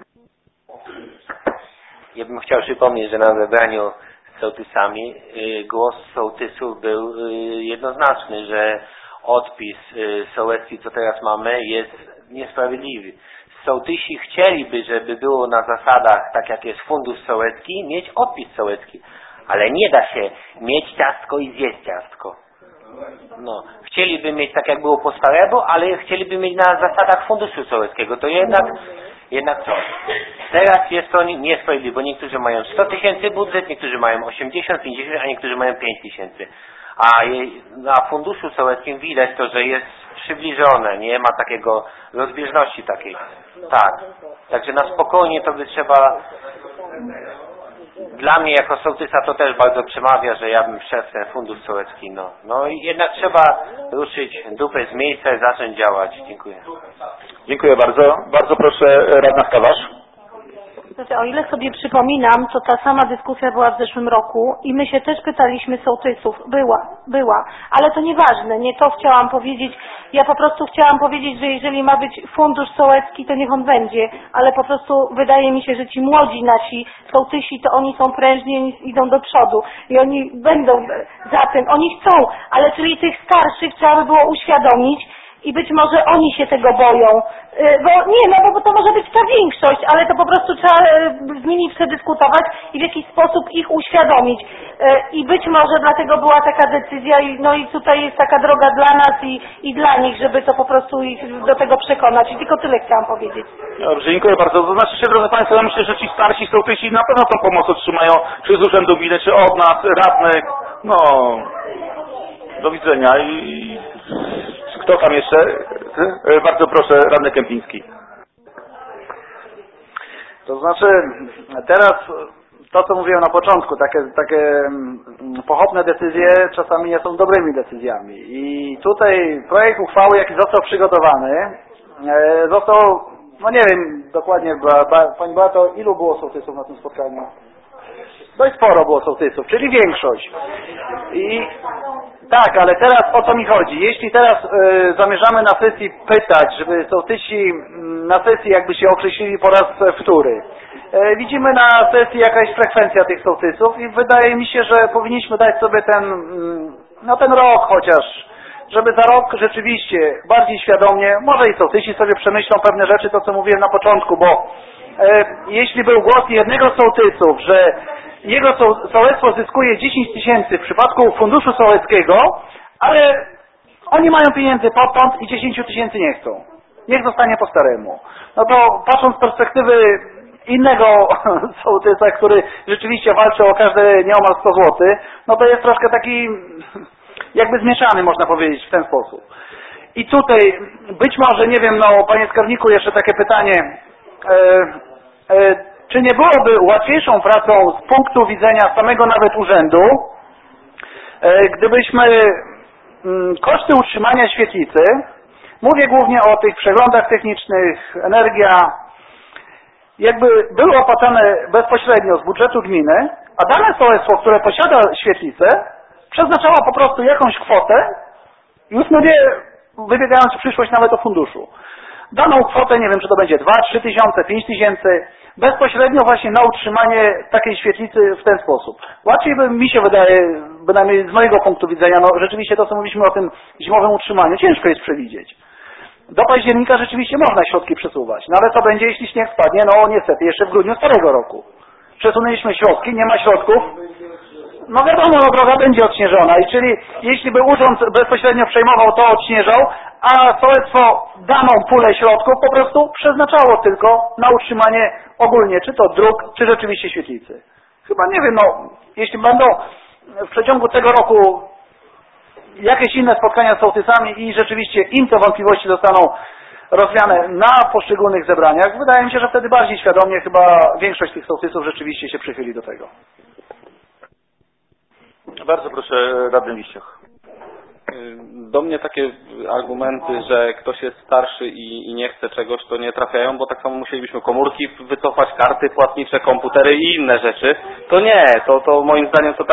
Ja bym chciał przypomnieć, że na zebraniu z sołtysami głos sołtysów był jednoznaczny, że odpis sołecki, co teraz mamy, jest niesprawiedliwy. Sołtysi chcieliby, żeby było na zasadach, tak jak jest fundusz sołecki, mieć odpis sołecki, ale nie da się mieć ciastko i zjeść ciastko. No, chcieliby mieć tak jak było po staremu, ale chcieliby mieć na zasadach funduszu sołeckiego. To jednak co? Teraz jest to niesprawiedliwe, bo niektórzy mają 100 000 budżet, niektórzy mają 80, 50, a niektórzy mają 5 000. A na funduszu sołeckim widać to, że jest przybliżone, nie ma takiego rozbieżności takiej. Tak. Także na spokojnie to by trzeba. Dla mnie jako sołtysa to też bardzo przemawia, że ja bym wszedł w ten fundusz sołecki. No i jednak trzeba ruszyć dupę z miejsca i zacząć działać. Dziękuję. Dziękuję bardzo. Bardzo proszę, radna Stawarz. O ile sobie przypominam, to ta sama dyskusja była w zeszłym roku i my się też pytaliśmy sołtysów. Była. Ale to nieważne, nie to chciałam powiedzieć. Ja po prostu chciałam powiedzieć, że jeżeli ma być fundusz sołecki, to niech on będzie. Ale po prostu wydaje mi się, że ci młodzi nasi sołtysi, to oni są prężni, oni idą do przodu. I oni będą za tym, oni chcą. Ale czyli tych starszych trzeba by było uświadomić, i być może oni się tego boją, bo to może być ta większość, ale to po prostu trzeba z nimi przedyskutować i w jakiś sposób ich uświadomić. I być może dlatego była taka decyzja i tutaj jest taka droga dla nas i dla nich, żeby to po prostu ich do tego przekonać. I tylko tyle chciałam powiedzieć. Dobrze, dziękuję bardzo. To znaczy się, drodzy Państwo, ja myślę, że ci starsi sołtysi na pewno tą pomoc otrzymają, czy z urzędu gminy, czy od nas, radnych. No, do widzenia. Kto tam jeszcze? Bardzo proszę, radny Kępiński. To znaczy, teraz to, co mówiłem na początku, takie pochopne decyzje czasami nie są dobrymi decyzjami. I tutaj projekt uchwały, jaki został przygotowany, został, no nie wiem dokładnie, pani Beato, ilu było sołtysów na tym spotkaniu? Dość sporo było sołtysów, czyli większość. I tak, ale teraz o co mi chodzi? Jeśli teraz zamierzamy na sesji pytać, żeby sołtysi na sesji jakby się określili po raz wtóry. Widzimy na sesji jakaś frekwencja tych sołtysów i wydaje mi się, że powinniśmy dać sobie ten rok chociaż, żeby za rok rzeczywiście bardziej świadomie, może i sołtysi sobie przemyślą pewne rzeczy, to co mówiłem na początku, bo jeśli był głos jednego sołtysów, że jego sołectwo zyskuje 10 000 w przypadku funduszu sołeckiego, ale oni mają pieniędzy potąd i 10 000 nie chcą. Niech zostanie po staremu. No to patrząc z perspektywy innego sołtysa, który rzeczywiście walczy o każde nieomal 100 zł, no to jest troszkę taki jakby zmieszany, można powiedzieć, w ten sposób. I tutaj być może, nie wiem, panie skarbniku, jeszcze takie pytanie, czy nie byłoby łatwiejszą pracą z punktu widzenia samego nawet urzędu, gdybyśmy koszty utrzymania świetlicy, mówię głównie o tych przeglądach technicznych, energia, jakby były opłacane bezpośrednio z budżetu gminy, a dane sołectwo, które posiada świetlicę, przeznaczało po prostu jakąś kwotę, już mówię, wybiegając w przyszłość nawet o funduszu. Daną kwotę, nie wiem, czy to będzie 2, 3 tysiące, 5 000, bezpośrednio właśnie na utrzymanie takiej świetlicy w ten sposób. Łatwiej by mi się wydaje, bynajmniej z mojego punktu widzenia, rzeczywiście to, co mówiliśmy o tym zimowym utrzymaniu, ciężko jest przewidzieć. Do października rzeczywiście można środki przesuwać. No ale co będzie, jeśli śnieg spadnie? No niestety, jeszcze w grudniu starego roku. Przesunęliśmy środki, nie ma środków. No wiadomo, no droga będzie odśnieżona. I czyli jeśli by urząd bezpośrednio przejmował, to odśnieżał, a sołectwo daną pulę środków po prostu przeznaczało tylko na utrzymanie ogólnie, czy to dróg, czy rzeczywiście świetlicy. Chyba nie wiem, no jeśli będą w przeciągu tego roku jakieś inne spotkania z sołtysami i rzeczywiście im te wątpliwości zostaną rozwiane na poszczególnych zebraniach, wydaje mi się, że wtedy bardziej świadomie chyba większość tych sołtysów rzeczywiście się przychyli do tego. Bardzo proszę, radny Liściach. Do mnie takie argumenty, że ktoś jest starszy i nie chce czegoś, to nie trafiają, bo tak samo musielibyśmy komórki wycofać, karty płatnicze, komputery i inne rzeczy. To nie, to moim zdaniem to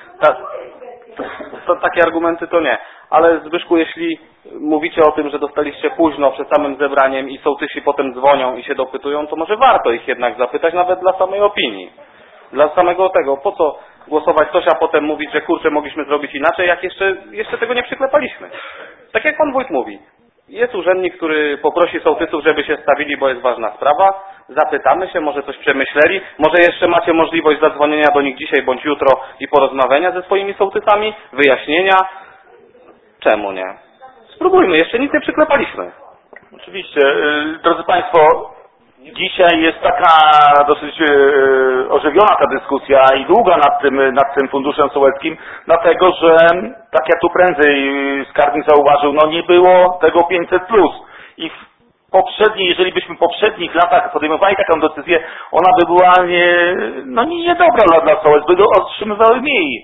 takie argumenty to nie. Ale Zbyszku, jeśli mówicie o tym, że dostaliście późno przed samym zebraniem i sołtysi potem dzwonią i się dopytują, to może warto ich jednak zapytać nawet dla samej opinii. Dla samego tego, po co głosować coś, a potem mówić, że kurczę, mogliśmy zrobić inaczej, jak jeszcze tego nie przyklepaliśmy. Tak jak pan wójt mówi, jest urzędnik, który poprosi sołtysów, żeby się stawili, bo jest ważna sprawa, zapytamy się, może coś przemyśleli, może jeszcze macie możliwość zadzwonienia do nich dzisiaj bądź jutro i porozmawiania ze swoimi sołtysami, wyjaśnienia. Czemu nie? Spróbujmy, jeszcze nic nie przyklepaliśmy. Oczywiście. Drodzy Państwo, dzisiaj jest taka dosyć ożywiona ta dyskusja i długa nad tym funduszem sołeckim, dlatego że, tak jak tu prędzej skarbnik zauważył, no nie było tego 500+. I jeżeli byśmy w poprzednich latach podejmowali taką decyzję, ona by była niedobra dla sołec, by otrzymywały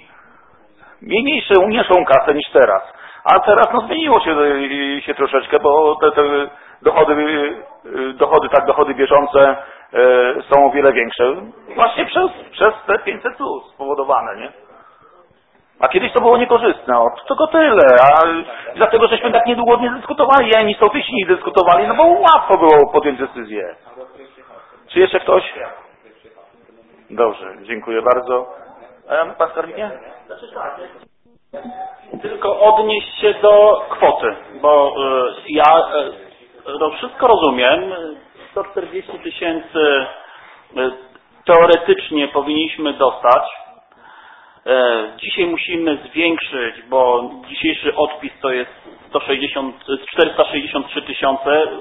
mniejszą kasę niż teraz. A teraz zmieniło się troszeczkę, bo te dochody bieżące są o wiele większe. Właśnie przez te 500+ spowodowane, nie? A kiedyś to było niekorzystne, tylko tyle. A dlatego, żeśmy tak niedługo nie dyskutowali, ani sołtysi nie dyskutowali, no bo łatwo było podjąć decyzję. Czy jeszcze ktoś? Dobrze, dziękuję bardzo. Pan skarbnik? Tylko odnieść się do kwoty, bo ja wszystko rozumiem. 140 000 teoretycznie powinniśmy dostać. Dzisiaj musimy zwiększyć, bo dzisiejszy odpis to jest 463 000.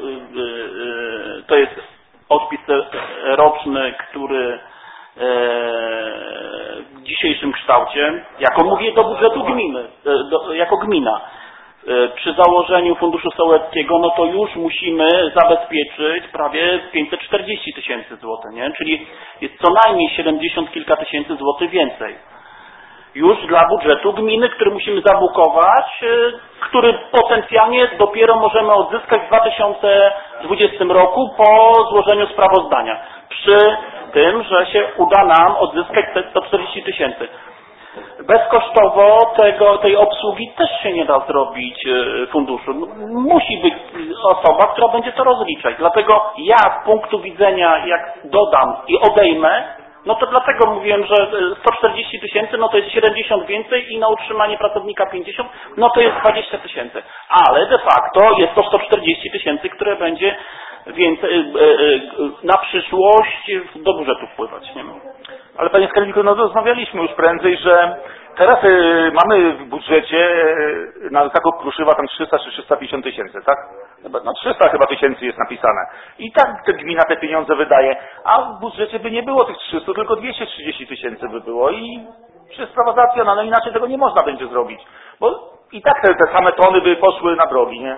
To jest odpis roczny, który w dzisiejszym kształcie, jako mówię do budżetu gminy, jako gmina, przy założeniu funduszu sołeckiego, no to już musimy zabezpieczyć prawie 540 000 złotych, nie? Czyli jest co najmniej 70 kilka tysięcy złotych więcej. Już dla budżetu gminy, który musimy zabukować, który potencjalnie dopiero możemy odzyskać w 2020 roku po złożeniu sprawozdania. Przy tym, że się uda nam odzyskać te 140 000. Bezkosztowo tej obsługi też się nie da zrobić funduszu. Musi być osoba, która będzie to rozliczać. Dlatego ja z punktu widzenia, jak dodam i odejmę, no to dlatego mówiłem, że 140 000 no to jest 70 więcej i na utrzymanie pracownika 50, no to jest 20 000. Ale de facto jest to 140 000, które będzie więcej na przyszłość do budżetu wpływać. Nie? Ale panie skarbniku, rozmawialiśmy już prędzej, że teraz mamy w budżecie na zakup kruszywa tam 300 czy 350 000, tak? No 300 chyba tysięcy jest napisane. I tak gmina te pieniądze wydaje, a w budżecie by nie było tych 300, tylko 230 000 by było i przy sprawodawcy, no inaczej tego nie można będzie zrobić. Bo i tak te same tony by poszły na drogi, nie?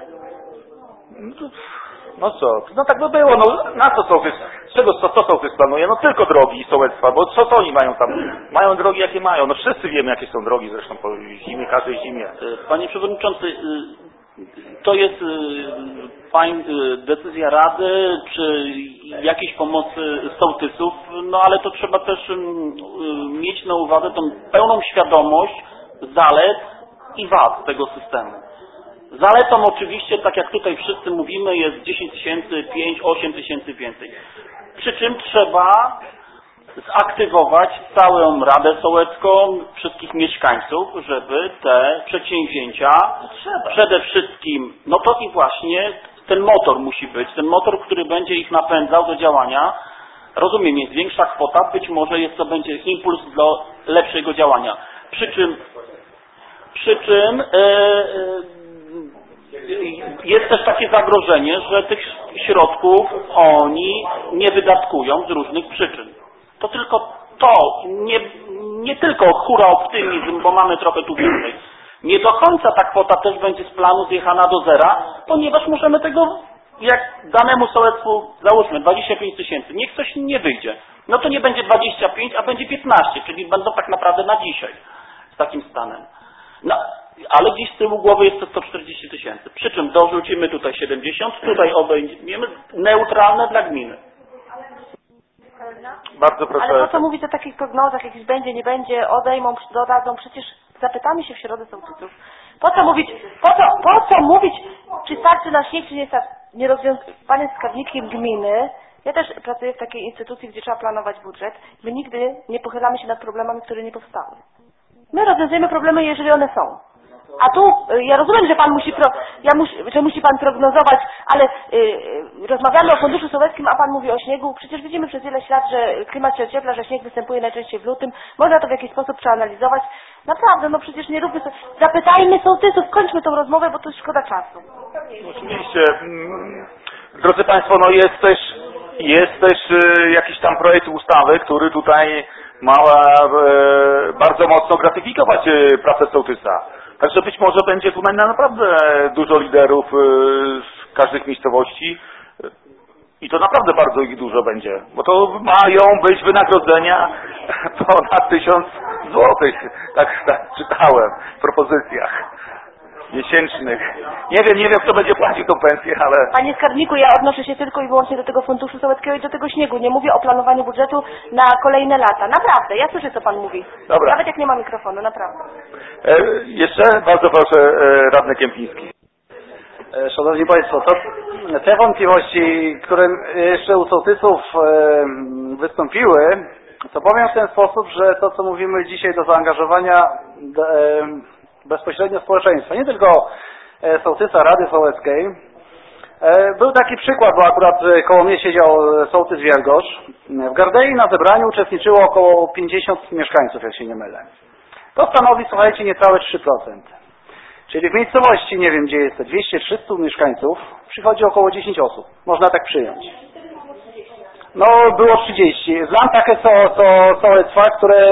No co? No tak by było, no na co sołtys? Z czego sołtys planuje? No tylko drogi i sołectwa, bo co oni mają tam? Mają drogi jakie mają, no wszyscy wiemy jakie są drogi zresztą po zimie, każdej zimie. Panie Przewodniczący, to jest decyzja Rady, czy jakiejś pomocy sołtysów, no ale to trzeba też mieć na uwadze tą pełną świadomość zalet i wad tego systemu. Zaletą oczywiście, tak jak tutaj wszyscy mówimy, jest 10 000, 5, 8 000 więcej. Przy czym trzeba zaktywować całą Radę Sołecką, wszystkich mieszkańców, żeby te przedsięwzięcia przede wszystkim, no to i właśnie ten motor musi być, ten motor, który będzie ich napędzał do działania. Rozumiem, jest większa kwota, być może to będzie impuls do lepszego działania. Przy czym jest też takie zagrożenie, że tych środków oni nie wydatkują z różnych przyczyn. To tylko to, nie tylko hura optymizm, bo mamy trochę tu więcej. Nie do końca ta kwota też będzie z planu zjechana do zera, ponieważ możemy tego, jak danemu sołectwu, załóżmy 25 000, niech coś nie wyjdzie. No to nie będzie 25, a będzie 15, czyli będą tak naprawdę na dzisiaj z takim stanem. No, ale gdzieś z tyłu głowy jest to 140 000. Przy czym dorzucimy tutaj 70, tutaj obejmiemy neutralne dla gminy. Bardzo proszę. Ale po co mówić o takich prognozach, jakiś będzie, nie będzie, odejmą, dodadzą, przecież zapytamy się w środę sołtysów. Po co mówić, czy starczy na śnieg, czy nie starczy? Pan jest skarbnikiem gminy, ja też pracuję w takiej instytucji, gdzie trzeba planować budżet. My nigdy nie pochylamy się nad problemami, które nie powstały. My rozwiązujemy problemy, jeżeli one są. A tu, ja rozumiem, że pan musi pan prognozować, ale rozmawiamy o funduszu sołeckim, a pan mówi o śniegu. Przecież widzimy przez wiele lat, że klimat się ociepla, że śnieg występuje najczęściej w lutym. Można to w jakiś sposób przeanalizować. Naprawdę, no przecież nie róbmy sobie. Zapytajmy sołtysów, kończmy tą rozmowę, bo to szkoda czasu. Oczywiście. Drodzy Państwo, no jest też jakiś tam projekt ustawy, który tutaj ma bardzo mocno gratyfikować pracę sołtysa. Także być może będzie tutaj naprawdę dużo liderów z każdych miejscowości i to naprawdę bardzo ich dużo będzie, bo to mają być wynagrodzenia ponad 1000 złotych, tak czytałem w propozycjach miesięcznych. Nie wiem kto będzie płacił tą pensję, ale... Panie skarbniku, ja odnoszę się tylko i wyłącznie do tego funduszu sołeckiego i do tego śniegu. Nie mówię o planowaniu budżetu na kolejne lata. Naprawdę, ja słyszę co pan mówi. Dobra. Nawet jak nie ma mikrofonu, naprawdę. Jeszcze bardzo proszę radny Kępiński. Szanowni Państwo, te wątpliwości, które jeszcze u sołtysów wystąpiły, to powiem w ten sposób, że to co mówimy dzisiaj do zaangażowania bezpośrednio społeczeństwa, nie tylko sołtysa Rady Sołeckiej. Był taki przykład, bo akurat koło mnie siedział sołtys Wielgosz. W Gardei na zebraniu uczestniczyło około 50 mieszkańców, jak się nie mylę. To stanowi, słuchajcie, niecałe 3%. Czyli w miejscowości, nie wiem gdzie jest, 200-300 mieszkańców, przychodzi około 10 osób. Można tak przyjąć. No, było 30. Znam takie sołectwa, które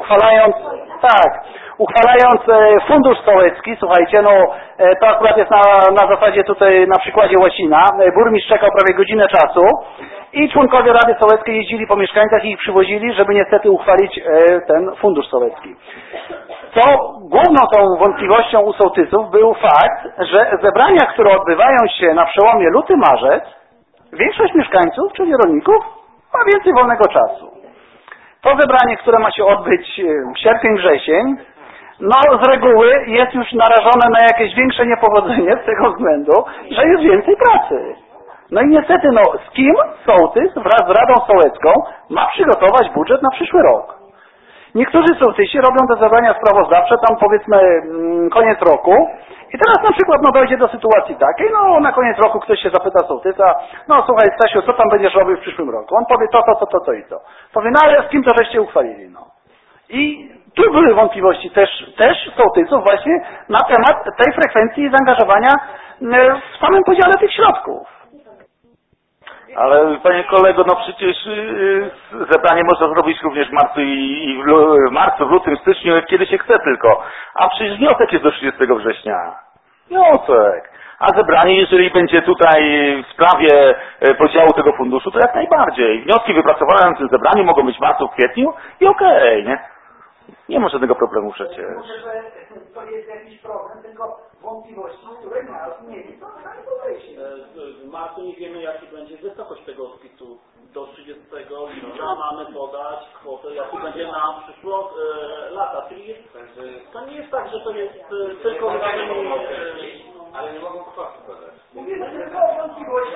uchwalając fundusz sołecki, słuchajcie, no to akurat jest na zasadzie tutaj na przykładzie Łasina, burmistrz czekał prawie godzinę czasu i członkowie Rady Sołeckiej jeździli po mieszkańcach i ich przywozili, żeby niestety uchwalić ten fundusz sołecki. Co główną tą wątpliwością u sołtysów był fakt, że zebrania, które odbywają się na przełomie luty-marzec, większość mieszkańców, czyli rolników, ma więcej wolnego czasu. To zebranie, które ma się odbyć sierpień-wrzesień, no z reguły jest już narażone na jakieś większe niepowodzenie z tego względu, że jest więcej pracy. No i niestety, no z kim sołtys wraz z Radą Sołecką ma przygotować budżet na przyszły rok? Niektórzy sołtysi robią te zadania sprawozdawcze tam powiedzmy koniec roku i teraz na przykład no dojdzie do sytuacji takiej, no na koniec roku ktoś się zapyta sołtysa, no słuchaj Stasiu, co tam będziesz robił w przyszłym roku? On powie to i to. Powie, no ale z kim to żeście uchwalili, no. I tu były wątpliwości też sołtysów właśnie na temat tej frekwencji i zaangażowania w samym podziale tych środków. Ale panie kolego, no przecież zebranie można zrobić również w marcu, w lutym, styczniu, kiedy się chce tylko. A przecież wniosek jest do 30 września. Wniosek. A zebranie, jeżeli będzie tutaj w sprawie podziału tego funduszu, to jak najbardziej. Wnioski wypracowane na tym zebraniu mogą być w marcu, w kwietniu i okej, nie? Nie ma żadnego problemu przecież. Może, że to jest jakiś problem, tylko wątpliwości, które mieli, to w marcu nie wiemy, jaki będzie wysokość tego odpisu. Do 30 lipca mamy podać kwotę, jaki będzie na przyszłe lata. Czyli to nie jest tak, że to jest tylko wydarzenie... Ale nie mogą po prostu podać. Mówię, że tylko wątpliwości,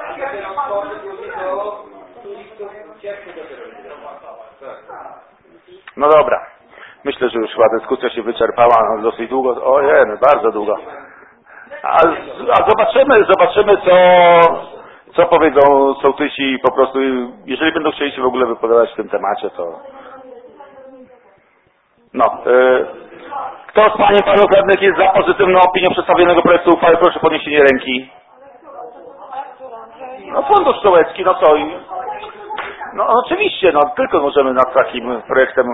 No dobra. Myślę, że już chyba dyskusja się wyczerpała dosyć długo. Ojej, bardzo długo. A zobaczymy co powiedzą sołtysi po prostu, jeżeli będą chcieli się w ogóle wypowiadać w tym temacie, to... No, kto z Pań i Panów Radnych jest za pozytywną opinią przedstawionego projektu uchwały? Proszę podniesienie ręki. No fundusz sołecki, no co? No oczywiście, no tylko możemy nad takim projektem...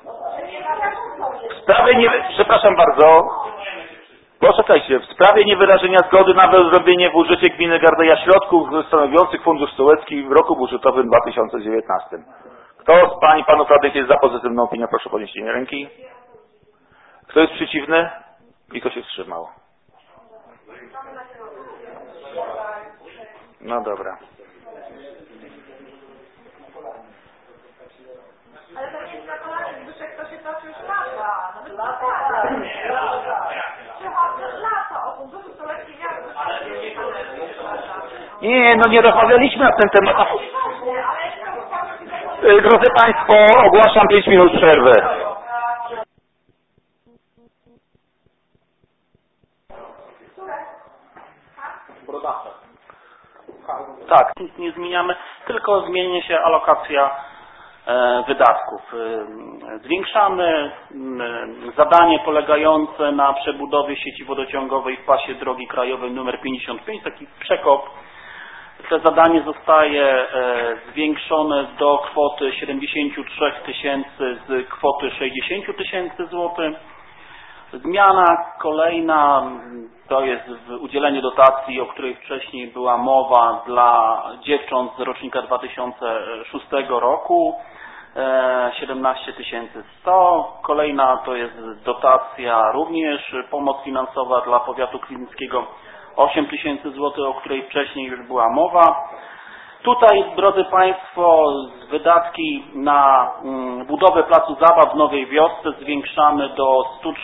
W sprawie przepraszam bardzo, poczekajcie, w sprawie niewyrażenia zgody na wyrobienie w budżecie gminy Gardeja środków stanowiących fundusz sołecki w roku budżetowym 2019. Kto z Pań i Panów Radnych jest za pozytywną opinią? Proszę podniesienie ręki. Kto jest przeciwny? I kto się wstrzymał? No dobra. Ale to nie jest na kolanie, Zbyszek, to się toczy już lata. Lata o funduszu sołeckim Nie, no nie rozmawialiśmy na ten temat. Drodzy Państwo, ogłaszam 5 minut przerwy. Tak, nic nie zmieniamy, tylko zmieni się alokacja wydatków. Zwiększamy zadanie polegające na przebudowie sieci wodociągowej w pasie drogi krajowej nr 55, taki przekop. To zadanie zostaje zwiększone do kwoty 73 tysięcy z kwoty 60 tysięcy złotych. Zmiana kolejna to jest udzielenie dotacji, o której wcześniej była mowa dla dziewcząt z rocznika 2006 roku, 17 100. Kolejna to jest dotacja, również pomoc finansowa dla powiatu klinickiego 8 tysięcy złotych, o której wcześniej już była mowa. Tutaj, drodzy Państwo, wydatki na budowę placu zabaw w Nowej Wiosce zwiększamy do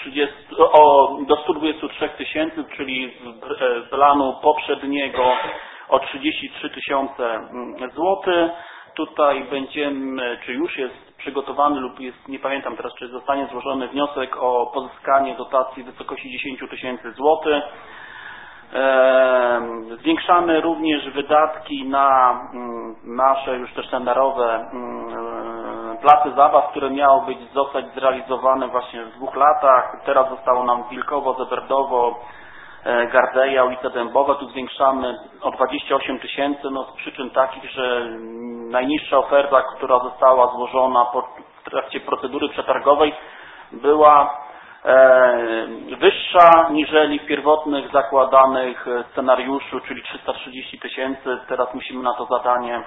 123 tysięcy, czyli z planu poprzedniego o 33 tysiące złotych. Tutaj będziemy, czy już jest przygotowany lub jest, nie pamiętam teraz, czy zostanie złożony wniosek o pozyskanie dotacji w wysokości 10 tysięcy złotych. Zwiększamy również wydatki na nasze już też tenderowe place zabaw, które miały zostać zrealizowane właśnie w 2 latach. Teraz zostało nam Wilkowo, Zeberdowo, Gardeja, ulica Dębowa. Tu zwiększamy o 28 tysięcy, no z przyczyn takich, że najniższa oferta, która została złożona w trakcie procedury przetargowej, była wyższa niżeli w pierwotnych zakładanych scenariuszu, czyli 330 tysięcy. Teraz musimy na to zadanie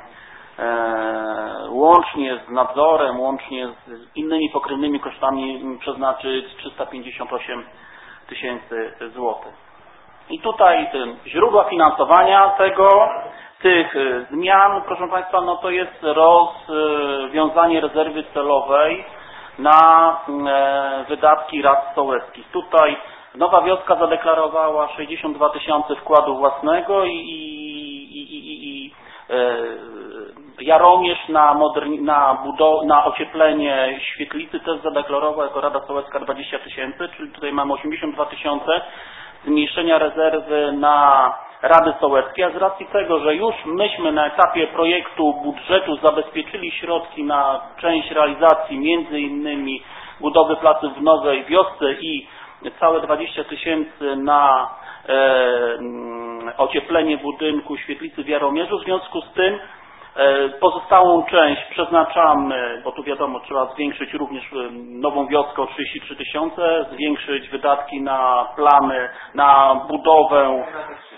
łącznie z nadzorem, łącznie z innymi pokrewnymi kosztami przeznaczyć 358 tysięcy złotych. I tutaj źródła finansowania tych zmian, proszę Państwa, no to jest rozwiązanie rezerwy celowej na wydatki rad sołeckich. Tutaj Nowa Wioska zadeklarowała 62 tysiące wkładu własnego i Jaromierz na ocieplenie świetlicy też zadeklarował jako Rada Sołecka 20 tysięcy, czyli tutaj mamy 82 tysiące zmniejszenia rezerwy na Rady Sołeckie, a z racji tego, że już myśmy na etapie projektu budżetu zabezpieczyli środki na część realizacji, między innymi budowy placu w Nowej Wiosce i całe 20 tysięcy na ocieplenie budynku świetlicy w Jaromierzu, w związku z tym pozostałą część przeznaczamy, bo tu wiadomo, trzeba zwiększyć również Nową Wioskę o 33 tysiące, zwiększyć wydatki na plany, na budowę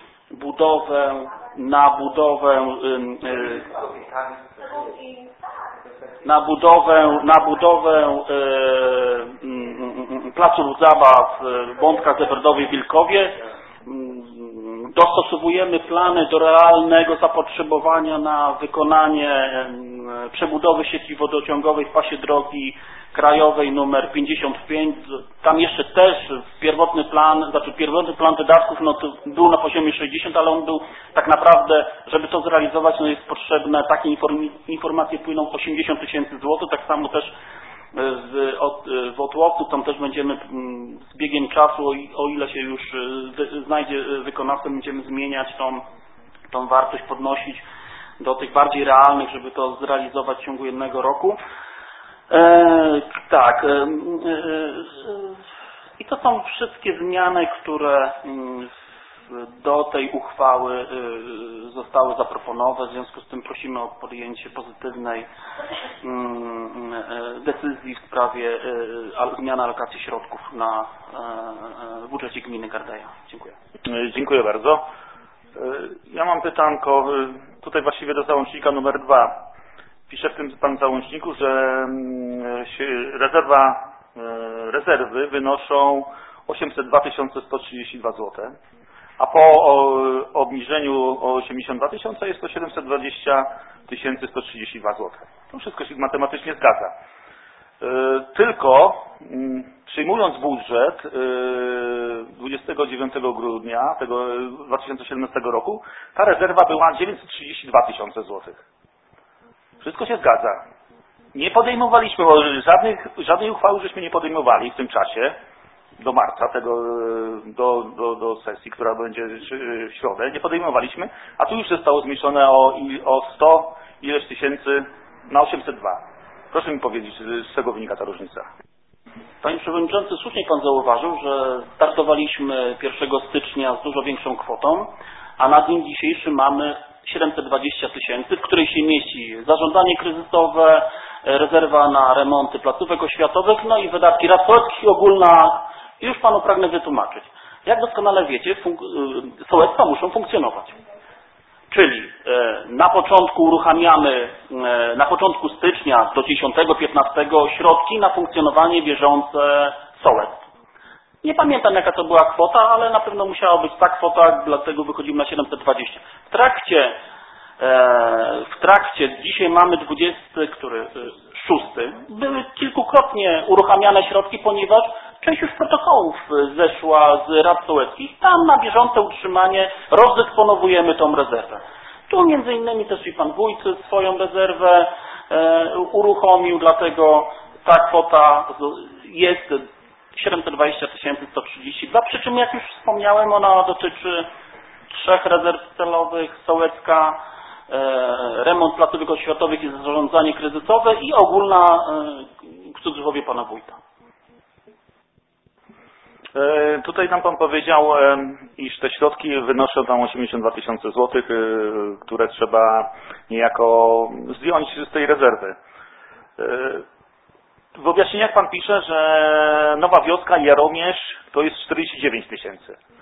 placów zabaw w Bątkach Zeberdowej w Wilkowie. Dostosowujemy plany do realnego zapotrzebowania na wykonanie przebudowy sieci wodociągowej w pasie drogi krajowej numer 55. Tam jeszcze też pierwotny plan wydatków no to był na poziomie 60, ale on był tak naprawdę, żeby to zrealizować, no jest potrzebne, takie informacje płyną 80 tysięcy złotych. Tak samo też w Otłowcu, tam też będziemy z biegiem czasu, o ile się już znajdzie wykonawca, będziemy zmieniać tą wartość, podnosić do tych bardziej realnych, żeby to zrealizować w ciągu jednego roku. Tak. I to są wszystkie zmiany, które do tej uchwały zostały zaproponowane. W związku z tym prosimy o podjęcie pozytywnej decyzji w sprawie zmiany alokacji środków w budżecie gminy Gardeja. Dziękuję. Dziękuję bardzo. Ja mam pytanko, tutaj właściwie do załącznika numer 2. Pisze w tym pan załączniku, że rezerwy wynoszą 802 132 zł, a po obniżeniu o 82 000 jest to 720 132 zł. To wszystko się matematycznie zgadza. Tylko przyjmując budżet 29 grudnia tego 2017 roku, ta rezerwa była 932 000 zł. Wszystko się zgadza. Nie podejmowaliśmy, żadnej uchwały żeśmy nie podejmowali w tym czasie, do marca, do sesji, która będzie w środę, nie podejmowaliśmy, a tu już zostało zmniejszone o 100 ileś tysięcy na 802. Proszę mi powiedzieć, z czego wynika ta różnica. Panie Przewodniczący, słusznie Pan zauważył, że startowaliśmy 1 stycznia z dużo większą kwotą, a na dzień dzisiejszy mamy 720 000, w której się mieści zarządzanie kryzysowe, rezerwa na remonty placówek oświatowych, no i wydatki rachunki ogólna. Już Panu pragnę wytłumaczyć. Jak doskonale wiecie, sołectwa muszą funkcjonować. Czyli na początku uruchamiamy, na początku stycznia do 10-15 środki na funkcjonowanie bieżące sołectw. Nie pamiętam jaka to była kwota, ale na pewno musiała być ta kwota, dlatego wychodzimy na 720. W trakcie, dzisiaj mamy 26, były kilkukrotnie uruchamiane środki, ponieważ część już protokołów zeszła z rad sołeckich. Tam na bieżące utrzymanie rozdysponowujemy tą rezerwę. Tu między innymi też i pan wójt swoją rezerwę uruchomił, dlatego ta kwota jest 720 132, przy czym jak już wspomniałem, ona dotyczy 3 rezerw celowych, sołecka, remont placówek oświatowych i zarządzanie kryzysowe i ogólna, w cudzysłowie, pana wójta. Tutaj nam pan powiedział, iż te środki wynoszą tam 82 000 zł, które trzeba niejako zdjąć z tej rezerwy. W objaśnieniach pan pisze, że Nowa Wioska i Jaromierz to jest 49 000.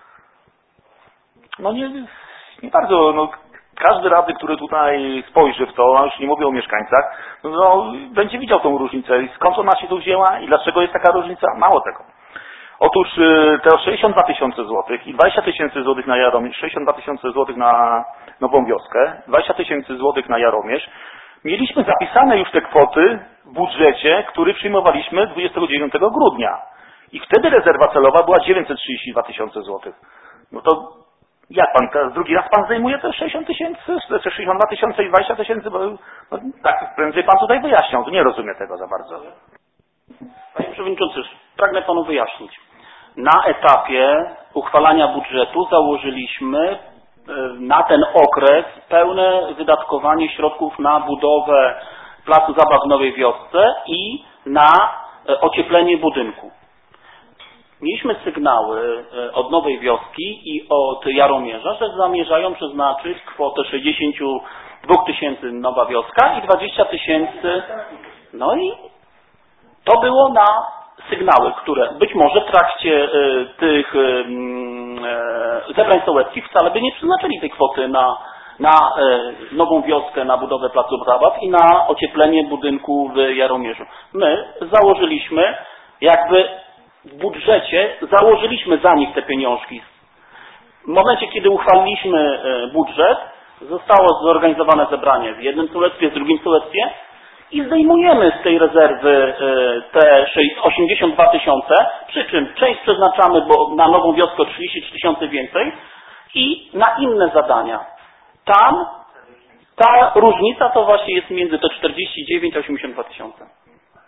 No nie bardzo, no każdy radny, który tutaj spojrzy w to, a już nie mówię o mieszkańcach, no będzie widział tą różnicę. Skąd ona się tu wzięła i dlaczego jest taka różnica? Mało tego. Otóż te 62 000 zł i 20 000 zł na Jaromierz, 62 000 zł na Nową Wioskę, 20 000 zł na Jaromierz, mieliśmy zapisane już te kwoty w budżecie, który przyjmowaliśmy 29 grudnia. I wtedy rezerwa celowa była 932 000 zł. No to jak pan, drugi raz pan zajmuje te 60 000, 62 000 i 20 000, bo no, tak prędzej pan tutaj wyjaśniał, nie rozumiem tego za bardzo. Panie Przewodniczący, pragnę Panu wyjaśnić. Na etapie uchwalania budżetu założyliśmy na ten okres pełne wydatkowanie środków na budowę placu zabaw w Nowej Wiosce i na ocieplenie budynku. Mieliśmy sygnały od Nowej Wioski i od Jaromierza, że zamierzają przeznaczyć kwotę 62 000 Nowa Wioska i 20 000. No i to było na sygnały, które być może w trakcie tych zebrań sołeckich wcale by nie przeznaczyli tej kwoty na Nową Wioskę, na budowę placu zabaw i na ocieplenie budynku w Jaromierzu. My założyliśmy, jakby w budżecie, założyliśmy za nich te pieniążki. W momencie, kiedy uchwaliliśmy budżet, zostało zorganizowane zebranie w jednym sołectwie, w drugim sołectwie i zdejmujemy z tej rezerwy te 82 000, przy czym część przeznaczamy na Nową Wioskę o 33 000 więcej i na inne zadania. Tam ta różnica to właśnie jest między te 49 a 82 000.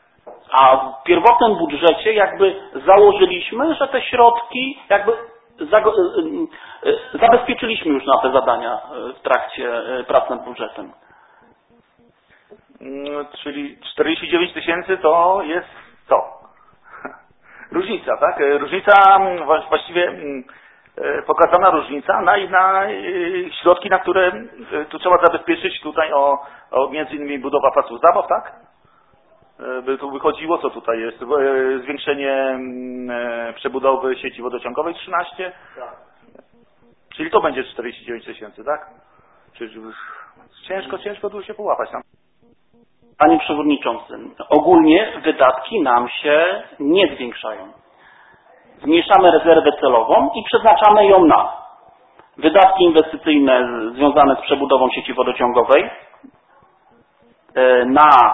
A w pierwotnym budżecie jakby założyliśmy, że te środki jakby zabezpieczyliśmy już na te zadania w trakcie prac nad budżetem. Czyli 49 000 to jest co? Różnica, tak? Różnica, właściwie pokazana różnica na środki, na które tu trzeba zabezpieczyć tutaj o między innymi budowa placów zabaw, tak? By tu wychodziło, co tutaj jest? Zwiększenie przebudowy sieci wodociągowej 13? Tak. Czyli to będzie 49 000, tak? Czyli ciężko tu się połapać tam. Panie Przewodniczący, ogólnie wydatki nam się nie zwiększają. Zmniejszamy rezerwę celową i przeznaczamy ją na wydatki inwestycyjne związane z przebudową sieci wodociągowej, na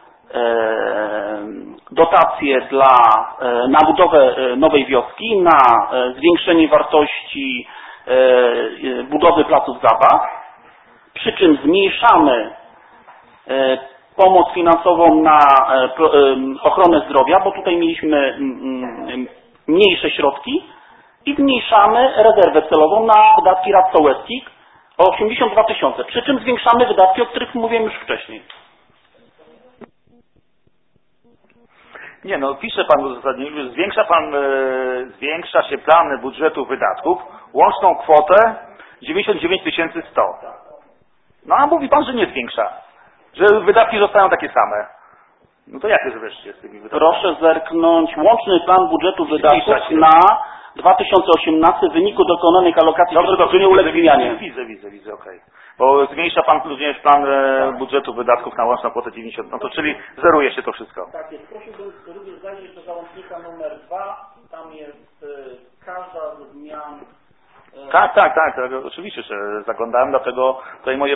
dotacje na budowę nowej wioski, na zwiększenie wartości budowy placów zabaw, przy czym zmniejszamy pomoc finansową na ochronę zdrowia, bo tutaj mieliśmy mniejsze środki i zmniejszamy rezerwę celową na wydatki rad sołeckich o 82 000, przy czym zwiększamy wydatki, o których mówiłem już wcześniej. Nie, no pisze Pan w uzasadnieniu, że zwiększa się plan budżetu wydatków, łączną kwotę 99 100. No a mówi Pan, że nie zwiększa, że wydatki zostają takie same. No to jak jest wreszcie z tymi wydatkami? Proszę zerknąć, łączny plan budżetu wydatków na 2018 w wyniku dokonanych alokacji środków nie uległ zmianie. Widzę, okej. Bo zmniejsza Pan również plan budżetu wydatków na łączną kwotę 90, no to czyli zeruje się to wszystko. Tak jest. Prosiłbym również zajrzeć do załącznika numer 2, tam jest każda ze zmian. Tak, oczywiście, że zaglądałem, dlatego tutaj moje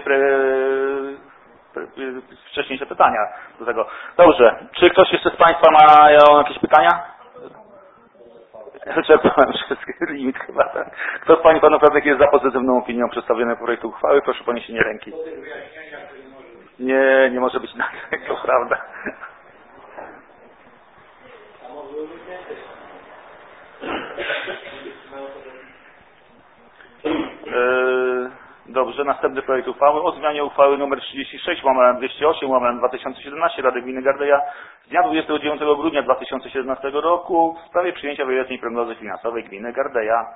wcześniejsze pytania do tego. Dobrze, czy ktoś jeszcze z Państwa ma jakieś pytania? Wyczerpałem wszystkie limit chyba. Tak. Kto z Pań i Panów Radnych jest za pozytywną opinią przedstawionej projektu uchwały? Proszę o podniesienie ręki. Nie może być na to prawda. Dobrze, następny projekt uchwały o zmianie uchwały nr 36/208/2017 Rady Gminy Gardeja z dnia 29 grudnia 2017 roku w sprawie przyjęcia wieloletniej prognozy finansowej Gminy Gardeja.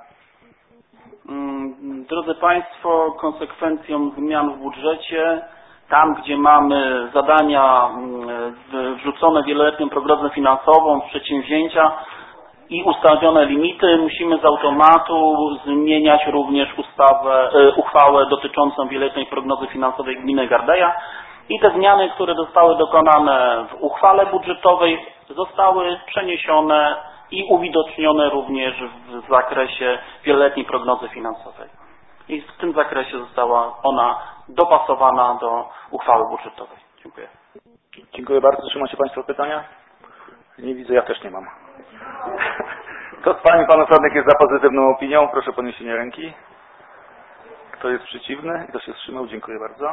Drodzy Państwo, konsekwencją zmian w budżecie, tam gdzie mamy zadania wrzucone w wieloletnią prognozę finansową, przedsięwzięcia i ustawione limity, musimy z automatu zmieniać również uchwałę dotyczącą wieloletniej prognozy finansowej Gminy Gardeja i te zmiany, które zostały dokonane w uchwale budżetowej, zostały przeniesione i uwidocznione również w zakresie wieloletniej prognozy finansowej. I w tym zakresie została ona dopasowana do uchwały budżetowej. Dziękuję. Dziękuję bardzo. Czy macie Państwo pytania? Nie widzę, ja też nie mam. Kto z Pań i Panów Radnych jest za pozytywną opinią? Proszę o podniesienie ręki. Kto jest przeciwny? Kto się wstrzymał? Dziękuję bardzo.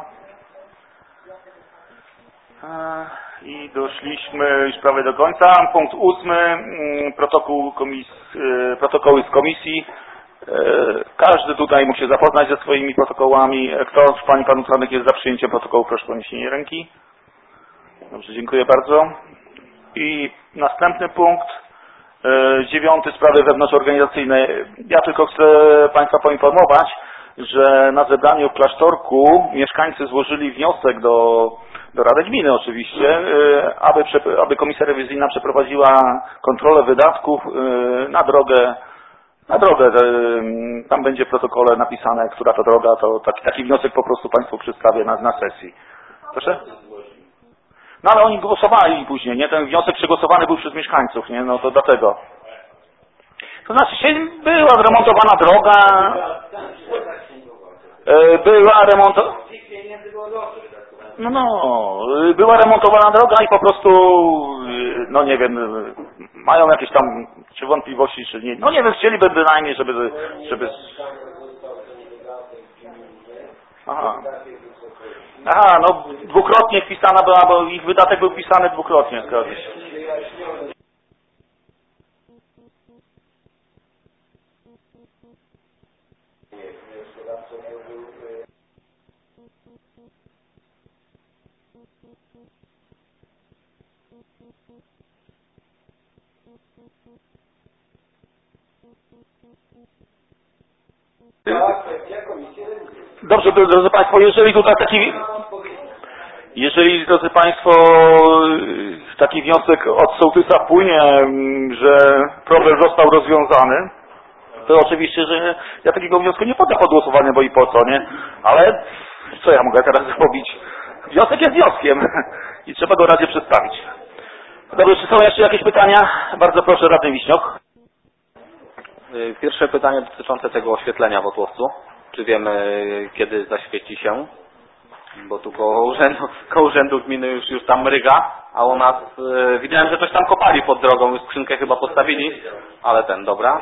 I doszliśmy już prawie do końca. Punkt 8. Protokoły z komisji. Każdy tutaj musi się zapoznać ze swoimi protokołami. Kto z Pań i Panów Radnych jest za przyjęciem protokołu? Proszę o podniesienie ręki. Dobrze, dziękuję bardzo. I następny punkt, 9. Sprawy wewnątrzorganizacyjne. Ja tylko chcę Państwa poinformować, że na zebraniu w Klasztorku mieszkańcy złożyli wniosek do Rady Gminy oczywiście, aby Komisja Rewizyjna przeprowadziła kontrolę wydatków na drogę. Tam będzie w protokole napisane, która to droga, to taki wniosek po prostu Państwu przedstawię na sesji. Proszę? No ale oni głosowali później, nie? Ten wniosek przegłosowany był przez mieszkańców, nie? No to dlatego. To znaczy była remontowana droga, była remontowana droga i po prostu, no nie wiem, mają jakieś tam czy wątpliwości, czy nie. No nie wiem, chcieliby bynajmniej, żeby... Aha, no dwukrotnie wpisana była, bo ich wydatek był pisany dwukrotnie, zgadza się. Dobrze, drodzy Państwo, jeżeli, drodzy Państwo, taki wniosek od sołtysa płynie, że problem został rozwiązany, to oczywiście, że ja takiego wniosku nie poddam pod głosowanie, bo i po co, nie? Ale co ja mogę teraz zrobić? Wniosek jest wnioskiem i trzeba go Radzie przedstawić. Dobrze, czy są jeszcze jakieś pytania? Bardzo proszę, radny Wiśniok. Pierwsze pytanie dotyczące tego oświetlenia w Otłowcu. Czy wiemy, kiedy zaświeci się? Bo tu koło urzędu gminy już tam mryga, a u nas widziałem, że coś tam kopali pod drogą, już skrzynkę chyba postawili, ale dobra.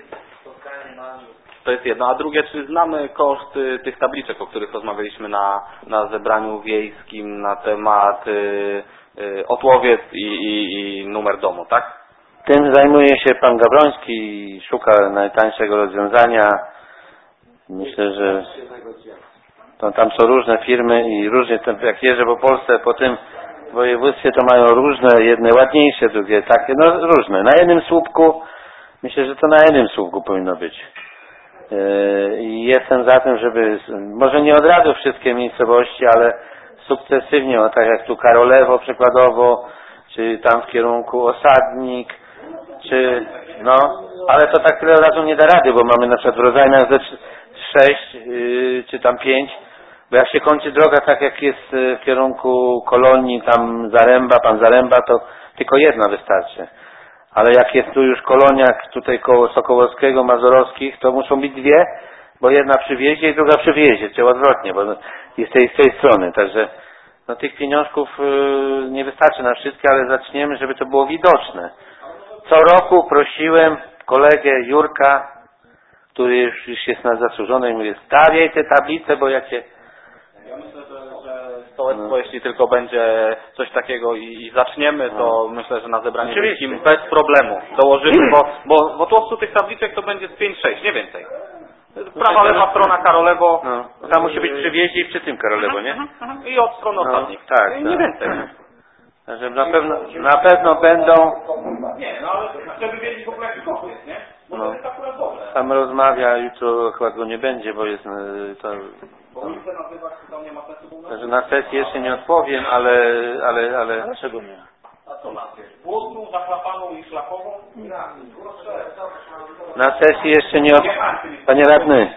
To jest jedno. A drugie, czy znamy koszt tych tabliczek, o których rozmawialiśmy na zebraniu wiejskim na temat Otłowiec i numer domu, tak? Tym zajmuje się pan Gawroński i szuka najtańszego rozwiązania. Myślę, że tam są różne firmy i różnie, jak jeżdżę po Polsce, po tym województwie, to mają różne, jedne ładniejsze, drugie takie, różne. Na jednym słupku, myślę, że to na jednym słupku powinno być. I jestem za tym, żeby, może nie od razu wszystkie miejscowości, ale sukcesywnie, tak jak tu Karolewo przykładowo, czy tam w kierunku Osadnik, czy, ale to tak tyle razu nie da rady, bo mamy na przykład w Rodzajnach ze 6, czy tam 5, bo jak się kończy droga tak jak jest w kierunku Kolonii, tam pan Zaręba, to tylko jedna wystarczy. Ale jak jest tu już Kolonia, tutaj koło Sokołowskiego, Mazurowskich, to muszą być dwie, bo jedna przy wjeździe i druga przy wyjeździe, czy odwrotnie, bo jest z tej strony. Także tych pieniążków nie wystarczy na wszystkie, ale zaczniemy, żeby to było widoczne. Co roku prosiłem kolegę Jurka, który już jest na zasłużonej, i mówię, stawiaj te tablice, bo jak się... Ja myślę, że sołectwo, jeśli tylko będzie coś takiego i zaczniemy, to myślę, że na zebraniu wiejskim bez problemu dołożymy, bo w Otłowcu tych tabliczek to będzie z 5-6, nie więcej. Prawa, lewa strona Karolewo. Tam musi być przy wjeździe i przy tym Karolewo, nie? I od strony Osadnik. Tak, nie więcej. Także na pewno będą... Nie, ale żeby wiedzieć w ogóle jaki koszt jest, nie? Bo to jest akurat dobre. Sam rozmawia, jutro chyba go nie będzie, bo jest to... Także na sesji jeszcze nie odpowiem, ale... Dlaczego nie? A co masz? Błotną, zaklapaną i szlakową? Na sesji jeszcze nie Panie radny,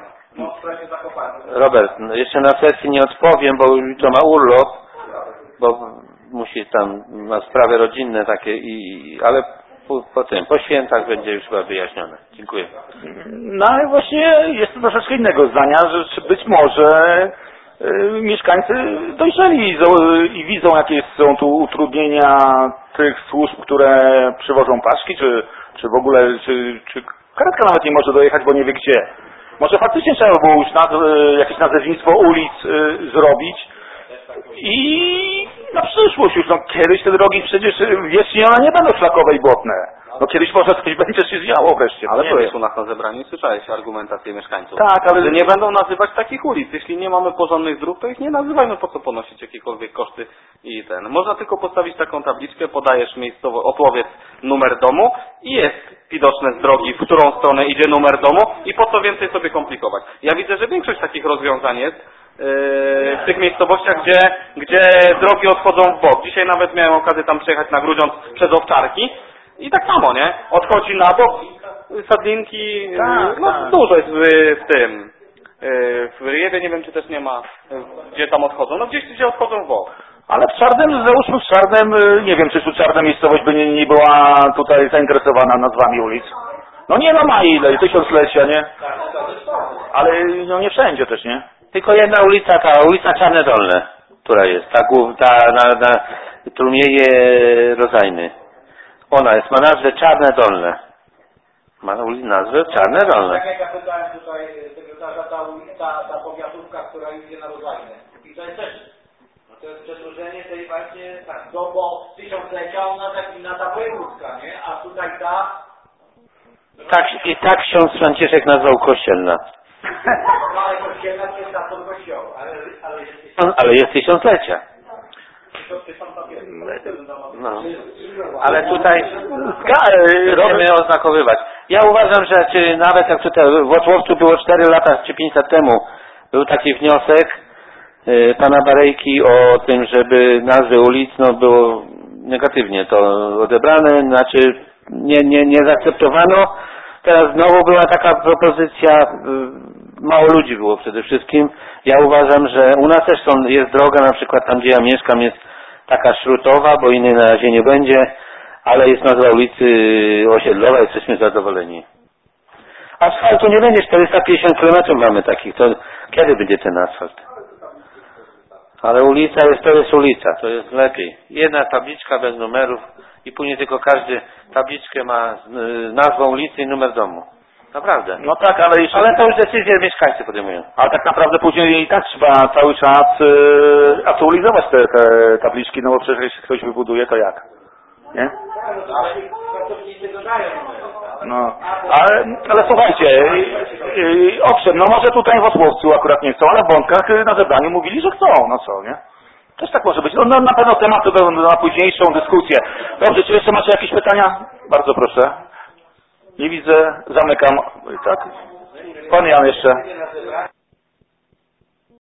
Robert, jeszcze na sesji nie odpowiem, bo jutro ma urlop, bo musi tam, ma sprawy rodzinne takie, ale po świętach będzie już chyba wyjaśnione. Dziękuję. No ale właśnie jest to troszeczkę innego zdania, że być może mieszkańcy dojrzeli i widzą, jakie są tu utrudnienia tych służb, które przywożą paczki, czy w ogóle, czy karetka nawet nie może dojechać, bo nie wie gdzie. Może faktycznie trzeba było już jakieś nazewnictwo ulic zrobić i na przyszłość już, kiedyś te drogi przecież wiecznie one nie będą szlakowe i błotne. Kiedyś może coś będzie się działo wreszcie. Ale byłeś u nas na zebraniu i słyszałeś argumentację mieszkańców. Tak, ale... Że nie będą nazywać takich ulic. Jeśli nie mamy porządnych dróg, to ich nie nazywajmy, po co ponosić jakiekolwiek koszty i Można tylko postawić taką tabliczkę, podajesz miejscowo Otłowiec, numer domu i jest widoczne z drogi, w którą stronę idzie numer domu i po co więcej sobie komplikować. Ja widzę, że większość takich rozwiązań jest w tych miejscowościach, gdzie drogi odchodzą w bok. Dzisiaj nawet miałem okazję tam przejechać na Grudziądz przez Owczarki i tak samo, nie? Odchodzi na bok, sadlinki, dużo jest w tym. W Ryjewie nie wiem, czy też nie ma, gdzie tam odchodzą. Gdzieś odchodzą w bok. Ale w Czarnem, załóżmy w Czarnem, nie wiem, czy tu Czarna miejscowość by nie była tutaj zainteresowana nazwami ulic. Nie ma ile, tysiąclecia, nie? Ale nie wszędzie też, nie? Tylko jedna ulica, ta ulica Czarne Dolne, która jest, ta na Trumieje Rodzajny. Ona jest, ma nazwę Czarne Dolne. Ma nazwę Czarne Dolne. Tak jak ja pytałem tutaj sekretarza, ta powiatówka, która idzie na Rodzajne. I to jest też To jest przedłużenie tej właśnie, tak, bo 1000-lecia ona tak na ta wojewódzka, nie? A tutaj ta... I tak ksiądz Franciszek nazwał Kościelna. No ale Kościelna to jest na to kościoła, Ale jest 1000-lecia. No. Ale tutaj chcemy oznakowywać. Ja uważam, że nawet jak tutaj w Włocławcu było 4 lata czy 5 lat temu, był taki wniosek pana Barejki o tym, żeby nazwy ulic było negatywnie to odebrane, znaczy nie zaakceptowano. Teraz znowu była taka propozycja, mało ludzi było przede wszystkim. Ja uważam, że u nas też jest droga, na przykład tam, gdzie ja mieszkam, jest taka Szrutowa, bo innej na razie nie będzie, ale jest nazwa ulicy Osiedlowa, jesteśmy zadowoleni. Asfaltu nie będzie, 450 km mamy takich, to kiedy będzie ten asfalt? Ale ulica to jest ulica, to jest lepiej. Jedna tabliczka bez numerów i później tylko każdy tabliczkę ma nazwą ulicy i numer domu. Naprawdę. No tak, ale to już decyzje mieszkańcy podejmują. Ale tak naprawdę później i tak trzeba cały czas aktualizować te tabliczki, no bo przecież jeśli ktoś wybuduje, to jak? Nie? Ale pracownicy dodają numery. No, ale słuchajcie, owszem, no może tutaj w Osłowcu akurat nie chcą, ale w Bątkach na zebraniu mówili, że chcą, no co, nie? Też tak może być. No na pewno temat to na późniejszą dyskusję. Dobrze, czy jeszcze macie jakieś pytania? Bardzo proszę. Nie widzę, zamykam. Tak? Pan Jan jeszcze.